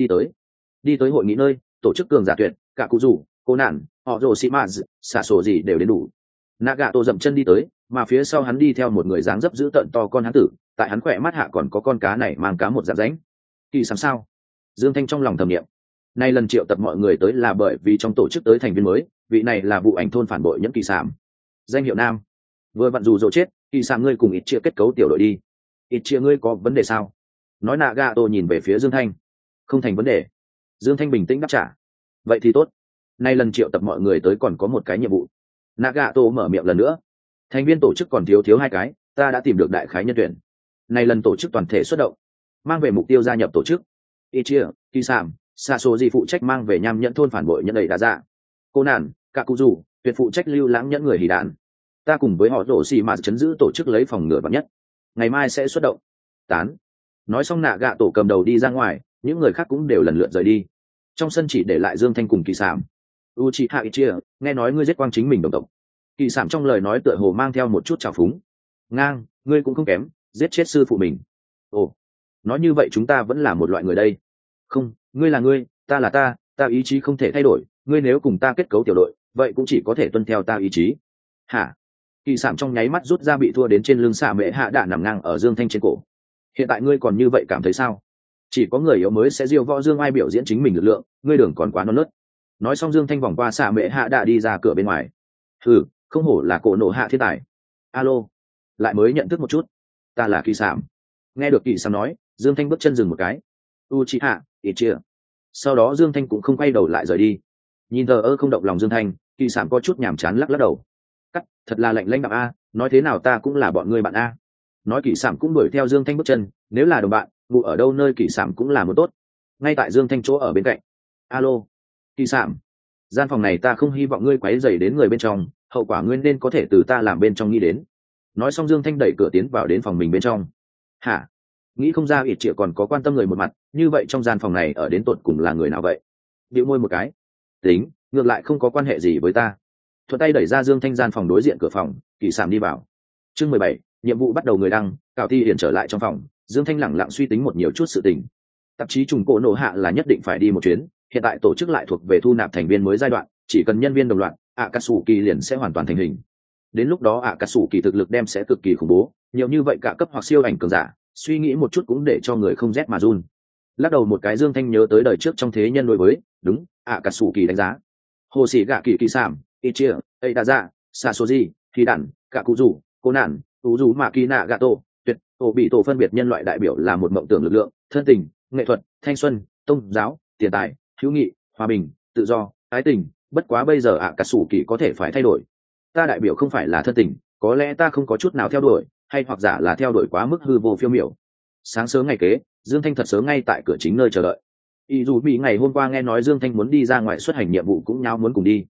đi tới hội nghị nơi tổ chức cường giả tuyệt, cả cụ rủ, cô nạn, họ rồ xì mà, xả sổ gì đều đến đủ. Nagato dậm chân đi tới, mà phía sau hắn đi theo một người dáng dấp dữ tợn to con hán tử, tại hắn khỏe mắt hạ còn có con cá này mang cá một dạng ránh. Kỳ sắm sao? Dương Thanh trong lòng thầm niệm. Nay lần triệu tập mọi người tới là bởi vì trong tổ chức tới thành viên mới, vị này là vụ ảnh thôn phản bội nhẫn kỳ sảm. Danh hiệu nam. Vừa vặn dù dỗ chết, kỳ sảm ngươi cùng ít chia kết cấu tiểu đội đi. Ít chia ngươi có vấn đề sao? Nói Nagato nhìn về phía Dương Thanh. Không thành vấn đề. Dương Thanh bình tĩnh đáp trả. Vậy thì tốt. Nay lần triệu tập mọi người tới còn có một cái nhiệm vụ. Nagato mở miệng lần nữa. Thành viên tổ chức còn thiếu 2 cái, ta đã tìm được đại khái nhân tuyển. Nay lần tổ chức toàn thể xuất động, mang về mục tiêu gia nhập tổ chức. Ichia, Kisam, Sasoji phụ trách mang về nham nhẫn thôn phản bội nhẫn đầy đa dạ. Cô nản, Kakuzu, tuyệt phụ trách lưu lãng nhẫn người hỉ đạn. Ta cùng với họ rổ xì mà chấn giữ tổ chức lấy phòng ngừa vạn nhất. Ngày mai sẽ xuất động. Tán. Nói xong nạ gạ tổ cầm đầu đi ra ngoài, những người khác cũng đều lần lượt rời đi. Trong sân chỉ để lại Dương Thanh cùng Kỳ Sảm. Uchiha Ichia, nghe nói ngươi giết quang chính mình đồng tộc. Kỳ Sảm trong lời nói tựa hồ mang theo một chút trào phúng. Ngang, ngươi cũng không kém, giết chết sư phụ mình. Ồ, nói như vậy chúng ta vẫn là một loại người đây. Không, ngươi là ngươi, ta là ta ý chí không thể thay đổi, ngươi nếu cùng ta kết cấu tiểu đội, vậy cũng chỉ có thể tuân theo ta ý chí. Hả? Kỳ Sảm trong nháy mắt rút ra bị thua đến trên lưng xạ mễ hạ đã nằm ngang ở Dương Thanh trên cổ. Hiện tại ngươi còn như vậy cảm thấy sao? Chỉ có người yếu mới sẽ diêu võ Dương Ai biểu diễn chính mình lực lượng, ngươi đường còn quá non nớt. Nói xong Dương Thanh vòng qua xạ mễ hạ đã đi ra cửa bên ngoài. Không hổ là cổ nổ hạ thiên tài. Alo, lại mới nhận thức một chút, ta là Kỳ Sảm. Nghe được Kỳ Sảm nói, Dương Thanh bước chân dừng một cái. Uchiha Ichia. Sau đó Dương Thanh cũng không quay đầu lại rời đi. Nhìn thờ ơ không động lòng Dương Thanh, Kỳ Sảm có chút nhàm chán lắc đầu. Thật là lạnh lãnh đạm a, nói thế nào ta cũng là bọn ngươi bạn a. Nói Kỳ Sảm cũng đuổi theo Dương Thanh bước chân, nếu là đồng bạn, ngủ ở đâu nơi Kỳ Sảm cũng là một tốt. Ngay tại Dương Thanh chỗ ở bên cạnh. Alo, Kỳ Sảm, gian phòng này ta không hy vọng ngươi quấy rầy đến người bên trong, hậu quả ngươi nên có thể từ ta làm bên trong nghĩ đến. Nói xong Dương Thanh đẩy cửa tiến vào đến phòng mình bên trong. Hả? Nghĩ không ra ít triệu còn có quan tâm người một mặt, như vậy trong gian phòng này ở đến tột cùng là người nào vậy? Bĩu môi một cái. Tính, ngược lại không có quan hệ gì với ta. Thuận tay đẩy ra Dương Thanh gian phòng đối diện cửa phòng, Kỳ Sảm đi vào. Chương 17, nhiệm vụ bắt đầu người đăng, Cảo Thi Hiển trở lại trong phòng, Dương Thanh lẳng lặng suy tính một nhiều chút sự tình. Tạp chí trùng cổ nổ hạ là nhất định phải đi một chuyến, hiện tại tổ chức lại thuộc về thu nạp thành viên mới giai đoạn, chỉ cần nhân viên đồng loạt, Akatsuki liền sẽ hoàn toàn thành hình. Đến lúc đó Akatsuki thực lực đem sẽ cực kỳ khủng bố, nhiều như vậy cả cấp hoặc siêu ảnh cường giả, suy nghĩ một chút cũng để cho người không rét mà run. Lắc đầu một cái Dương Thanh nhớ tới đời trước trong thế nhân đối với, đúng, Akatsuki đánh giá. Hồ sĩ gạ kỳ Kỳ Sảm, Ichia, Eidaza, Sasoji, Kỳ Đản, Kakuzu, Cô Nạn, Uzu Maki Nagato, tuyệt, tổ bị tổ phân biệt nhân loại đại biểu là một mộng tưởng lực lượng, thân tình, nghệ thuật, thanh xuân, tôn giáo, tiền tài, hữu nghị, hòa bình, tự do, ái tình, bất quá bây giờ Akatsuki có thể phải thay đổi. Ta đại biểu không phải là thân tình, có lẽ ta không có chút nào theo đuổi, hay hoặc giả là theo đuổi quá mức hư vô phiêu miểu. Sáng sớm ngày kế, Dương Thanh thật sớm ngay tại cửa chính nơi chờ đợi. Ý dù bị ngày hôm qua nghe nói Dương Thanh muốn đi ra ngoài xuất hành nhiệm vụ cũng nháo muốn cùng đi.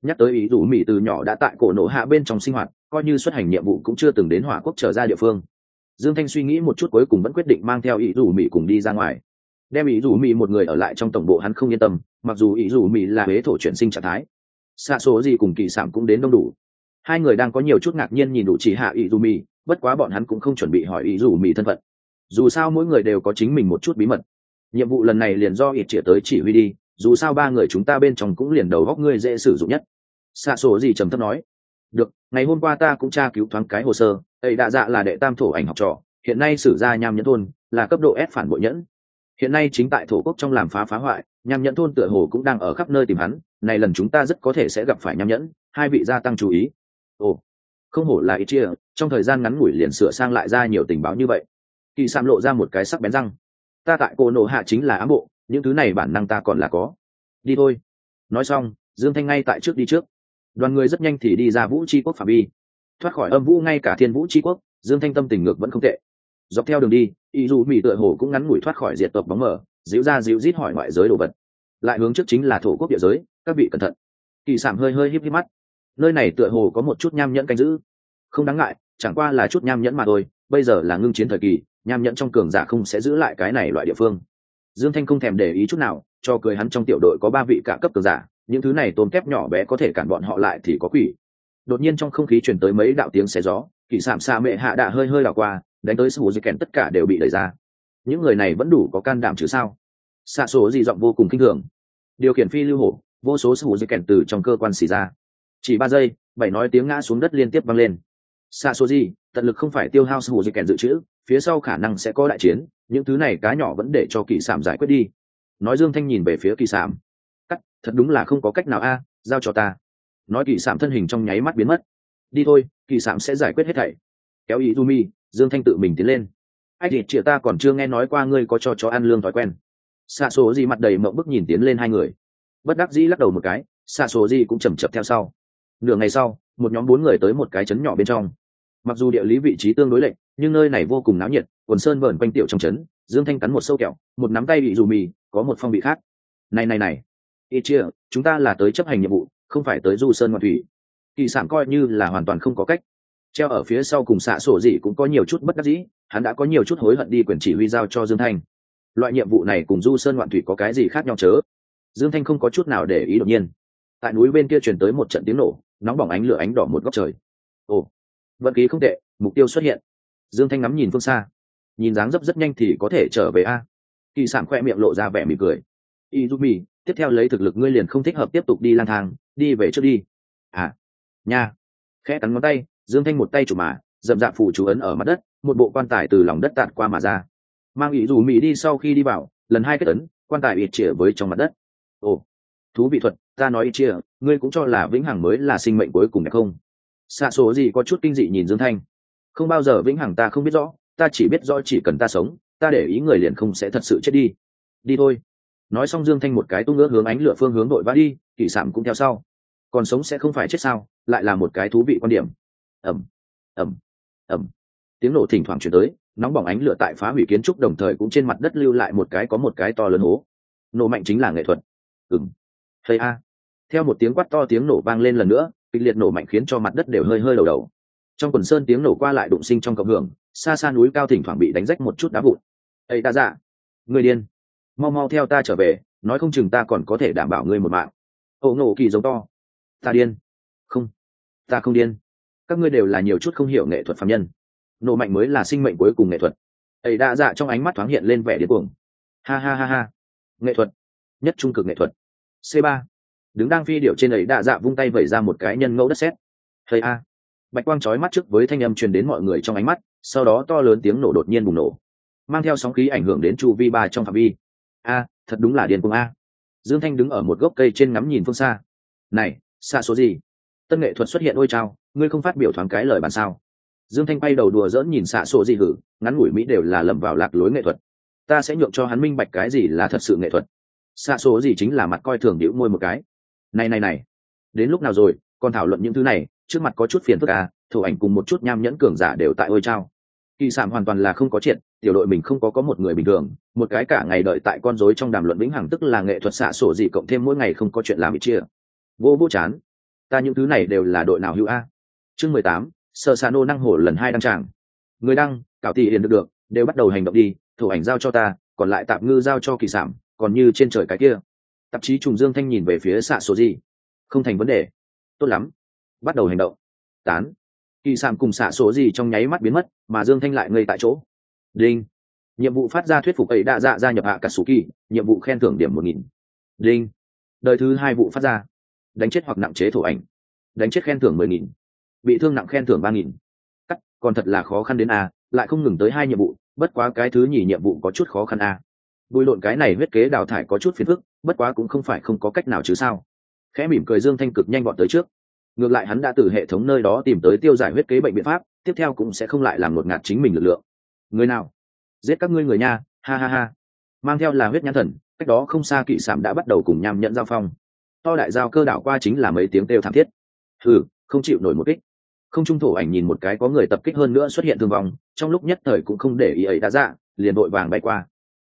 Nhắc tới ý dù mỹ từ nhỏ đã tại cổ nổ hạ bên trong sinh hoạt, coi như xuất hành nhiệm vụ cũng chưa từng đến hỏa quốc trở ra địa phương. Dương Thanh suy nghĩ một chút cuối cùng vẫn quyết định mang theo ý dù mỹ cùng đi ra ngoài. Đem ý dù mỹ một người ở lại trong tổng bộ hắn không yên tâm, mặc dù ý dù mỹ là huế thổ chuyển sinh trạng thái. Xạ số gì cùng kỳ sảm cũng đến đông đủ. Hai người đang có nhiều chút ngạc nhiên nhìn đủ chỉ hạ ý dù mỹ, bất quá bọn hắn cũng không chuẩn bị hỏi ý dù mỹ thân phận. Dù sao mỗi người đều có chính mình một chút bí mật. Nhiệm vụ lần này liền do ít chĩa tới chỉ huy đi, dù sao ba người chúng ta bên trong cũng liền đầu góc ngươi dễ sử dụng nhất. Xạ số gì trầm thấp nói. Được, ngày hôm qua ta cũng tra cứu thoáng cái hồ sơ, ấy đạ dạ là đệ tam thổ ảnh học trò, hiện nay sử gia nham nhẫn thôn là cấp độ S phản bội nhẫn, hiện nay chính tại thổ quốc trong làm phá hoại, nham nhẫn thôn tựa hồ cũng đang ở khắp nơi tìm hắn, này lần chúng ta rất có thể sẽ gặp phải nham nhẫn, hai vị gia tăng chú ý. Ồ, không hổ là ít chia, trong thời gian ngắn ngủi liền sửa sang lại ra nhiều tình báo như vậy. Kỳ Sạm lộ ra một cái sắc bén răng. Ta tại cô nổ hạ chính là ám bộ, những thứ này bản năng ta còn là có. Đi thôi. Nói xong, Dương Thanh ngay tại trước đi trước. Đoàn người rất nhanh thì đi ra Vũ Chi quốc phạm vi, thoát khỏi âm vũ ngay cả Thiên Vũ Chi quốc. Dương Thanh tâm tình ngược vẫn không tệ. Dọc theo đường đi, ý dù mỹ tựa hồ cũng ngắn ngủi thoát khỏi diệt tộc bóng mờ, díu ra díu rít hỏi ngoại giới đồ vật. Lại hướng trước chính là thổ quốc địa giới, các vị cẩn thận. Kỳ Sạm hơi híp híp mắt. Nơi này tựa hồ có một chút nham nhẫn canh giữ. Không đáng ngại, chẳng qua là chút nham nhẫn mà thôi, bây giờ là ngưng chiến thời kỳ, nham nhẫn trong cường giả không sẽ giữ lại cái này loại địa phương. Dương Thanh không thèm để ý chút nào, cho cười hắn trong tiểu đội có 3 vị cả cấp cường giả, những thứ này tôm kép nhỏ bé có thể cản bọn họ lại thì có quỷ. Đột nhiên trong không khí truyền tới mấy đạo tiếng xé gió, Kỳ Sạm xa mẹ hạ đạ hơi đảo qua, đánh tới số dây kèn tất cả đều bị đẩy ra. Những người này vẫn đủ có can đảm chứ sao? Xạ số gì giọng vô cùng kinh thường. Điều khiển phi lưu hổ, vô số số dây kèn từ trong cơ quan xì ra. Chỉ 3 giây, bảy nói tiếng ngã xuống đất liên tiếp vang lên. Xạ số gì, tận lực không phải tiêu hao số dây kèn dự trữ, phía sau khả năng sẽ có đại chiến, những thứ này cá nhỏ vẫn để cho Kỳ Sạm giải quyết đi. Nói Dương Thanh nhìn về phía Kỳ Sạm. Cắt, thật đúng là không có cách nào a, giao cho ta. Nói Kỳ Sạm thân hình trong nháy mắt biến mất. Đi thôi, Kỳ Sạm sẽ giải quyết hết thảy. Kéo Izumi, Dương Thanh tự mình tiến lên. Ách thịt chia ta còn chưa nghe nói qua ngươi có cho chó ăn lương thói quen. Xạ số gì mặt đầy mộng bức nhìn tiến lên hai người. Bất đắc dĩ lắc đầu một cái, xạ số gì cũng chầm chậm theo sau. Nửa ngày sau, một nhóm 4 người tới một cái trấn nhỏ bên trong. Mặc dù địa lý vị trí tương đối lệch, nhưng nơi này vô cùng náo nhiệt, quần sơn vờn quanh tiểu trong trấn. Dương Thanh cắn một sâu kẹo, một nắm tay bị dù mì, có một phong vị khác. Này, Ichia, chúng ta là tới chấp hành nhiệm vụ, không phải tới du sơn ngoạn thủy. Kỳ Sạm coi như là hoàn toàn không có cách. Treo ở phía sau cùng xạ sổ gì cũng có nhiều chút bất đắc dĩ, hắn đã có nhiều chút hối hận đi quyền chỉ huy giao cho Dương Thanh. Loại nhiệm vụ này cùng du sơn ngoạn thủy có cái gì khác nhau chớ? Dương Thanh không có chút nào để ý. Đột nhiên tại núi bên kia truyền tới một trận tiếng nổ, nóng bỏng ánh lửa ánh đỏ một góc trời. Ồ, vận khí không tệ, mục tiêu xuất hiện. Dương Thanh ngắm nhìn phương xa, nhìn dáng dấp rất nhanh thì có thể trở về a. Kỳ Sạm khoe miệng lộ ra vẻ mỉm cười. Izumi, tiếp theo lấy thực lực ngươi liền không thích hợp tiếp tục đi lang thang, đi về trước đi. À, nha. Khẽ cắn ngón tay, Dương Thanh một tay chụp mà, dậm dạp phủ chú ấn ở mặt đất, một bộ quan tài từ lòng đất tạt qua mà ra. Mang ý dù mỹ đi sau khi đi vào, lần 2 kết ấn, quan tài ịt chĩa với trong mặt đất. Ồ, thú vị thuật, ta nói ít chia, ngươi cũng cho là vĩnh hằng mới là sinh mệnh cuối cùng phải không? Xạ số gì có chút kinh dị nhìn Dương Thanh. Không bao giờ vĩnh hằng ta không biết rõ, ta chỉ biết rõ chỉ cần ta sống, ta để ý người liền không sẽ thật sự chết đi. Đi thôi. Nói xong Dương Thanh một cái tung ngỡ hướng ánh lửa phương hướng đội vã đi, Kỷ Sạm cũng theo sau. Còn sống sẽ không phải chết sao? Lại là một cái thú vị quan điểm. Ầm, ầm, ầm. Tiếng nổ thỉnh thoảng truyền tới, nóng bỏng ánh lửa tại phá hủy kiến trúc đồng thời cũng trên mặt đất lưu lại một cái to lớn hố. Nổ mạnh chính là nghệ thuật. Hay a. Theo một tiếng quát to, tiếng nổ vang lên lần nữa, kịch liệt nổ mạnh khiến cho mặt đất đều hơi đầu. Trong quần sơn tiếng nổ qua lại đụng sinh trong cộng hưởng, xa xa núi cao thỉnh thoảng bị đánh rách một chút đá vụn. Ây ta dạ, người điên, mau theo ta trở về, nói không chừng ta còn có thể đảm bảo ngươi một mạng. Ồ nổ kỳ giống to. Ta điên? Không, ta không điên. Các ngươi đều là nhiều chút không hiểu nghệ thuật phàm nhân. Nổ mạnh mới là sinh mệnh cuối cùng nghệ thuật. Ây đa dạ trong ánh mắt thoáng hiện lên vẻ điên cuồng. Ha. Nghệ thuật, nhất trung cực nghệ thuật. C3. Đứng đang phi điệu trên ấy đa dạ vung tay vẩy ra một cái nhân ngẫu đất sét. Hay a. Bạch quang chói mắt trước với thanh âm truyền đến mọi người trong ánh mắt, sau đó to lớn tiếng nổ đột nhiên bùng nổ, mang theo sóng khí ảnh hưởng đến chu vi 3 trong phạm vi. A, thật đúng là điên cuồng a. Dương Thanh đứng ở một gốc cây trên ngắm nhìn phương xa. Này, xa số gì? Tân nghệ thuật xuất hiện ôi chao, ngươi không phát biểu thoáng cái lời bàn sao? Dương Thanh bay đầu đùa giỡn nhìn xạ sổ gì hử, ngắn ngủi mỹ đều là lầm vào lạc lối nghệ thuật. Ta sẽ nhượng cho hắn minh bạch cái gì là thật sự nghệ thuật. Xạ số gì chính là mặt coi thường đĩu môi một cái. Này, đến lúc nào rồi, còn thảo luận những thứ này, trước mặt có chút phiền phức à, thủ ảnh cùng một chút nham nhẫn cường giả đều tại ôi trao. Kỳ Sạm hoàn toàn là không có chuyện, tiểu đội mình không có một người bình thường, một cái cả ngày đợi tại con rối trong đàm luận vĩnh hằng tức là nghệ thuật xạ sổ gì cộng thêm mỗi ngày không có chuyện làm bị chia. Vô chán. ta những thứ này đều là đội nào hữu a. Chương 18, Sở Sano năng hổ lần 2 đăng tràng. Người đăng, cảo tỷ hiền được, đều bắt đầu hành động đi, thủ ảnh giao cho ta, còn lại tạm ngư giao cho kỳ sản, còn như trên trời cái kia. Tạp chí trùng Dương Thanh nhìn về phía xạ số gì. Không thành vấn đề. Tốt lắm. Bắt đầu hành động. Tán. Kỳ sản cùng xạ số gì trong nháy mắt biến mất, mà Dương Thanh lại ngây tại chỗ. Đinh. Nhiệm vụ phát ra thuyết phục ấy đã gia nhập hạ cả sủ kỳ, nhiệm vụ khen thưởng điểm 1000. Đinh. Đời thứ 2 vụ phát ra. Đánh chết hoặc nặng chế thủ ảnh. Đánh chết khen thưởng 10.000. Bị thương nặng khen thưởng 3.000. Cắt, còn thật là khó khăn đến a, lại không ngừng tới 2 nhiệm vụ, bất quá cái thứ nhì nhiệm vụ có chút khó khăn a. Bùi lộn cái này huyết kế đào thải có chút phiền phức, bất quá cũng không phải không có cách nào chứ sao. Khẽ mỉm cười Dương Thanh cực nhanh gọn tới trước. Ngược lại hắn đã từ hệ thống nơi đó tìm tới tiêu giải huyết kế bệnh biện pháp, tiếp theo cũng sẽ không lại làm ngột ngạt chính mình lực lượng. Người nào? Giết các ngươi người nha, ha ha ha. Mang theo là huyết nhãn thần, cách đó không xa kỵ sảm đã bắt đầu cùng nham nhận giao phong. To đại giao cơ đảo qua chính là mấy tiếng kêu thảm thiết. Không chịu nổi một kích. Không trung thổ ảnh nhìn một cái có người tập kích hơn nữa xuất hiện thương vong, trong lúc nhất thời cũng không để ý ấy đã ra, liền vội vàng bay qua.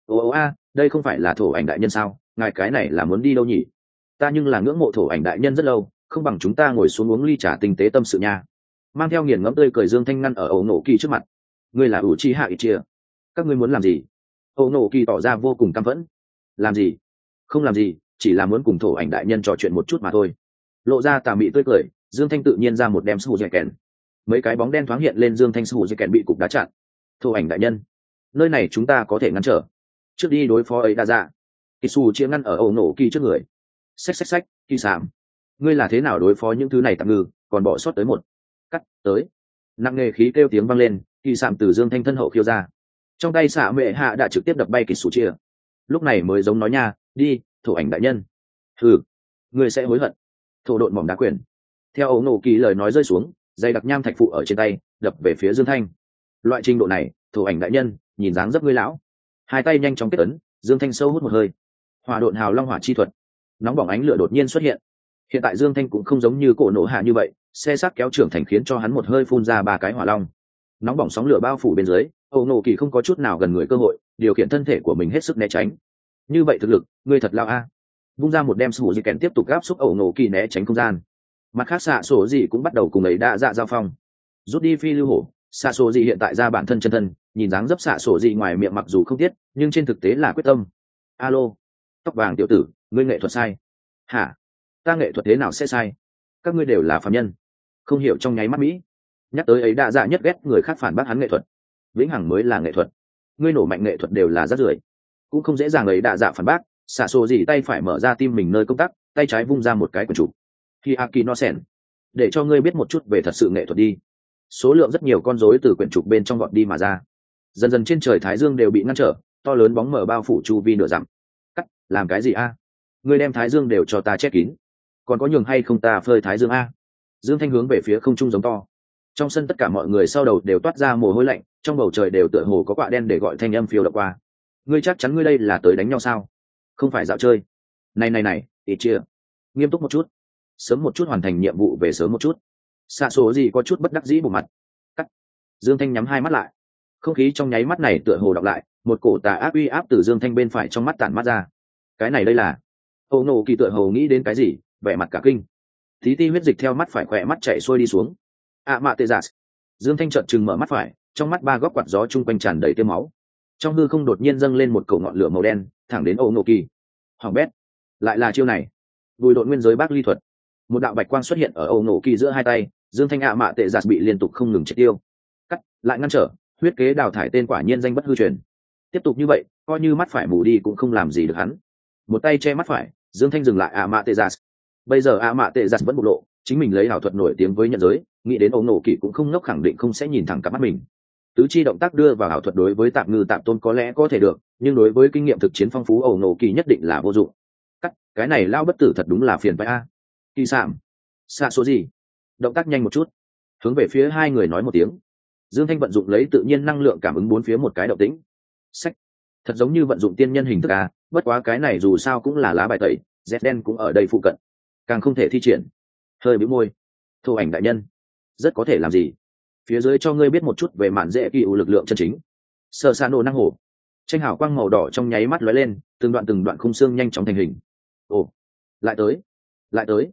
Đây không phải là thổ ảnh đại nhân sao, ngài cái này là muốn đi đâu nhỉ? Ta nhưng là ngưỡng mộ thổ ảnh đại nhân rất lâu, không bằng chúng ta ngồi xuống uống ly trà tinh tế tâm sự nha. Mang theo nghiền ngẫm tươi cười Dương Thanh ngăn ở ổ nổ kỳ trước mặt. Ngươi là Uchiha Itachi, các ngươi muốn làm gì? Ổ nổ kỳ tỏ ra vô cùng căm phẫn. Làm gì? Không làm gì, chỉ là muốn cùng thổ ảnh đại nhân trò chuyện một chút mà thôi. Lộ ra tà mị tươi cười, Dương Thanh tự nhiên ra một đem sù dẻ kèn. Mấy cái bóng đen thoáng hiện lên, Dương Thanh sù dẻ kèn bị cục đá chặn. Thổ ảnh đại nhân, nơi này chúng ta có thể ngăn trở. Trước đi đối phó ấy đã ra. Kisu chia ngăn ở ổ nổ kỳ trước người. Xách, kỳ sảm. Ngươi là thế nào đối phó những thứ này tạm ngư, còn bỏ sót tới một. Cắt, tới. Nặng nề khí kêu tiếng vang lên, kỳ sảm từ Dương Thanh thân hậu khiêu ra. Trong tay xạ mệ hạ đã trực tiếp đập bay Kisu chia. Lúc này mới giống nói nha, đi, thổ ảnh đại nhân. Ngươi sẽ hối hận. Thổ độn mỏng đá quyền. Theo ấu nổ kỳ lời nói rơi xuống, dây đặc nham thạch phụ ở trên tay đập về phía Dương Thanh. Loại trình độ này, thổ ảnh đại nhân nhìn dáng dấp ngươi lão. Hai tay nhanh chóng kết ấn, Dương Thanh sâu hút một hơi. Hỏa độn hào long hỏa chi thuật. Nóng bỏng ánh lửa đột nhiên xuất hiện. Hiện tại Dương Thanh cũng không giống như cổ nổ hạ như vậy, xe xác kéo trưởng thành khiến cho hắn một hơi phun ra 3 cái hỏa long. Nóng bỏng sóng lửa bao phủ bên dưới, ấu nổ kỳ không có chút nào gần người cơ hội, điều khiển thân thể của mình hết sức né tránh. Như vậy thực lực, ngươi thật lao a. Vung ra một đem sủ dị kèn tiếp tục áp xúc ấu nổ kỳ né tránh không gian. Mặt khác xạ sổ gì cũng bắt đầu cùng ấy đã dạ giao phong. Rút đi phi lưu hổ, xạ sổ gì hiện tại ra bản thân chân thân, nhìn dáng dấp xạ sổ gì ngoài miệng mặc dù không tiết, nhưng trên thực tế là quyết tâm. Alo, tóc vàng tiểu tử, ngươi nghệ thuật sai. Hả? Ta nghệ thuật thế nào sẽ sai? Các ngươi đều là phàm nhân, không hiểu trong nháy mắt mỹ. Nhắc tới ấy đã dạ nhất ghét người khác phản bác hắn nghệ thuật. Vĩnh hằng mới là nghệ thuật. Ngươi nổ mạnh nghệ thuật đều là rác rưởi. Cũng không dễ dàng ấy đã dạ phản bác. Xạ sổ gì tay phải mở ra tim mình nơi công tác, tay trái vung ra một cái quần trụ. Khi Aki no sen, để cho ngươi biết một chút về thật sự nghệ thuật đi. Số lượng rất nhiều con rối từ quyển trục bên trong gọt đi mà ra. Dần dần trên trời thái dương đều bị ngăn trở, to lớn bóng mờ bao phủ chu vi nửa dặm. Cắt, làm cái gì a? Ngươi đem thái dương đều cho ta che kín. Còn có nhường hay không ta phơi thái dương a? Dương Thanh hướng về phía không trung giống to. Trong sân tất cả mọi người sau đầu đều toát ra mồ hôi lạnh, trong bầu trời đều tựa hồ có quạ đen để gọi thanh âm phiêu đập qua. Ngươi chắc chắn ngươi đây là tới đánh nhau sao? Không phải dạo chơi. Này, ít chia. Nghiêm túc một chút. Sớm một chút hoàn thành nhiệm vụ về sớm một chút. Xạ số gì có chút bất đắc dĩ bộ mặt. Cắt. Dương Thanh nhắm hai mắt lại. Không khí trong nháy mắt này tựa hồ đọc lại, một cổ tà ác uy áp từ Dương Thanh bên phải trong mắt tản mắt ra. Cái này đây là. Âu nổ kỳ tựa hồ nghĩ đến cái gì, vẻ mặt cả kinh. Tí ti huyết dịch theo mắt phải khỏe mắt chạy xuôi đi xuống. Mạ tê giả. Dương Thanh trợn trừng mở mắt phải, trong mắt 3 góc quạt gió chung quanh tràn đầy tia máu. Trong hư không đột nhiên dâng lên một cầu ngọn lửa màu đen, thẳng đến Âu nổ kỳ. Hoàng bét. Lại là chiêu này. Bùi độn nguyên giới bác ly thuật. Một đạo bạch quang xuất hiện ở Âu nổ kỳ giữa hai tay, Dương Thanh mạ tệ giạt bị liên tục không ngừng triệt tiêu. Cắt, lại ngăn trở, huyết kế đào thải tên quả nhiên danh bất hư truyền. Tiếp tục như vậy, coi như mắt phải mù đi cũng không làm gì được hắn. Một tay che mắt phải, Dương Thanh dừng lại mạ tệ giạt. Bây giờ mạ tệ giạt vẫn bộc lộ, chính mình lấy ảo thuật nổi tiếng với nhận giới, nghĩ đến Âu nổ kỳ cũng không ngốc, khẳng định không sẽ nhìn thẳng cả mắt mình. Tứ chi động tác đưa vào ảo thuật đối với tạm ngư tạm tôn có lẽ có thể được, nhưng đối với kinh nghiệm thực chiến phong phú Âu nổ kỳ nhất định là vô dụng. Cắt, cái này lao bất tử thật đúng là phiền phải a. Kỳ sạm, xạ số gì? Động tác nhanh một chút, hướng về phía hai người nói một tiếng. Dương Thanh vận dụng lấy tự nhiên năng lượng cảm ứng bốn phía một cái động tĩnh. Sách, thật giống như vận dụng tiên nhân hình thức a, bất quá cái này dù sao cũng là lá bài tẩy, Z đen cũng ở đây phụ cận, càng không thể thi triển. Hơi bĩu môi, thổ ảnh đại nhân, rất có thể làm gì? Phía dưới cho ngươi biết một chút về mạn dễ kỳ ủ lực lượng chân chính. Sở Sa nổ năng hổ, tranh hào quang màu đỏ trong nháy mắt lóe lên, từng đoạn khung xương nhanh chóng thành hình. Ồ, lại tới.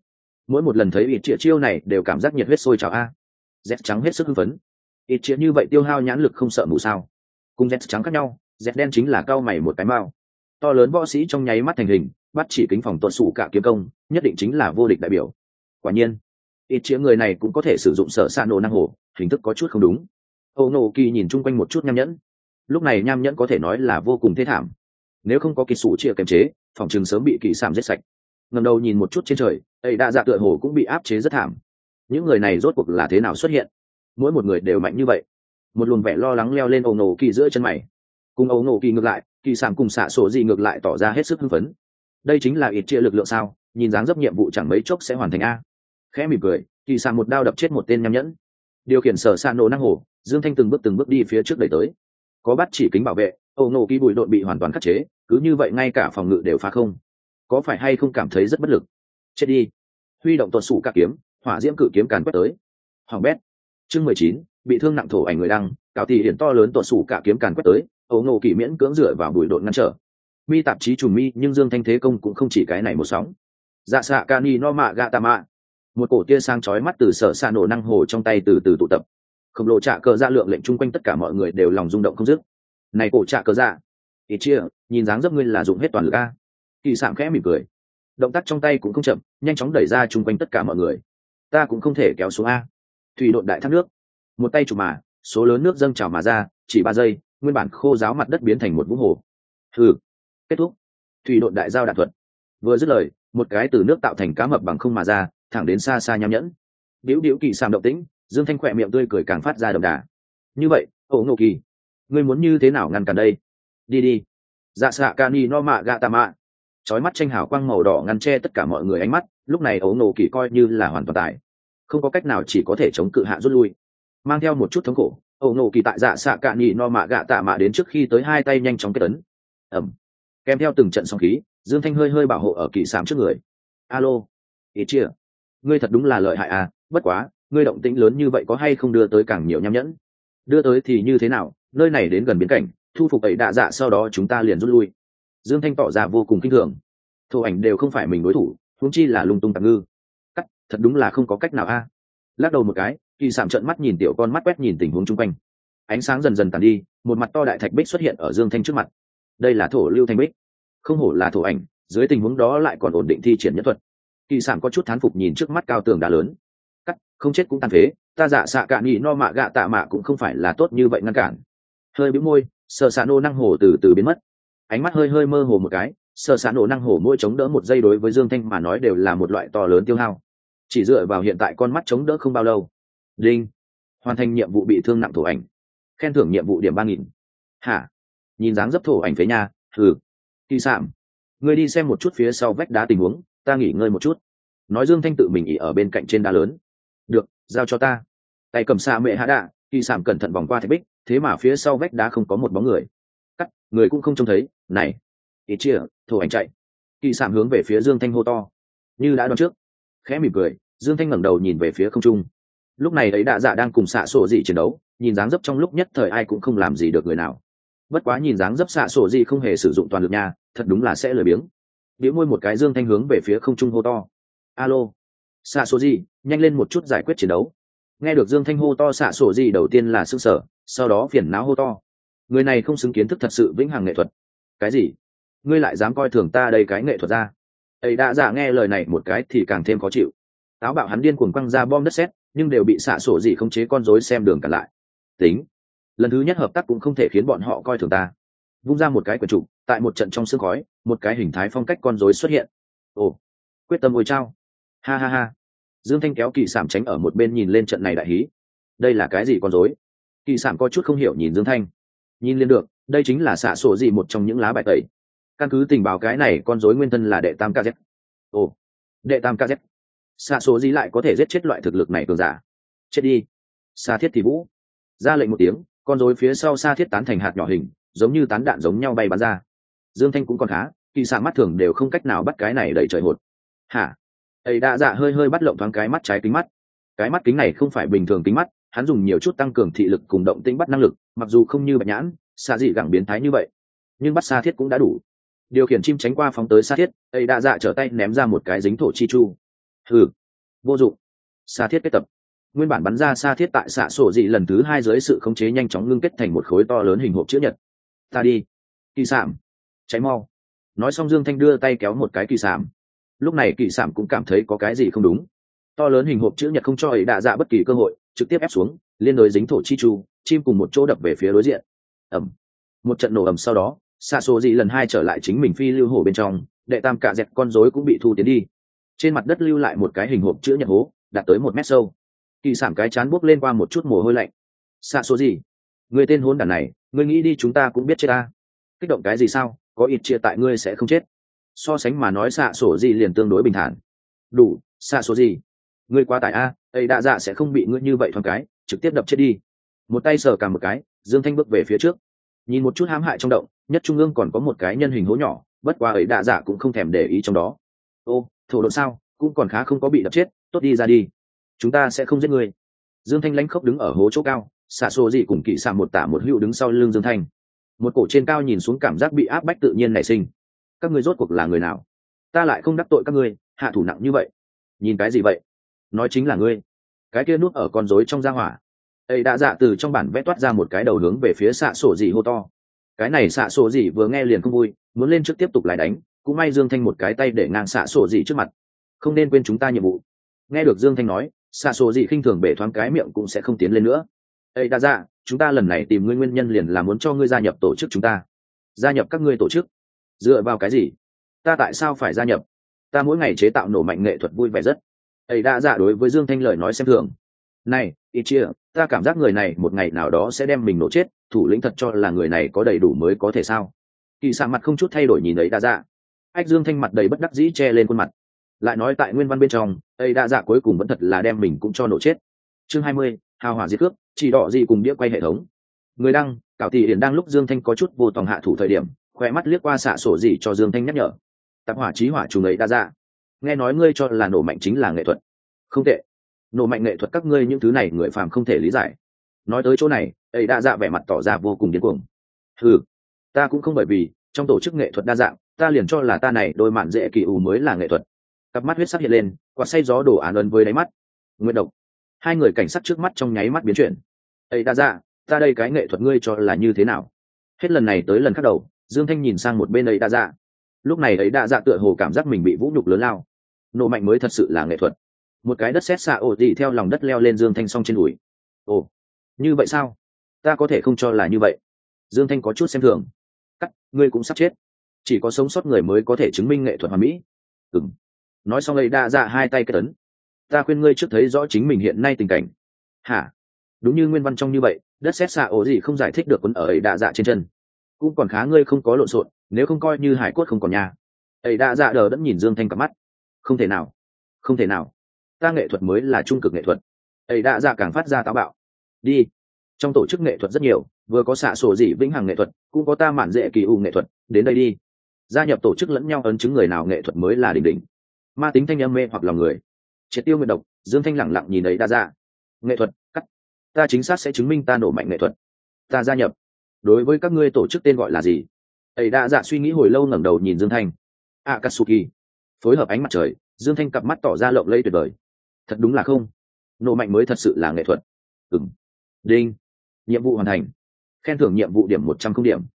mỗi một lần thấy ít chĩa chiêu này đều cảm giác nhiệt huyết sôi trào a. Z trắng hết sức hưng phấn, ít chĩa như vậy tiêu hao nhãn lực không sợ mù sao? Cùng Z trắng khác nhau, Z đen chính là cao mày một cái mao. To lớn võ sĩ trong nháy mắt thành hình, bắt chỉ kính phòng tuột sủ cả kiếm công, nhất định chính là vô địch đại biểu. Quả nhiên, ít chĩa người này cũng có thể sử dụng sở sa nổ năng hồ, hình thức có chút không đúng. Ô nổ kỳ nhìn chung quanh một chút nham nhẫn, lúc này nham nhẫn có thể nói là vô cùng thê thảm, nếu không có kỳ sủ chia kềm chế, phòng trường sớm bị kỳ sảm giết sạch. Ngẩng đầu nhìn một chút trên trời, ấy đã dạ tựa hồ cũng bị áp chế rất thảm. Những người này rốt cuộc là thế nào xuất hiện? Mỗi một người đều mạnh như vậy. Một luồng vẻ lo lắng leo lên ổ nổ kỳ giữa chân mày. Cùng ổ nổ kỳ ngược lại, kỳ sảm cùng xạ sổ gì ngược lại tỏ ra hết sức hưng phấn. Đây chính là ít chia lực lượng sao? Nhìn dáng dấp nhiệm vụ chẳng mấy chốc sẽ hoàn thành a. Khẽ mỉm cười, kỳ sảm một đao đập chết một tên nham nhẫn. Điều khiển sở sa nổ năng hồ, Dương Thanh từng bước đi phía trước đẩy tới. Có bắt chỉ kính bảo vệ, ổ nổ kỳ bụi độn bị hoàn toàn khắc chế, cứ như vậy ngay cả phòng ngự đều phá không. Có phải hay không cảm thấy rất bất lực? Chết đi. Huy động tuột sủ cả kiếm, hỏa diễm cự kiếm càn quét tới. Hoàng bét. Chương 19, bị thương nặng thổ ảnh người đăng, cáo tỷ hiển to lớn tuột sủ cả kiếm càn quét tới, ấu nổ kỳ miễn cưỡng dựa vào bụi độn ngăn trở. Mi tạp chí trùng mi, nhưng Dương Thanh thế công cũng không chỉ cái này một sóng. Dạ xạ cani no mạ gạ tà mạ. Một cổ tia sáng chói mắt từ sở xạ nổ năng hồ trong tay từ từ tụ tập. Khổng lồ trạ cờ dạ lượng lệnh chung quanh tất cả mọi người đều lòng rung động không dứt. Này cổ trạ cờ dạ, ít chia, nhìn dáng dấp ngươi là dùng hết toàn lực a. Kỳ sạm khẽ mỉm cười, động tác trong tay cũng không chậm, nhanh chóng đẩy ra chung quanh tất cả mọi người. Ta cũng không thể kéo xuống a. Thủy độn đại thác nước, một tay chụp mà, số lớn nước dâng trào mà ra, chỉ 3 giây, nguyên bản khô ráo mặt đất biến thành một vũng hồ. Hừ, kết thúc. Thủy độn đại giao đạn thuật. Vừa dứt lời, một cái từ nước tạo thành cá mập bằng không mà ra, thẳng đến xa xa nham nhẫn. Điếu kỳ sạm động tĩnh, Dương Thanh khỏe miệng tươi cười càng phát ra đậm đà. Như vậy, ổ nổ kỳ, ngươi muốn như thế nào ngăn cản đây? Đi đi. Dạ xạ cani no mạ gạ tà mạ. Chói mắt tranh hào quang màu đỏ ngăn che tất cả mọi người ánh mắt, lúc này ấu nổ kỳ coi như là hoàn toàn tài, không có cách nào chỉ có thể chống cự hạ rút lui, mang theo một chút thống khổ. Ấu nổ kỳ tại dạ xạ cani no mạ gạ tà mạ đến trước khi tới hai tay nhanh chóng kết ấn. Ẩm. Kèm theo từng trận sóng khí, Dương Thanh hơi bảo hộ ở kỳ sám trước người. Alo, ít chia, ngươi thật đúng là lợi hại à, bất quá ngươi động tĩnh lớn như vậy có hay không đưa tới càng nhiều nham nhẫn? Đưa tới thì như thế nào, nơi này đến gần biến cảnh, thu phục ấy đạ dạ sau đó chúng ta liền rút lui. Dương Thanh tỏ ra vô cùng kinh thường, thổ ảnh đều không phải mình đối thủ, huống chi là lung tung tạm ngư. Cắt, thật đúng là không có cách nào a. Lắc đầu một cái, kỳ sạm trợn mắt nhìn tiểu con mắt quét nhìn tình huống chung quanh. Ánh sáng dần dần tàn đi, một mặt to đại thạch bích xuất hiện ở Dương Thanh trước mặt. Đây là thổ lưu thanh bích, không hổ là thổ ảnh, dưới tình huống đó lại còn ổn định thi triển nhất thuật. Kỳ sạm có chút thán phục nhìn trước mắt cao tường đá lớn. Cắt, không chết cũng tàn phế, ta dạ xạ cạn nhị no mạ gạ tạ mạ cũng không phải là tốt như vậy ngăn cản. Hơi bĩu môi, sợ xạ nô năng hồ từ từ biến mất, ánh mắt hơi mơ hồ một cái, sợ xạ nổ năng hồ mỗi chống đỡ một giây đối với Dương Thanh mà nói đều là một loại to lớn tiêu hao, chỉ dựa vào hiện tại con mắt chống đỡ không bao lâu. Đinh, hoàn thành nhiệm vụ bị thương nặng thổ ảnh, khen thưởng nhiệm vụ điểm 3000. Hả? Nhìn dáng dấp thổ ảnh phế nha. Hừ. Kỳ sạm, ngươi đi xem một chút phía sau vách đá tình huống, ta nghỉ ngơi một chút. Nói Dương Thanh tự mình ỉ ở bên cạnh trên đá lớn. Được, giao cho ta. Tay cầm xạ mẹ hạ đạ, Kỳ sạm cẩn thận vòng qua thạch bích, thế mà phía sau vách đá không có một bóng người. Cắt, người cũng không trông thấy. Này, ít chia, thổ ảnh chạy. Kỳ sạm hướng về phía Dương Thanh hô to, như đã đoán trước. Khẽ mỉm cười, Dương Thanh ngẩng đầu nhìn về phía không trung. Lúc này ấy đạ dạ đang cùng xạ sổ dị chiến đấu, nhìn dáng dấp trong lúc nhất thời ai cũng không làm gì được người nào. Bất quá nhìn dáng dấp xạ sổ dị không hề sử dụng toàn lực nha, thật đúng là sẽ lười biếng. Bĩu môi một cái, Dương Thanh hướng về phía không trung hô to, alo, xạ sổ dị, nhanh lên một chút giải quyết chiến đấu. Nghe được Dương Thanh hô to, xạ sổ dị đầu tiên là sững sờ, sau đó phiền não hô to, người này không xứng kiến thức thật sự vĩnh hằng nghệ thuật. Cái gì? Ngươi lại dám coi thường ta đây cái nghệ thuật ra? Ấy đã giả nghe lời này một cái thì càng thêm khó chịu, táo bạo hắn điên cuồng quăng ra bom đất sét, nhưng đều bị xạ sổ dị khống chế con rối xem đường cản lại. Tính, lần thứ nhất hợp tác cũng không thể khiến bọn họ coi thường ta. Vung ra một cái quyển trục, tại một trận trong sương khói, một cái hình thái phong cách con rối xuất hiện. Ồ, quyết tâm ôi trao, ha ha ha. Dương Thanh kéo Kỳ Sảm tránh ở một bên nhìn lên trận này đại hí. Đây là cái gì con rối? Kỳ Sảm có chút không hiểu nhìn Dương Thanh. Nhìn liền được, đây chính là xạ sổ dị một trong những lá bài tẩy. Căn cứ tình báo cái này con rối nguyên thân là đệ tam kz. Ồ, đệ tam kz, xạ số gì lại có thể giết chết loại thực lực này cường giả? Chết đi. Sa thiết thì vũ ra lệnh một tiếng, con rối phía sau sa thiết tán thành hạt nhỏ hình, giống như tán đạn giống nhau bay bắn ra. Dương Thanh cũng còn khá, Kỳ Sạm mắt thường đều không cách nào bắt cái này đẩy trời hột. Hả? Ấy đã dạ hơi bắt lộng thoáng cái mắt trái kính mắt. Cái mắt kính này không phải bình thường kính mắt, hắn dùng nhiều chút tăng cường thị lực cùng động tĩnh bắt năng lực, mặc dù không như bạch nhãn xa dị gẳng biến thái như vậy, nhưng bắt sa thiết cũng đã đủ. Điều khiển chim tránh qua phóng tới sa thiết, ấy đã dạ trở tay ném ra một cái dính thổ chi chu. Hừ, vô dụng. Sa thiết kết tập. Nguyên bản bắn ra sa thiết tại xạ sổ dị lần thứ 2 dưới sự khống chế nhanh chóng ngưng kết thành một khối to lớn hình hộp chữ nhật. Ta đi. Kỳ sảm. Cháy mau. Nói xong Dương Thanh đưa tay kéo một cái kỳ sảm. Lúc này kỳ sảm cũng cảm thấy có cái gì không đúng. To lớn hình hộp chữ nhật không cho ấy đạ dạ bất kỳ cơ hội, trực tiếp ép xuống, liên đối dính thổ chi chu, chim cùng một chỗ đập về phía đối diện. Ầm. Một trận nổ ầm sau đó, xạ sổ dị lần 2 trở lại chính mình phi lưu hổ bên trong, đệ tam cạ dẹt con rối cũng bị thu tiến đi. Trên mặt đất lưu lại một cái hình hộp chữ nhật hố, đạt tới 1 mét sâu. Kỳ sảm cái chán buốc lên qua một chút mồ hôi lạnh. Xạ số gì? Người tên hôn đản này, ngươi nghĩ đi chúng ta cũng biết chết ta. Kích động cái gì sao? Có ít chia tại ngươi sẽ không chết. So sánh mà nói xạ sổ gì liền tương đối bình thản. Đủ, xạ số gì? Ngươi quá tải a, ấy đạ dạ sẽ không bị ngươi như vậy thoáng cái, trực tiếp đập chết đi. Một tay sờ cả một cái, Dương Thanh bước về phía trước. Nhìn một chút hãm hại trong động, nhất trung ương còn có một cái nhân hình hố nhỏ, bất quá ấy đạ dạ cũng không thèm để ý trong đó. Ô, thổ độn sao? Cũng còn khá không có bị đập chết, tốt đi ra đi. Chúng ta sẽ không giết ngươi. Dương Thanh lãnh khốc đứng ở hố chỗ cao, xạ xô dị cùng kỵ xạ một tả một hữu đứng sau lưng Dương Thanh. Một cổ trên cao nhìn xuống cảm giác bị áp bách tự nhiên nảy sinh. Các ngươi rốt cuộc là người nào? Ta lại không đắc tội các ngươi, hạ thủ nặng như vậy. Nhìn cái gì vậy? Nói chính là ngươi. Cái kia núp ở con rối trong gia hỏa. Ấy đã dạ từ trong bản vẽ toát ra một cái đầu hướng về phía xạ sổ dị hô to. Cái này xạ sổ dị vừa nghe liền không vui, muốn lên trước tiếp tục lại đánh, cũng may Dương Thanh một cái tay để ngang xạ sổ dị trước mặt. Không nên quên chúng ta nhiệm vụ. Nghe được Dương Thanh nói, xạ sổ dị khinh thường bể thoáng cái miệng cũng sẽ không tiến lên nữa. Ấy đã dạ, chúng ta lần này tìm ngươi nguyên nhân liền là muốn cho ngươi gia nhập tổ chức chúng ta. Gia nhập các ngươi tổ chức? Dựa vào cái gì? Ta tại sao phải gia nhập? Ta mỗi ngày chế tạo nổ mạnh nghệ thuật vui vẻ rất. Ấy đã dạ đối với Dương Thanh lời nói xem thường. Này, ít chia, ta cảm giác người này một ngày nào đó sẽ đem mình nổ chết, thủ lĩnh thật cho là người này có đầy đủ mới có thể sao? Kỳ xạ mặt không chút thay đổi nhìn ấy đã dạ. Ách Dương Thanh mặt đầy bất đắc dĩ che lên khuôn mặt. Lại nói tại nguyên văn bên trong, ấy đã dạ cuối cùng vẫn thật là đem mình cũng cho nổ chết. Chương 20, hào hỏa diệt cướp, chỉ đỏ gì cùng đĩa quay hệ thống. Người đăng, Cảo Tỷ Điển đang lúc Dương Thanh có chút vô tòng hạ thủ thời điểm, khỏe mắt liếc qua xạ sổ gì cho Dương Thanh nhắc nhở. Tạp hỏa chí hỏa trùng ấy đã dạ. Nghe nói ngươi cho là nổ mạnh chính là nghệ thuật. Không tệ. Nổ mạnh nghệ thuật các ngươi những thứ này người phàm không thể lý giải. Nói tới chỗ này, ấy đã dạ vẻ mặt tỏ ra vô cùng điên cuồng. Ừ, ta cũng không bởi vì trong tổ chức nghệ thuật đa dạng, ta liền cho là ta này đôi mạn dễ kỳ ủ mới là nghệ thuật. Cặp mắt huyết sắc hiện lên, quạt say gió đổ án ấn với đáy mắt. Nguyệt độc. Hai người cảnh sát trước mắt trong nháy mắt biến chuyển. Ấy đã dạ, ta đây cái nghệ thuật ngươi cho là như thế nào? Hết lần này tới lần khác đầu, Dương Thanh nhìn sang một bên ấy đã dạ. Lúc này ấy đã dạ tựa hồ cảm giác mình bị vũ nhục lớn lao. Nổ mạnh mới thật sự là nghệ thuật. Một cái đất sét xạ ổ tỉ theo lòng đất leo lên Dương Thanh song trên đùi. Ồ, như vậy sao? Ta có thể không cho là như vậy. Dương Thanh có chút xem thường. Cắt, ngươi cũng sắp chết. Chỉ có sống sót người mới có thể chứng minh nghệ thuật hoàn mỹ. Ừm. Nói xong ấy đã dạ hai tay kết ấn. Ta khuyên ngươi trước thấy rõ chính mình hiện nay tình cảnh. Hả? Đúng như nguyên văn trong như vậy, đất sét xạ ổ gì không giải thích được quấn ở ấy đã dạ trên chân. Cũng còn khá ngươi không có lộn xộn, nếu không coi như hải cốt không còn nhà. Ấy đã dạ đờ đẫn nhìn Dương Thanh cặp mắt. Không thể nào, không thể nào. Ta nghệ thuật mới là trung cực nghệ thuật. Ấy đã dạ càng phát ra táo bạo. Đi. Trong tổ chức nghệ thuật rất nhiều, vừa có xạ sổ dị vĩnh hằng nghệ thuật, cũng có ta mạn dễ kỳ u nghệ thuật, đến đây đi. Gia nhập tổ chức lẫn nhau ấn chứng người nào nghệ thuật mới là đỉnh đỉnh. Ma tính thanh âm mê hoặc lòng người. Triệt tiêu nguyện độc, Dương Thanh lẳng lặng nhìn ấy đã dạ. Nghệ thuật, cắt. Ta chính xác sẽ chứng minh ta nổ mạnh nghệ thuật. Ta gia nhập. Đối với các ngươi tổ chức tên gọi là gì? Ấy đã dạ suy nghĩ hồi lâu ngẩng đầu nhìn Dương Thanh. Akatsuki. Phối hợp ánh mặt trời, Dương Thanh cặp mắt tỏ ra lộng lẫy tuyệt vời. Thật đúng là không. Nổ mạnh mới thật sự là nghệ thuật. Ừm. Đinh. Nhiệm vụ hoàn thành. Khen thưởng nhiệm vụ điểm 100 không điểm.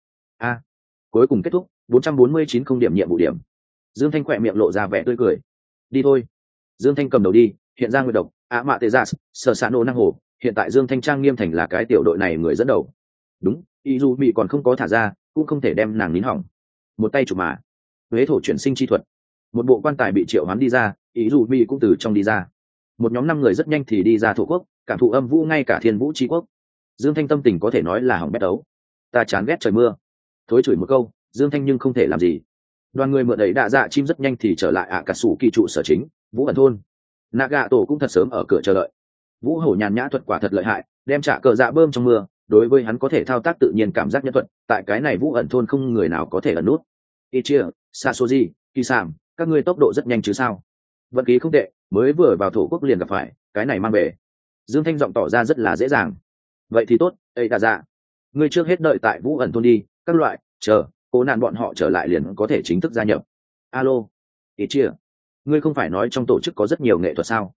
Cuối cùng kết thúc, 449 không điểm nhiệm vụ điểm. Dương Thanh khỏe miệng lộ ra vẻ tươi cười. Đi thôi. Dương Thanh cầm đầu đi, hiện ra nguyệt độc, mạ tê gia, sở xạ nổ năng hồ. Hiện tại Dương Thanh trang nghiêm thành là cái tiểu đội này người dẫn đầu. Đúng, ý dù bị còn không có thả ra, cũng không thể đem nàng nín hỏng. Một tay chụp mà. Huế thổ chuyển sinh chi thuật. Một bộ quan tài bị triệu hoán đi ra, ý dù bị cũng từ trong đi ra. Một nhóm 5 người rất nhanh thì đi ra thổ quốc, cảm thụ âm vũ ngay cả thiên vũ chi quốc. Dương Thanh tâm tình có thể nói là hỏng bét đấu. Ta chán ghét trời mưa. Thối chửi một câu, Dương Thanh nhưng không thể làm gì. Đoàn người mượn đẩy đạ dạ chim rất nhanh thì trở lại cả sủ kỳ trụ sở chính, Vũ ẩn thôn. Naga tổ cũng thật sớm ở cửa chờ đợi. Vũ hổ nhàn nhã thuật quả thật lợi hại, đem trả cờ dạ bơm trong mưa, đối với hắn có thể thao tác tự nhiên cảm giác nhân thuật, tại cái này Vũ ẩn thôn không người nào có thể ẩn nút. Ichia, Sasoji, Kisam, các ngươi tốc độ rất nhanh chứ sao? Vận khí không tệ, mới vừa vào thổ quốc liền gặp phải, cái này mang về. Dương Thanh giọng tỏ ra rất là dễ dàng. Vậy thì tốt, ấy đạ dạ. Ngươi trước hết đợi tại Vũ ẩn thôn đi, các loại, chờ, cố nạn bọn họ trở lại liền có thể chính thức gia nhập. Alo, Ichia, ngươi không phải nói trong tổ chức có rất nhiều nghệ thuật sao?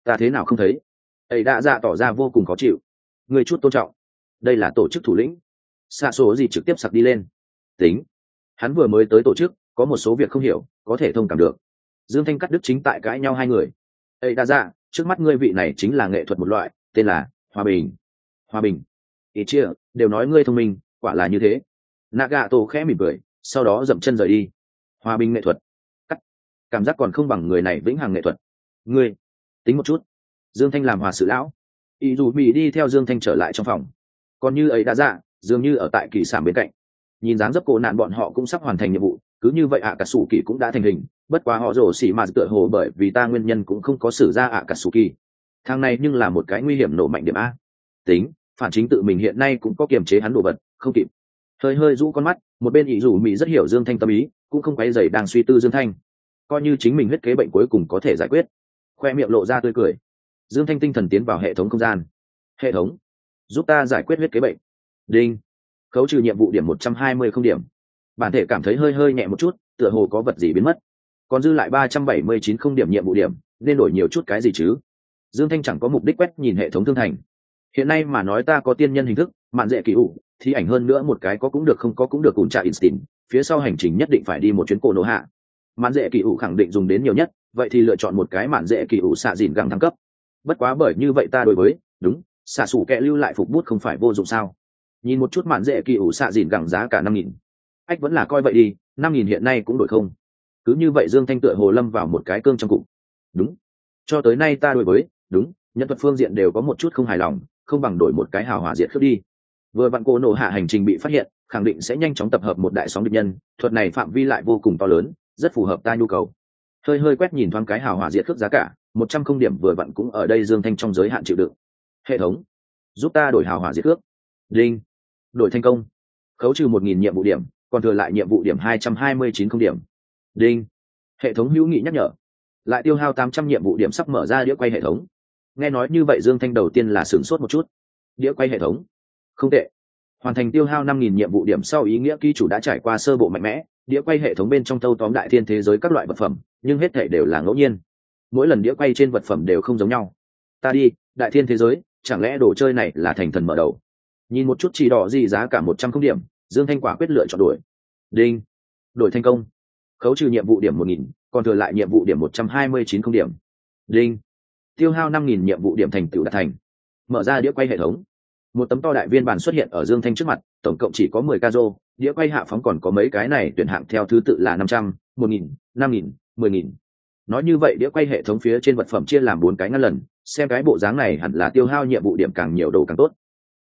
Ta thế nào không thấy? Ấy đã dạ tỏ ra vô cùng khó chịu. Người chút tôn trọng, đây là tổ chức thủ lĩnh. Xạ số gì trực tiếp sặc đi lên. Tính, hắn vừa mới tới tổ chức, có một số việc không hiểu, có thể thông cảm được. Dương Thanh cắt đứt chính tại cãi nhau hai người. Ấy đã dạ, trước mắt ngươi vị này chính là nghệ thuật một loại, tên là hòa bình. Hòa bình. Ý chia, đều nói ngươi thông minh, quả là như thế. Nagato khẽ mỉm cười, sau đó dậm chân rời đi. Hòa bình nghệ thuật. Cắt. Cảm giác còn không bằng người này vĩnh hằng nghệ thuật. Ngươi, tính một chút. Dương Thanh làm hòa sự lão. Ý dù mỹ đi theo Dương Thanh trở lại trong phòng. Còn như ấy đã dạ, dường như ở tại kỳ sản bên cạnh. Nhìn dáng dấp cổ nạn bọn họ cũng sắp hoàn thành nhiệm vụ, cứ như vậy cả sủ kỳ cũng đã thành hình. Bất quá họ rổ xỉ mà tựa hồ bởi vì ta nguyên nhân cũng không có xử ra cả sủ kỳ. Thằng này nhưng là một cái nguy hiểm nổ mạnh điểm a. Tính, phản chính tự mình hiện nay cũng có kiềm chế hắn đồ vật, không kịp. Hơi hơi rũ con mắt, một bên ý dù mỹ rất hiểu Dương Thanh tâm ý, cũng không quay dày đang suy tư Dương Thanh. Coi như chính mình huyết kế bệnh cuối cùng có thể giải quyết. Khoe miệng lộ ra tươi cười. Dương Thanh tinh thần tiến vào hệ thống không gian. Hệ thống, giúp ta giải quyết huyết kế bệnh. Đinh, khấu trừ nhiệm vụ điểm 120 không điểm. Bản thể cảm thấy hơi hơi nhẹ một chút, tựa hồ có vật gì biến mất. Còn dư lại 379 không điểm nhiệm vụ điểm, nên đổi nhiều chút cái gì chứ? Dương Thanh chẳng có mục đích quét nhìn hệ thống thương thành. Hiện nay mà nói ta có tiên nhân hình thức, mạn dễ kỳ ủ, thì ảnh hơn nữa một cái có cũng được không có cũng được cùng trả instinct, phía sau hành trình nhất định phải đi một chuyến cổ nổ hạ. Mạn dễ kỳ ủ khẳng định dùng đến nhiều nhất, vậy thì lựa chọn một cái mạn dễ kỳ ủ xạ dìn găng thăng cấp. Bất quá bởi như vậy ta đối với, đúng, xạ sủ kẹ lưu lại phục bút không phải vô dụng sao? Nhìn một chút mạn dễ kỳ ủ xạ dìn găng giá cả 5.000. Ách vẫn là coi vậy đi, 5.000 hiện nay cũng đổi không. Cứ như vậy Dương Thanh tựa hồ lâm vào một cái cương trong cục. Đúng, cho tới nay ta đối với, đúng, nhân thuật phương diện đều có một chút không hài lòng, không bằng đổi một cái hào hỏa diệt cướp đi. Vừa vặn cô nổ hạ hành trình bị phát hiện, khẳng định sẽ nhanh chóng tập hợp một đại sóng địch nhân, thuật này phạm vi lại vô cùng to lớn, rất phù hợp ta nhu cầu. Hơi hơi quét nhìn thoáng cái hào hỏa diệt cướp giá cả, 100 không điểm vừa vặn cũng ở đây Dương Thanh trong giới hạn chịu đựng. Hệ thống, giúp ta đổi hào hỏa diệt cướp. Đinh, đổi thành công. Khấu trừ 1.000 nhiệm vụ điểm, còn thừa lại nhiệm vụ điểm 229 không điểm. Đinh, hệ thống hữu nghị nhắc nhở, lại tiêu hao 800 nhiệm vụ điểm sắp mở ra đĩa quay hệ thống. Nghe nói như vậy Dương Thanh đầu tiên là sửng sốt một chút. Đĩa quay hệ thống, không tệ. Hoàn thành tiêu hao 5.000 nhiệm vụ điểm sau ý nghĩa ký chủ đã trải qua sơ bộ mạnh mẽ. Đĩa quay hệ thống bên trong thâu tóm đại thiên thế giới các loại vật phẩm, nhưng hết thể đều là ngẫu nhiên. Mỗi lần đĩa quay trên vật phẩm đều không giống nhau. Ta đi, đại thiên thế giới, chẳng lẽ đồ chơi này là thành thần mở đầu? Nhìn một chút chỉ đỏ gì giá cả 100 không điểm, Dương Thanh quả quyết lựa chọn đổi. Đinh, đổi thành công. Khấu trừ nhiệm vụ điểm 1.000, còn thừa lại nhiệm vụ điểm 129 không điểm. Đinh, tiêu hao 5.000 nhiệm vụ điểm thành tựu đạt thành. Mở ra đĩa quay hệ thống. Một tấm to đại viên bản xuất hiện ở Dương Thanh trước mặt, tổng cộng chỉ có 10 ca rô, đĩa quay hạ phóng còn có mấy cái này tuyển hạng theo thứ tự là 500, 1.000, 5.000, 10.000. Nói như vậy đĩa quay hệ thống phía trên vật phẩm chia làm 4 cái ngăn lần, xem cái bộ dáng này hẳn là tiêu hao nhiệm vụ điểm càng nhiều đồ càng tốt.